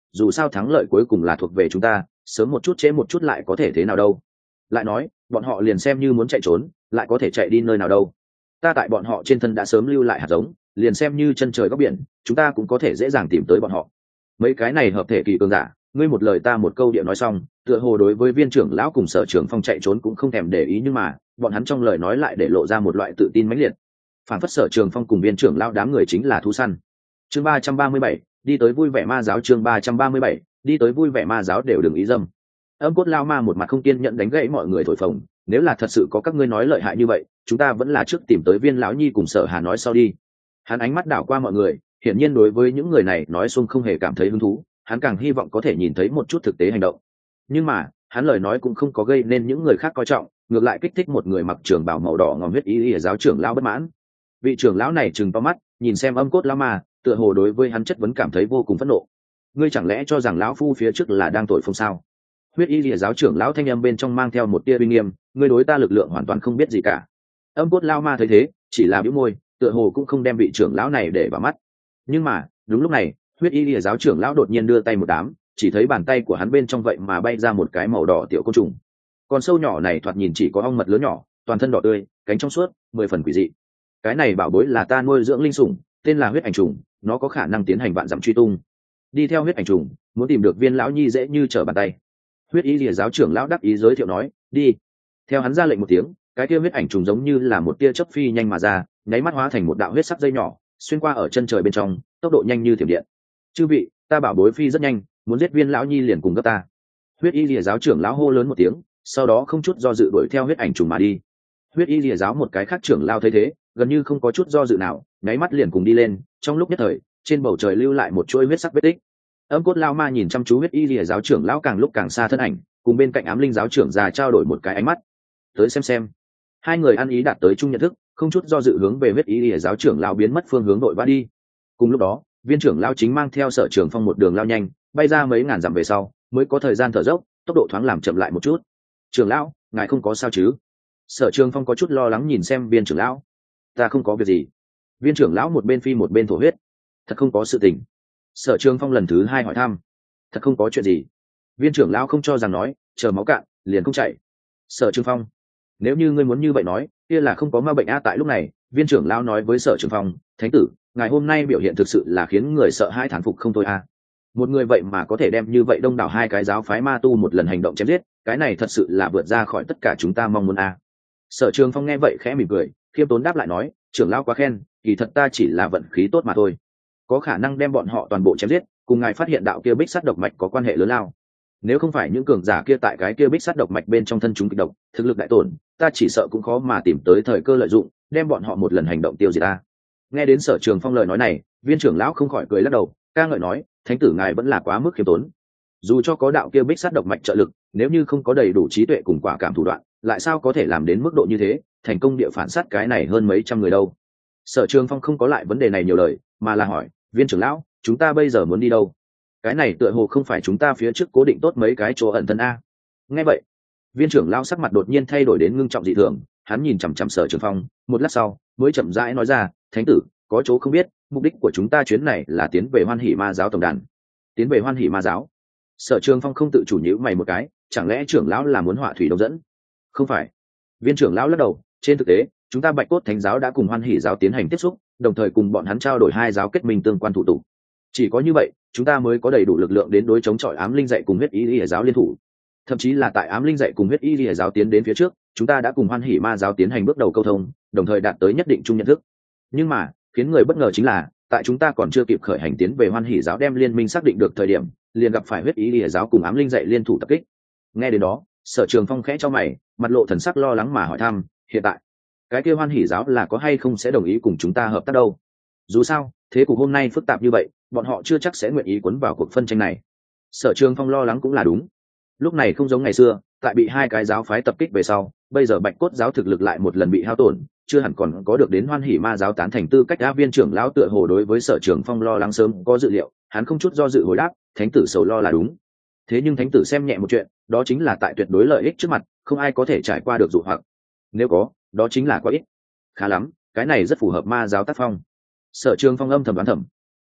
dù sao thắng lợi cuối cùng là thuộc về chúng ta, sớm một chút trễ một chút lại có thể thế nào đâu. Lại nói bọn họ liền xem như muốn chạy trốn lại có thể chạy đi nơi nào đâu. Ta tại bọn họ trên thân đã sớm lưu lại hạt giống, liền xem như chân trời góc biển chúng ta cũng có thể dễ dàng tìm tới bọn họ. Mấy cái này hợp thể kỳ cường giả, ngươi một lời ta một câu địa nói xong, tựa hồ đối với Viên trưởng lão cùng Sở Trường Phong chạy trốn cũng không thèm để ý, nhưng mà bọn hắn trong lời nói lại để lộ ra một loại tự tin mãnh liệt, phản phất Sở Trường Phong cùng Viên trưởng lão đám người chính là thú săn. Chương 337, đi tới vui vẻ ma giáo. Chương 337, đi tới vui vẻ ma giáo đều đừng ý dâm. Âm Cốt Lao Ma một mặt không kiên nhẫn đánh gãy mọi người thổi phồng, nếu là thật sự có các ngươi nói lợi hại như vậy, chúng ta vẫn là trước tìm tới Viên lão nhi cùng Sở Hà nói sau đi. Hắn ánh mắt đảo qua mọi người, hiển nhiên đối với những người này nói xuông không hề cảm thấy hứng thú, hắn càng hy vọng có thể nhìn thấy một chút thực tế hành động. Nhưng mà hắn lời nói cũng không có gây nên những người khác coi trọng, ngược lại kích thích một người mặc trường bào màu đỏ ngòm huyết y giáo trưởng lão bất mãn. Vị trưởng lão này trừng to mắt nhìn xem Âm Cốt Lão Ma, tựa hồ đối với hắn chất vấn cảm thấy vô cùng phẫn nộ. Ngươi chẳng lẽ cho rằng lão phu phía trước là đang tội phong sao? Huyết y giáo trưởng lão thanh âm bên trong mang theo một tia uy nghiêm, ngươi đối ta lực lượng hoàn toàn không biết gì cả. Âm Cốt Lão Ma thấy thế chỉ là bĩu môi, tựa hồ cũng không đem vị trưởng lão này để vào mắt. Nhưng mà đúng lúc này huyết y lìa giáo trưởng lão đột nhiên đưa tay một đám, chỉ thấy bàn tay của hắn bên trong vậy mà bay ra một cái màu đỏ tiểu côn trùng. Con sâu nhỏ này thoạt nhìn chỉ có ong mật lớn nhỏ, toàn thân đỏ tươi, cánh trong suốt, 10 phần quỷ dị. Cái này bảo bối là ta nuôi dưỡng linh sủng, tên là huyết ảnh trùng, nó có khả năng tiến hành vạn dặm truy tung. Đi theo huyết ảnh trùng, muốn tìm được Viên lão nhi dễ như trở bàn tay. Huyết y lìa giáo trưởng lão đắc ý giới thiệu nói, đi. Theo hắn ra lệnh một tiếng, cái kia huyết ảnh trùng giống như là một tia chớp phi nhanh mà ra, nháy mắt hóa thành một đạo huyết sắc dây nhỏ, xuyên qua ở chân trời bên trong, tốc độ nhanh như thiểm điện. Chư vị, ta bảo bối phi rất nhanh, muốn giết Viên lão nhi liền cùng gấp ta. Huyết y lìa giáo trưởng lão hô lớn một tiếng, sau đó không chút do dự đuổi theo huyết ảnh trùng mà đi. Huyết y lìa giáo một cái khác trưởng lao thấy thế, gần như không có chút do dự nào, nháy mắt liền cùng đi lên, trong lúc nhất thời trên bầu trời lưu lại một chuỗi huyết sắc vết tích. Âm Cốt Lao Ma nhìn chăm chú huyết y lìa giáo trưởng lão càng lúc càng xa thân ảnh, cùng bên cạnh ám linh giáo trưởng già trao đổi một cái ánh mắt. Tới xem. Hai người ăn ý đạt tới chung nhận thức, không chút do dự hướng về huyết y lìa giáo trưởng lão biến mất phương hướng đội vã đi. Cùng lúc đó Viên trưởng lão chính mang theo Sở Trường Phong một đường lao nhanh, bay ra mấy ngàn dặm về sau mới có thời gian thở dốc, tốc độ thoáng làm chậm lại một chút. Trưởng lão, ngài không có sao chứ? Sở Trường Phong có chút lo lắng nhìn xem Viên trưởng lão. Ta không có việc gì. Viên trưởng lão một bên phi một bên thổ huyết. Thật không có sự tình. Sở Trường Phong lần thứ hai hỏi thăm. Thật không có chuyện gì. Viên trưởng lão không cho rằng nói, chờ máu cạn liền không chạy. Sở Trường Phong, nếu như ngươi muốn như vậy nói, kia là không có ma bệnh a. Tại lúc này Viên trưởng lão nói với Sở Trường Phong, thánh tử, ngài hôm nay biểu hiện thực sự là khiến người sợ hãi thán phục không thôi a. Một người vậy mà có thể đem như vậy đông đảo hai cái giáo phái ma tu một lần hành động chém giết, cái này thật sự là vượt ra khỏi tất cả chúng ta mong muốn a. Sở Trường Phong nghe vậy khẽ mỉm cười, khiêm tốn đáp lại nói, trưởng lão quá khen, kỳ thật ta chỉ là vận khí tốt mà thôi, có khả năng đem bọn họ toàn bộ chém giết, cùng ngài phát hiện đạo kia bích sắt độc mạch có quan hệ lớn lao. Nếu không phải những cường giả kia tại cái kia bích sắt độc mạch bên trong thân chúng kịch độc, thực lực đại tổn, ta chỉ sợ cũng khó mà tìm tới thời cơ lợi dụng, đem bọn họ một lần hành động tiêu diệt ta. Nghe đến Sở Trường Phong lời nói này, Viên trưởng lão không khỏi cười lắc đầu, ca ngợi nói, thánh tử ngài vẫn là quá mức khiêm tốn. Dù cho có đạo kia bích sắt độc mạch trợ lực, nếu như không có đầy đủ trí tuệ cùng quả cảm thủ đoạn, lại sao có thể làm đến mức độ như thế, thành công địa phản sát cái này hơn mấy trăm người đâu. Sở Trường Phong không có lại vấn đề này nhiều lời, mà là hỏi, Viên trưởng lão, chúng ta bây giờ muốn đi đâu? Cái này tựa hồ không phải chúng ta phía trước cố định tốt mấy cái chỗ ẩn thân a. Nghe vậy Viên trưởng lão sắc mặt đột nhiên thay đổi đến ngưng trọng dị thường, hắn nhìn chằm chằm Sở Trường Phong, một lát sau mới chậm rãi nói ra, thánh tử, có chỗ không biết, mục đích của chúng ta chuyến này là tiến về Hoan Hỷ Ma giáo tổng đàn. Tiến về Hoan Hỷ Ma giáo? Sở Trường Phong không tự chủ nhíu mày một cái, chẳng lẽ trưởng lão là muốn họa thủy đông dẫn? Không phải. Viên trưởng lão lắc đầu, trên thực tế chúng ta Bạch Cốt Thánh giáo đã cùng Hoan Hỷ giáo tiến hành tiếp xúc, đồng thời cùng bọn hắn trao đổi hai giáo kết minh tương quan thủ tục. Chỉ có như vậy chúng ta mới có đầy đủ lực lượng đến đối chống chọi ám linh dạy cùng huyết y lìa giáo liên thủ. Thậm chí là tại ám linh dạy cùng huyết y lìa giáo tiến đến phía trước, chúng ta đã cùng Hoan Hỷ Ma giáo tiến hành bước đầu câu thông, đồng thời đạt tới nhất định chung nhận thức. Nhưng mà khiến người bất ngờ chính là, tại chúng ta còn chưa kịp khởi hành tiến về Hoan Hỷ giáo đem liên minh xác định được thời điểm, liền gặp phải huyết y lìa giáo cùng ám linh dạy liên thủ tập kích. Nghe đến đó Sở Trường Phong khẽ cho mày, mặt lộ thần sắc lo lắng mà hỏi thăm, hiện tại cái kia Hoan Hỷ giáo là có hay không sẽ đồng ý cùng chúng ta hợp tác đâu? Dù sao thế cục hôm nay phức tạp như vậy, bọn họ chưa chắc sẽ nguyện ý cuốn vào cuộc phân tranh này. Sở Trường Phong lo lắng cũng là đúng. Lúc này không giống ngày xưa, tại bị hai cái giáo phái tập kích về sau, bây giờ Bạch Cốt giáo thực lực lại một lần bị hao tổn, chưa hẳn còn có được đến Hoan Hỷ Ma giáo tán thành tư cách. Viên trưởng lão tựa hồ đối với Sở Trường Phong lo lắng sớm có dự liệu, hắn không chút do dự hồi đáp, thánh tử sầu lo là đúng. Thế nhưng thánh tử xem nhẹ một chuyện, đó chính là tại tuyệt đối lợi ích trước mặt, không ai có thể trải qua được dụ hoặc. Nếu có, đó chính là quá ít. Khá lắm, cái này rất phù hợp ma giáo tác phong. Sở Trường Phong âm thầm đoán thầm.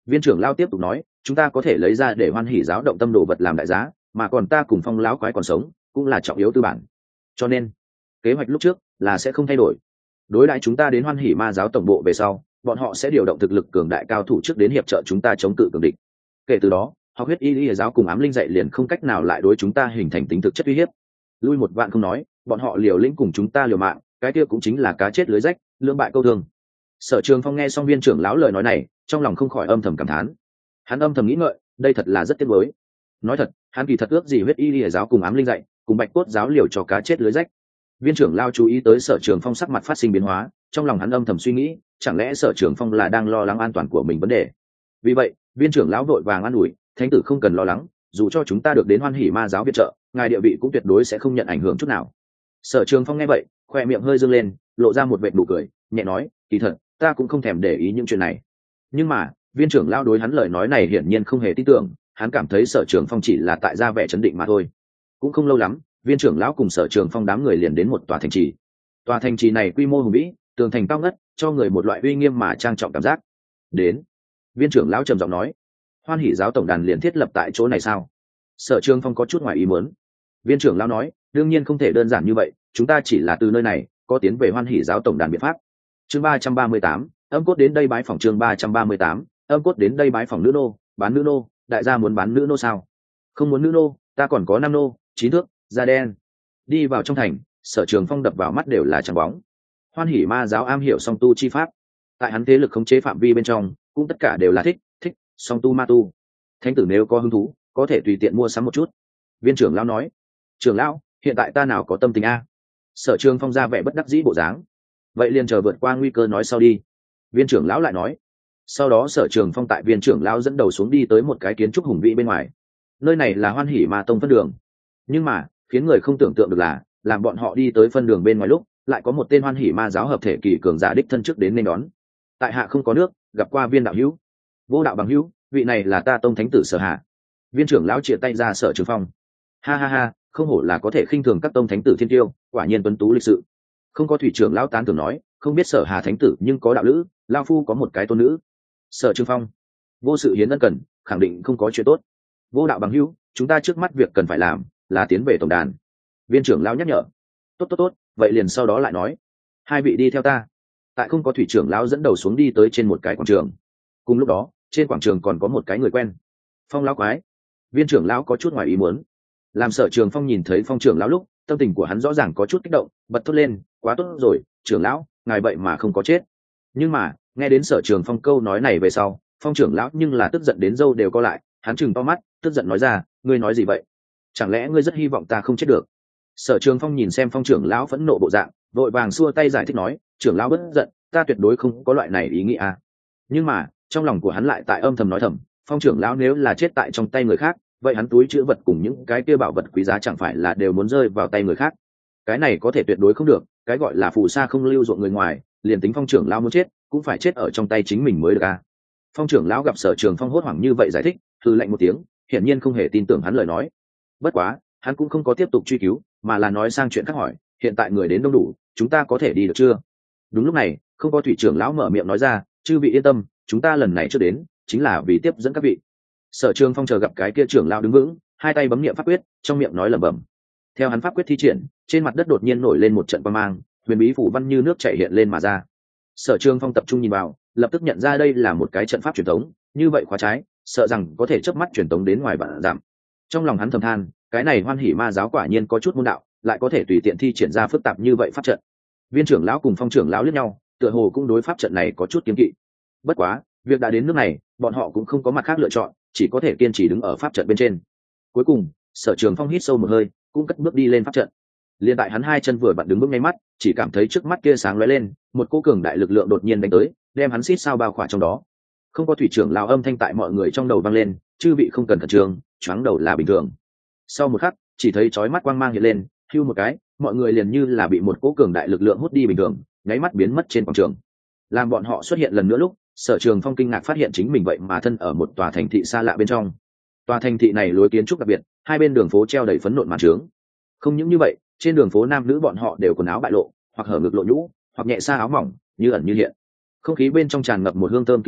Viên trưởng lao tiếp tục nói, chúng ta có thể lấy ra để hoan hỉ giáo động tâm đồ vật làm đại giá, mà còn ta cùng Phong lão quái còn sống cũng là trọng yếu tư bản, cho nên kế hoạch lúc trước là sẽ không thay đổi. Đối đãi chúng ta đến hoan hỉ ma giáo tổng bộ về sau, bọn họ sẽ điều động thực lực cường đại cao thủ trước đến hiệp trợ chúng ta chống cự cường địch. Kể từ đó, học huyết y giáo cùng ám linh dạy liền không cách nào lại đối chúng ta hình thành tính thực chất uy hiếp. Lui một vạn không nói, bọn họ liều lĩnh cùng chúng ta liều mạng, cái kia cũng chính là cá chết lưới rách, lưỡng bại câu thương. Sở Trường Phong nghe xong viên trưởng lão lời nói này, trong lòng không khỏi âm thầm cảm thán. Hắn âm thầm nghĩ ngợi, đây thật là rất tiếc nuối. Nói thật, hắn kỳ thật ước gì huyết y giáo cùng ám linh dạy, cùng bạch cốt giáo liều cho cá chết lưới rách. Viên trưởng lao chú ý tới Sở Trường Phong sắc mặt phát sinh biến hóa, trong lòng hắn âm thầm suy nghĩ, chẳng lẽ Sở Trường Phong là đang lo lắng an toàn của mình vấn đề. Vì vậy, viên trưởng lão vội vàng an ủi, thánh tử không cần lo lắng, dù cho chúng ta được đến hoan hỉ ma giáo viện trợ, ngài địa vị cũng tuyệt đối sẽ không nhận ảnh hưởng chút nào. Sở Trường Phong nghe vậy, khoe miệng hơi dương lên, lộ ra một vệt nụ cười, nhẹ nói, kỳ thật, ta cũng không thèm để ý những chuyện này. Nhưng mà, viên trưởng lao đối hắn lời nói này hiển nhiên không hề tin tưởng, hắn cảm thấy Sở Trường Phong chỉ là tại ra vẻ chấn định mà thôi. Cũng không lâu lắm, viên trưởng lão cùng Sở Trường Phong đám người liền đến một tòa thành trì. Tòa thành trì này quy mô hùng vĩ, tường thành cao ngất, cho người một loại uy nghiêm mà trang trọng cảm giác. Đến, viên trưởng lão trầm giọng nói, hoan hỉ giáo tổng đàn liền thiết lập tại chỗ này sao? Sở Trường Phong có chút ngoài ý muốn. Viên trưởng lão nói, đương nhiên không thể đơn giản như vậy, chúng ta chỉ là từ nơi này có tiến về hoan hỉ giáo tổng đàn biện pháp. Chương 338, âm cốt đến đây bái phỏng. Chương 338, âm cốt đến đây bái phỏng. Nữ nô, bán nữ nô, đại gia muốn bán nữ nô sao? Không muốn nữ nô, ta còn có 5 nô, 9 thước, da đen. Đi vào trong thành, Sở Trường Phong đập vào mắt đều là trắng bóng. Hoan hỉ ma giáo am hiểu song tu chi pháp, tại hắn thế lực khống chế phạm vi bên trong, cũng tất cả đều là thích song tu ma tu. Thánh tử nếu có hứng thú, có thể tùy tiện mua sắm một chút. Viên trưởng lão nói, trưởng lão, hiện tại ta nào có tâm tình a? Sở Trường Phong ra vẻ bất đắc dĩ bộ dáng. Vậy liền chờ vượt qua nguy cơ nói sau đi. Viên trưởng lão lại nói. Sau đó Sở Trường Phong tại viên trưởng lão dẫn đầu xuống đi tới một cái kiến trúc hùng vĩ bên ngoài. Nơi này là hoan hỉ ma tông phân đường. Nhưng mà, khiến người không tưởng tượng được là, làm bọn họ đi tới phân đường bên ngoài lúc, lại có một tên hoan hỉ ma giáo hợp thể kỳ cường giả đích thân trước đến nên đón. Tại hạ không có nước, gặp qua viên đạo hữu. Vô đạo bằng hữu, vị này là ta tông thánh tử Sở Hạ. Viên trưởng lão chia tay ra Sở Trường Phong. Ha ha ha, không hổ là có thể khinh thường các tông thánh tử thiên tiêu, quả nhiên tuấn tú lịch sự. Không có thủy trưởng lão tán tưởng nói, không biết Sở Hà thánh tử nhưng có đạo lữ, lao phu có một cái tôn nữ. Sở Trường Phong, vô sự hiến ân cần, khẳng định không có chuyện tốt. Vô đạo bằng hữu, chúng ta trước mắt việc cần phải làm là tiến về tổng đàn. Viên trưởng lão nhắc nhở. Tốt, vậy liền sau đó lại nói. Hai vị đi theo ta. Tại không có thủy trưởng lão dẫn đầu xuống đi tới trên một cái quảng trường. Cùng lúc đó, trên quảng trường còn có một cái người quen. Phong lão quái. Viên trưởng lão có chút ngoài ý muốn. Làm Sở Trường Phong nhìn thấy Phong trưởng lão lúc, tâm tình của hắn rõ ràng có chút kích động, bật thốt lên, quá tốt rồi, trưởng lão, ngài vậy mà không có chết. Nhưng mà, nghe đến Sở Trường Phong câu nói này về sau, Phong trưởng lão nhưng là tức giận đến râu đều co lại, hắn trừng to mắt, tức giận nói ra, ngươi nói gì vậy? Chẳng lẽ ngươi rất hy vọng ta không chết được? Sở Trường Phong nhìn xem Phong trưởng lão phẫn nộ bộ dạng, vội vàng xua tay giải thích nói, trưởng lão bất giận, ta tuyệt đối không có loại này ý nghĩ à. Nhưng mà, trong lòng của hắn lại tại âm thầm nói thầm, Phong trưởng lão nếu là chết tại trong tay người khác, vậy hắn túi chữ vật cùng những cái kia bảo vật quý giá chẳng phải là đều muốn rơi vào tay người khác. Cái này có thể tuyệt đối không được, cái gọi là phù sa không lưu ruộng người ngoài, liền tính Phong trưởng lão muốn chết, cũng phải chết ở trong tay chính mình mới được à. Phong trưởng lão gặp Sở Trường Phong hốt hoảng như vậy giải thích, hừ lạnh một tiếng, hiển nhiên không hề tin tưởng hắn lời nói. Bất quá, hắn cũng không có tiếp tục truy cứu, mà là nói sang chuyện khác hỏi, hiện tại người đến đông đủ, chúng ta có thể đi được chưa? Đúng lúc này, không có thủy trưởng lão mở miệng nói ra, chư vị yên tâm, chúng ta lần này chưa đến, chính là vì tiếp dẫn các vị. Sở Trường Phong chờ gặp cái kia trưởng lão đứng vững, hai tay bấm niệm pháp quyết, trong miệng nói lẩm bẩm. Theo hắn pháp quyết thi triển, trên mặt đất đột nhiên nổi lên một trận quang mang, huyền bí phủ văn như nước chảy hiện lên mà ra. Sở Trường Phong tập trung nhìn vào, lập tức nhận ra đây là một cái trận pháp truyền thống, như vậy khóa trái, sợ rằng có thể chớp mắt truyền tống đến ngoài vạn dặm. Trong lòng hắn thầm than, cái này hoan hỉ ma giáo quả nhiên có chút môn đạo, lại có thể tùy tiện thi triển ra phức tạp như vậy pháp trận. Viên trưởng lão cùng Phong trưởng lão liếc nhau, tựa hồ cũng đối pháp trận này có chút kiêng kỵ. Bất quá, việc đã đến nước này, bọn họ cũng không có mặt khác lựa chọn, chỉ có thể kiên trì đứng ở pháp trận bên trên. Cuối cùng, Sở Trường Phong hít sâu một hơi, cũng cất bước đi lên pháp trận. Liên tại hắn hai chân vừa vặn đứng bước ngay mắt, chỉ cảm thấy trước mắt kia sáng lóe lên, một cỗ cường đại lực lượng đột nhiên đánh tới, đem hắn xít sao bao khỏa trong đó. Không có thủy trưởng lão âm thanh tại mọi người trong đầu vang lên, chư vị không cần khẩn trương, choáng đầu là bình thường. Sau một khắc, chỉ thấy chói mắt quang mang hiện lên, hưu một cái, mọi người liền như là bị một cỗ cường đại lực lượng hút đi bình thường, nháy mắt biến mất trên quảng trường. Làm bọn họ xuất hiện lần nữa lúc, Sở Trường Phong kinh ngạc phát hiện chính mình vậy mà thân ở một tòa thành thị xa lạ bên trong. Tòa thành thị này lối kiến trúc đặc biệt, hai bên đường phố treo đầy phấn nộn màn trướng. Không những như vậy, trên đường phố nam nữ bọn họ đều quần áo bại lộ, hoặc hở ngực lộ nhũ, hoặc nhẹ xa áo mỏng, như ẩn như hiện. Không khí bên trong tràn ngập một hương thơm kỳ lạ,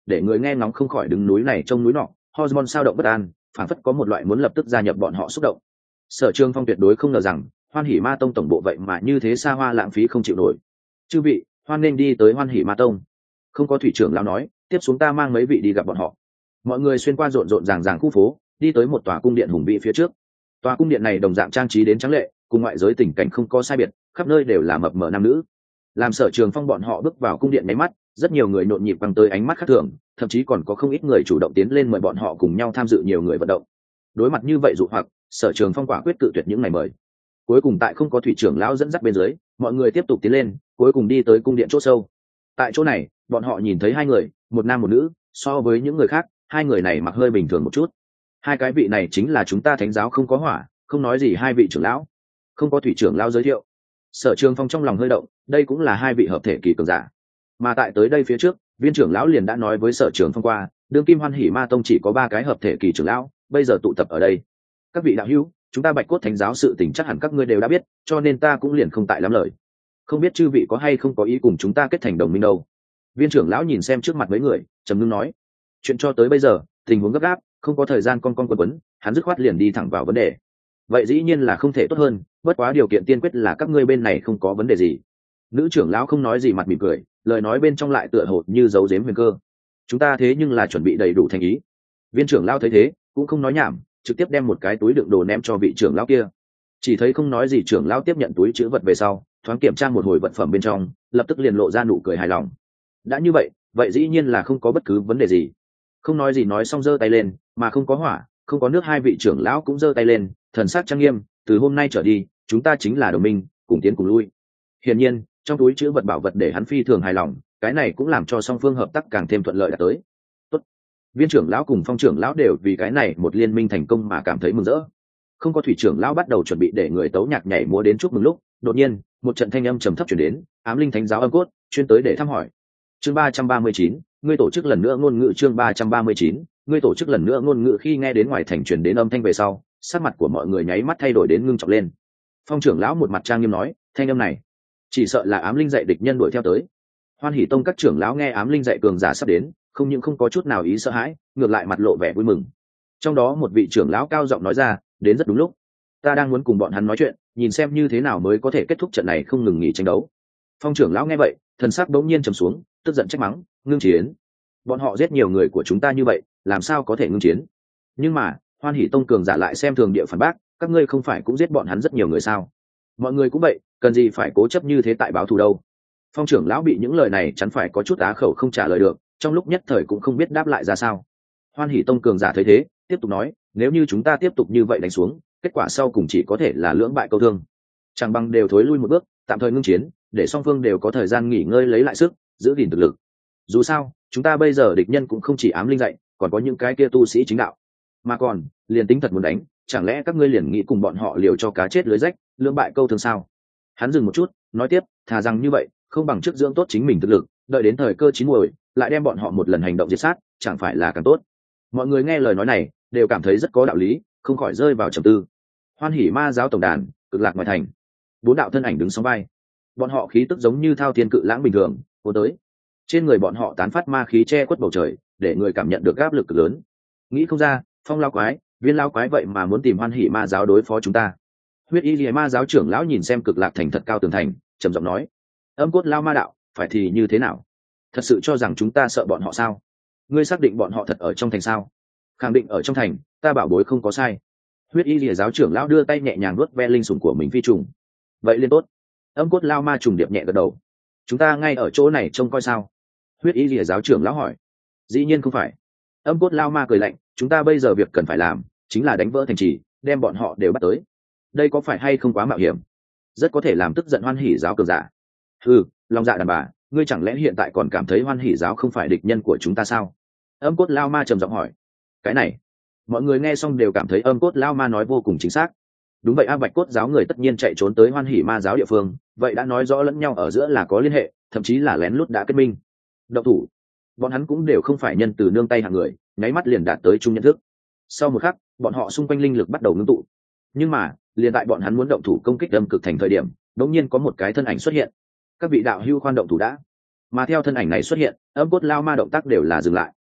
để người nghe ngóng không khỏi đứng núi này trông núi nọ, hormone sao động bất an, phản phất có một loại muốn lập tức gia nhập bọn họ xúc động. Sở Trường Phong tuyệt đối không ngờ rằng Hoan Hỉ Ma Tông tổng bộ vậy mà như thế xa hoa lãng phí không chịu nổi. Chư vị, hoan nên đi tới Hoan Hỉ Ma Tông. Không có thủy trưởng lão nói, tiếp xuống ta mang mấy vị đi gặp bọn họ. Mọi người xuyên qua rộn rộn ràng ràng khu phố, đi tới một tòa cung điện hùng vĩ phía trước. Tòa cung điện này đồng dạng trang trí đến trắng lệ, cùng ngoại giới tình cảnh không có sai biệt, khắp nơi đều là mập mờ nam nữ. Làm Sở Trường Phong bọn họ bước vào cung điện mấy mắt, rất nhiều người nhộn nhịp quăng tới ánh mắt khác thường, thậm chí còn có không ít người chủ động tiến lên mời bọn họ cùng nhau tham dự nhiều người vận động. Đối mặt như vậy dụ hoặc, Sở Trường Phong quả quyết cự tuyệt những ngày mời. Cuối cùng tại không có thủy trưởng lão dẫn dắt bên dưới, mọi người tiếp tục tiến lên, cuối cùng đi tới cung điện chỗ sâu. Tại chỗ này, bọn họ nhìn thấy hai người, một nam một nữ, so với những người khác, hai người này mặc hơi bình thường một chút. Hai cái vị này chính là chúng ta thánh giáo không có hỏa, không nói gì hai vị trưởng lão. Không có thủy trưởng lão giới thiệu. Sở Trường Phong trong lòng hơi động, đây cũng là hai vị hợp thể kỳ cường giả. Mà tại tới đây phía trước, viên trưởng lão liền đã nói với Sở Trường Phong qua, đương kim Hoan Hỉ Ma Tông chỉ có 3 cái hợp thể kỳ trưởng lão, bây giờ tụ tập ở đây. Các vị đạo hữu, chúng ta Bạch Cốt Thánh giáo sự tình chắc hẳn các ngươi đều đã biết, cho nên ta cũng liền không tại lắm lời. Không biết chư vị có hay không có ý cùng chúng ta kết thành đồng minh đâu. Viên trưởng lão nhìn xem trước mặt mấy người, trầm ngưng nói, chuyện cho tới bây giờ, tình huống gấp gáp, không có thời gian con quấn, hắn dứt khoát liền đi thẳng vào vấn đề. Vậy dĩ nhiên là không thể tốt hơn, bất quá điều kiện tiên quyết là các ngươi bên này không có vấn đề gì. Nữ trưởng lão không nói gì mặt mỉm cười, lời nói bên trong lại tựa hồ như giấu giếm huyền cơ. Chúng ta thế nhưng là chuẩn bị đầy đủ thành ý. Viên trưởng lão thấy thế, cũng không nói nhảm, trực tiếp đem một cái túi đựng đồ ném cho vị trưởng lão kia. Chỉ thấy không nói gì trưởng lão tiếp nhận túi trữ vật về sau, thoáng kiểm tra một hồi vật phẩm bên trong, lập tức liền lộ ra nụ cười hài lòng. Đã như vậy, vậy dĩ nhiên là không có bất cứ vấn đề gì. Không nói gì nói xong giơ tay lên, mà không có hỏa, không có nước, hai vị trưởng lão cũng giơ tay lên, thần sắc trang nghiêm, từ hôm nay trở đi, chúng ta chính là đồng minh, cùng tiến cùng lui. Hiển nhiên, trong túi trữ vật bảo vật để hắn phi thường hài lòng, cái này cũng làm cho song phương hợp tác càng thêm thuận lợi đạt tới. Tốt. Viên trưởng lão cùng Phong trưởng lão đều vì cái này một liên minh thành công mà cảm thấy mừng rỡ. Không có thủy trưởng lão bắt đầu chuẩn bị để người tấu nhạc nhảy múa đến chúc mừng lúc, đột nhiên, một trận thanh âm trầm thấp truyền đến, ám linh thánh giáo âm cốt, chuyên tới để thăm hỏi. Chương 339, ngươi tổ chức lần nữa ngôn ngữ. Chương 339, ngươi tổ chức lần nữa ngôn ngữ. Khi nghe đến ngoài thành truyền đến âm thanh về sau, sắc mặt của mọi người nháy mắt thay đổi đến ngưng trọng lên. Phong trưởng lão một mặt trang nghiêm nói, thanh âm này chỉ sợ là ám linh dạy địch nhân đuổi theo tới. Hoan Hỉ Tông các trưởng lão nghe ám linh dạy cường giả sắp đến, không những không có chút nào ý sợ hãi, ngược lại mặt lộ vẻ vui mừng. Trong đó một vị trưởng lão cao giọng nói ra, đến rất đúng lúc, ta đang muốn cùng bọn hắn nói chuyện, nhìn xem như thế nào mới có thể kết thúc trận này không ngừng nghỉ tranh đấu. Phong trưởng lão nghe vậy, thần sắc bỗng nhiên trầm xuống, tức giận trách mắng, ngưng chiến. Bọn họ giết nhiều người của chúng ta như vậy, làm sao có thể ngưng chiến? Nhưng mà Hoan Hỉ Tông cường giả lại xem thường địa phản bác, các ngươi không phải cũng giết bọn hắn rất nhiều người sao? Mọi người cũng vậy, cần gì phải cố chấp như thế tại báo thù đâu? Phong trưởng lão bị những lời này chắn phải có chút á khẩu không trả lời được, trong lúc nhất thời cũng không biết đáp lại ra sao. Hoan Hỉ Tông cường giả thấy thế, tiếp tục nói, nếu như chúng ta tiếp tục như vậy đánh xuống, kết quả sau cùng chỉ có thể là lưỡng bại câu thương. Chẳng bằng đều thối lui một bước, tạm thời ngưng chiến, để song phương đều có thời gian nghỉ ngơi lấy lại sức, giữ gìn thực lực. Dù sao, chúng ta bây giờ địch nhân cũng không chỉ ám linh dạy, còn có những cái kia tu sĩ chính đạo. Mà còn, liền tính thật muốn đánh, chẳng lẽ các ngươi liền nghĩ cùng bọn họ liều cho cá chết lưới rách, lưỡng bại câu thương sao? Hắn dừng một chút, nói tiếp, thà rằng như vậy, không bằng trước dưỡng tốt chính mình thực lực, đợi đến thời cơ chín muồi, lại đem bọn họ một lần hành động diệt sát, chẳng phải là càng tốt? Mọi người nghe lời nói này, đều cảm thấy rất có đạo lý, không khỏi rơi vào trầm tư. Hoan Hỉ Ma giáo tổng đàn, cực lạc ngoài thành, 4 đạo thân ảnh đứng song vai, bọn họ khí tức giống như thao thiên cự lãng bình thường, cuốn tới. Trên người bọn họ tán phát ma khí che khuất bầu trời, để người cảm nhận được áp lực cực lớn. Nghĩ không ra, Phong lão quái, Viên lão quái vậy mà muốn tìm Hoan Hỉ Ma giáo đối phó chúng ta. Huyết Y Liễu Ma giáo trưởng lão nhìn xem cực lạc thành thật cao tường thành, trầm giọng nói, âm cốt lao ma đạo, phải thì như thế nào? Thật sự cho rằng chúng ta sợ bọn họ sao? Ngươi xác định bọn họ thật ở trong thành sao? Khẳng định ở trong thành, ta bảo bối không có sai. Huyết Y Liễu giáo trưởng lão đưa tay nhẹ nhàng nuốt ve linh sủng của mình phi trùng. Vậy liên tốt. Âm cốt lao ma trùng điệp nhẹ gật đầu. Chúng ta ngay ở chỗ này trông coi sao? Huyết Y Liễu giáo trưởng lão hỏi. Dĩ nhiên không phải. Âm cốt lao ma cười lạnh, chúng ta bây giờ việc cần phải làm chính là đánh vỡ thành trì, đem bọn họ đều bắt tới. Đây có phải hay không quá mạo hiểm? Rất có thể làm tức giận Hoan Hỉ giáo cường giả. Ừ, lòng dạ đàn bà, ngươi chẳng lẽ hiện tại còn cảm thấy Hoan Hỉ giáo không phải địch nhân của chúng ta sao? Âm cốt lao ma trầm giọng hỏi. Cái này, mọi người nghe xong đều cảm thấy âm cốt lao ma nói vô cùng chính xác. Đúng vậy, Bạch Cốt giáo người tất nhiên chạy trốn tới Hoan Hỉ Ma giáo địa phương, vậy đã nói rõ lẫn nhau ở giữa là có liên hệ, thậm chí là lén lút đã kết minh. Động thủ, bọn hắn cũng đều không phải nhân từ nương tay hạng người, nháy mắt liền đạt tới chung nhận thức. Sau một khắc, bọn họ xung quanh linh lực bắt đầu ngưng tụ. Nhưng mà, liền tại bọn hắn muốn động thủ công kích Âm Cực thành thời điểm, đột nhiên có một cái thân ảnh xuất hiện. Các vị đạo hữu khoan động thủ đã. Mà theo thân ảnh này xuất hiện, âm cốt lao ma động tác đều là dừng lại.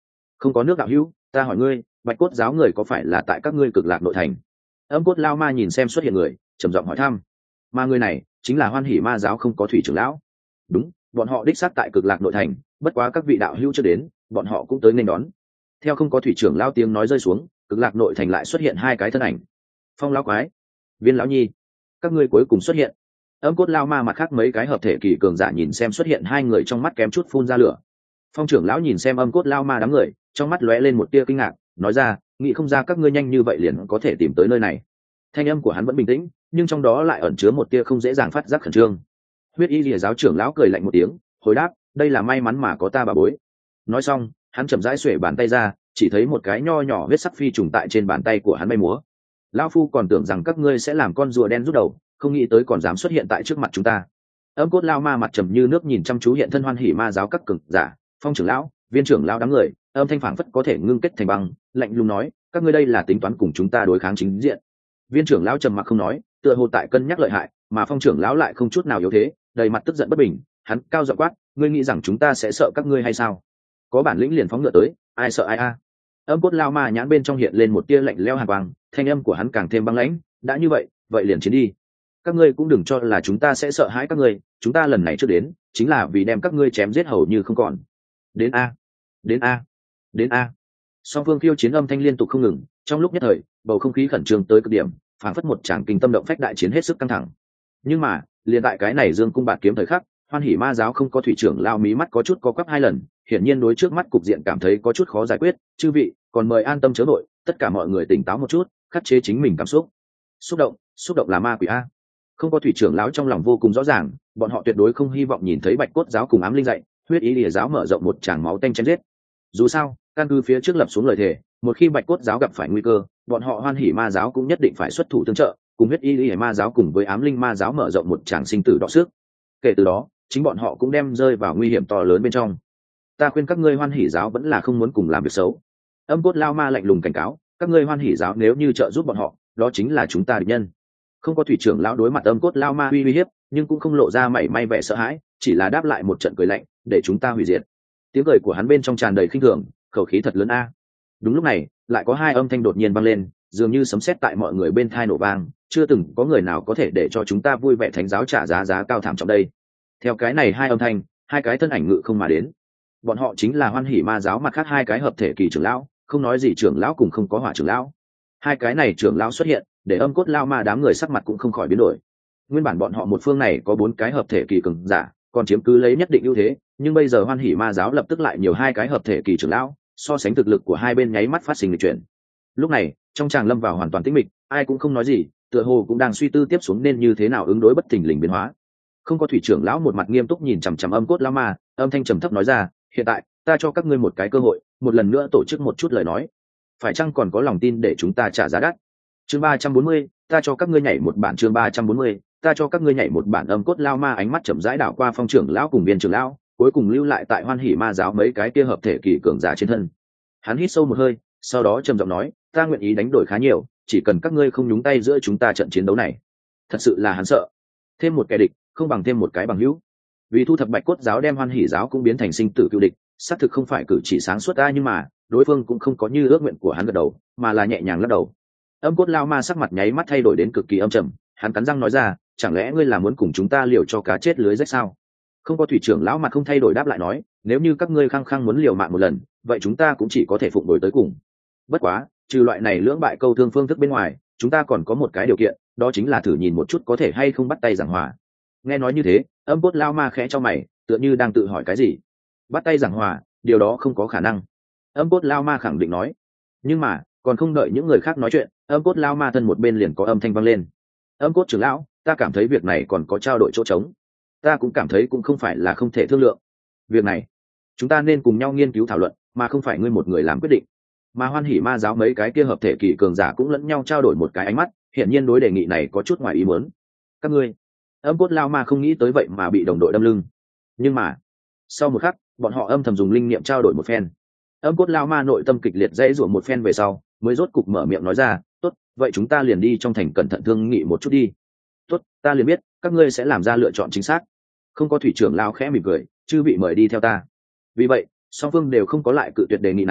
Không có nước đạo hữu, ta hỏi ngươi, bạch cốt giáo người có phải là tại các ngươi Cực Lạc nội thành? Âm cốt lao ma nhìn xem xuất hiện người, trầm giọng hỏi thăm. Mà người này chính là Hoan Hỉ Ma giáo không có thủy trưởng lão. Đúng, bọn họ đích xác tại Cực Lạc nội thành, bất quá các vị đạo hữu chưa đến, bọn họ cũng tới nên đón. Theo không có thủy trưởng lão tiếng nói rơi xuống, Cực Lạc nội thành lại xuất hiện hai cái thân ảnh. Phong lão quái, Viên lão nhi, các ngươi cuối cùng xuất hiện. Âm cốt lao ma mặt khác mấy cái hợp thể kỳ cường giả nhìn xem xuất hiện hai người, trong mắt kém chút phun ra lửa. Phong trưởng lão nhìn xem âm cốt lao ma đám người, trong mắt lóe lên một tia kinh ngạc, nói ra, nghĩ không ra các ngươi nhanh như vậy liền có thể tìm tới nơi này. Thanh âm của hắn vẫn bình tĩnh, nhưng trong đó lại ẩn chứa một tia không dễ dàng phát giác khẩn trương. Huyết Y Lìa giáo trưởng lão cười lạnh một tiếng, hồi đáp, đây là may mắn mà có ta bà bối. Nói xong, hắn chậm rãi xuể bàn tay ra, chỉ thấy một cái nho nhỏ huyết sắc phi trùng tại trên bàn tay của hắn bay múa. Lão phu còn tưởng rằng các ngươi sẽ làm con rùa đen rút đầu, không nghĩ tới còn dám xuất hiện tại trước mặt chúng ta. Âm cốt lao ma mặt trầm như nước nhìn chăm chú hiện thân Hoan Hỉ Ma giáo các cường giả, Phong trưởng lão, Viên trưởng lão đám người, âm thanh phảng phất có thể ngưng kết thành băng, lạnh lùng nói, các ngươi đây là tính toán cùng chúng ta đối kháng chính diện. Viên trưởng lão trầm mặc không nói, tựa hồ tại cân nhắc lợi hại, mà Phong trưởng lão lại không chút nào yếu thế, đầy mặt tức giận bất bình, hắn cao giọng quát, ngươi nghĩ rằng chúng ta sẽ sợ các ngươi hay sao? Có bản lĩnh liền phóng ngựa tới, ai sợ ai a? Âm cốt lao ma nhãn bên trong hiện lên một tia lạnh lẽo hàn quang, thanh âm của hắn càng thêm băng lãnh, đã như vậy, vậy liền chiến đi. Các ngươi cũng đừng cho là chúng ta sẽ sợ hãi các ngươi, chúng ta lần này trước đến, chính là vì đem các ngươi chém giết hầu như không còn. Đến a, đến a, đến a. Song phương khiêu chiến âm thanh liên tục không ngừng, trong lúc nhất thời, bầu không khí khẩn trương tới cực điểm, phảng phất một tràng kinh tâm động phách đại chiến hết sức căng thẳng. Nhưng mà, liền tại cái này dương cung bạt kiếm thời khắc, Hoan Hỉ Ma giáo không có thủy trưởng lao mí mắt có chút co quắp hai lần, hiển nhiên đối trước mắt cục diện cảm thấy có chút khó giải quyết. Chư vị, còn mời an tâm chớ vội, tất cả mọi người tỉnh táo một chút, khắc chế chính mình cảm xúc. Xúc động là ma quỷ a. Không có thủy trưởng lão trong lòng vô cùng rõ ràng, bọn họ tuyệt đối không hy vọng nhìn thấy Bạch Cốt giáo cùng Ám Linh dạy, Huyết Y Lìa giáo mở rộng một tràng máu tanh chém giết. Dù sao, căn cứ phía trước lập xuống lời thề, một khi Bạch Cốt giáo gặp phải nguy cơ, bọn họ Hoan Hỉ Ma giáo cũng nhất định phải xuất thủ tương trợ, cùng Huyết Y Lìa Ma giáo cùng với Ám Linh Ma giáo mở rộng một tràng sinh tử đọ sức. Kể từ đó, chính bọn họ cũng đem rơi vào nguy hiểm to lớn bên trong. Ta khuyên các ngươi Hoan Hỉ giáo vẫn là không muốn cùng làm việc xấu. Âm cốt lao ma lạnh lùng cảnh cáo, các ngươi Hoan Hỉ giáo nếu như trợ giúp bọn họ, đó chính là chúng ta địch nhân. Không có thủy trưởng lão đối mặt âm cốt lao ma uy hiếp, nhưng cũng không lộ ra mảy may vẻ sợ hãi, chỉ là đáp lại một trận cười lạnh, để chúng ta hủy diệt. Tiếng cười của hắn bên trong tràn đầy khinh thường, khẩu khí thật lớn a. Đúng lúc này, lại có hai âm thanh đột nhiên vang lên, dường như sấm sét tại mọi người bên tai nổ vang, chưa từng có người nào có thể để cho chúng ta vui vẻ thánh giáo trả giá cao thảm trọng đây. Theo cái này hai âm thanh, hai cái thân ảnh ngự không mà đến. Bọn họ chính là Hoan Hỉ Ma giáo mặt khác hai cái hợp thể kỳ trưởng lão, không nói gì trưởng lão cùng không có hỏa trưởng lão. Hai cái này trưởng lão xuất hiện, để âm cốt lao ma đám người sắc mặt cũng không khỏi biến đổi. Nguyên bản bọn họ một phương này có 4 cái hợp thể kỳ cường giả, còn chiếm cứ lấy nhất định ưu thế, nhưng bây giờ Hoan Hỉ Ma giáo lập tức lại nhiều hai cái hợp thể kỳ trưởng lão, so sánh thực lực của hai bên nháy mắt phát sinh lịch chuyển. Lúc này, trong tràng lâm vào hoàn toàn tĩnh mịch, ai cũng không nói gì, tựa hồ cũng đang suy tư tiếp xuống nên như thế nào ứng đối bất thình lình biến hóa. Không có thủy trưởng lão một mặt nghiêm túc nhìn chằm chằm âm cốt lao ma, âm thanh trầm thấp nói ra, hiện tại ta cho các ngươi một cái cơ hội, một lần nữa tổ chức một chút lời nói, phải chăng còn có lòng tin để chúng ta trả giá đắt? Chương 340, ta cho các ngươi nhảy một bản. Chương 340, ta cho các ngươi nhảy một bản. Âm cốt lao ma ánh mắt chậm rãi đảo qua Phong trưởng lão cùng Viên trưởng lão, cuối cùng lưu lại tại Hoan Hỉ Ma giáo mấy cái kia hợp thể kỳ cường giả trên thân. Hắn hít sâu một hơi, sau đó trầm giọng nói, ta nguyện ý đánh đổi khá nhiều, chỉ cần các ngươi không nhúng tay giữa chúng ta trận chiến đấu này. Thật sự là hắn sợ, thêm một kẻ địch không bằng thêm một cái bằng hữu. Vì thu thập Bạch Cốt giáo đem Hoan Hỉ giáo cũng biến thành sinh tử cựu địch, xác thực không phải cử chỉ sáng suốt ta, nhưng mà đối phương cũng không có như ước nguyện của hắn gật đầu, mà là nhẹ nhàng lắc đầu. Âm cốt lao ma sắc mặt nháy mắt thay đổi đến cực kỳ âm trầm, hắn cắn răng nói ra, chẳng lẽ ngươi là muốn cùng chúng ta liều cho cá chết lưới rách sao? Không có thủy trưởng lão mặt không thay đổi đáp lại nói, nếu như các ngươi khăng khăng muốn liều mạng một lần, vậy chúng ta cũng chỉ có thể phụng đổi tới cùng. Bất quá, trừ loại này lưỡng bại câu thương phương thức bên ngoài, chúng ta còn có một cái điều kiện, đó chính là thử nhìn một chút có thể hay không bắt tay giảng hòa. Nghe nói như thế, âm cốt lao ma khẽ cho mày, tựa như đang tự hỏi cái gì. Bắt tay giảng hòa, điều đó không có khả năng. Âm cốt lao ma khẳng định nói. Nhưng mà còn không đợi những người khác nói chuyện, âm cốt lao ma thân một bên liền có âm thanh vang lên. Âm cốt trưởng lão, ta cảm thấy việc này còn có trao đổi chỗ trống. Ta cũng cảm thấy cũng không phải là không thể thương lượng. Việc này chúng ta nên cùng nhau nghiên cứu thảo luận, mà không phải ngươi một người làm quyết định. Mà Hoan Hỉ Ma giáo mấy cái kia hợp thể kỳ cường giả cũng lẫn nhau trao đổi một cái ánh mắt, hiển nhiên đối đề nghị này có chút ngoài ý muốn. Các ngươi, âm cốt lao ma không nghĩ tới vậy mà bị đồng đội đâm lưng. Nhưng mà sau một khắc, bọn họ âm thầm dùng linh niệm trao đổi một phen. Âm cốt lao ma nội tâm kịch liệt dãy rủa một phen về sau, mới rốt cục mở miệng nói ra, tốt, vậy chúng ta liền đi trong thành cẩn thận thương nghị một chút đi. Tốt, ta liền biết các ngươi sẽ làm ra lựa chọn chính xác. Không có thủy trưởng lao khẽ mỉm cười, chư vị mời đi theo ta. Vì vậy, song phương đều không có lại cự tuyệt đề nghị này,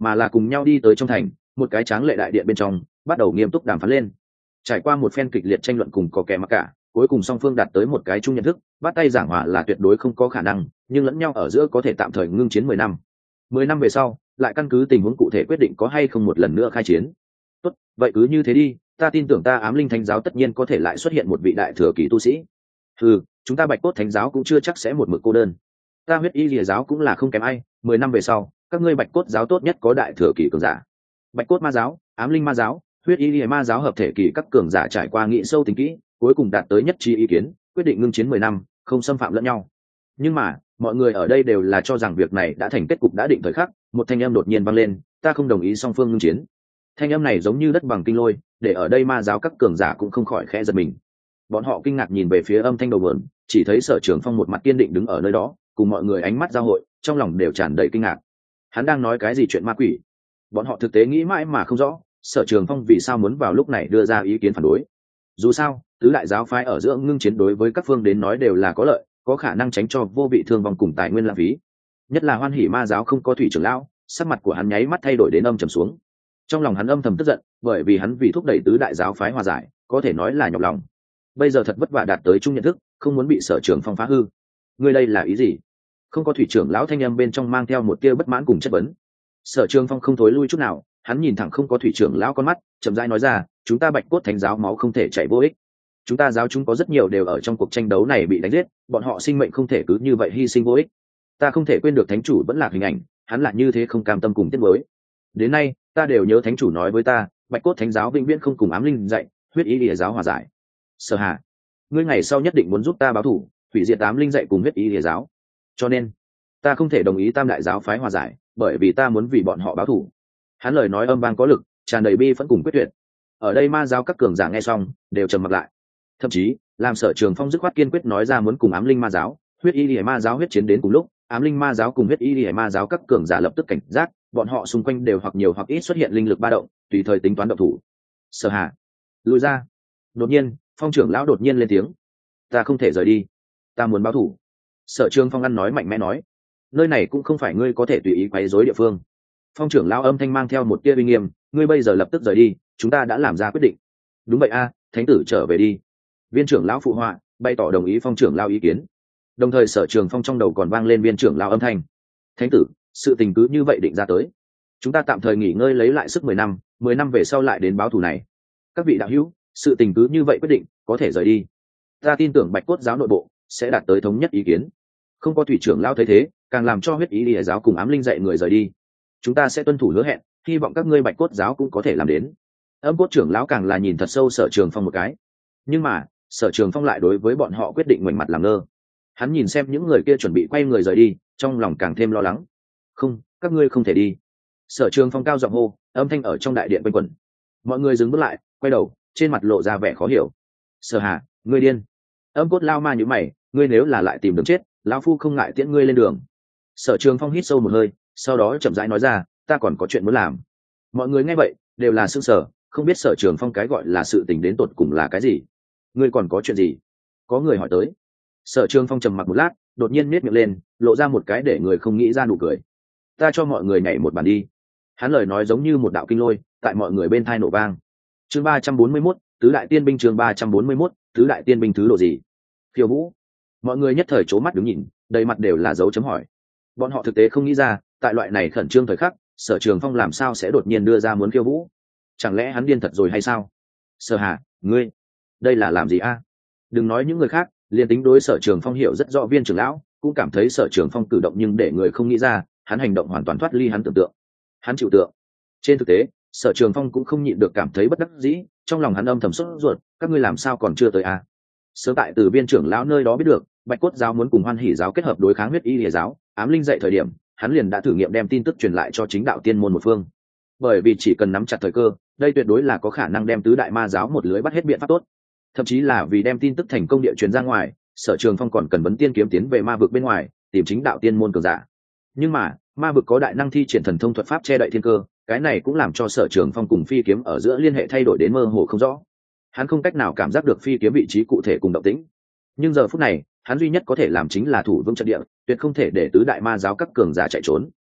mà là cùng nhau đi tới trong thành một cái tráng lệ đại điện bên trong, bắt đầu nghiêm túc đàm phán lên. Trải qua một phen kịch liệt tranh luận cùng có kẻ mặc cả, cuối cùng song phương đạt tới một cái chung nhận thức, bắt tay giảng hòa là tuyệt đối không có khả năng, nhưng lẫn nhau ở giữa có thể tạm thời ngưng chiến 10 năm. 10 năm về sau, lại căn cứ tình huống cụ thể quyết định có hay không một lần nữa khai chiến. Tốt, vậy cứ như thế đi, ta tin tưởng ta Ám Linh Thánh giáo tất nhiên có thể lại xuất hiện một vị đại thừa kỳ tu sĩ. Chúng ta Bạch Cốt Thánh giáo cũng chưa chắc sẽ một mực cô đơn. Ta Huyết Y Lìa giáo cũng là không kém ai, 10 năm về sau, các ngươi Bạch Cốt giáo tốt nhất có đại thừa kỳ cường giả. Bạch Cốt Ma giáo, Ám Linh Ma giáo, Huyết Y Lìa Ma giáo hợp thể kỳ các cường giả trải qua nghị sâu tính kỹ, cuối cùng đạt tới nhất trí ý kiến, quyết định ngưng chiến 10 năm, không xâm phạm lẫn nhau. Nhưng mà, mọi người ở đây đều là cho rằng việc này đã thành kết cục đã định thời khắc, một thanh âm đột nhiên vang lên, ta không đồng ý song phương ngưng chiến. Thanh âm này giống như đất bằng kinh lôi, để ở đây ma giáo các cường giả cũng không khỏi khẽ giật mình. Bọn họ kinh ngạc nhìn về phía âm thanh đầu nguồn, chỉ thấy Sở Trường Phong một mặt kiên định đứng ở nơi đó, cùng mọi người ánh mắt giao hội, trong lòng đều tràn đầy kinh ngạc. Hắn đang nói cái gì chuyện ma quỷ? Bọn họ thực tế nghĩ mãi mà không rõ, Sở Trường Phong vì sao muốn vào lúc này đưa ra ý kiến phản đối. Dù sao, tứ đại giáo phái ở giữa ngưng chiến đối với các phương đến nói đều là có lợi, có khả năng tránh cho vô vị thương vong cùng tài nguyên lãng phí. Nhất là Hoan Hỉ Ma giáo không có thủy trưởng lão, sắc mặt của hắn nháy mắt thay đổi đến âm trầm xuống. Trong lòng hắn âm thầm tức giận, bởi vì hắn vì thúc đẩy tứ đại giáo phái hòa giải, có thể nói là nhọc lòng. Bây giờ thật vất vả đạt tới chung nhận thức, không muốn bị Sở Trường Phong phá hư. Ngươi đây là ý gì? Không có thủy trưởng lão thanh âm bên trong mang theo một tia bất mãn cùng chất vấn. Sở Trường Phong không thối lui chút nào, hắn nhìn thẳng không có thủy trưởng lão con mắt, chậm rãi nói ra, chúng ta Bạch Cốt Thánh giáo máu không thể chảy vô ích. Chúng ta giáo chúng có rất nhiều đều ở trong cuộc tranh đấu này bị đánh giết, bọn họ sinh mệnh không thể cứ như vậy hy sinh vô ích. Ta không thể quên được thánh chủ vẫn là hình ảnh, hắn là như thế không cam tâm cùng tiếc nuối. Đến nay, ta đều nhớ thánh chủ nói với ta, Bạch Cốt Thánh giáo vĩnh viễn không cùng Ám Linh dạy, Huyết Y Lìa giáo hòa giải. Sở Hà, ngươi ngày sau nhất định muốn giúp ta báo thù, hủy diệt Ám Linh dạy cùng Huyết Y Lìa giáo. Cho nên, ta không thể đồng ý Tam đại giáo phái hòa giải, bởi vì ta muốn vì bọn họ báo thù. Hắn lời nói âm vang có lực, tràn đầy bi phẫn cùng quyết tuyệt. Ở đây ma giáo các cường giả nghe xong, đều trầm mặc lại. Thậm chí, làm Sở Trường Phong dứt khoát kiên quyết nói ra muốn cùng Ám Linh ma giáo, Huyết Y Lìa ma giáo huyết chiến đến cùng lúc, Ám Linh ma giáo cùng Huyết Y Lìa ma giáo các cường giả lập tức cảnh giác, bọn họ xung quanh đều hoặc nhiều hoặc ít xuất hiện linh lực ba động, tùy thời tính toán động thủ. Sở Hà, lùi ra. Đột nhiên, Phong trưởng lão đột nhiên lên tiếng, ta không thể rời đi, ta muốn báo thù. Sở Trường Phong ăn nói mạnh mẽ nói, nơi này cũng không phải ngươi có thể tùy ý quấy rối địa phương. Phong trưởng lão âm thanh mang theo một tia uy nghiêm, ngươi bây giờ lập tức rời đi, chúng ta đã làm ra quyết định. Đúng vậy a, thánh tử trở về đi. Viên trưởng lão phụ họa, bày tỏ đồng ý Phong trưởng lão ý kiến. Đồng thời Sở Trường Phong trong đầu còn vang lên viên trưởng lão âm thanh, thánh tử, sự tình cứ như vậy định ra tới, chúng ta tạm thời nghỉ ngơi lấy lại sức 10 năm, 10 năm về sau lại đến báo thù này. Các vị đạo hữu, sự tình cứ như vậy quyết định, có thể rời đi. Ta tin tưởng Bạch Cốt giáo nội bộ sẽ đạt tới thống nhất ý kiến. Không có thủy trưởng lão thấy thế, càng làm cho Huyết Y Lìa giáo cùng Ám Linh dạy người rời đi. Chúng ta sẽ tuân thủ hứa hẹn, hy vọng các ngươi Bạch Cốt giáo cũng có thể làm đến. Âm Cốt trưởng lão càng là nhìn thật sâu Sở Trường Phong một cái. Nhưng mà, Sở Trường Phong lại đối với bọn họ quyết định ngoảnh mặt làm ngơ. Hắn nhìn xem những người kia chuẩn bị quay người rời đi, trong lòng càng thêm lo lắng. Không, các ngươi không thể đi. Sở Trường Phong cao giọng hô, âm thanh ở trong đại điện quanh quẩn. Mọi người dừng bước lại, quay đầu, trên mặt lộ ra vẻ khó hiểu. Sở Hà, ngươi điên. Âm Cốt lao ma như mày, ngươi nếu là lại tìm đường chết, lão phu không ngại tiễn ngươi lên đường. Sở Trường Phong hít sâu một hơi, sau đó chậm rãi nói ra, ta còn có chuyện muốn làm. Mọi người nghe vậy đều là sững sờ, không biết Sở Trường Phong cái gọi là sự tình đến tột cùng là cái gì. Ngươi còn có chuyện gì? Có người hỏi tới. Sở Trường Phong trầm mặc một lát, đột nhiên nhếch miệng lên, lộ ra một cái để người không nghĩ ra nụ cười. Ta cho mọi người nhảy một bàn đi. Hắn lời nói giống như một đạo kinh lôi, tại mọi người bên tai nổ vang. Chương 341, tứ đại tiên binh. Chương 341, tứ đại tiên binh thứ độ gì? Khiêu vũ. Mọi người nhất thời trố mắt đứng nhìn, đầy mặt đều là dấu chấm hỏi. Bọn họ thực tế không nghĩ ra, tại loại này khẩn trương thời khắc, Sở Trường Phong làm sao sẽ đột nhiên đưa ra muốn khiêu vũ? Chẳng lẽ hắn điên thật rồi hay sao? Sở Hà, ngươi, đây là làm gì a? Đừng nói những người khác, liền tính đối Sở Trường Phong hiểu rất rõ viên trưởng lão, cũng cảm thấy Sở Trường Phong cử động nhưng để người không nghĩ ra, hắn hành động hoàn toàn thoát ly hắn tưởng tượng. Hắn chịu tượng. Trên thực tế, Sở Trường Phong cũng không nhịn được cảm thấy bất đắc dĩ, trong lòng hắn âm thầm sốt ruột, các ngươi làm sao còn chưa tới a? Sớm tại từ viên trưởng lão nơi đó biết được, Bạch Cốt giáo muốn cùng Hoan Hỉ giáo kết hợp đối kháng Huyết Y Lìa giáo, Ám Linh dạy thời điểm, hắn liền đã thử nghiệm đem tin tức truyền lại cho chính đạo tiên môn một phương. Bởi vì chỉ cần nắm chặt thời cơ, đây tuyệt đối là có khả năng đem tứ đại ma giáo một lưới bắt hết biện pháp tốt. Thậm chí là vì đem tin tức thành công địa truyền ra ngoài, Sở Trường Phong còn cần vấn tiên kiếm tiến về ma vực bên ngoài, tìm chính đạo tiên môn cường giả. Nhưng mà, ma vực có đại năng thi triển thần thông thuật pháp che đậy thiên cơ, cái này cũng làm cho Sở Trường Phong cùng phi kiếm ở giữa liên hệ thay đổi đến mơ hồ không rõ. Hắn không cách nào cảm giác được phi kiếm vị trí cụ thể cùng động tĩnh. Nhưng giờ phút này, hắn duy nhất có thể làm chính là thủ vững trận địa, tuyệt không thể để tứ đại ma giáo các cường giả chạy trốn.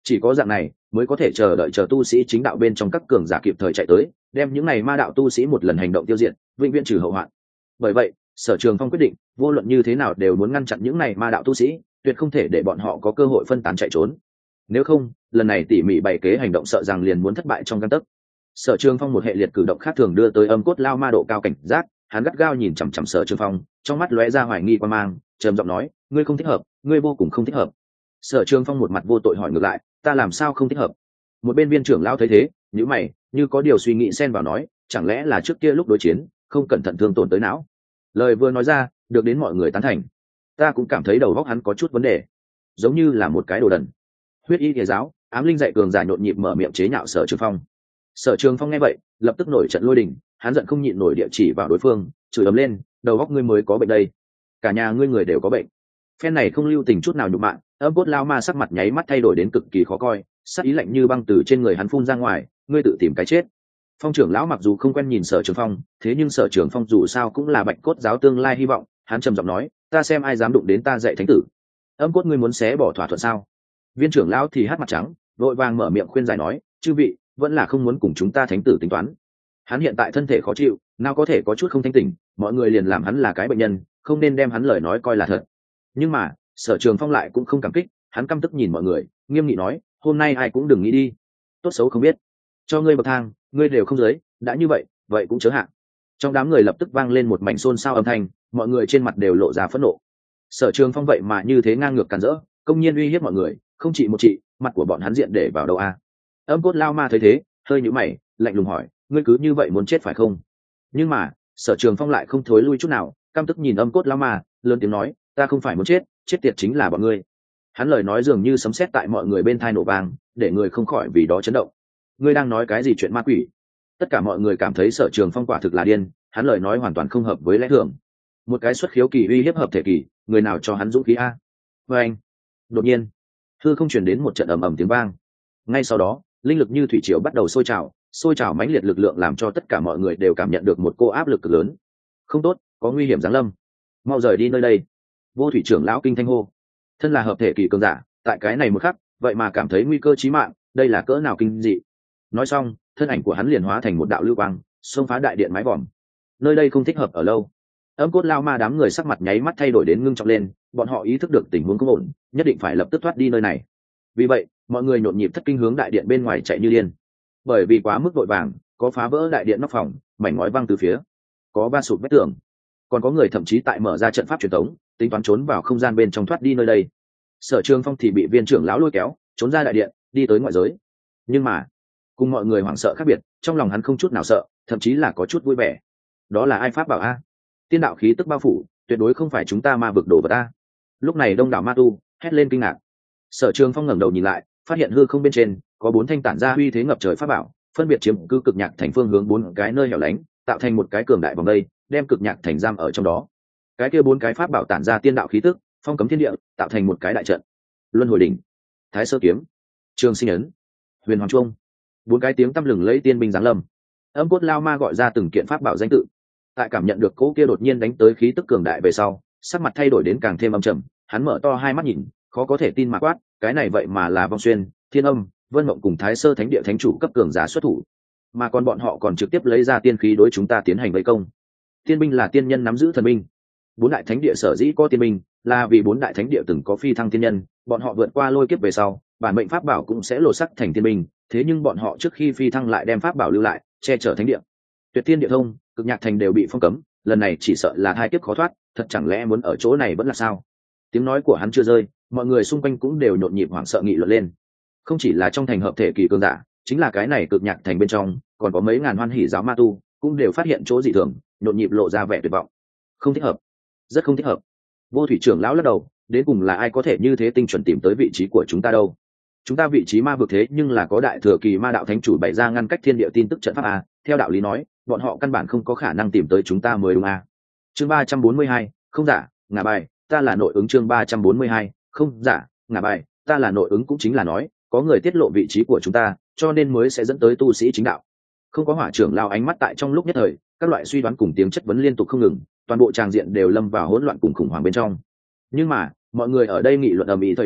Chỉ có dạng này mới có thể chờ đợi tu sĩ chính đạo bên trong các cường giả kịp thời chạy tới, đem những này ma đạo tu sĩ một lần hành động tiêu diệt, vĩnh viễn trừ hậu hoạn. Bởi vậy Sở Trường Phong quyết định vô luận như thế nào đều muốn ngăn chặn những này ma đạo tu sĩ, tuyệt không thể để bọn họ có cơ hội phân tán chạy trốn. Nếu không, lần này tỉ mỉ bày kế hành động sợ rằng liền muốn thất bại trong gang tấc. Sở Trường Phong một hệ liệt cử động khác thường đưa tới Âm Cốt Lao Ma độ cao cảnh giác, hắn gắt gao nhìn chằm chằm Sở Trường Phong, trong mắt lóe ra hoài nghi quan mang, trầm giọng nói, ngươi không thích hợp, ngươi vô cùng không thích hợp. Sở Trường Phong một mặt vô tội hỏi ngược lại, ta làm sao không thích hợp? Một bên viên trưởng lão thấy thế, nhíu mày, như có điều suy nghĩ xen vào nói, chẳng lẽ là trước kia lúc đối chiến không cẩn thận thương tổn tới não? Lời vừa nói ra được đến mọi người tán thành. Ta cũng cảm thấy đầu óc hắn có chút vấn đề, giống như là một cái đồ đần. Huyết y thể giáo ám linh dạy cường giả nhộn nhịp mở miệng chế nhạo Sở Trường Phong. Sở Trường Phong nghe vậy lập tức nổi trận lôi đình, hắn giận không nhịn nổi địa chỉ vào đối phương, chửi ầm lên, đầu óc ngươi mới có bệnh đây, cả nhà ngươi người đều có bệnh. Phen này không lưu tình chút nào nhục mạ, Âm Cốt Lao Ma sắc mặt nháy mắt thay đổi đến cực kỳ khó coi, sắc ý lạnh như băng từ trên người hắn phun ra ngoài, ngươi tự tìm cái chết. Phong trưởng lão mặc dù không quen nhìn Sở Trường Phong, thế nhưng Sở Trường Phong dù sao cũng là Bạch Cốt giáo tương lai hy vọng, hắn trầm giọng nói, ta xem ai dám đụng đến ta dạy thánh tử. Âm Cốt ngươi muốn xé bỏ thỏa thuận sao? Viên trưởng lão thì hất mặt trắng, vội vàng mở miệng khuyên giải nói, chư vị vẫn là không muốn cùng chúng ta thánh tử tính toán. Hắn hiện tại thân thể khó chịu, nào có thể có chút không thanh tỉnh, mọi người liền làm hắn là cái bệnh nhân, không nên đem hắn lời nói coi là thật. Nhưng mà Sở Trường Phong lại cũng không cảm kích, hắn căm tức nhìn mọi người, nghiêm nghị nói, hôm nay ai cũng đừng nghĩ đi, tốt xấu không biết, cho ngươi bậc thang ngươi đều không dưới, đã như vậy vậy cũng chớ hạ. Trong đám người lập tức vang lên một mảnh xôn xao âm thanh, mọi người trên mặt đều lộ ra phẫn nộ. Sở Trường Phong vậy mà như thế ngang ngược càn rỡ, công nhiên uy hiếp mọi người, không chỉ một chị, mặt của bọn hắn diện để vào đâu a? Âm Cốt Lao Ma thấy thế hơi nhíu mày, lạnh lùng hỏi, ngươi cứ như vậy muốn chết phải không? Nhưng mà Sở Trường Phong lại không thối lui chút nào, căm tức nhìn Âm Cốt Lao Ma, lớn tiếng nói, ta không phải muốn chết, chết tiệt chính là bọn ngươi. Hắn lời nói dường như sấm sét tại mọi người bên tai nổ vang, để người không khỏi vì đó chấn động. Ngươi đang nói cái gì chuyện ma quỷ? Tất cả mọi người cảm thấy Sở Trường Phong quả thực là điên, hắn lời nói hoàn toàn không hợp với lẽ thường. Một cái xuất khiếu kỳ uy hiếp hợp thể kỳ, người nào cho hắn dũng khí a? Và anh, đột nhiên hư không truyền đến một trận ầm ầm tiếng vang. Ngay sau đó linh lực như thủy triều bắt đầu sôi trào mãnh liệt lực lượng làm cho tất cả mọi người đều cảm nhận được một cô áp lực cực lớn. Không tốt, có nguy hiểm giáng lâm, mau rời đi nơi đây. Vô Thủy trưởng lão kinh thanh hô. Thân là hợp thể kỳ cường giả, tại cái này một khắc vậy mà cảm thấy nguy cơ chí mạng, đây là cỡ nào kinh dị. Nói xong thân ảnh của hắn liền hóa thành một đạo lưu quang xông phá đại điện mái vòm. Nơi đây không thích hợp ở lâu. Âm Cốt Lao Ma đám người sắc mặt nháy mắt thay đổi đến ngưng trọng lên, bọn họ ý thức được tình huống không ổn, nhất định phải lập tức thoát đi nơi này. Vì vậy mọi người nhộn nhịp thất kinh hướng đại điện bên ngoài chạy như điên. Bởi vì quá mức vội vàng, có phá vỡ đại điện nóc phòng, mảnh ngói văng từ phía, có va sụp vách tường, còn có người thậm chí tại mở ra trận pháp truyền thống, tính toán trốn vào không gian bên trong thoát đi nơi đây. Sở Trường Phong thì bị viên trưởng lão lôi kéo trốn ra đại điện, đi tới ngoại giới. Nhưng mà cùng mọi người hoảng sợ khác biệt, trong lòng hắn không chút nào sợ, thậm chí là có chút vui vẻ. Đó là ai pháp bảo a? Tiên đạo khí tức bao phủ, tuyệt đối không phải chúng ta ma vực đồ vật a. Lúc này đông đảo ma tu hét lên kinh ngạc. Sở Trường Phong ngẩng đầu nhìn lại, phát hiện hư không bên trên có 4 thanh tản ra uy thế ngập trời pháp bảo, phân biệt chiếm cứ cực nhạc thành phương hướng 4 cái nơi hẻo lánh, tạo thành một cái cường đại vòng đây, đem cực nhạc thành giam ở trong đó. Cái kia 4 cái pháp bảo tản ra tiên đạo khí tức, phong cấm thiên địa, tạo thành một cái đại trận. Luân hồi đỉnh, Thái Sơ kiếm, Trường Sinh ấn, Huyền Hoàng Trung, 4 cái tiếng tăm lừng lấy tiên binh giáng lâm. Âm Cốt Lao Ma gọi ra từng kiện pháp bảo danh tự. Tại cảm nhận được cỗ kia đột nhiên đánh tới khí tức cường đại về sau, sắc mặt thay đổi đến càng thêm âm trầm, hắn mở to hai mắt nhìn, khó có thể tin mà quát, cái này vậy mà là Vong Xuyên, Thiên Âm, Vân Mộng cùng Thái Sơ Thánh Địa thánh chủ cấp cường giả xuất thủ, mà còn bọn họ còn trực tiếp lấy ra tiên khí đối chúng ta tiến hành vây công. Tiên binh là tiên nhân nắm giữ thần binh. 4 đại thánh địa sở dĩ có tiên binh, là vì 4 đại thánh địa từng có phi thăng tiên nhân, bọn họ vượt qua lôi kiếp về sau, bản mệnh pháp bảo cũng sẽ lột sắc thành tiên binh, thế nhưng bọn họ trước khi phi thăng lại đem pháp bảo lưu lại, che chở thánh địa. Tuyệt Tiên Địa Thông, Cực Nhạc Thành đều bị phong cấm, lần này chỉ sợ là hai kiếp khó thoát, thật chẳng lẽ muốn ở chỗ này vẫn là sao? Tiếng nói của hắn chưa rơi, mọi người xung quanh cũng đều nhộn nhịp hoảng sợ nghị luận lên. Không chỉ là trong thành hợp thể kỳ cường giả, chính là cái này Cực Nhạc Thành bên trong, còn có mấy ngàn hoan hỉ giáo ma tu, cũng đều phát hiện chỗ dị thường, nhộn nhịp lộ ra vẻ tuyệt vọng. Không thích hợp, rất không thích hợp. Vô Thủy trưởng lão lắc đầu, đến cùng là ai có thể như thế tinh chuẩn tìm tới vị trí của chúng ta đâu? Chúng ta vị trí ma vực thế nhưng là có đại thừa kỳ ma đạo thánh chủ bày ra ngăn cách thiên địa tin tức trận pháp a, theo đạo lý nói, bọn họ căn bản không có khả năng tìm tới chúng ta mới đúng a. Chương 342, không giả, ngả bài, ta là nội ứng. Chương 342, không giả, ngả bài, ta là nội ứng cũng chính là nói, có người tiết lộ vị trí của chúng ta, cho nên mới sẽ dẫn tới tu sĩ chính đạo. Không có Hỏa trưởng lao ánh mắt tại trong lúc nhất thời, các loại suy đoán cùng tiếng chất vấn liên tục không ngừng, toàn bộ tràng diện đều lâm vào hỗn loạn cùng khủng hoảng bên trong. Nhưng mà mọi người ở đây nghị luận ầm ĩ thời điểm,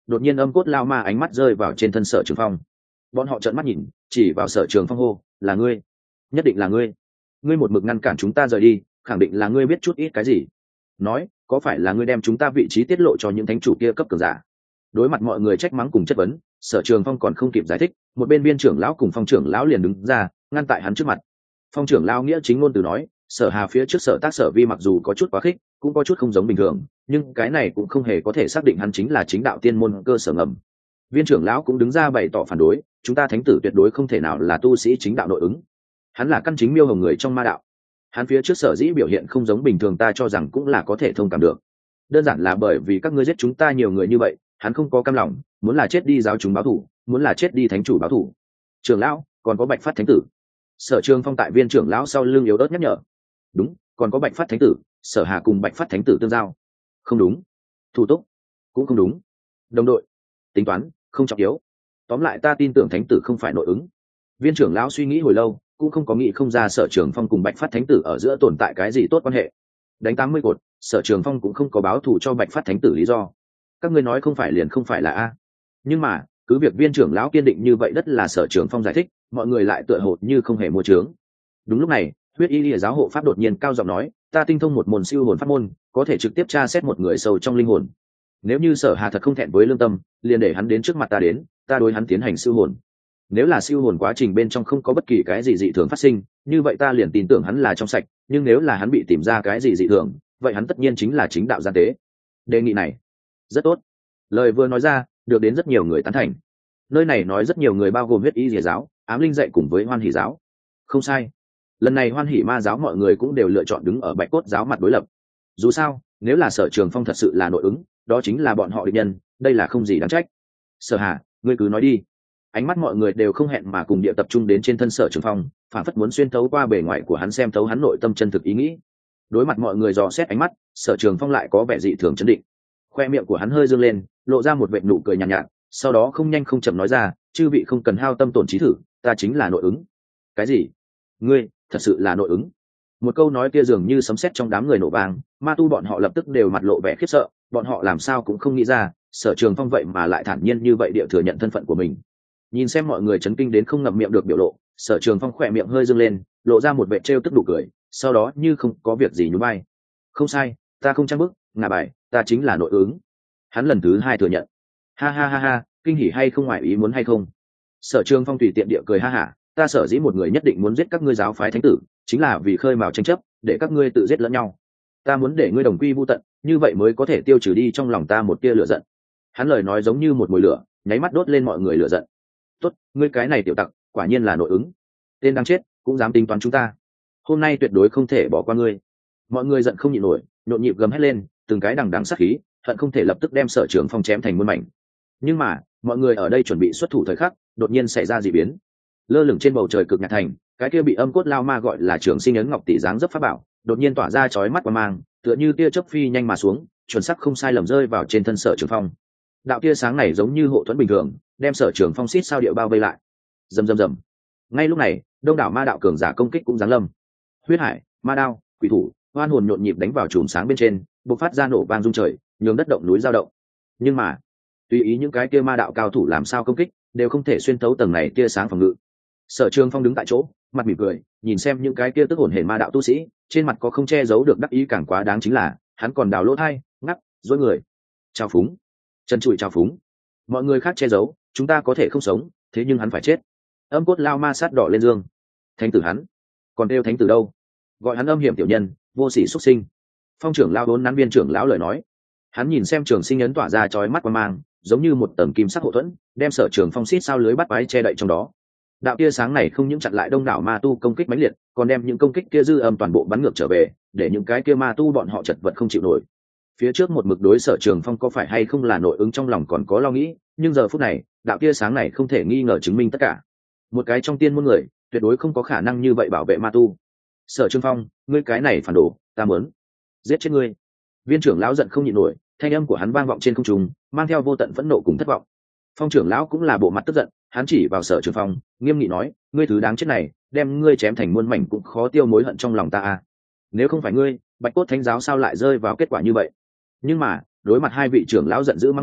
đột nhiên âm cốt lao ma ánh mắt rơi vào trên thân Sở Trường Phong. Bọn họ trợn mắt nhìn, chỉ vào Sở Trường Phong hô, là ngươi, nhất định là ngươi, ngươi một mực ngăn cản chúng ta rời đi, khẳng định là ngươi biết chút ít cái gì. Nói, có phải là ngươi đem chúng ta vị trí tiết lộ cho những thánh chủ kia cấp cường giả? Đối mặt mọi người trách mắng cùng chất vấn, Sở Trường Phong còn không kịp giải thích, một bên viên trưởng lão cùng Phong trưởng lão liền đứng ra ngăn tại hắn trước mặt. Phong trưởng lão nghĩa chính ngôn từ nói, Sở Hà phía trước Sở Tác Sở Vi mặc dù có chút quá khích, cũng có chút không giống bình thường, nhưng cái này cũng không hề có thể xác định hắn chính là chính đạo tiên môn cơ sở ngầm. Viên trưởng lão cũng đứng ra bày tỏ phản đối, chúng ta thánh tử tuyệt đối không thể nào là tu sĩ chính đạo nội ứng, hắn là căn chính miêu hồng người trong ma đạo. Hắn phía trước sở dĩ biểu hiện không giống bình thường, ta cho rằng cũng là có thể thông cảm được, đơn giản là bởi vì các ngươi giết chúng ta nhiều người như vậy, hắn không có cam lòng, muốn là chết đi giáo chúng báo thù, muốn là chết đi thánh chủ báo thù. Trưởng lão, còn có Bạch Phát thánh tử. Sở Trường Phong tại viên trưởng lão sau lưng yếu ớt nhắc nhở. Đúng, còn có Bạch Phát thánh tử. Sở Hà cùng Bạch Phát thánh tử tương giao. Không đúng. Thủ túc, cũng không đúng. Đồng đội, tính toán, không trọng yếu. Tóm lại ta tin tưởng thánh tử không phải nội ứng. Viên trưởng lão suy nghĩ hồi lâu, cũng không có nghĩ không ra Sở Trường Phong cùng Bạch Phát thánh tử ở giữa tồn tại cái gì tốt quan hệ. Đánh 80 cột, Sở Trường Phong cũng không có báo thù cho Bạch Phát thánh tử lý do. Các ngươi nói không phải liền không phải là a. Nhưng mà cứ việc viên trưởng lão kiên định như vậy, đất là Sở Trường Phong giải thích, mọi người lại tựa hồ như không hề mua trướng. Đúng lúc này, huyết y lìa giáo hộ pháp đột nhiên cao giọng nói, ta tinh thông một môn siêu hồn pháp môn, có thể trực tiếp tra xét một người sâu trong linh hồn. Nếu như Sở Hà thật không thẹn với lương tâm, liền để hắn đến trước mặt ta đến, ta đối hắn tiến hành siêu hồn. Nếu là siêu hồn quá trình bên trong không có bất kỳ cái gì dị thường phát sinh, như vậy ta liền tin tưởng hắn là trong sạch, nhưng nếu là hắn bị tìm ra cái gì dị thường, vậy hắn tất nhiên chính là chính đạo gian tế. Đề nghị này rất tốt. Lời vừa nói ra, được đến rất nhiều người tán thành. Nơi này nói rất nhiều người bao gồm huyết y rìa giáo, ám linh dạy cùng với hoan hỷ giáo. Không sai, lần này hoan hỷ ma giáo mọi người cũng đều lựa chọn đứng ở bạch cốt giáo mặt đối lập. Dù sao, nếu là Sở Trường Phong thật sự là nội ứng, đó chính là bọn họ địch nhân, đây là không gì đáng trách. Sở Hà, ngươi cứ nói đi. Ánh mắt mọi người đều không hẹn mà cùng địa tập trung đến trên thân Sở Trường Phong, phản phất muốn xuyên thấu qua bề ngoài của hắn xem thấu hắn nội tâm chân thực ý nghĩ. Đối mặt mọi người dò xét ánh mắt, Sở Trường Phong lại có vẻ dị thường chấn định. Khoe miệng của hắn hơi dương lên, lộ ra một vệt nụ cười nhàn nhạt, sau đó không nhanh không chậm nói ra, chư vị không cần hao tâm tổn trí thử, ta chính là nội ứng. Cái gì? Ngươi thật sự là nội ứng? Một câu nói kia dường như sấm sét trong đám người nổ vang, ma tu bọn họ lập tức đều mặt lộ vẻ khiếp sợ, bọn họ làm sao cũng không nghĩ ra, Sở Trường Phong vậy mà lại thản nhiên như vậy địa thừa nhận thân phận của mình. Nhìn xem mọi người chấn kinh đến không ngậm miệng được biểu lộ, Sở Trường Phong khỏe miệng hơi dương lên, lộ ra một vẻ trêu tức nụ cười, sau đó như không có việc gì nhún vai. Không sai, ta không trang bức, ngả bài, ta chính là nội ứng. Hắn lần thứ hai thừa nhận. Ha ha ha ha, kinh hỉ hay không, ngoài ý muốn hay không? Sở Trường Phong tùy tiện địa cười ha hả, ta sở dĩ một người nhất định muốn giết các ngươi giáo phái thánh tử, chính là vì khơi mào tranh chấp, để các ngươi tự giết lẫn nhau. Ta muốn để ngươi đồng quy vu tận, như vậy mới có thể tiêu trừ đi trong lòng ta một tia lửa giận. Hắn lời nói giống như một mồi lửa, nháy mắt đốt lên mọi người lửa giận. Tốt, ngươi cái này tiểu tặc, quả nhiên là nội ứng. Tên đang chết, cũng dám tính toán chúng ta. Hôm nay tuyệt đối không thể bỏ qua ngươi. Mọi người giận không nhịn nổi, nhộn nhịp gầm hét lên, từng cái đằng đằng sát khí, hận không thể lập tức đem Sở Trường Phong chém thành muôn mảnh. Nhưng mà mọi người ở đây chuẩn bị xuất thủ thời khắc, đột nhiên xảy ra dị biến. Lơ lửng trên bầu trời cực nhạc thành, cái kia bị âm cốt lao ma gọi là Trường Sinh ấn ngọc tỷ dáng dấp pháp bảo, đột nhiên tỏa ra chói mắt qua mang, tựa như tia chớp phi nhanh mà xuống, chuẩn xác không sai lầm rơi vào trên thân Sở Trường Phong. Đạo tia sáng này giống như hộ thuẫn bình thường, đem Sở Trường Phong xít sao điệu bao vây lại. Rầm rầm rầm. Ngay lúc này, đông đảo ma đạo cường giả công kích cũng giáng lâm. Huyết hải, ma đao, quỷ thủ, hoan hồn nhộn nhịp đánh vào chùm sáng bên trên, bộc phát ra nổ vang rung trời, nhường đất động núi dao động. Nhưng mà tùy ý những cái kia ma đạo cao thủ làm sao công kích, đều không thể xuyên thấu tầng này tia sáng phòng ngự. Sở Trường Phong đứng tại chỗ, mặt mỉm cười, nhìn xem những cái kia tức hồn hển ma đạo tu sĩ, trên mặt có không che giấu được đắc ý, càng quá đáng chính là hắn còn đào lỗ thai, ngắc, dối người, trao phúng, chân trụi trao phúng. Mọi người khác che giấu, chúng ta có thể không sống, thế nhưng hắn phải chết. Âm cốt lao ma sát đỏ lên dương. Thánh tử hắn, còn đeo thánh tử đâu? Gọi hắn âm hiểm tiểu nhân, vô sỉ xuất sinh. Phong trưởng lao đốn nắn viên trưởng lão lời nói. Hắn nhìn xem Trường Sinh ấn tỏa ra chói mắt qua mang, giống như một tầng kim sắc hộ thuẫn, đem Sở Trường Phong xít sao lưới bắt quái che đậy trong đó. Đạo tia sáng này không những chặn lại đông đảo ma tu công kích mãnh liệt, còn đem những công kích kia dư âm toàn bộ bắn ngược trở về, để những cái kia ma tu bọn họ chật vật không chịu nổi. Phía trước một mực đối Sở Trường Phong có phải hay không là nội ứng trong lòng còn có lo nghĩ, nhưng giờ phút này, đạo tia sáng này không thể nghi ngờ chứng minh tất cả. Một cái trong tiên môn người, tuyệt đối không có khả năng như vậy bảo vệ ma tu. Sở Trường Phong, ngươi cái này phản đồ, ta muốn giết chết ngươi. Viên trưởng lão giận không nhịn nổi, thanh âm của hắn vang vọng trên không trung, mang theo vô tận phẫn nộ cùng thất vọng. Phong trưởng lão cũng là bộ mặt tức giận, hắn chỉ vào Sở Trường Phong, nghiêm nghị nói, ngươi thứ đáng chết này, đem ngươi chém thành muôn mảnh cũng khó tiêu mối hận trong lòng ta à. Nếu không phải ngươi, Bạch Cốt Thánh giáo sao lại rơi vào kết quả như vậy? Nhưng mà đối mặt hai vị trưởng lão giận dữ mắng mỏ,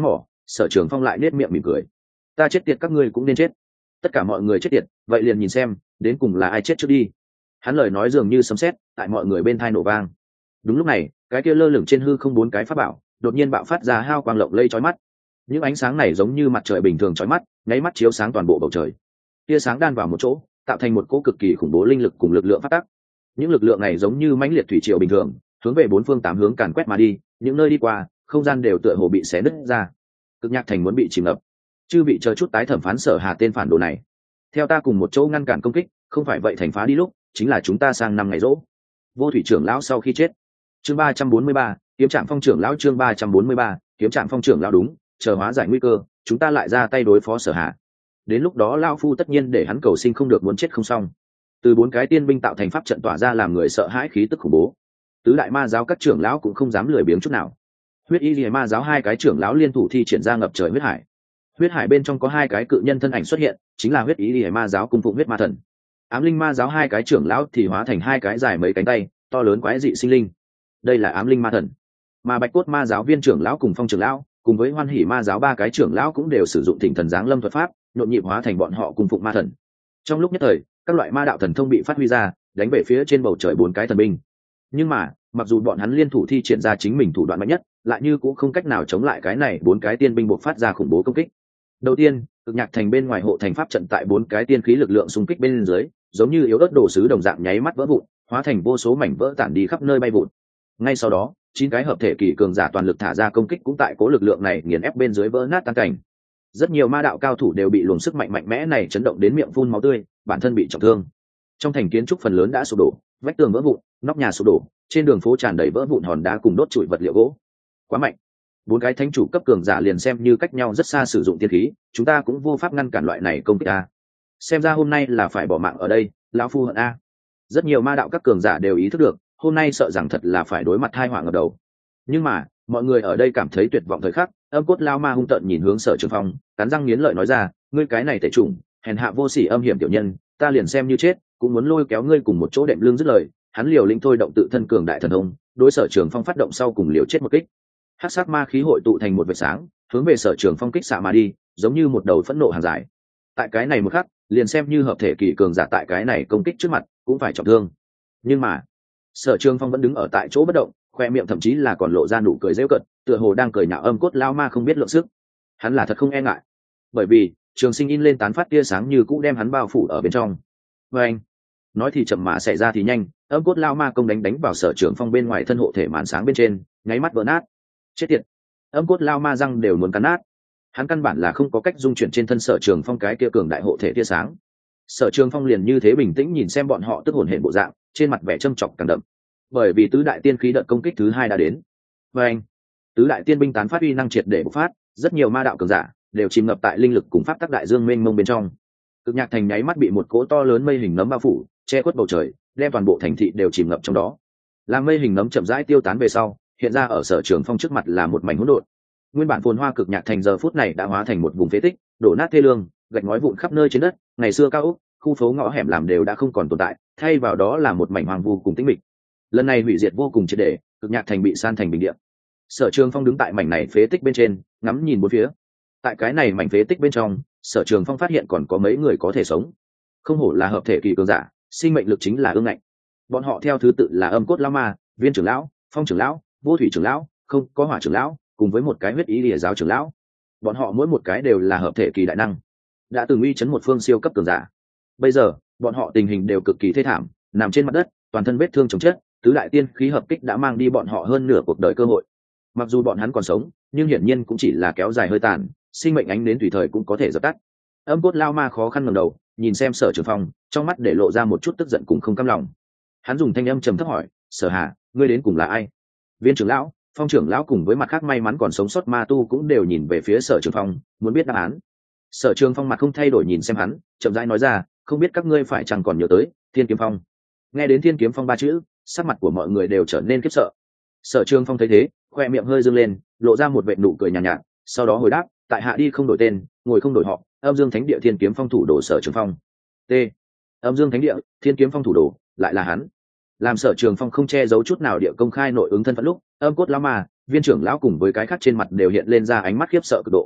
Sở Trường Phong lại nết miệng mỉm cười. Ta chết tiệt các ngươi cũng nên chết. Tất cả mọi người chết tiệt, vậy liền nhìn xem đến cùng là ai chết trước đi. Hắn lời nói dường như sấm sét tại mọi người bên tai nổ vang. Đúng lúc này, cái kia lơ lửng trên hư không 4 cái pháp bảo đột nhiên bạo phát ra hao quang lộng lây chói mắt. Những ánh sáng này giống như mặt trời bình thường chói mắt, nháy mắt chiếu sáng toàn bộ bầu trời. Tia sáng đan vào một chỗ, tạo thành một cỗ cực kỳ khủng bố linh lực cùng lực lượng phát tác. Những lực lượng này giống như mãnh liệt thủy triều bình thường, hướng về 4 phương 8 hướng càn quét mà đi, những nơi đi qua, không gian đều tựa hồ bị xé nứt ra. Cực Nhạc Thành muốn bị chìm ngập. Chư vị chờ chút tái thẩm phán Sở Hà tên phản đồ này. Theo ta cùng một chỗ ngăn cản công kích, không phải vậy thành phá đi lúc, chính là chúng ta sang năm ngày rỗ. Vô Thủy trưởng lão sau khi chết. Chương 343, kiếm trạm phong trưởng lão chương 343, kiếm trạm phong trưởng lão đúng, chờ hóa giải nguy cơ, chúng ta lại ra tay đối phó Sở Hà. Đến lúc đó lão phu tất nhiên để hắn cầu sinh không được muốn chết không xong. Từ 4 cái tiên binh tạo thành pháp trận tỏa ra làm người sợ hãi khí tức khủng bố. Tứ đại ma giáo các trưởng lão cũng không dám lười biếng chút nào. Huyết Y Liễu ma giáo 2 cái trưởng lão liên thủ thi triển ra ngập trời huyết hải. Huyết hải bên trong có 2 cái cự nhân thân ảnh xuất hiện, chính là Huyết Y Liễu ma giáo cung phụng huyết ma thần. Ám linh ma giáo 2 cái trưởng lão thì hóa thành 2 cái dài mấy cánh tay, to lớn quái dị sinh linh. Đây là ám linh ma thần. Mà Bạch Cốt ma giáo viên trưởng lão cùng Phong trưởng lão, cùng với Hoan Hỉ ma giáo 3 cái trưởng lão cũng đều sử dụng Thỉnh Thần Giáng Lâm thuật pháp, nhộn nhịp hóa thành bọn họ cung phụng ma thần. Trong lúc nhất thời, các loại ma đạo thần thông bị phát huy ra, đánh về phía trên bầu trời 4 cái thần binh. Nhưng mà, mặc dù bọn hắn liên thủ thi triển ra chính mình thủ đoạn mạnh nhất, lại như cũng không cách nào chống lại cái này 4 cái tiên binh bộc phát ra khủng bố công kích. Đầu tiên, Cực Nhạc Thành bên ngoài hộ thành pháp trận tại 4 cái tiên khí lực lượng xung kích bên dưới, giống như yếu ớt đồ sứ đồng dạng nháy mắt vỡ vụn, hóa thành vô số mảnh vỡ tản đi khắp nơi bay vụn. Ngay sau đó, 9 cái hợp thể kỳ cường giả toàn lực thả ra công kích cũng tại cố lực lượng này nghiền ép bên dưới vỡ nát tan cảnh. Rất nhiều ma đạo cao thủ đều bị luồng sức mạnh mạnh mẽ này chấn động đến miệng phun máu tươi, bản thân bị trọng thương. Trong thành kiến trúc phần lớn đã sụp đổ, vách tường vỡ vụn, nóc nhà sụp đổ, trên đường phố tràn đầy vỡ vụn hòn đá cùng đốt trụi vật liệu gỗ. Quá mạnh. 4 cái thánh chủ cấp cường giả liền xem như cách nhau rất xa sử dụng tiên khí, chúng ta cũng vô pháp ngăn cản loại này công kích a. Xem ra hôm nay là phải bỏ mạng ở đây, lão phu hận a. Rất nhiều ma đạo các cường giả đều ý thức được, hôm nay sợ rằng thật là phải đối mặt tai họa ngập đầu. Nhưng mà, mọi người ở đây cảm thấy tuyệt vọng thời khắc, Âm Cốt lão ma hung tợn nhìn hướng Sở Trường Phong, cắn răng nghiến lợi nói ra, ngươi cái này tệ chủng, hèn hạ vô sỉ âm hiểm tiểu nhân, ta liền xem như chết, cũng muốn lôi kéo ngươi cùng một chỗ đệm lưng dứt lời. Hắn liều lĩnh thôi động tự thân cường đại thần thông, đối Sở Trường Phong phát động sau cùng liều chết một kích. Hắc sát ma khí hội tụ thành một vệt sáng, hướng về Sở Trường Phong kích xạ mà đi, giống như một đầu phẫn nộ hàng dài. Tại cái này một khắc, liền xem như hợp thể kỳ cường giả tại cái này công kích trước mặt, cũng phải trọng thương. Nhưng mà, Sở Trường Phong vẫn đứng ở tại chỗ bất động, khoe miệng thậm chí là còn lộ ra nụ cười giễu cợt, tựa hồ đang cười nhạo Âm Cốt lão ma không biết lượng sức. Hắn là thật không e ngại, bởi vì trường sinh in lên tán phát tia sáng như cũ đem hắn bao phủ ở bên trong. Và anh nói thì chậm mà xảy ra thì nhanh, Âm Cốt lão ma công đánh vào Sở Trường Phong bên ngoài thân hộ thể màn sáng bên trên, nháy mắt vỡ nát. Chết tiệt, Âm Cốt lão ma răng đều muốn cắn nát. Hắn căn bản là không có cách dung chuyển trên thân Sở Trường Phong cái kia cường đại hộ thể tia sáng. Sở Trường Phong liền như thế bình tĩnh nhìn xem bọn họ tức hổn hển bộ dạng, trên mặt vẻ châm chọc càng đậm. Bởi vì tứ đại tiên khí đợt công kích thứ 2 đã đến. Và anh tứ đại tiên binh tán phát uy năng triệt để bộc phát, rất nhiều ma đạo cường giả đều chìm ngập tại linh lực cùng pháp tắc đại dương mênh mông bên trong. Cực Nhạc Thành nháy mắt bị một cỗ to lớn mây hình nấm bao phủ, che khuất bầu trời, đem toàn bộ thành thị đều chìm ngập trong đó. Làm mây hình nấm chậm rãi tiêu tán về sau, hiện ra ở Sở Trường Phong trước mặt là một mảnh hỗn độn. Nguyên bản phồn hoa Cực Nhạc Thành giờ phút này đã hóa thành một vùng phế tích, đổ nát thê lương, gạch ngói vụn khắp nơi trên đất, ngày xưa cao ốc, khu phố ngõ hẻm làm đều đã không còn tồn tại, thay vào đó là một mảnh hoang vu cùng tĩnh mịch. Lần này hủy diệt vô cùng triệt để, Cực Nhạc Thành bị san thành bình địa. Sở Trường Phong đứng tại mảnh này phế tích bên trên, ngắm nhìn bốn phía. Tại cái này mảnh phế tích bên trong, Sở Trường Phong phát hiện còn có mấy người có thể sống. Không hổ là hợp thể kỳ cường giả, sinh mệnh lực chính là ương ngạnh. Bọn họ theo thứ tự là Âm Cốt lão ma, Viên trưởng lão, Phong trưởng lão, Vô Thủy trưởng lão, không có Hỏa trưởng lão, cùng với một cái Huyết Ý Lìa giáo trưởng lão. Bọn họ mỗi một cái đều là hợp thể kỳ đại năng, đã từng uy chấn một phương siêu cấp cường giả. Bây giờ, bọn họ tình hình đều cực kỳ thê thảm, nằm trên mặt đất, toàn thân vết thương chồng chất, tứ đại tiên khí hợp kích đã mang đi bọn họ hơn nửa cuộc đời cơ hội. Mặc dù bọn hắn còn sống, nhưng hiển nhiên cũng chỉ là kéo dài hơi tàn, sinh mệnh ánh đến tùy thời cũng có thể dập tắt. Âm Cốt lão ma khó khăn ngẩng đầu, nhìn xem Sở Trường Phong, trong mắt để lộ ra một chút tức giận cùng không cam lòng. Hắn dùng thanh âm trầm thấp hỏi, "Sở Hà, ngươi đến cùng là ai?" Viên trưởng lão, Phong trưởng lão cùng với mặt khác may mắn còn sống sót ma tu cũng đều nhìn về phía Sở Trường Phong, muốn biết đáp án. Sở Trường Phong mặt không thay đổi nhìn xem hắn, chậm rãi nói ra, "Không biết các ngươi phải chẳng còn nhớ tới Thiên Kiếm Phong." Nghe đến Thiên Kiếm Phong 3 chữ, sắc mặt của mọi người đều trở nên khiếp sợ. Sở Trường Phong thấy thế, khoe miệng hơi dương lên, lộ ra một vệt nụ cười nhàn nhạt, sau đó hồi đáp, "Tại hạ đi không đổi tên, ngồi không đổi họ, Âm Dương Thánh Địa Thiên Kiếm Phong thủ đồ Sở Trường Phong." T. Âm Dương Thánh Địa, Thiên Kiếm Phong thủ đồ, lại là hắn. Làm Sở Trường Phong không che giấu chút nào địa công khai nội ứng thân phận lúc, Âm Cốt lão ma, Viên trưởng lão cùng với cái khác trên mặt đều hiện lên ra ánh mắt khiếp sợ cực độ,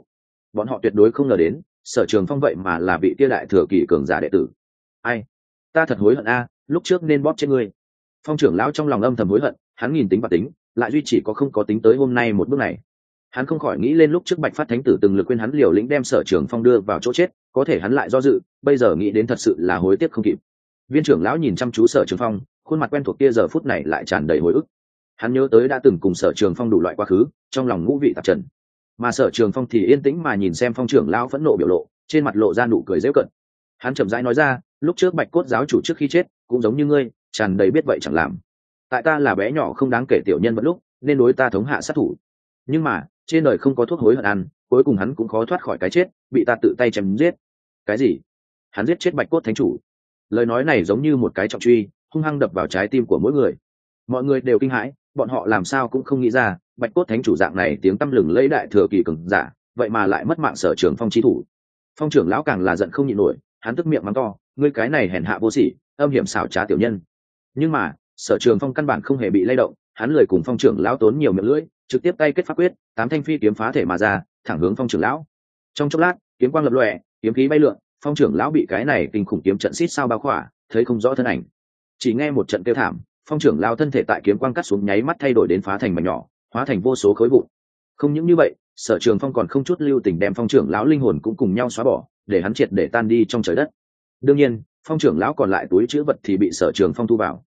bọn họ tuyệt đối không ngờ đến Sở Trường Phong vậy mà là vị kia đại thừa kỳ cường giả đệ tử. Ai, ta thật hối hận a, lúc trước nên bóp chết ngươi. Phong trưởng lão trong lòng âm thầm hối hận, hắn nhìn tính và tính lại duy chỉ có không có tính tới hôm nay một bước này. Hắn không khỏi nghĩ lên lúc trước Bạch Phát Thánh tử từng lực khuyên hắn liều lĩnh đem Sở Trường Phong đưa vào chỗ chết, có thể hắn lại do dự, bây giờ nghĩ đến thật sự là hối tiếc không kịp. Viên trưởng lão nhìn chăm chú Sở Trường Phong, khuôn mặt quen thuộc kia giờ phút này lại tràn đầy hồi ức. Hắn nhớ tới đã từng cùng Sở Trường Phong đủ loại quá khứ, trong lòng ngũ vị tạp trần. Mà Sở Trường Phong thì yên tĩnh mà nhìn xem Phong trưởng lão phẫn nộ biểu lộ, trên mặt lộ ra nụ cười giễu cợt. Hắn chậm rãi nói ra, lúc trước Bạch Cốt giáo chủ trước khi chết cũng giống như ngươi, tràn đầy biết vậy chẳng làm. Tại ta là bé nhỏ không đáng kể tiểu nhân vẫn lúc nên đối ta thống hạ sát thủ, nhưng mà trên đời không có thuốc hối hận ăn, cuối cùng hắn cũng khó thoát khỏi cái chết, bị ta tự tay chém giết. Cái gì? Hắn giết chết Bạch Cốt thánh chủ? Lời nói này giống như một cái trọng truy, hung hăng đập vào trái tim của mỗi người. Mọi người đều kinh hãi, bọn họ làm sao cũng không nghĩ ra, Bạch Cốt thánh chủ dạng này tiếng tăm lừng lẫy đại thừa kỳ cường giả, vậy mà lại mất mạng Sở Trường Phong chi thủ. Phong trưởng lão càng là giận không nhịn nổi, hắn tức miệng mắng to, ngươi cái này hèn hạ vô sỉ, âm hiểm xảo trá tiểu nhân. Nhưng mà Sở Trường Phong căn bản không hề bị lay động, hắn lười cùng Phong trưởng lão tốn nhiều miệng lưỡi, trực tiếp tay kết pháp quyết, 8 thanh phi kiếm phá thể mà ra, thẳng hướng Phong trưởng lão. Trong chốc lát, kiếm quang lập lòe, kiếm khí bay lượn, Phong trưởng lão bị cái này kinh khủng kiếm trận xít sao bao khỏa, thấy không rõ thân ảnh. Chỉ nghe một trận kêu thảm, Phong trưởng lão thân thể tại kiếm quang cắt xuống nháy mắt thay đổi đến phá thành mảnh nhỏ, hóa thành vô số khối vụn. Không những như vậy, Sở Trường Phong còn không chút lưu tình đem Phong trưởng lão linh hồn cũng cùng nhau xóa bỏ, để hắn triệt để tan đi trong trời đất. Đương nhiên, Phong trưởng lão còn lại túi trữ vật thì bị Sở Trường Phong thu vào.